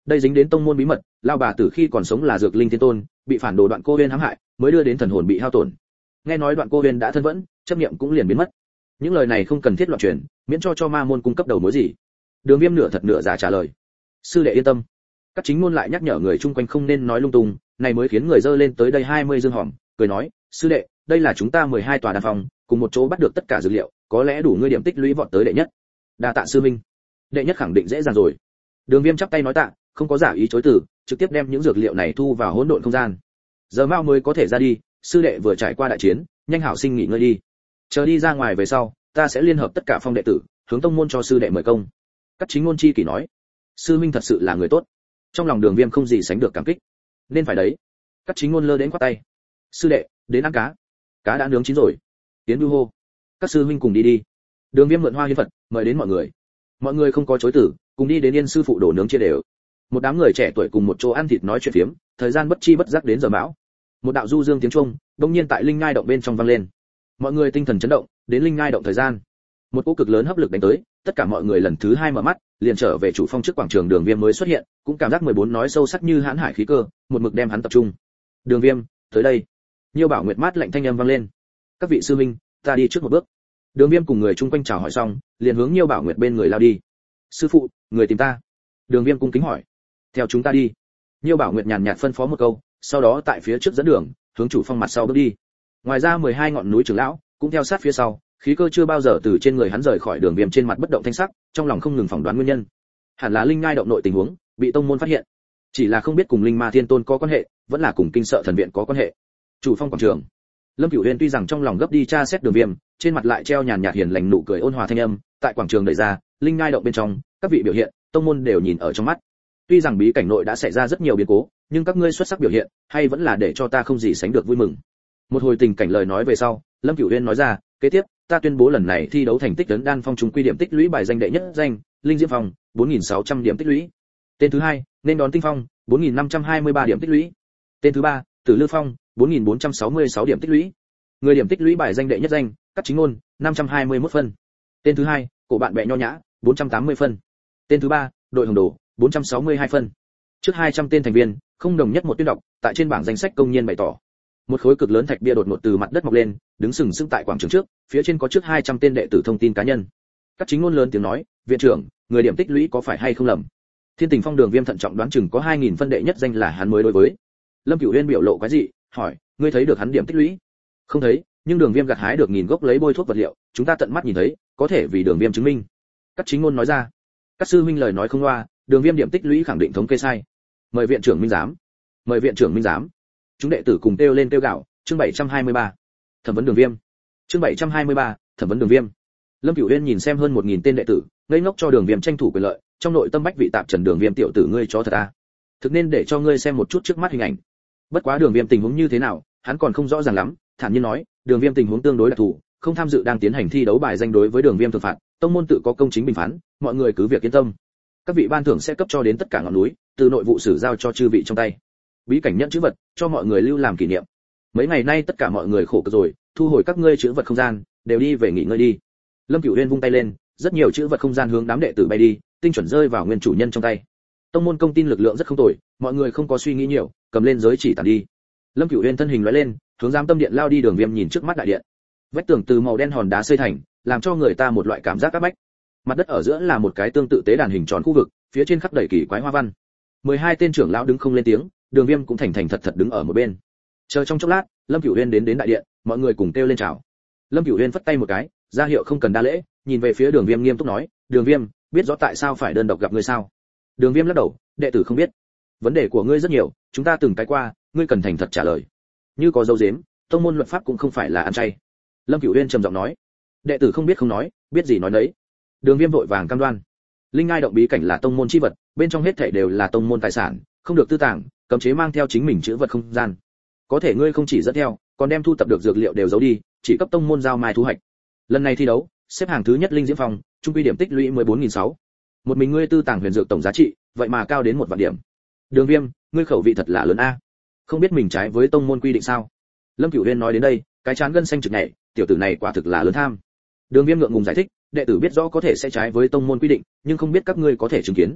đây dính đến tông môn bí mật, lao bà tử khi còn sống là dược linh thiên tôn, bị phản đồ Đoạn Cô Uyên hãm hại, mới đưa đến thần hồn bị hao tổn. Nghe nói Đoạn Cô Uyên đã thân vẫn, chấp niệm cũng liền biến mất. Những lời này không cần thiết loạn truyền, miễn cho cho ma môn cung cấp đầu mối gì. Đường Viêm nửa thật nửa giả trả lời. Sư đệ yên tâm. Các chính môn lại nhắc nhở người chung quanh không nên nói lung tung, này mới khiến người dơ lên tới đây hai mươi dương hòm, cười nói, sư đệ, đây là chúng ta mười hai tòa đan phòng, cùng một chỗ bắt được tất cả dược liệu, có lẽ đủ ngươi điểm tích lũy vọt tới đệ nhất. Đa tạ sư minh. Đệ nhất khẳng định dễ dàng rồi. Đường Viêm chắp tay nói tạ, không có giả ý chối từ, trực tiếp đem những dược liệu này thu vào hỗn độn không gian. Giờ Mao mới có thể ra đi, sư đệ vừa trải qua đại chiến, nhanh hảo sinh nghỉ ngơi đi. Chờ đi ra ngoài về sau, ta sẽ liên hợp tất cả phong đệ tử, hướng tông môn cho sư đệ mời công. Các chính môn chi kỷ nói, sư minh thật sự là người tốt. Trong lòng Đường Viêm không gì sánh được cảm kích. Nên phải đấy. Các chính môn lơ đến quát tay. Sư đệ, đến ăn cá. Cá đã nướng chín rồi. Tiến Du hô. Các sư huynh cùng đi đi. Đường Viêm mượn hoa hiến Phật, mời đến mọi người. Mọi người không có chối từ, cùng đi đến Yên sư phụ đổ nướng chia đều. Một đám người trẻ tuổi cùng một chỗ ăn thịt nói chuyện phiếm, thời gian bất chi bất giác đến giờ mão. Một đạo du dương tiếng chuông, đột nhiên tại linh ngai động bên trong vang lên. Mọi người tinh thần chấn động, đến linh ngai động thời gian. Một cỗ cực lớn hấp lực đánh tới, tất cả mọi người lần thứ hai mở mắt, liền trở về chủ phong trước quảng trường. Đường Viêm mới xuất hiện, cũng cảm giác mười bốn nói sâu sắc như hãn hải khí cơ, một mực đem hắn tập trung. Đường Viêm, tới đây. Nhiêu Bảo Nguyệt mát lạnh thanh âm vang lên. Các vị sư minh, ta đi trước một bước. Đường Viêm cùng người chung quanh chào hỏi xong, liền hướng Nhiêu Bảo Nguyệt bên người lao đi. Sư phụ, người tìm ta. Đường Viêm cung kính hỏi. Theo chúng ta đi. Nhiêu Bảo Nguyệt nhàn nhạt phân phó một câu, sau đó tại phía trước dẫn đường, hướng chủ phong mặt sau bước đi. Ngoài ra mười hai ngọn núi trưởng lão cũng theo sát phía sau, khí cơ chưa bao giờ từ trên người hắn rời khỏi. Đường Viêm trên mặt bất động thanh sắc, trong lòng không ngừng phỏng đoán nguyên nhân. Hẳn là linh ngai động nội tình huống bị tông môn phát hiện, chỉ là không biết cùng linh ma thiên tôn có quan hệ, vẫn là cùng kinh sợ thần viện có quan hệ. Chủ phong quảng trường, Lâm Cửu Uyên tuy rằng trong lòng gấp đi tra xét Đường Viêm, trên mặt lại treo nhàn nhạt hiền lành nụ cười ôn hòa thanh âm, tại quảng trường đẩy ra, linh ngai động bên trong, các vị biểu hiện, tông môn đều nhìn ở trong mắt. Tuy rằng bí cảnh nội đã xảy ra rất nhiều biến cố, nhưng các ngươi xuất sắc biểu hiện, hay vẫn là để cho ta không gì sánh được vui mừng. Một hồi tình cảnh lời nói về sau, Lâm Cửu Uyên nói ra, kế tiếp, ta tuyên bố lần này thi đấu thành tích lớn đan phong chúng quy điểm tích lũy bài danh đệ nhất danh, Linh Diễm Phong, bốn nghìn sáu trăm điểm tích lũy. Tên thứ hai, nên đón Tinh Phong, bốn nghìn năm trăm hai mươi ba điểm tích lũy. Tên thứ ba, Tử Lư Phong, bốn nghìn bốn trăm sáu mươi sáu điểm tích lũy. Người điểm tích lũy bài danh đệ nhất danh, Cát Chính Ngôn, năm trăm hai mươi mốt phân. Tên thứ hai, Cổ Bạn Bè Nho Nhã, bốn trăm tám mươi phân. Tên thứ ba, Đội Hồng Đồ, bốn trăm sáu mươi hai phân. Trước hai trăm tên thành viên, không đồng nhất một tuyên đọc, tại trên bảng danh sách công nhiên bày tỏ. Một khối cực lớn thạch bia đột ngột từ mặt đất mọc lên, đứng sừng sững tại quảng trường trước, phía trên có trước hai trăm tên đệ tử thông tin cá nhân. Các chính ngôn lớn tiếng nói, viện trưởng, người điểm tích lũy có phải hay không lầm? Thiên Tình Phong Đường Viêm thận trọng đoán chừng có hai nghìn phân đệ nhất danh là hắn mới đối với. Lâm Cửu Uyên biểu lộ quái dị, hỏi, ngươi thấy được hắn điểm tích lũy? Không thấy, nhưng Đường Viêm gặt hái được nghìn gốc lấy bôi thuốc vật liệu, chúng ta tận mắt nhìn thấy, có thể vì Đường Viêm chứng minh. Các chính ngôn nói ra. Các sư huynh lời nói không loa, Đường Viêm điểm tích lũy khẳng định thống kê sai. Mời viện trưởng minh giám. Mời viện trưởng minh giám. Chúng đệ tử cùng kêu lên kêu gào, chương bảy trăm hai mươi ba. Thẩm vấn Đường Viêm. Chương bảy trăm hai mươi ba, thẩm vấn Đường Viêm. Lâm Cửu Uyên nhìn xem hơn một nghìn tên đệ tử, ngây ngốc cho Đường Viêm tranh thủ quyền lợi, trong nội tâm bách vị tạp trần. Đường Viêm tiểu tử ngươi chó thật à? Thực nên để cho ngươi xem một chút trước mắt hình ảnh. Bất quá Đường Viêm tình huống như thế nào, hắn còn không rõ ràng lắm, thản nhiên nói, Đường Viêm tình huống tương đối đặc thù, không tham dự đang tiến hành thi đấu bài danh. Đối với Đường Viêm thượng phạt, tông môn tự có công chính bình phán, mọi người cứ việc yên tâm. Các vị ban thưởng sẽ cấp cho đến tất cả ngọn núi, từ nội vụ sử giao cho chư vị trong tay. Bí cảnh nhận chữ vật, cho mọi người lưu làm kỷ niệm. Mấy ngày nay tất cả mọi người khổ cực rồi, thu hồi các ngươi chữ vật không gian, đều đi về nghỉ ngơi đi. Lâm Cửu Uyên vung tay lên, rất nhiều chữ vật không gian hướng đám đệ tử bay đi, tinh chuẩn rơi vào nguyên chủ nhân trong tay. Tông môn công tin lực lượng rất không tồi, mọi người không có suy nghĩ nhiều, cầm lên giới chỉ tản đi. Lâm Cửu Uyên thân hình lóe lên, hướng giám tâm điện lao đi. Đường Viêm nhìn trước mắt đại điện, vách tường từ màu đen hòn đá xây thành, làm cho người ta một loại cảm giác áp bách. Mặt đất ở giữa là một cái tương tự tế đàn hình tròn khu vực, phía trên khắc đầy kỳ quái hoa văn. mười hai tên trưởng lão đứng không lên tiếng, Đường Viêm cũng thành thành thật thật đứng ở một bên. Chờ trong chốc lát, Lâm Cửu Uyên đến đến đại điện, mọi người cùng kêu lên chào. Lâm Cửu Uyên phất tay một cái, ra hiệu không cần đa lễ, nhìn về phía Đường Viêm nghiêm túc nói, Đường Viêm, biết rõ tại sao phải đơn độc gặp ngươi sao? Đường Viêm lắc đầu, đệ tử không biết. Vấn đề của ngươi rất nhiều, chúng ta từng cái qua, ngươi cần thành thật trả lời. Như có dấu giếm, tông môn luật pháp cũng không phải là ăn chay. Lâm Cửu Uyên trầm giọng nói, đệ tử không biết không nói, biết gì nói nấy. Đường Viêm vội vàng cam đoan, linh ngai động bí cảnh là tông môn chi vật, bên trong hết thảy đều là tông môn tài sản, không được tư tàng, cấm chế mang theo chính mình chữ vật không gian. Có thể ngươi không chỉ dẫn theo, còn đem thu tập được dược liệu đều giấu đi, chỉ cấp tông môn giao mai thu hoạch. Lần này thi đấu, xếp hàng thứ nhất Linh Diễm Phong, trung quy điểm tích lũy mười bốn nghìn sáu trăm. Một mình ngươi tư tàng huyền dược tổng giá trị, vậy mà cao đến một vạn điểm. Đường Viêm, ngươi khẩu vị thật là lớn a. Không biết mình trái với tông môn quy định sao? Lâm Cửu Uyên nói đến đây, cái trán gân xanh trực nhảy, tiểu tử này quả thực là lớn tham. Đường Viêm ngượng ngùng giải thích, đệ tử biết rõ có thể sẽ trái với tông môn quy định, nhưng không biết các ngươi có thể chứng kiến.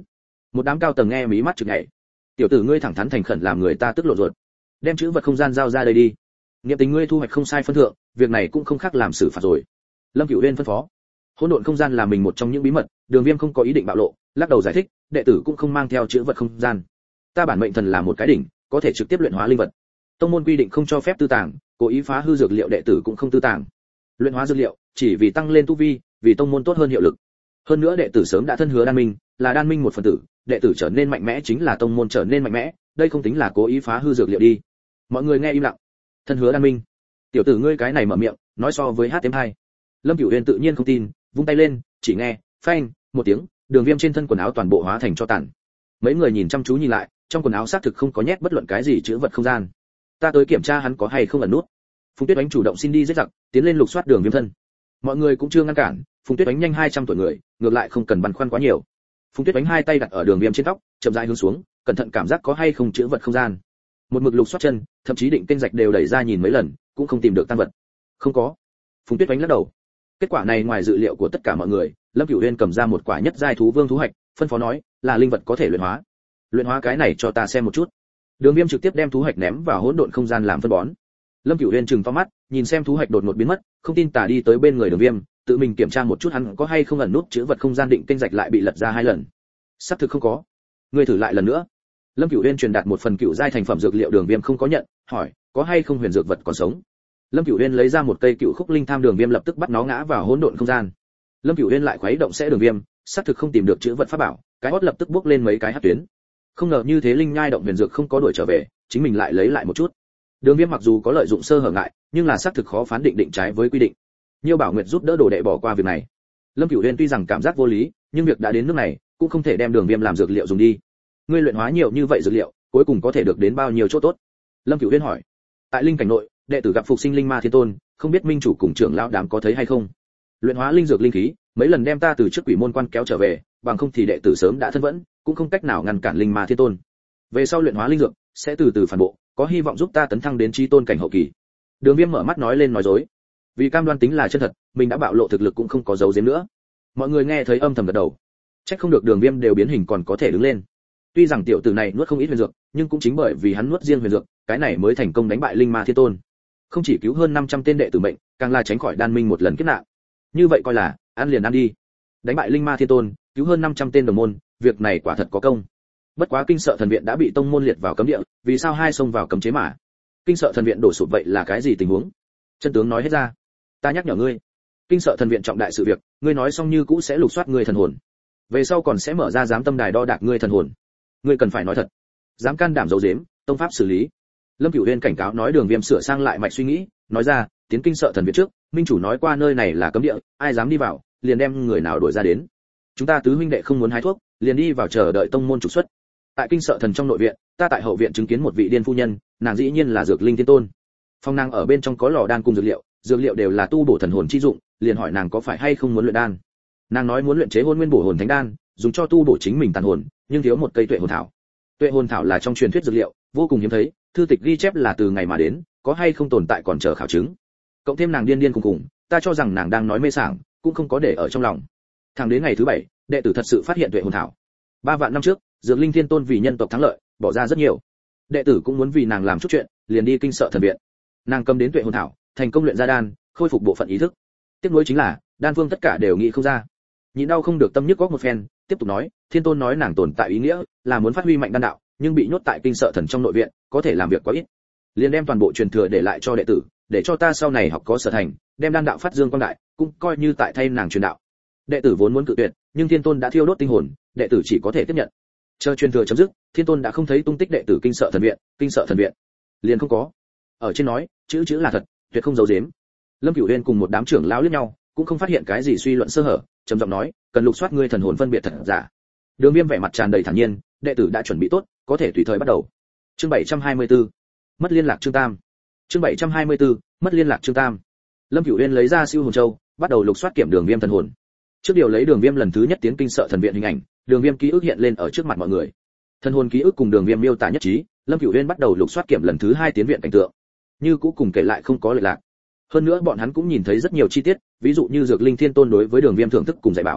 Một đám cao tầng nghe mí mắt chực nhảy. Tiểu tử ngươi thẳng thắn thành khẩn làm người ta tức lộn ruột. Đem chữ vật không gian giao ra đây đi. Niệm tình ngươi thu hoạch không sai phân thượng, việc này cũng không khác làm xử phạt rồi. Lâm Cửu Uyên phân phó. Hỗn độn không gian là mình một trong những bí mật, Đường Viêm không có ý định bạo lộ, lắc đầu giải thích, đệ tử cũng không mang theo chữ vật không gian. Ta bản mệnh thần là một cái đỉnh, có thể trực tiếp luyện hóa linh vật. Tông môn quy định không cho phép tư tàng, cố ý phá hư dược liệu đệ tử cũng không tư tàng. Luyện hóa dược liệu, chỉ vì tăng lên tu vi, vì tông môn tốt hơn hiệu lực. Hơn nữa đệ tử sớm đã thân hứa đan minh, là đan minh một phần tử, đệ tử trở nên mạnh mẽ chính là tông môn trở nên mạnh mẽ, đây không tính là cố ý phá hư dược liệu đi. Mọi người nghe im lặng. Thân hứa đan minh. Tiểu tử ngươi cái này mở miệng, nói so với hát thêm hay. Lâm Cửu Uyên tự nhiên không tin, vung tay lên, chỉ nghe phanh một tiếng, Đường Viêm trên thân quần áo toàn bộ hóa thành cho tàn. Mấy người nhìn chăm chú nhìn lại, trong quần áo xác thực không có nhét bất luận cái gì chứa vật không gian. Ta tới kiểm tra hắn có hay không ẩn nút. Phùng Tuyết Oánh chủ động xin đi giết giặc, tiến lên lục soát Đường Viêm thân. Mọi người cũng chưa ngăn cản, Phùng Tuyết Oánh nhanh hai trăm tuổi người, ngược lại không cần băn khoăn quá nhiều. Phùng Tuyết Oánh hai tay đặt ở Đường Viêm trên tóc, chậm rãi hướng xuống, cẩn thận cảm giác có hay không chứa vật không gian. Một mực lục soát chân, thậm chí định kênh rạch đều đẩy ra nhìn mấy lần, cũng không tìm được tang vật. Không có. Phùng Tuyết Oánh lắc đầu. Kết quả này ngoài dự liệu của tất cả mọi người, Lâm Cửu Uyên cầm ra một quả nhất giai thú vương thú hạch, phân phó nói, là linh vật có thể luyện hóa. Luyện hóa cái này cho ta xem một chút. Đường Viêm trực tiếp đem thú hạch ném vào hỗn độn không gian làm phân bón. Lâm Cửu Uyên trừng to mắt, nhìn xem thú hạch đột ngột biến mất, không tin tả đi tới bên người Đường Viêm, tự mình kiểm tra một chút hắn có hay không ẩn nút chứa vật không gian định kênh rạch lại bị lật ra hai lần. Xác thực không có. Ngươi thử lại lần nữa. Lâm Cửu Uyên truyền đạt một phần cựu giai thành phẩm dược liệu, Đường Viêm không có nhận, hỏi, có hay không huyền dược vật còn sống. Lâm Cửu Uyên lấy ra một cây cựu khúc linh tham, Đường Viêm lập tức bắt nó ngã vào hỗn độn không gian. Lâm Cửu Uyên lại khuấy động sẽ Đường Viêm, xác thực không tìm được chữ vật pháp bảo, cái hốt lập tức bước lên mấy cái hắc tuyến. Không ngờ như thế linh nhai động huyền dược không có đuổi trở về, chính mình lại lấy lại một chút. Đường Viêm mặc dù có lợi dụng sơ hở ngại, nhưng là xác thực khó phán định định trái với quy định. Nhiêu Bảo Nguyệt giúp đỡ đồ đệ bỏ qua việc này. Lâm Cửu Uyên tuy rằng cảm giác vô lý, nhưng việc đã đến nước này, cũng không thể đem Đường Viêm làm dược liệu dùng đi. Ngươi luyện hóa nhiều như vậy dược liệu, cuối cùng có thể được đến bao nhiêu chỗ tốt? Lâm Cửu Uyên hỏi. Tại linh cảnh nội, đệ tử gặp phục sinh linh ma thiên tôn, không biết minh chủ cùng trưởng lão đám có thấy hay không? Luyện hóa linh dược linh khí, mấy lần đem ta từ trước quỷ môn quan kéo trở về, bằng không thì đệ tử sớm đã thân vẫn, cũng không cách nào ngăn cản linh ma thiên tôn. Về sau luyện hóa linh dược, sẽ từ từ phản bộ, có hy vọng giúp ta tấn thăng đến chí tôn cảnh hậu kỳ. Đường Viêm mở mắt nói lên nói dối. Vì cam đoan tính là chân thật, mình đã bạo lộ thực lực cũng không có giấu giếm nữa. Mọi người nghe thấy âm thầm gật đầu. Chắc không được Đường Viêm đều biến hình còn có thể đứng lên. Tuy rằng tiểu tử này nuốt không ít huyền dược, nhưng cũng chính bởi vì hắn nuốt riêng huyền dược, cái này mới thành công đánh bại linh ma thiên tôn. Không chỉ cứu hơn năm trăm tên đệ tử mệnh, càng là tránh khỏi đan minh một lần kiếp nạn. Như vậy coi là ăn liền ăn đi. Đánh bại linh ma thiên tôn, cứu hơn năm trăm tên đồng môn, việc này quả thật có công. Bất quá kinh sợ thần viện đã bị tông môn liệt vào cấm địa, vì sao hai xông vào cấm chế mà? Kinh sợ thần viện đổ sụp vậy là cái gì tình huống? Chân tướng nói hết ra. Ta nhắc nhở ngươi, kinh sợ thần viện trọng đại sự việc, ngươi nói xong như cũ sẽ lục soát ngươi thần hồn. Về sau còn sẽ mở ra giám tâm đài đo đạc ngươi thần hồn. Ngươi cần phải nói thật. Dám can đảm giấu giếm, tông pháp xử lý. Lâm Cửu Uyên cảnh cáo nói Đường Viêm sửa sang lại mạch suy nghĩ, nói ra, tiến kinh sợ thần viện trước, minh chủ nói qua nơi này là cấm địa, ai dám đi vào, liền đem người nào đuổi ra đến. Chúng ta tứ huynh đệ không muốn hái thuốc, liền đi vào chờ đợi tông môn trục xuất. Tại kinh sợ thần trong nội viện, ta tại hậu viện chứng kiến một vị điên phu nhân, nàng dĩ nhiên là dược linh thiên tôn. Phong nàng ở bên trong có lò đan cùng dược liệu, dược liệu đều là tu bổ thần hồn chi dụng, liền hỏi nàng có phải hay không muốn luyện đan. Nàng nói muốn luyện chế hôn nguyên bổ hồn thánh đan, dùng cho tu bổ chính mình tàn hồn, nhưng thiếu một cây tuệ hồn thảo. Tuệ hồn thảo là trong truyền thuyết dược liệu, vô cùng hiếm thấy, thư tịch ghi chép là từ ngày mà đến, có hay không tồn tại còn chờ khảo chứng. Cộng thêm nàng điên điên cùng cùng, ta cho rằng nàng đang nói mê sảng, cũng không có để ở trong lòng. Thẳng đến ngày thứ bảy, đệ tử thật sự phát hiện tuệ hồn thảo. Ba vạn năm trước, dược linh thiên tôn vì nhân tộc thắng lợi, bỏ ra rất nhiều. Đệ tử cũng muốn vì nàng làm chút chuyện, liền đi kinh sợ thần viện. Nàng cầm đến tuệ hồn thảo, thành công luyện ra đan, khôi phục bộ phận ý thức. Tiếc nuối chính là, đan phương tất cả đều nghĩ không ra. Nhịn đau không được tâm nhức góc một phen, tiếp tục nói, thiên tôn nói nàng tồn tại ý nghĩa, là muốn phát huy mạnh đan đạo, nhưng bị nhốt tại kinh sợ thần trong nội viện, có thể làm việc quá ít. Liền đem toàn bộ truyền thừa để lại cho đệ tử, để cho ta sau này học có sở thành, đem đan đạo phát dương quang đại, cũng coi như tại thay nàng truyền đạo. Đệ tử vốn muốn cự tuyệt, nhưng thiên tôn đã thiêu đốt tinh hồn, đệ tử chỉ có thể tiếp nhận. Chờ truyền thừa chấm dứt, thiên tôn đã không thấy tung tích đệ tử kinh sợ thần viện, kinh sợ thần viện liền không có. Ở trên nói, chữ chữ là thật, tuyệt không giấu giếm. Lâm Cửu Uyên cùng một đám trưởng lão liếc nhau, cũng không phát hiện cái gì suy luận sơ hở, trầm giọng nói, cần lục soát ngươi thần hồn phân biệt thật giả. Đường Viêm vẻ mặt tràn đầy thản nhiên, đệ tử đã chuẩn bị tốt, có thể tùy thời bắt đầu. Chương bảy trăm hai mươi tư, mất liên lạc chương tam. Chương bảy trăm hai mươi tư, mất liên lạc chương tam. Lâm Cửu Uyên lấy ra siêu hồn châu, bắt đầu lục soát kiểm Đường Viêm thần hồn. Trước điều lấy Đường Viêm lần thứ nhất tiến kinh sợ thần viện hình ảnh, Đường Viêm ký ức hiện lên ở trước mặt mọi người. Thần hồn ký ức cùng Đường Viêm miêu tả nhất trí, Lâm Cửu Uyên bắt đầu lục soát kiểm lần thứ hai tiến viện cảnh tượng. Như cũ cùng kể lại không có lệch lạc. Hơn nữa bọn hắn cũng nhìn thấy rất nhiều chi tiết, ví dụ như dược linh thiên tôn đối với Đường Viêm thưởng thức cùng dạy bảo.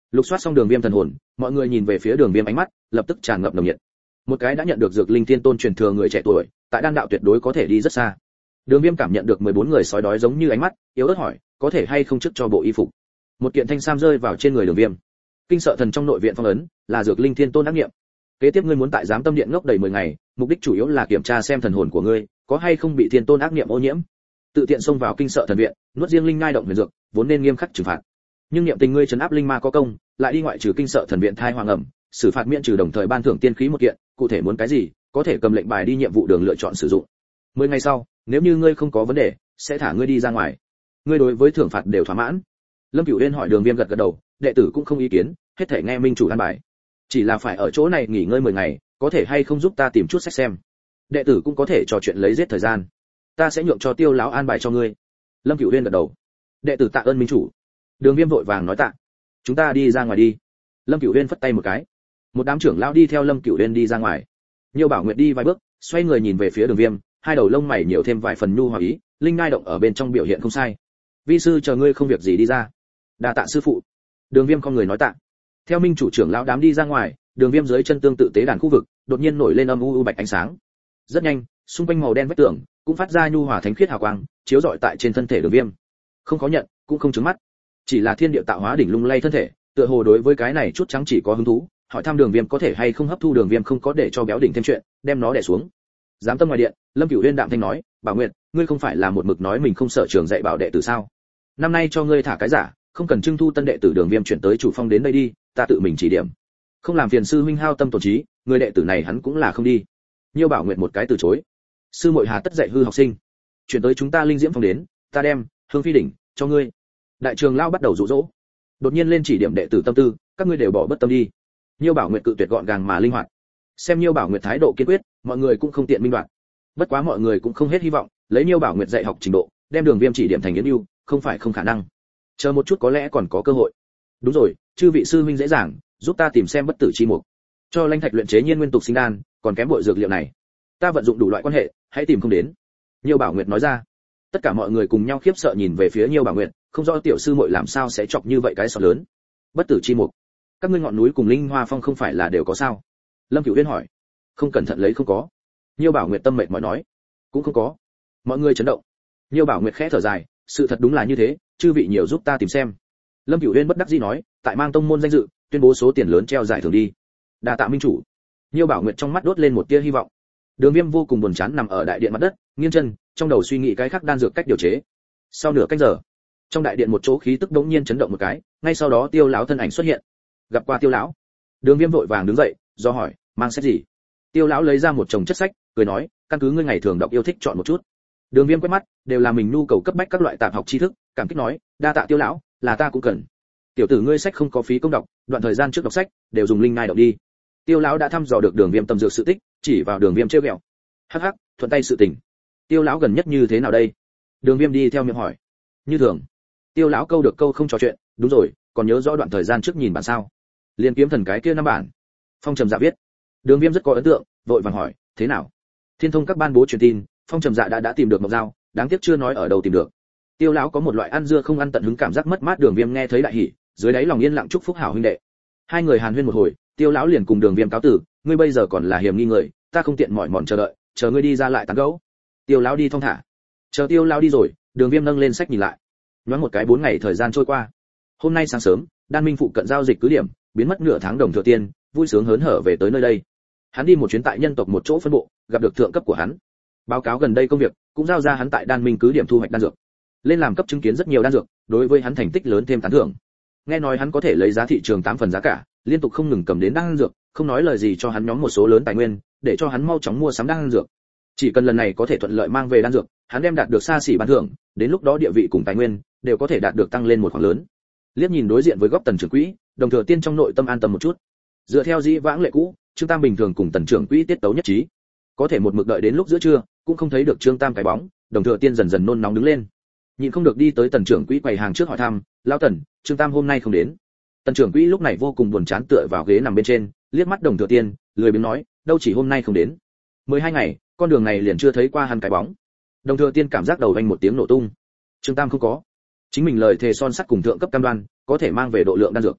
Lục soát xong Đường Viêm thần hồn, mọi người nhìn về phía Đường Viêm ánh mắt lập tức tràn ngập nồng nhiệt. Một cái đã nhận được dược linh thiên tôn truyền thừa người trẻ tuổi, tại đan đạo tuyệt đối có thể đi rất xa. Đường Viêm cảm nhận được mười bốn người sói đói giống như ánh mắt, yếu ớt hỏi, có thể hay không trước cho bộ y phục. Một kiện thanh sam rơi vào trên người Đường Viêm. Kinh sợ thần trong nội viện phong ấn, là dược linh thiên tôn ác nghiệm. Kế tiếp ngươi muốn tại giám tâm điện ngốc đầy mười ngày, mục đích chủ yếu là kiểm tra xem thần hồn của ngươi có hay không bị thiên tôn ác niệm ô nhiễm. Tự tiện xông vào kinh sợ thần viện, nuốt riêng linh ngai động huyền dược, vốn nên nghiêm khắc trừng phạt. Nhưng niệm tình ngươi trấn áp linh ma có công, lại đi ngoại trừ kinh sợ thần viện thai hoàng ẩm, xử phạt miễn trừ đồng thời ban thưởng tiên khí một kiện, cụ thể muốn cái gì, có thể cầm lệnh bài đi nhiệm vụ đường lựa chọn sử dụng. Mười ngày sau, nếu như ngươi không có vấn đề, sẽ thả ngươi đi ra ngoài. Ngươi đối với thưởng phạt đều thỏa mãn. Lâm Cửu Uyên hỏi Đường Viêm gật gật đầu, đệ tử cũng không ý kiến, hết thể nghe minh chủ an bài. Chỉ là phải ở chỗ này nghỉ ngơi mười ngày, có thể hay không giúp ta tìm chút sách xem. Đệ tử cũng có thể trò chuyện lấy giết thời gian. Ta sẽ nhượng cho Tiêu lão an bài cho ngươi. Lâm Cửu Uyên gật đầu. Đệ tử tạ ơn minh chủ. Đường Viêm vội vàng nói tạ. Chúng ta đi ra ngoài đi. Lâm Cửu Uyên phất tay một cái. Một đám trưởng lão đi theo Lâm Cửu Uyên đi ra ngoài. Nhiều Bảo Nguyệt đi vài bước, xoay người nhìn về phía Đường Viêm, hai đầu lông mày nhiều thêm vài phần nhu hòa ý, linh ngai động ở bên trong biểu hiện không sai. Vi sư chờ ngươi không việc gì đi ra. Đa tạ sư phụ. Đường Viêm không người nói tạ. Theo minh chủ trưởng lão đám đi ra ngoài, Đường Viêm dưới chân tương tự tế đàn khu vực, đột nhiên nổi lên âm u u bạch ánh sáng. Rất nhanh, xung quanh màu đen vách tường cũng phát ra nhu hòa thánh khiết hào quang, chiếu rọi tại trên thân thể Đường Viêm. Không có nhận, cũng không trứng mắt, chỉ là thiên địa tạo hóa đỉnh lung lay thân thể, tựa hồ đối với cái này chút trắng chỉ có hứng thú, hỏi thăm Đường Viêm có thể hay không hấp thu. Đường Viêm không có để cho béo đỉnh thêm chuyện, đem nó đè xuống. Giám tâm ngoài điện, Lâm Cửu Uyên đạm thanh nói, Bảo Nguyệt, ngươi không phải là một mực nói mình không sợ trường dạy bảo đệ tử sao? Năm nay cho ngươi thả cái giả, không cần trưng thu tân đệ tử Đường Viêm chuyển tới chủ phong đến đây đi, ta tự mình chỉ điểm. Không làm phiền sư huynh hao tâm tổn trí, người đệ tử này hắn cũng là không đi. Nhiêu Bảo Nguyệt một cái từ chối. Sư muội hà tất dạy hư học sinh, chuyển tới chúng ta linh diễm phong đến, ta đem hương phi đỉnh cho ngươi. Đại trường lao bắt đầu dụ dỗ, đột nhiên lên chỉ điểm đệ tử tâm tư, các ngươi đều bỏ bất tâm đi. Nhiêu Bảo Nguyệt cự tuyệt gọn gàng mà linh hoạt. Xem Nhiêu Bảo Nguyệt thái độ kiên quyết, mọi người cũng không tiện minh đoạt. Bất quá mọi người cũng không hết hy vọng, lấy Nhiêu Bảo Nguyệt dạy học trình độ, đem Đường Viêm chỉ điểm thành yến ưu, không phải không khả năng. Chờ một chút có lẽ còn có cơ hội. Đúng rồi, chư vị sư huynh dễ dàng, giúp ta tìm xem bất tử chi mục. Cho Lanh Thạch luyện chế nhiên nguyên tục sinh đan, còn kém bội dược liệu này. Ta vận dụng đủ loại quan hệ, hãy tìm không đến. Nhiêu Bảo Nguyệt nói ra. Tất cả mọi người cùng nhau khiếp sợ nhìn về phía Nhiêu Bảo Nguyệt, không rõ tiểu sư muội làm sao sẽ chọc như vậy cái sọt lớn. Bất tử chi mục, các ngươi ngọn núi cùng linh hoa phong không phải là đều có sao? Lâm Cửu Uyên hỏi. Không cẩn thận lấy không có. Nhiêu Bảo Nguyệt tâm mệt mỏi nói. Cũng không có. Mọi người chấn động. Nhiêu Bảo Nguyệt khẽ thở dài, sự thật đúng là như thế, chư vị nhiều giúp ta tìm xem. Lâm Cửu Uyên bất đắc dĩ nói, tại mang tông môn danh dự, tuyên bố số tiền lớn treo giải thưởng đi. Đa tạ minh chủ. Nhiêu Bảo Nguyệt trong mắt đốt lên một tia hy vọng. Đường Viêm vô cùng buồn chán nằm ở đại điện mặt đất, nghiêng chân, trong đầu suy nghĩ cái khác đan dược cách điều chế. Sau nửa canh giờ, trong đại điện một chỗ khí tức đống nhiên chấn động một cái, ngay sau đó Tiêu lão thân ảnh xuất hiện. Gặp qua Tiêu lão. Đường Viêm vội vàng đứng dậy, do hỏi, mang sách gì? Tiêu lão lấy ra một chồng chất sách, cười nói, căn cứ ngươi ngày thường đọc yêu thích chọn một chút. Đường Viêm quét mắt, đều là mình nhu cầu cấp bách các loại tạp học tri thức, cảm kích nói, đa tạ Tiêu lão, là ta cũng cần. Tiểu tử ngươi sách không có phí công đọc, đoạn thời gian trước đọc sách đều dùng linh ngai đọc đi. Tiêu lão đã thăm dò được Đường Viêm tâm dược sự tích, chỉ vào Đường Viêm trêu ghẹo. Hắc hắc, thuận tay sự tình. Tiêu lão gần nhất như thế nào đây? Đường Viêm đi theo miệng hỏi. Như thường. Tiêu lão câu được câu không trò chuyện, đúng rồi, còn nhớ rõ đoạn thời gian trước nhìn bản sao? Liên kiếm thần cái kia năm bản. Phong Trầm Dạ viết. Đường Viêm rất có ấn tượng, vội vàng hỏi, thế nào? Thiên thông các ban bố truyền tin, Phong Trầm Dạ đã đã tìm được Mộc Dao, đáng tiếc chưa nói ở đâu tìm được. Tiêu lão có một loại ăn dưa không ăn tận hứng cảm giác mất mát. Đường Viêm nghe thấy đại hỉ, dưới đáy lòng yên lặng chúc phúc hảo huynh đệ. Hai người hàn huyên một hồi, Tiêu lão liền cùng Đường Viêm cáo tử, ngươi bây giờ còn là hiểm nghi người, ta không tiện mỏi mòn chờ đợi, chờ ngươi đi ra lại tán gẫu. Tiêu lão đi thong thả. Chờ Tiêu lão đi rồi, Đường Viêm nâng lên sách nhìn lại. Nhoáng một cái bốn ngày thời gian trôi qua. Hôm nay sáng sớm, Đan Minh phụ cận giao dịch cứ điểm, biến mất nửa tháng Đồng Thừa Tiên, vui sướng hớn hở về tới nơi đây. Hắn đi một chuyến tại nhân tộc một chỗ phân bộ, gặp được thượng cấp của hắn. Báo cáo gần đây công việc, cũng giao ra hắn tại Đan Minh cứ điểm thu hoạch đan dược. Lên làm cấp chứng kiến rất nhiều đan dược, đối với hắn thành tích lớn thêm tán thưởng. Nghe nói hắn có thể lấy giá thị trường tám phần giá cả, liên tục không ngừng cầm đến đan dược, không nói lời gì cho hắn nhóm một số lớn tài nguyên, để cho hắn mau chóng mua sắm đan dược. Chỉ cần lần này có thể thuận lợi mang về đan dược, hắn đem đạt được xa xỉ ban thưởng, đến lúc đó địa vị cùng tài nguyên đều có thể đạt được tăng lên một khoản lớn. Liếc nhìn đối diện với góc Tần trưởng quỹ, Đồng Thừa Tiên trong nội tâm an tâm một chút. Dựa theo dĩ vãng lệ cũ, Trương Tam bình thường cùng Tần trưởng quỹ tiết tấu nhất trí. Có thể một mực đợi đến lúc giữa trưa, cũng không thấy được Trương Tam cái bóng, Đồng Thừa Tiên dần dần nôn nóng đứng lên. Nhìn không được đi tới Tần trưởng quỹ quầy hàng trước hỏi thăm, "Lão Tần, Trương Tam hôm nay không đến?" Tần trưởng quỹ lúc này vô cùng buồn chán tựa vào ghế nằm bên trên, liếc mắt Đồng Thừa Tiên, lười biếng nói, "Đâu chỉ hôm nay không đến. mười hai ngày, con đường này liền chưa thấy qua hắn cái bóng." Đồng Thừa Tiên cảm giác đầu vang một tiếng nổ tung. Trương Tam không có. Chính mình lời thề son sắt cùng thượng cấp cam đoan, có thể mang về độ lượng đan dược.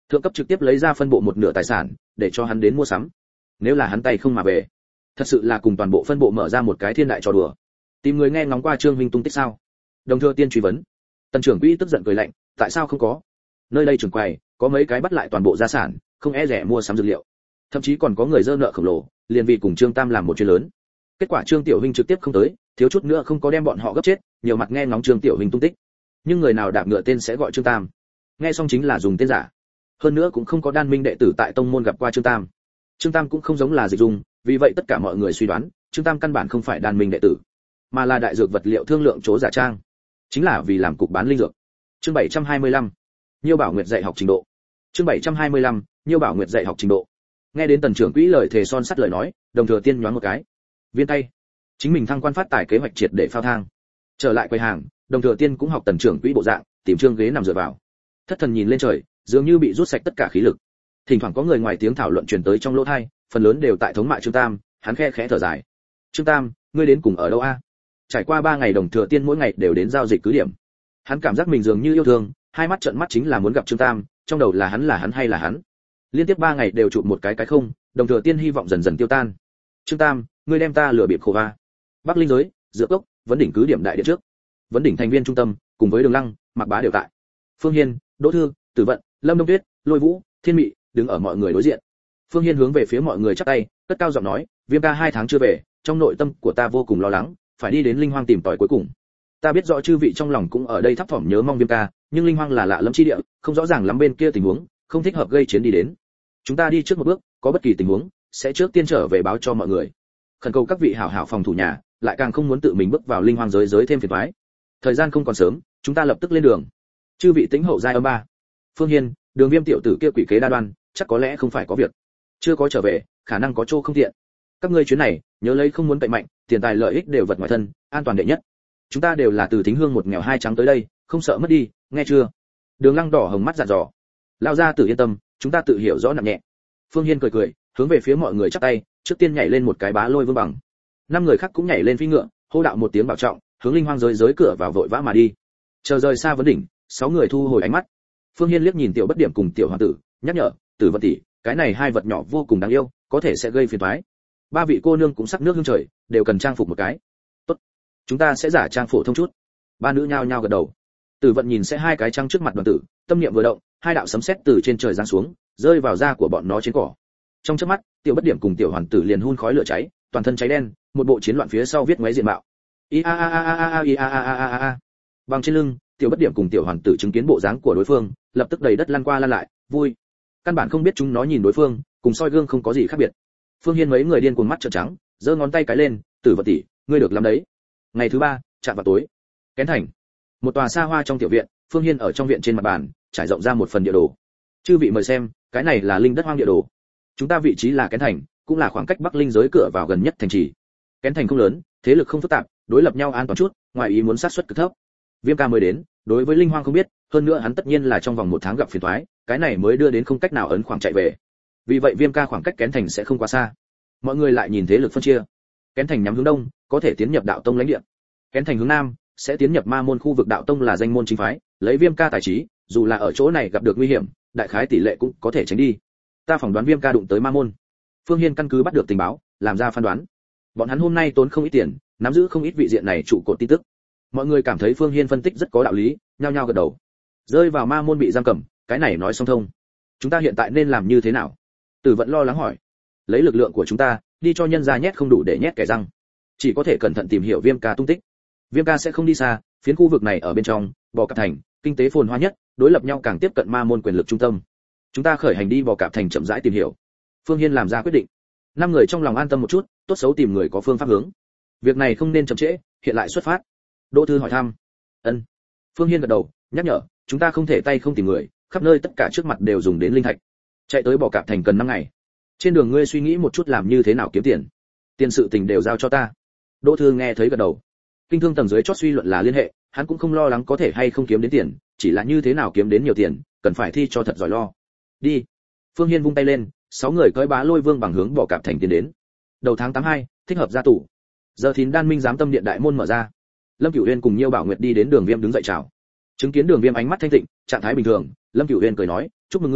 Thượng cấp trực tiếp lấy ra phân bộ một nửa tài sản để cho hắn đến mua sắm. Nếu là hắn tay không mà về, thật sự là cùng toàn bộ phân bộ mở ra một cái thiên đại trò đùa. Tìm người nghe ngóng qua Trương Vinh tung tích sao? Đồng Thừa Tiên truy vấn. Tần trưởng quỹ tức giận cười lạnh, tại sao không có? Nơi đây trưởng quầy có mấy cái bắt lại toàn bộ gia sản, không e rẻ mua sắm dược liệu. Thậm chí còn có người dơ nợ khổng lồ, liền vì cùng Trương Tam làm một chuyện lớn. Kết quả Trương Tiểu Huynh trực tiếp không tới, thiếu chút nữa không có đem bọn họ gấp chết, nhiều mặt nghe ngóng Trương Tiểu Huynh tung tích. Nhưng người nào đạp ngựa tên sẽ gọi Trương Tam. Nghe xong chính là dùng tên giả. Hơn nữa cũng không có đan minh đệ tử tại tông môn gặp qua Trương Tam. Trương Tam cũng không giống là Dịch Dung, vì vậy tất cả mọi người suy đoán, Trương Tam căn bản không phải đan minh đệ tử, mà là đại dược vật liệu thương lượng chỗ giả trang, chính là vì làm cục bán linh dược. Chương bảy trăm hai mươi lăm, Nhiêu Bảo Nguyệt dạy học trình độ. Chương bảy trăm hai mươi lăm, Nhiêu Bảo Nguyệt dạy học trình độ. Nghe đến Tần trưởng quỹ lời thề son sắt lời nói, Đồng Thừa Tiên nhoáng một cái. Viên tay, chính mình thăng quan phát tài kế hoạch triệt để phao thang. Trở lại quầy hàng, Đồng Thừa Tiên cũng học Tần trưởng quỹ bộ dạng, tìm trương ghế nằm dựa vào. Thất thần nhìn lên trời, dường như bị rút sạch tất cả khí lực. Thỉnh thoảng có người ngoài tiếng thảo luận truyền tới trong lỗ tai, phần lớn đều tại thống mạ Trương Tam, hắn khe khẽ thở dài. Trương Tam, ngươi đến cùng ở đâu a? Trải qua ba ngày Đồng Thừa Tiên mỗi ngày đều đến giao dịch cứ điểm. Hắn cảm giác mình dường như yêu thương, hai mắt trợn mắt chính là muốn gặp Trương Tam, trong đầu là hắn là hắn hay là hắn. Liên tiếp ba ngày đều chụp một cái cái không, Đồng Thừa Tiên hy vọng dần dần tiêu tan. Trương Tam, ngươi đem ta lừa bịp khổ va. Bắc Linh giới, Dược Cốc, Vấn Đỉnh cứ điểm đại điện trước. Vấn Đỉnh thành viên trung tâm, cùng với Đường Lăng, Mạc Bá đều tại. Phương Hiên, Đỗ Thư, Tử Vận, Lâm Đông Tuyết, Lôi Vũ, Thiên Mị đứng ở mọi người đối diện. Phương Hiên hướng về phía mọi người chắp tay, cất cao giọng nói, Viêm ca hai tháng chưa về, trong nội tâm của ta vô cùng lo lắng, phải đi đến Linh Hoang tìm tòi cuối cùng. Ta biết rõ chư vị trong lòng cũng ở đây thấp thỏm nhớ mong Viêm ca, nhưng Linh Hoang là lạ lẫm chi địa, không rõ ràng lắm bên kia tình huống, không thích hợp gây chiến đi đến. Chúng ta đi trước một bước, có bất kỳ tình huống, sẽ trước tiên trở về báo cho mọi người. Khẩn cầu các vị hảo hảo phòng thủ nhà, lại càng không muốn tự mình bước vào Linh Hoang giới giới thêm phiền toái. Thời gian không còn sớm, chúng ta lập tức lên đường. Chư vị tính hậu giai âm ba. Phương Hiên, Đường Viêm tiểu tử kia quỷ kế đa đoan, chắc có lẽ không phải có việc, chưa có trở về, khả năng có chỗ không tiện. Các ngươi chuyến này, nhớ lấy không muốn cậy mạnh, tiền tài lợi ích đều vật ngoài thân, an toàn đệ nhất. Chúng ta đều là từ Thính Hương một nghèo hai trắng tới đây, không sợ mất đi, nghe chưa? Đường Lăng đỏ hồng mắt dặn dò. Lão gia tử yên tâm, chúng ta tự hiểu rõ nặng nhẹ. Phương Hiên cười cười, hướng về phía mọi người chắp tay, trước tiên nhảy lên một cái bá lôi vương bằng. Năm người khác cũng nhảy lên phi ngựa, hô đạo một tiếng bảo trọng, hướng Linh Hoang giới giới cửa vào vội vã mà đi. Chờ rời xa Vấn Đỉnh, sáu người thu hồi ánh mắt. Phương Hiên liếc nhìn Tiểu Bất Điểm cùng Tiểu Hoàng tử, nhắc nhở, Tử Vận tỷ, cái này hai vật nhỏ vô cùng đáng yêu, có thể sẽ gây phiền toái. Ba vị cô nương cũng sắc nước hương trời, đều cần trang phục một cái. Tốt, chúng ta sẽ giả trang phổ thông chút. Ba nữ nhao nhao gật đầu. Tử Vận nhìn sẽ hai cái trang trước mặt Đoàn tử, tâm niệm vừa động, hai đạo sấm sét từ trên trời giáng xuống, rơi vào da của bọn nó trên cỏ. Trong chớp mắt, Tiểu Bất Điểm cùng Tiểu Hoàng tử liền hun khói lửa cháy, toàn thân cháy đen, một bộ chiến loạn phía sau viết ngoáy diện mạo. I a a a a a i a a a a a. Bằng trên lưng, Tiểu Bất Điểm cùng Tiểu Hoàng tử chứng kiến bộ dáng của đối phương, lập tức đầy đất lăn qua lăn lại, vui. Căn bản không biết chúng nó nhìn đối phương, cùng soi gương không có gì khác biệt. Phương Hiên mấy người điên cuồng mắt trợn trắng, giơ ngón tay cái lên, Tử Vận tỷ, ngươi được lắm đấy. Ngày thứ ba, chạm vào tối. Kén Thành, một tòa xa hoa trong tiểu viện, Phương Hiên ở trong viện trên mặt bàn, trải rộng ra một phần địa đồ. Chư vị mời xem, cái này là linh đất hoang địa đồ. Chúng ta vị trí là Kén Thành, cũng là khoảng cách Bắc Linh giới cửa vào gần nhất thành trì. Kén Thành không lớn, thế lực không phức tạp, đối lập nhau an toàn chút, ngoài ý muốn sát suất cực thấp. Viêm ca mới đến, đối với Linh Hoang không biết, hơn nữa hắn tất nhiên là trong vòng một tháng gặp phiền toái, cái này mới đưa đến không cách nào ấn khoảng chạy về. Vì vậy Viêm ca khoảng cách Kén Thành sẽ không quá xa. Mọi người lại nhìn thế lực phân chia. Kén Thành nhắm hướng đông, có thể tiến nhập đạo tông lãnh địa. Kén Thành hướng nam, sẽ tiến nhập ma môn khu vực đạo tông là danh môn chính phái, lấy Viêm ca tài trí, dù là ở chỗ này gặp được nguy hiểm, đại khái tỷ lệ cũng có thể tránh đi. Ta phỏng đoán Viêm ca đụng tới ma môn. Phương Hiên căn cứ bắt được tình báo, làm ra phán đoán. Bọn hắn hôm nay tốn không ít tiền, nắm giữ không ít vị diện này trụ cột tin tức. Mọi người cảm thấy Phương Hiên phân tích rất có đạo lý, nhao nhao gật đầu. Rơi vào ma môn bị giam cầm, cái này nói song thông. Chúng ta hiện tại nên làm như thế nào? Tử Vận lo lắng hỏi. Lấy lực lượng của chúng ta, đi cho nhân gia nhét không đủ để nhét kẻ răng. Chỉ có thể cẩn thận tìm hiểu Viêm ca tung tích. Viêm ca sẽ không đi xa, phiến khu vực này ở bên trong, Bò Cạp thành, kinh tế phồn hoa nhất, đối lập nhau càng tiếp cận ma môn quyền lực trung tâm. Chúng ta khởi hành đi Bò Cạp thành chậm rãi tìm hiểu. Phương Hiên làm ra quyết định. Năm người trong lòng an tâm một chút, tốt xấu tìm người có phương pháp hướng. Việc này không nên chậm trễ, hiện lại xuất phát. Đỗ Thư hỏi thăm. Ân. Phương Hiên gật đầu, nhắc nhở, chúng ta không thể tay không tìm người, khắp nơi tất cả trước mặt đều dùng đến linh thạch. Chạy tới Bò Cạp thành cần năm ngày. Trên đường ngươi suy nghĩ một chút làm như thế nào kiếm tiền. Tiền sự tình đều giao cho ta. Đỗ Thư nghe thấy gật đầu. Kinh thương tầng dưới chót suy luận là liên hệ, hắn cũng không lo lắng có thể hay không kiếm đến tiền, chỉ là như thế nào kiếm đến nhiều tiền, cần phải thi cho thật giỏi lo. Đi. Phương Hiên vung tay lên, sáu người cưỡi bá lôi vương bằng hướng Bò Cạp thành tiến đến. Đầu tháng tám hai, thích hợp ra tủ. Giờ thìn đan minh giám tâm điện đại môn mở ra. Lâm Cửu Uyên cùng Nhiêu Bảo Nguyệt đi đến Đường Viêm đứng dậy chào. Chứng kiến Đường Viêm ánh mắt thanh tịnh, trạng thái bình thường, Lâm Cửu Uyên cười nói, chúc mừng ngươi,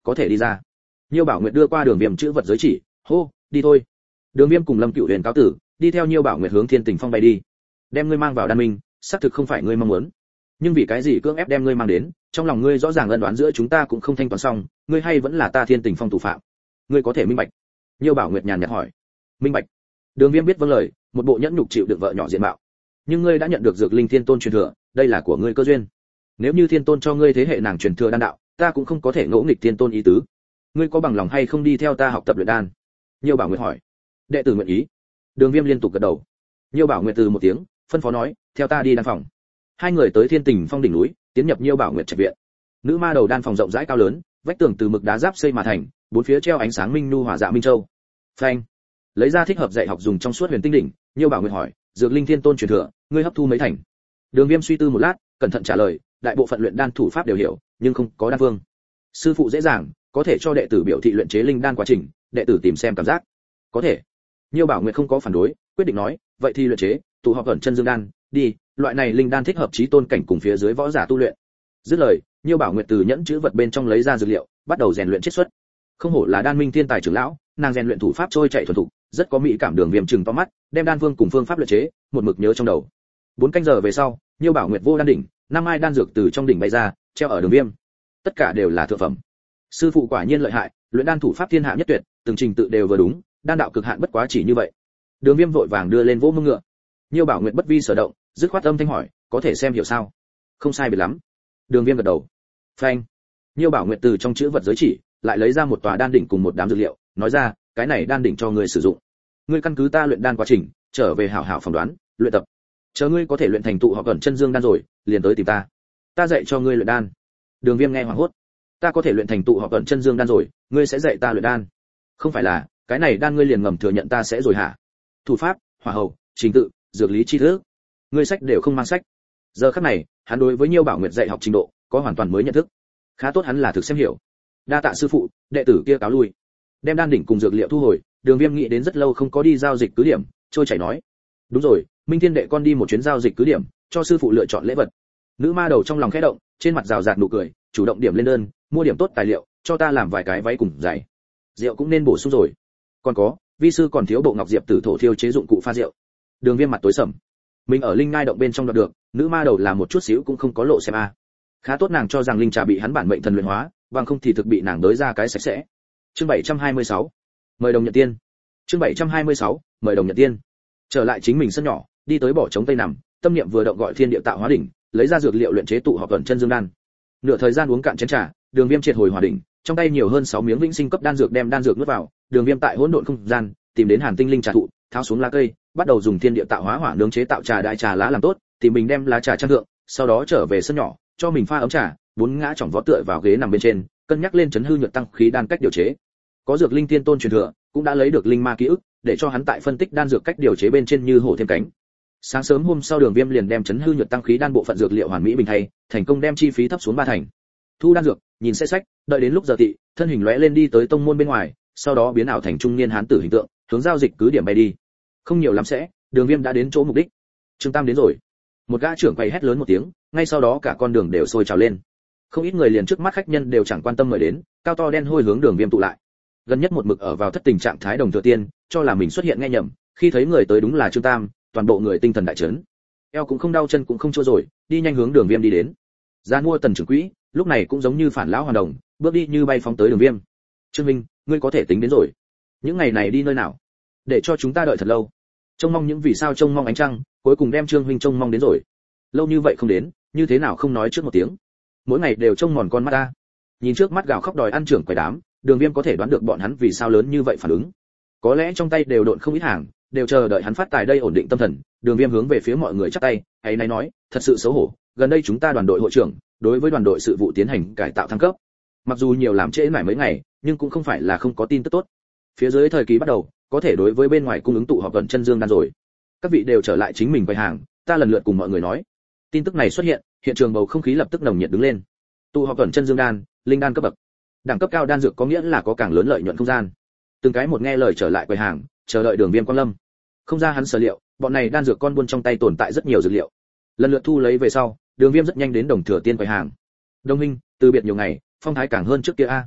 có thể đi ra. Nhiêu Bảo Nguyệt đưa qua Đường Viêm chữ vật giới chỉ, hô, đi thôi. Đường Viêm cùng Lâm Cựu Huyền cáo tử, đi theo Nhiêu Bảo Nguyệt hướng Thiên Tình Phong bay đi. Đem ngươi mang vào đan minh, xác thực không phải ngươi mong muốn, nhưng vì cái gì cưỡng ép đem ngươi mang đến, trong lòng ngươi rõ ràng ân đoán giữa chúng ta cũng không thanh toán xong, ngươi hay vẫn là ta Thiên Tình Phong thủ phạm, ngươi có thể minh bạch? Nhiêu Bảo Nguyệt nhàn nhạt hỏi. Minh bạch. Đường Viêm biết vâng lời, một bộ nhẫn nhục chịu đựng vợ nhỏ diện mạo. Nhưng ngươi đã nhận được Dược Linh Thiên Tôn truyền thừa, đây là của ngươi cơ duyên. Nếu như Thiên Tôn cho ngươi thế hệ nàng truyền thừa đan đạo, ta cũng không có thể ngỗ nghịch Thiên Tôn ý tứ. Ngươi có bằng lòng hay không đi theo ta học tập luyện đan? Nhiêu Bảo Nguyệt hỏi. Đệ tử nguyện ý. Đường Viêm liên tục gật đầu. Nhiêu Bảo Nguyệt từ một tiếng, phân phó nói, theo ta đi đan phòng. Hai người tới Thiên Tình Phong đỉnh núi, tiến nhập Nhiêu Bảo Nguyệt trạch viện. Nữ ma đầu đan phòng rộng rãi cao lớn, vách tường từ mực đá giáp xây mà thành, bốn phía treo ánh sáng minh nu hỏa dạ minh châu. Phanh. Lấy ra thích hợp dạy học dùng trong suốt huyền tinh đỉnh, Nhiêu Bảo Nguyệt hỏi, Dược Linh Thiên Tôn truyền thừa, ngươi hấp thu mấy thành? Đường Viêm suy tư một lát, cẩn thận trả lời, đại bộ phận luyện đan thủ pháp đều hiểu, nhưng không có đan phương. Sư phụ dễ dàng, có thể cho đệ tử biểu thị luyện chế linh đan quá trình, đệ tử tìm xem cảm giác. Có thể. Nhiêu Bảo Nguyệt không có phản đối, quyết định nói, vậy thì luyện chế, tụ họp ẩn chân dương đan, đi, loại này linh đan thích hợp chí tôn cảnh cùng phía dưới võ giả tu luyện. Dứt lời, Nhiêu Bảo Nguyệt từ nhẫn chữ vật bên trong lấy ra dược liệu, bắt đầu rèn luyện chiết xuất. Không hổ là đan minh thiên tài trưởng lão, nàng rèn luyện thủ pháp trôi chảy thuần thục, rất có mỹ cảm. Đường Viêm trừng to mắt, đem đan phương cùng phương pháp luyện chế, một mực nhớ trong đầu. Bốn canh giờ về sau, Nhiêu Bảo Nguyệt vô đan đỉnh, năm mai đan dược từ trong đỉnh bay ra, treo ở Đường Viêm. Tất cả đều là thượng phẩm. Sư phụ quả nhiên lợi hại, luyện đan thủ pháp thiên hạ nhất tuyệt, từng trình tự đều vừa đúng, đan đạo cực hạn bất quá chỉ như vậy. Đường Viêm vội vàng đưa lên vỗ mông ngựa. Nhiêu Bảo Nguyệt bất vi sở động, dứt khoát âm thanh hỏi, có thể xem hiểu sao? Không sai biệt lắm. Đường Viêm gật đầu. Phanh. Nhiêu Bảo Nguyệt từ trong chữ vật giới chỉ lại lấy ra một tòa đan đỉnh cùng một đám dược liệu, nói ra, cái này đan đỉnh cho ngươi sử dụng. Ngươi căn cứ ta luyện đan quá trình, trở về hảo hảo phỏng đoán, luyện tập. Chờ ngươi có thể luyện thành tụ họ cẩn chân dương đan rồi, liền tới tìm ta. Ta dạy cho ngươi luyện đan. Đường Viêm nghe hoảng hốt. Ta có thể luyện thành tụ họ cẩn chân dương đan rồi, ngươi sẽ dạy ta luyện đan? Không phải là, cái này đan ngươi liền ngầm thừa nhận ta sẽ rồi hả? Thủ pháp, hỏa hầu, trình tự, dược lý chi thức, ngươi sách đều không mang sách. Giờ khắc này, hắn đối với Nhiêu Bảo Nguyệt dạy học trình độ có hoàn toàn mới nhận thức. Khá tốt, hắn là thực xem hiểu. Đa tạ sư phụ, đệ tử kia cáo lui. Đem đan đỉnh cùng dược liệu thu hồi, Đường Viêm nghĩ đến rất lâu không có đi giao dịch cứ điểm, trôi chảy nói, đúng rồi, Minh Thiên đệ con đi một chuyến giao dịch cứ điểm, cho sư phụ lựa chọn lễ vật. Nữ ma đầu trong lòng khẽ động, trên mặt rào rạt nụ cười, chủ động điểm lên đơn, mua điểm tốt tài liệu, cho ta làm vài cái váy cùng giày. Rượu cũng nên bổ sung rồi. Còn có, vi sư còn thiếu bộ ngọc diệp tử thổ thiêu chế dụng cụ pha rượu. Đường Viêm mặt tối sầm. Mình ở linh ngai động bên trong đoạt được, nữ ma đầu là một chút xíu cũng không có lộ xem a. À. Khá tốt nàng cho rằng linh trà bị hắn bản mệnh thần luyện hóa, bằng không thì thực bị nàng đới ra cái sạch sẽ. Chương bảy trăm hai mươi sáu, mời đồng nhận tiên. Chương bảy trăm hai mươi sáu, mời đồng nhận tiên. Trở lại chính mình sân nhỏ, đi tới bỏ trống tây nằm, tâm niệm vừa động gọi thiên địa tạo hóa đỉnh, lấy ra dược liệu luyện chế tụ họp ẩn chân dương đan. Nửa thời gian uống cạn chén trà, Đường Viêm triệt hồi hỏa đỉnh, trong tay nhiều hơn sáu miếng vĩnh sinh cấp đan dược đem đan dược nuốt vào, Đường Viêm tại hỗn độn không gian, tìm đến hàn tinh linh trà thụ, tháo xuống lá cây, bắt đầu dùng thiên địa tạo hóa hỏa nướng chế tạo trà đại trà lá làm tốt, thì mình đem lá trà trang thượng, sau đó trở về sân nhỏ, cho mình pha ấm trà, bốn ngã chỏng vó tựa vào ghế nằm bên trên, cân nhắc lên chấn hư nhuận tăng khí đan cách điều chế. Có dược linh tiên tôn truyền thừa, cũng đã lấy được linh ma ký ức, để cho hắn tại phân tích đan dược cách điều chế bên trên như hổ thêm cánh. Sáng sớm hôm sau Đường Viêm liền đem chấn hư nhuận tăng khí đan bộ phận dược liệu hoàn mỹ bình thay, thành công đem chi phí thấp xuống ba thành. Thu đan dược, nhìn sẽ sách, đợi đến lúc giờ tị, thân hình lóe lên đi tới tông môn bên ngoài, sau đó biến ảo thành trung niên hán tử hình tượng, hướng giao dịch cứ điểm bay đi. Không nhiều lắm sẽ, Đường Viêm đã đến chỗ mục đích. Trương Tam đến rồi. Một gã trưởng quầy hét lớn một tiếng, ngay sau đó cả con đường đều sôi trào lên. Không ít người liền trước mắt khách nhân đều chẳng quan tâm mời đến, cao to đen hôi hướng Đường Viêm tụ lại. Gần nhất một mực ở vào thất tình trạng thái Đồng Thừa Tiên, cho là mình xuất hiện nghe nhầm, khi thấy người tới đúng là Trương Tam, toàn bộ người tinh thần đại chấn. Eo cũng không đau chân cũng không chua rồi, đi nhanh hướng Đường Viêm đi đến. Gian mua Tần trưởng quỹ, lúc này cũng giống như phản lão hoàn đồng, bước đi như bay phóng tới Đường Viêm. Trương Minh, ngươi có thể tính đến rồi. Những ngày này đi nơi nào? Để cho chúng ta đợi thật lâu. Trông mong những vì sao trông mong ánh trăng, cuối cùng đem Trương huynh trông mong đến rồi. Lâu như vậy không đến, như thế nào không nói trước một tiếng? Mỗi ngày đều trông mòn con mắt ta. Nhìn trước mắt gào khóc đòi ăn trưởng quầy đám, Đường Viêm có thể đoán được bọn hắn vì sao lớn như vậy phản ứng. Có lẽ trong tay đều độn không ít hàng, đều chờ đợi hắn phát tài đây ổn định tâm thần. Đường Viêm hướng về phía mọi người chắp tay, ấy nay nói, thật sự xấu hổ, gần đây chúng ta đoàn đội hội trưởng, đối với đoàn đội sự vụ tiến hành cải tạo thăng cấp. Mặc dù nhiều làm trễ mãi mấy ngày, nhưng cũng không phải là không có tin tức tốt. Phía dưới thời kỳ bắt đầu, có thể đối với bên ngoài cung ứng tụ họp gần chân dương đan rồi. Các vị đều trở lại chính mình quầy hàng, ta lần lượt cùng mọi người nói. Tin tức này xuất hiện, hiện trường bầu không khí lập tức nồng nhiệt đứng lên. Tụ họp gần chân dương đan, linh đan cấp bậc. Đẳng cấp cao đan dược có nghĩa là có càng lớn lợi nhuận không gian. Từng cái một nghe lời trở lại quầy hàng, chờ đợi Đường Viêm quang lâm. Không ra hắn sở liệu, bọn này đan dược con buôn trong tay tồn tại rất nhiều dược liệu. Lần lượt thu lấy về sau, Đường Viêm rất nhanh đến Đồng Thừa Tiên quầy hàng. Đông huynh, từ biệt nhiều ngày, phong thái càng hơn trước kia a.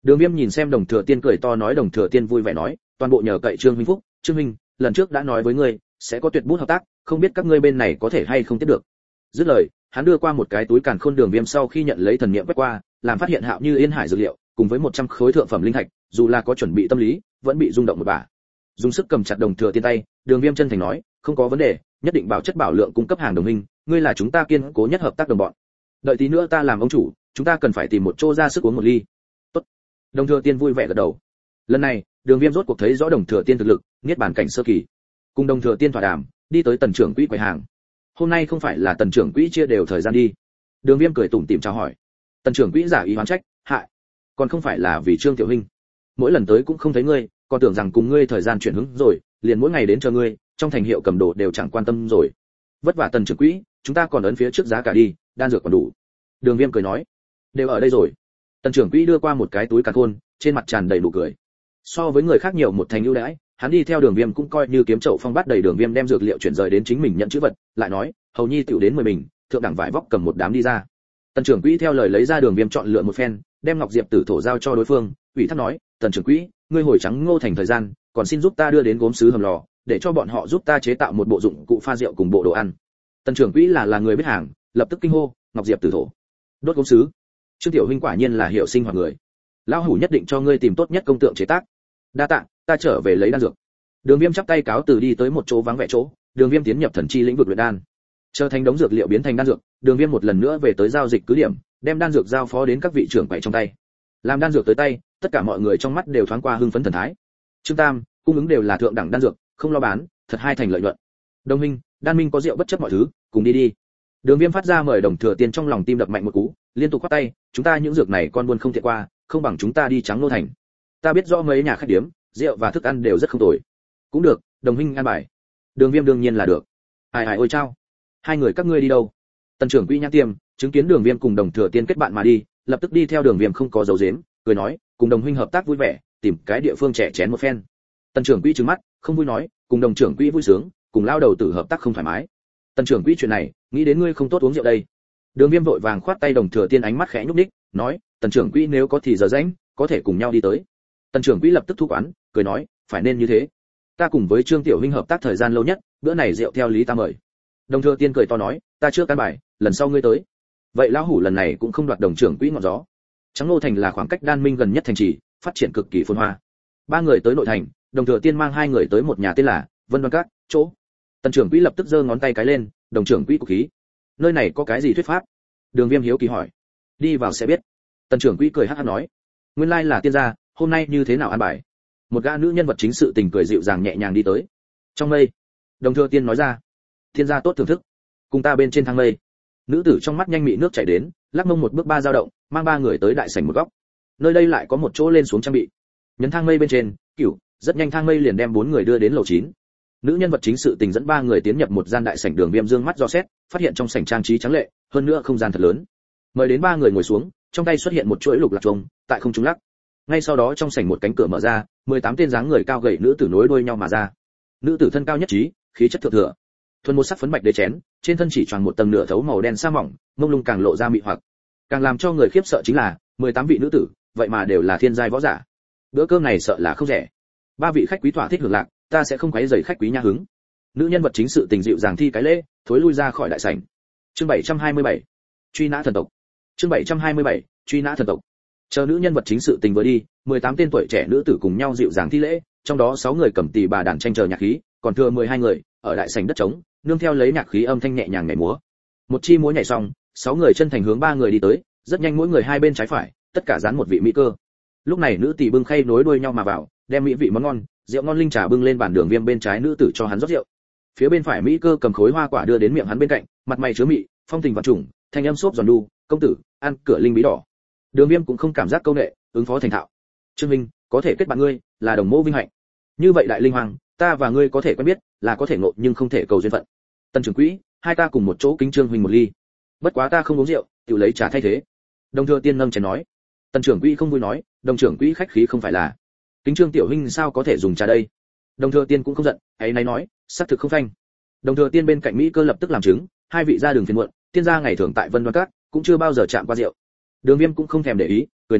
Đường Viêm nhìn xem Đồng Thừa Tiên cười to nói, Đồng Thừa Tiên vui vẻ nói, toàn bộ nhờ cậy Trương huynh phúc, Trương huynh, lần trước đã nói với ngươi, sẽ có tuyệt bút hợp tác, không biết các ngươi bên này có thể hay không tiếp được. Dứt lời, hắn đưa qua một cái túi càn khôn. Đường Viêm sau khi nhận lấy thần niệm quét qua, làm phát hiện Hạo Như Yên Hải dược liệu, cùng với một trăm khối thượng phẩm linh thạch, dù là có chuẩn bị tâm lý, vẫn bị rung động một bả. Dùng sức cầm chặt Đồng Thừa Tiên tay, Đường Viêm chân thành nói, không có vấn đề, nhất định bảo chất bảo lượng cung cấp hàng đồng minh, ngươi là chúng ta kiên cố nhất hợp tác đồng bọn. Đợi tí nữa ta làm ông chủ, chúng ta cần phải tìm một chỗ ra sức uống một ly. Tốt. Đồng Thừa Tiên vui vẻ gật đầu. Lần này, Đường Viêm rốt cuộc thấy rõ Đồng Thừa Tiên thực lực, niết bàn cảnh sơ kỳ. Cùng Đồng Thừa Tiên thỏa đàm, đi tới Tần trưởng quỹ quầy hàng. Hôm nay không phải là Tần trưởng quỹ chia đều thời gian đi. Đường Viêm cười tủm tỉm chào hỏi. Tần trưởng quỹ giả ý oán trách, hại, còn không phải là vì Trương tiểu huynh. Mỗi lần tới cũng không thấy ngươi, còn tưởng rằng cùng ngươi thời gian chuyển hướng rồi, liền mỗi ngày đến chờ ngươi, trong thành hiệu cầm đồ đều chẳng quan tâm rồi. Vất vả Tần trưởng quỹ, chúng ta còn ấn phía trước giá cả đi, đan dược còn đủ. Đường Viêm cười nói, đều ở đây rồi. Tần trưởng quỹ đưa qua một cái túi càn khôn, trên mặt tràn đầy nụ cười. So với người khác nhiều một thành ưu đãi, hắn đi theo Đường Viêm cũng coi như kiếm chậu phong bát đầy. Đường Viêm đem dược liệu chuyển rời đến chính mình nhận chữ vật, lại nói, hầu nhi tiểu đến mười bình, thượng đẳng vải vóc cầm một đám đi ra. Tần trưởng quỹ theo lời lấy ra Đường Viêm chọn lựa một phen, đem ngọc diệp tử thổ giao cho đối phương, ủy thác nói, Tần trưởng quỹ, ngươi hồi trắng Ngô thành thời gian, còn xin giúp ta đưa đến gốm sứ hầm lò, để cho bọn họ giúp ta chế tạo một bộ dụng cụ pha rượu cùng bộ đồ ăn. Tần trưởng quỹ là là người biết hàng, lập tức kinh hô, ngọc diệp tử thổ, đốt gốm sứ. Trương tiểu huynh quả nhiên là hiệu sinh hoạt người, lão hủ nhất định cho ngươi tìm tốt nhất công tượng chế tác. Đa tạ, ta trở về lấy đan dược. Đường Viêm chắp tay cáo từ đi tới một chỗ vắng vẻ chỗ, Đường Viêm tiến nhập thần chi lĩnh vực luyện đan. Chờ thành đống dược liệu biến thành đan dược, Đường Viêm một lần nữa về tới giao dịch cứ điểm, đem đan dược giao phó đến các vị trưởng quầy trong tay. Làm đan dược tới tay, tất cả mọi người trong mắt đều thoáng qua hưng phấn thần thái. Trương Tam, cung ứng đều là thượng đẳng đan dược, không lo bán, thật hai thành lợi nhuận. Đồng minh, đan minh có rượu bất chấp mọi thứ, cùng đi đi. Đường Viêm phát ra mời Đồng Thừa Tiên, trong lòng tim đập mạnh một cú, liên tục quát tay, chúng ta những dược này con buôn không thiện qua, không bằng chúng ta đi trắng Nô thành. Ta biết rõ mấy nhà khách điếm, rượu và thức ăn đều rất không tồi. Cũng được, đồng huynh an bài. Đường Viêm đương nhiên là được. Ai ai ôi chao, hai người các ngươi đi đâu? Tần trưởng quỹ nhã tiêm chứng kiến Đường Viêm cùng Đồng Thừa Tiên kết bạn mà đi, lập tức đi theo Đường Viêm không có dấu giếm, cười nói, cùng đồng huynh hợp tác vui vẻ, tìm cái địa phương trẻ chén một phen. Tần trưởng quỹ trừng mắt, không vui nói, cùng đồng trưởng quỹ vui sướng, cùng lao đầu tử hợp tác không thoải mái. Tần trưởng quỹ chuyện này, nghĩ đến ngươi không tốt uống rượu đây. Đường Viêm vội vàng khoát tay. Đồng Thừa Tiên ánh mắt khẽ nhúc nhích, nói, Tần trưởng quỹ nếu có thì giờ rảnh, có thể cùng nhau đi tới. Tần trưởng quỹ lập tức thu quán, cười nói, phải nên như thế. Ta cùng với Trương tiểu huynh hợp tác thời gian lâu nhất, bữa này rượu theo lý ta mời. Đồng Thừa Tiên cười to nói, ta chưa căn bài, lần sau ngươi tới. Vậy lão hủ lần này cũng không đoạt đồng trưởng quỹ ngọn gió. Trắng Nô thành là khoảng cách đan minh gần nhất thành trì, phát triển cực kỳ phồn hoa. Ba người tới nội thành, Đồng Thừa Tiên mang hai người tới một nhà tên là Vân Đoan Các chỗ. Tần trưởng quỹ lập tức giơ ngón tay cái lên, đồng trưởng quỹ của khí. Nơi này có cái gì thuyết pháp? Đường Viêm hiếu kỳ hỏi. Đi vào sẽ biết. Tần trưởng quỹ cười hắc hắc nói. Nguyên lai là tiên gia, hôm nay như thế nào an bài? Một gã nữ nhân vật chính sự tình cười dịu dàng nhẹ nhàng đi tới. Trong mây. Đồng Thừa Tiên nói ra. Tiên gia tốt thưởng thức. Cùng ta bên trên thang mây. Nữ tử trong mắt nhanh mị nước chảy đến, lắc mông một bước ba dao động, mang ba người tới đại sảnh một góc. Nơi đây lại có một chỗ lên xuống trang bị. Nhấn thang mây bên trên, cửu, rất nhanh thang mây liền đem bốn người đưa đến lầu chín. Nữ nhân vật chính sự tình dẫn ba người tiến nhập một gian đại sảnh. Đường Viêm dương mắt dò xét, phát hiện trong sảnh trang trí trắng lệ, hơn nữa không gian thật lớn. Mời đến ba người ngồi xuống, trong tay xuất hiện một chuỗi lục lạc chuông, tại không trung lắc. Ngay sau đó trong sảnh một cánh cửa mở ra, mười tám tên dáng người cao gầy nữ tử nối đuôi nhau mà ra. Nữ tử thân cao nhất trí, khí chất thượng thừa. Thuần một sắc phấn bạch đế chén, trên thân chỉ choàng một tầng nửa thấu màu đen sa mỏng, mông lung càng lộ ra mị hoặc. Càng làm cho người khiếp sợ chính là, mười tám vị nữ tử, vậy mà đều là thiên giai võ giả. Bữa cơm này sợ là không rẻ. Ba vị khách quý thỏa thích hưởng lạc, ta sẽ không quấy rầy khách quý nha hứng. Nữ nhân vật chính sự tình dịu dàng thi cái lễ, thối lui ra khỏi đại sảnh. Chương bảy trăm hai mươi bảy, truy nã thần tộc. Chương bảy trăm hai mươi bảy, truy nã thần tộc. Chờ nữ nhân vật chính sự tình vừa đi, mười tám tên tuổi trẻ nữ tử cùng nhau dịu dàng thi lễ, trong đó sáu người cầm tỳ bà đàn tranh chờ nhạc khí, còn thừa mười hai người ở đại sảnh đất trống, nương theo lấy nhạc khí âm thanh nhẹ nhàng nhảy múa. Một chi múa nhảy xong, sáu người chân thành hướng ba người đi tới, rất nhanh mỗi người hai bên trái phải, tất cả dán một vị mỹ cơ. Lúc này nữ tỷ bưng khay nối đuôi nhau mà vào, đem mỹ vị món ngon, rượu ngon linh trà bưng lên bàn. Đường Viêm bên trái nữ tử cho hắn rót rượu. Phía bên phải mỹ cơ cầm khối hoa quả đưa đến miệng hắn bên cạnh, mặt mày chứa mị, phong tình vạn trùng, thanh âm xốp giòn đu, công tử, ăn cửa linh bí đỏ. Đường Viêm cũng không cảm giác câu nệ, ứng phó thành thạo. Trương Minh, có thể kết bạn ngươi, là đồng mẫu vinh hạnh. Như vậy đại linh hoàng, ta và ngươi có thể quen biết, là có thể ngộ nhưng không thể cầu duyên phận. Tần trưởng quỹ, hai ta cùng một chỗ kính Trương huynh một ly. Bất quá ta không uống rượu, tự lấy trà thay thế. Đồng Thừa Tiên nâng chén nói. Tần trưởng quỹ không vui nói, đồng trưởng quỹ khách khí không phải là. Kính Trương tiểu huynh sao có thể dùng trà đây? Đồng Thừa Tiên cũng không giận, ấy nay nói, xác thực không phanh. Đồng Thừa Tiên bên cạnh mỹ cơ lập tức làm chứng, hai vị ra đường phiền muộn, tiên gia ngày thường tại Vân Đoan Các cũng chưa bao giờ chạm qua rượu. Đường Viêm cũng không thèm để ý, cười nói,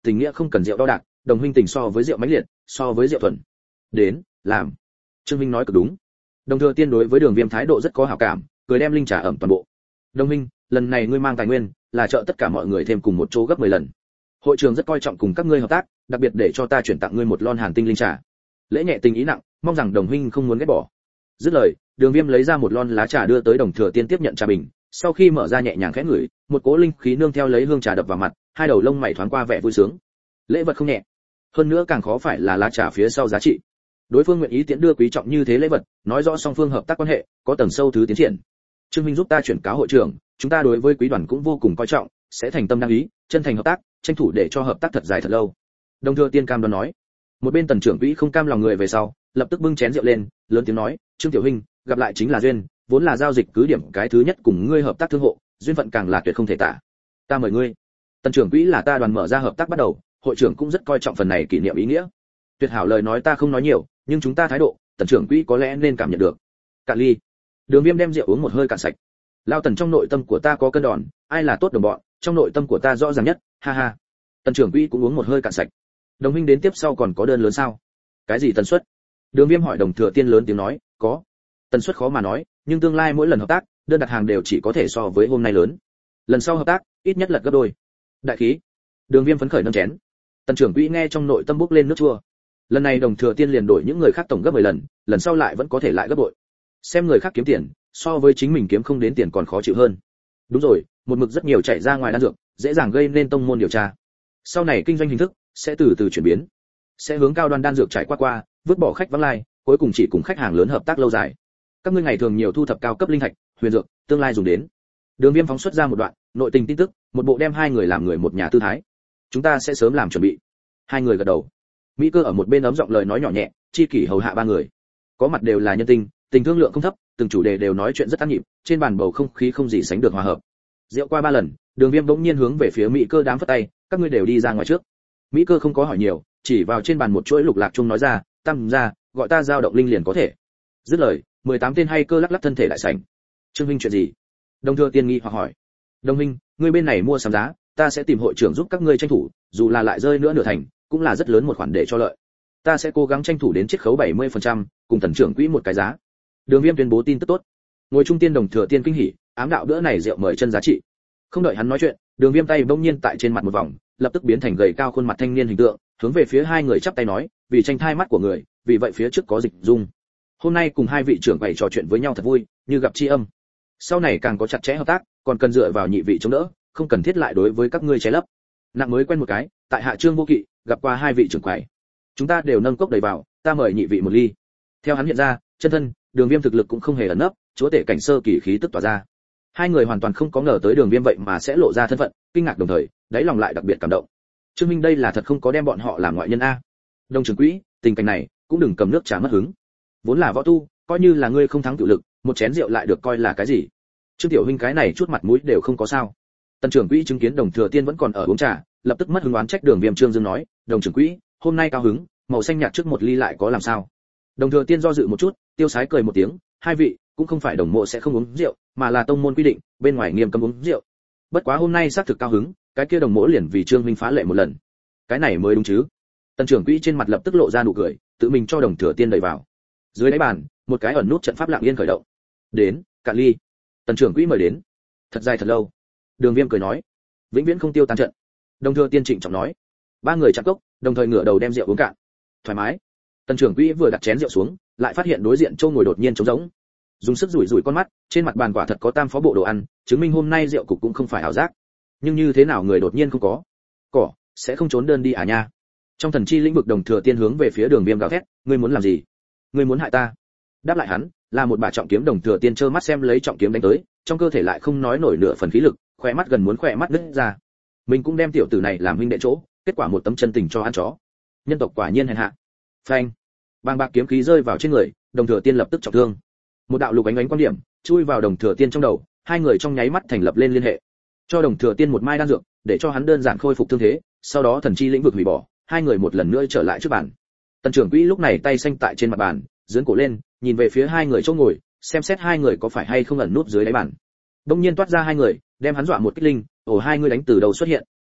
tình nghĩa không cần rượu đo đạc, đồng huynh tình so với rượu mãnh liệt, so với rượu thuần. Đến, làm. Trương Minh nói cực đúng. Đồng Thừa Tiên đối với Đường Viêm thái độ rất có hảo cảm, cười đem linh trà ẩm toàn bộ. Đồng huynh, lần này ngươi mang tài nguyên, là trợ tất cả mọi người thêm cùng một chỗ gấp mười lần. Hội trường rất coi trọng cùng các ngươi hợp tác, đặc biệt để cho ta chuyển tặng ngươi một lon Hàn Tinh linh trà. Lễ nhẹ tình ý nặng, mong rằng đồng huynh không muốn ghét bỏ. Dứt lời, Đường Viêm lấy ra một lon lá trà đưa tới Đồng Thừa Tiên tiếp nhận trà bình, sau khi mở ra nhẹ nhàng khẽ ngửi, một cỗ linh khí nương theo lấy hương trà đập vào mặt, hai đầu lông mày thoáng qua vẻ vui sướng. Lễ vật không nhẹ, hơn nữa càng khó phải là lá trà phía sau giá trị. Đối phương nguyện ý tiễn đưa quý trọng như thế lễ vật, nói rõ song phương hợp tác quan hệ có tầng sâu thứ tiến triển. Trương Minh giúp ta chuyển cáo hội trưởng, chúng ta đối với quý đoàn cũng vô cùng coi trọng, sẽ thành tâm đăng ý, chân thành hợp tác, tranh thủ để cho hợp tác thật dài thật lâu. Đồng Thừa Tiên cam đoan nói. Một bên Tần trưởng quỹ không cam lòng người về sau, lập tức bưng chén rượu lên, lớn tiếng nói, Trương tiểu huynh, gặp lại chính là duyên, vốn là giao dịch cứ điểm cái thứ nhất cùng ngươi hợp tác thương hộ, duyên phận càng là tuyệt không thể tả. Ta mời ngươi. Tần trưởng quỹ là ta đoàn mở ra hợp tác bắt đầu, hội trưởng cũng rất coi trọng phần này kỷ niệm ý nghĩa. Tuyệt hảo lời nói ta không nói nhiều, nhưng chúng ta thái độ, Tần trưởng quỹ có lẽ nên cảm nhận được. Cạn ly. Đường Viêm đem rượu uống một hơi cạn sạch. Lao Tần, trong nội tâm của ta có cân đòn, ai là tốt đồng bọn, trong nội tâm của ta rõ ràng nhất, ha ha. Tần trưởng quỹ cũng uống một hơi cạn sạch. Đồng huynh đến tiếp sau còn có đơn lớn sao? Cái gì tần suất? Đường Viêm hỏi. Đồng Thừa Tiên lớn tiếng nói, có. Tần suất khó mà nói, nhưng tương lai mỗi lần hợp tác, đơn đặt hàng đều chỉ có thể so với hôm nay lớn. Lần sau hợp tác, ít nhất lật gấp đôi. Đại khí. Đường Viêm phấn khởi nâng chén. Tần trưởng quỹ nghe trong nội tâm bốc lên nước chua. Lần này Đồng Thừa Tiên liền đổi những người khác tổng gấp mười lần, lần sau lại vẫn có thể lại gấp bội. Xem người khác kiếm tiền, so với chính mình kiếm không đến tiền còn khó chịu hơn. Đúng rồi, một mực rất nhiều chạy ra ngoài đan dược, dễ dàng gây nên tông môn điều tra. Sau này kinh doanh hình thức sẽ từ từ chuyển biến, sẽ hướng cao đoan đan dược trải qua qua, vứt bỏ khách vắng lai, cuối cùng chỉ cùng khách hàng lớn hợp tác lâu dài. Các ngươi ngày thường nhiều thu thập cao cấp linh thạch, huyền dược, tương lai dùng đến. Đường Viêm phóng xuất ra một đoạn nội tình tin tức, một bộ đem hai người làm người một nhà tư thái. Chúng ta sẽ sớm làm chuẩn bị. Hai người gật đầu. Mỹ Cơ ở một bên ấm giọng lời nói nhỏ nhẹ, chi kỷ hầu hạ ba người. Có mặt đều là nhân tình, tình thương lượng không thấp, từng chủ đề đều nói chuyện rất ăn nhịp, trên bàn bầu không khí không gì sánh được hòa hợp. Rượu qua ba lần, Đường Viêm bỗng nhiên hướng về phía Mỹ Cơ đám phất tay, các ngươi đều đi ra ngoài trước. Mỹ Cơ không có hỏi nhiều, chỉ vào trên bàn một chuỗi lục lạc chung nói ra, tam gia, gọi ta giao động linh liền có thể. Dứt lời, mười tám tên hay cơ lắc lắc thân thể đại sảnh. Trương huynh chuyện gì? Đồng Thừa Tiên nghi hoặc hỏi. Đồng huynh, ngươi bên này mua sắm giá, ta sẽ tìm hội trưởng giúp các ngươi tranh thủ, dù là lại rơi nữa nửa thành, cũng là rất lớn một khoản để cho lợi. Ta sẽ cố gắng tranh thủ đến chiết khấu bảy mươi phần trăm, cùng Tần trưởng quỹ một cái giá. Đường Viêm tuyên bố tin tức tốt. Ngồi trung tiên Đồng Thừa Tiên kinh hỉ, ám đạo bữa này rượu mời chân giá trị. Không đợi hắn nói chuyện, Đường Viêm tay bỗng nhiên tại trên mặt một vòng, lập tức biến thành gầy cao khuôn mặt thanh niên hình tượng, hướng về phía hai người chắp tay nói, vì tranh thai mắt của người, vì vậy phía trước có Dịch Dung. Hôm nay cùng hai vị trưởng quầy trò chuyện với nhau thật vui, như gặp tri âm. Sau này càng có chặt chẽ hợp tác, còn cần dựa vào nhị vị chống đỡ, không cần thiết lại đối với các ngươi che lấp. Nặng mới quen một cái, tại hạ Trương Vô Kỵ, gặp qua hai vị trưởng quầy. Chúng ta đều nâng cốc đầy vào, ta mời nhị vị một ly. Theo hắn hiện ra, chân thân, Đường Viêm thực lực cũng không hề ẩn nấp, chúa tể cảnh sơ kỳ khí tức tỏa ra. Hai người hoàn toàn không có ngờ tới Đường Viêm vậy mà sẽ lộ ra thân phận, kinh ngạc đồng thời, đáy lòng lại đặc biệt cảm động. Trương Minh đây là thật không có đem bọn họ làm ngoại nhân a. Đông trưởng quỹ, tình cảnh này, cũng đừng cầm nước trà mất hứng. Vốn là võ tu, coi như là ngươi không thắng tự lực, một chén rượu lại được coi là cái gì? Trương tiểu huynh cái này chút mặt mũi đều không có sao. Tần trưởng quỹ chứng kiến Đồng Thừa Tiên vẫn còn ở uống trà, lập tức mất hứng oán trách Đường Viêm. Trương Dương nói, Đồng trưởng quỹ, hôm nay cao hứng, màu xanh nhạt trước một ly lại có làm sao? Đồng Thừa Tiên do dự một chút, tiêu sái cười một tiếng, hai vị, cũng không phải đồng mộ sẽ không uống rượu, mà là tông môn quy định, bên ngoài nghiêm cấm uống rượu. Bất quá hôm nay xác thực cao hứng, cái kia đồng mộ liền vì Trương huynh phá lệ một lần. Cái này mới đúng chứ? Tần trưởng quỹ trên mặt lập tức lộ ra nụ cười, tự mình cho Đồng Thừa Tiên đẩy vào. Dưới đáy bàn, một cái ẩn nút trận pháp lặng yên khởi động. Đến, cạn ly. Tần trưởng quỹ mời đến. Thật dài thật lâu. Đường Viêm cười nói, vĩnh viễn không tiêu tan trận. Đồng Thừa Tiên trịnh trọng nói. Ba người chạm cốc, đồng thời ngửa đầu đem rượu uống cạn. Thoải mái. Tần trưởng quỹ vừa đặt chén rượu xuống, lại phát hiện đối diện Châu ngồi đột nhiên trống rỗng. Dùng sức rủi rủi con mắt, trên mặt bàn quả thật có tam phó bộ đồ ăn, chứng minh hôm nay rượu cục cũng không phải ảo giác. Nhưng như thế nào người đột nhiên không có? Cỏ sẽ không trốn đơn đi à nha? Trong thần chi lĩnh vực, Đồng Thừa Tiên hướng về phía Đường Viêm gào thét, ngươi muốn làm gì? Ngươi muốn hại ta? Đáp lại hắn là một bả trọng kiếm. Đồng Thừa Tiên trơ mắt xem lấy trọng kiếm đánh tới, trong cơ thể lại không nói nổi nửa phần khí lực, khỏe mắt gần muốn khỏe mắt nứt ra. Mình cũng đem tiểu tử này làm huynh đệ chỗ, kết quả một tấm chân tình cho ăn chó. Nhân tộc quả nhiên hèn hạ. Phanh! Bàng bạc kiếm khí rơi vào trên người, Đồng Thừa Tiên lập tức trọng thương. Một đạo lục ánh ánh quan điểm chui vào Đồng Thừa Tiên trong đầu, hai người trong nháy mắt thành lập lên liên hệ. Cho Đồng Thừa Tiên một mai đan dược, để cho hắn đơn giản khôi phục thương thế, sau đó thần chi lĩnh vực hủy bỏ, hai người một lần nữa trở lại trước bàn. Tần trưởng quỹ lúc này tay xanh tại trên mặt bàn, giương cổ lên, nhìn về phía hai người chỗ ngồi, xem xét hai người có phải hay không ẩn nút dưới đáy bàn. Đông nhiên toát ra hai người, đem hắn dọa một kích linh, ồ hai người đánh từ đầu xuất hiện.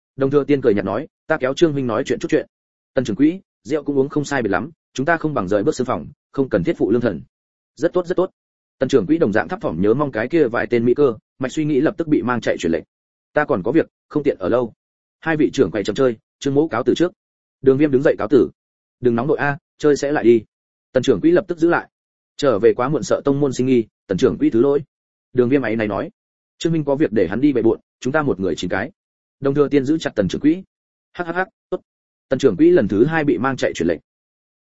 Đồng Thừa Tiên cười nhạt nói, ta kéo Trương huynh nói chuyện chút chuyện. Tần trưởng quỹ, rượu cũng uống không sai biệt lắm, chúng ta không bằng rời bước sương phòng, không cần thiết phụ lương thần. Rất tốt rất tốt. Tần trưởng quỹ đồng dạng thấp thỏm nhớ mong cái kia vài tên mỹ cơ, mạch suy nghĩ lập tức bị mang chạy truyền lệnh. Ta còn có việc, không tiện ở lâu. Hai vị trưởng quầy chậm chơi, Trương Mỗ cáo từ trước. Đường Viêm đứng dậy cáo từ. Đừng nóng nội a, chơi sẽ lại đi. Tần trưởng quỹ lập tức giữ lại. Trở về quá muộn sợ tông môn sinh nghi, Tần trưởng quỹ thứ lỗi. Đường Viêm ấy này nói, Trương Minh có việc để hắn đi bệ bội, chúng ta một người chín cái. Đồng Thừa Tiên giữ chặt Tần trưởng quỹ. Hắc hắc hắc, tốt. Tần trưởng quỹ lần thứ hai bị mang chạy truyền lệnh.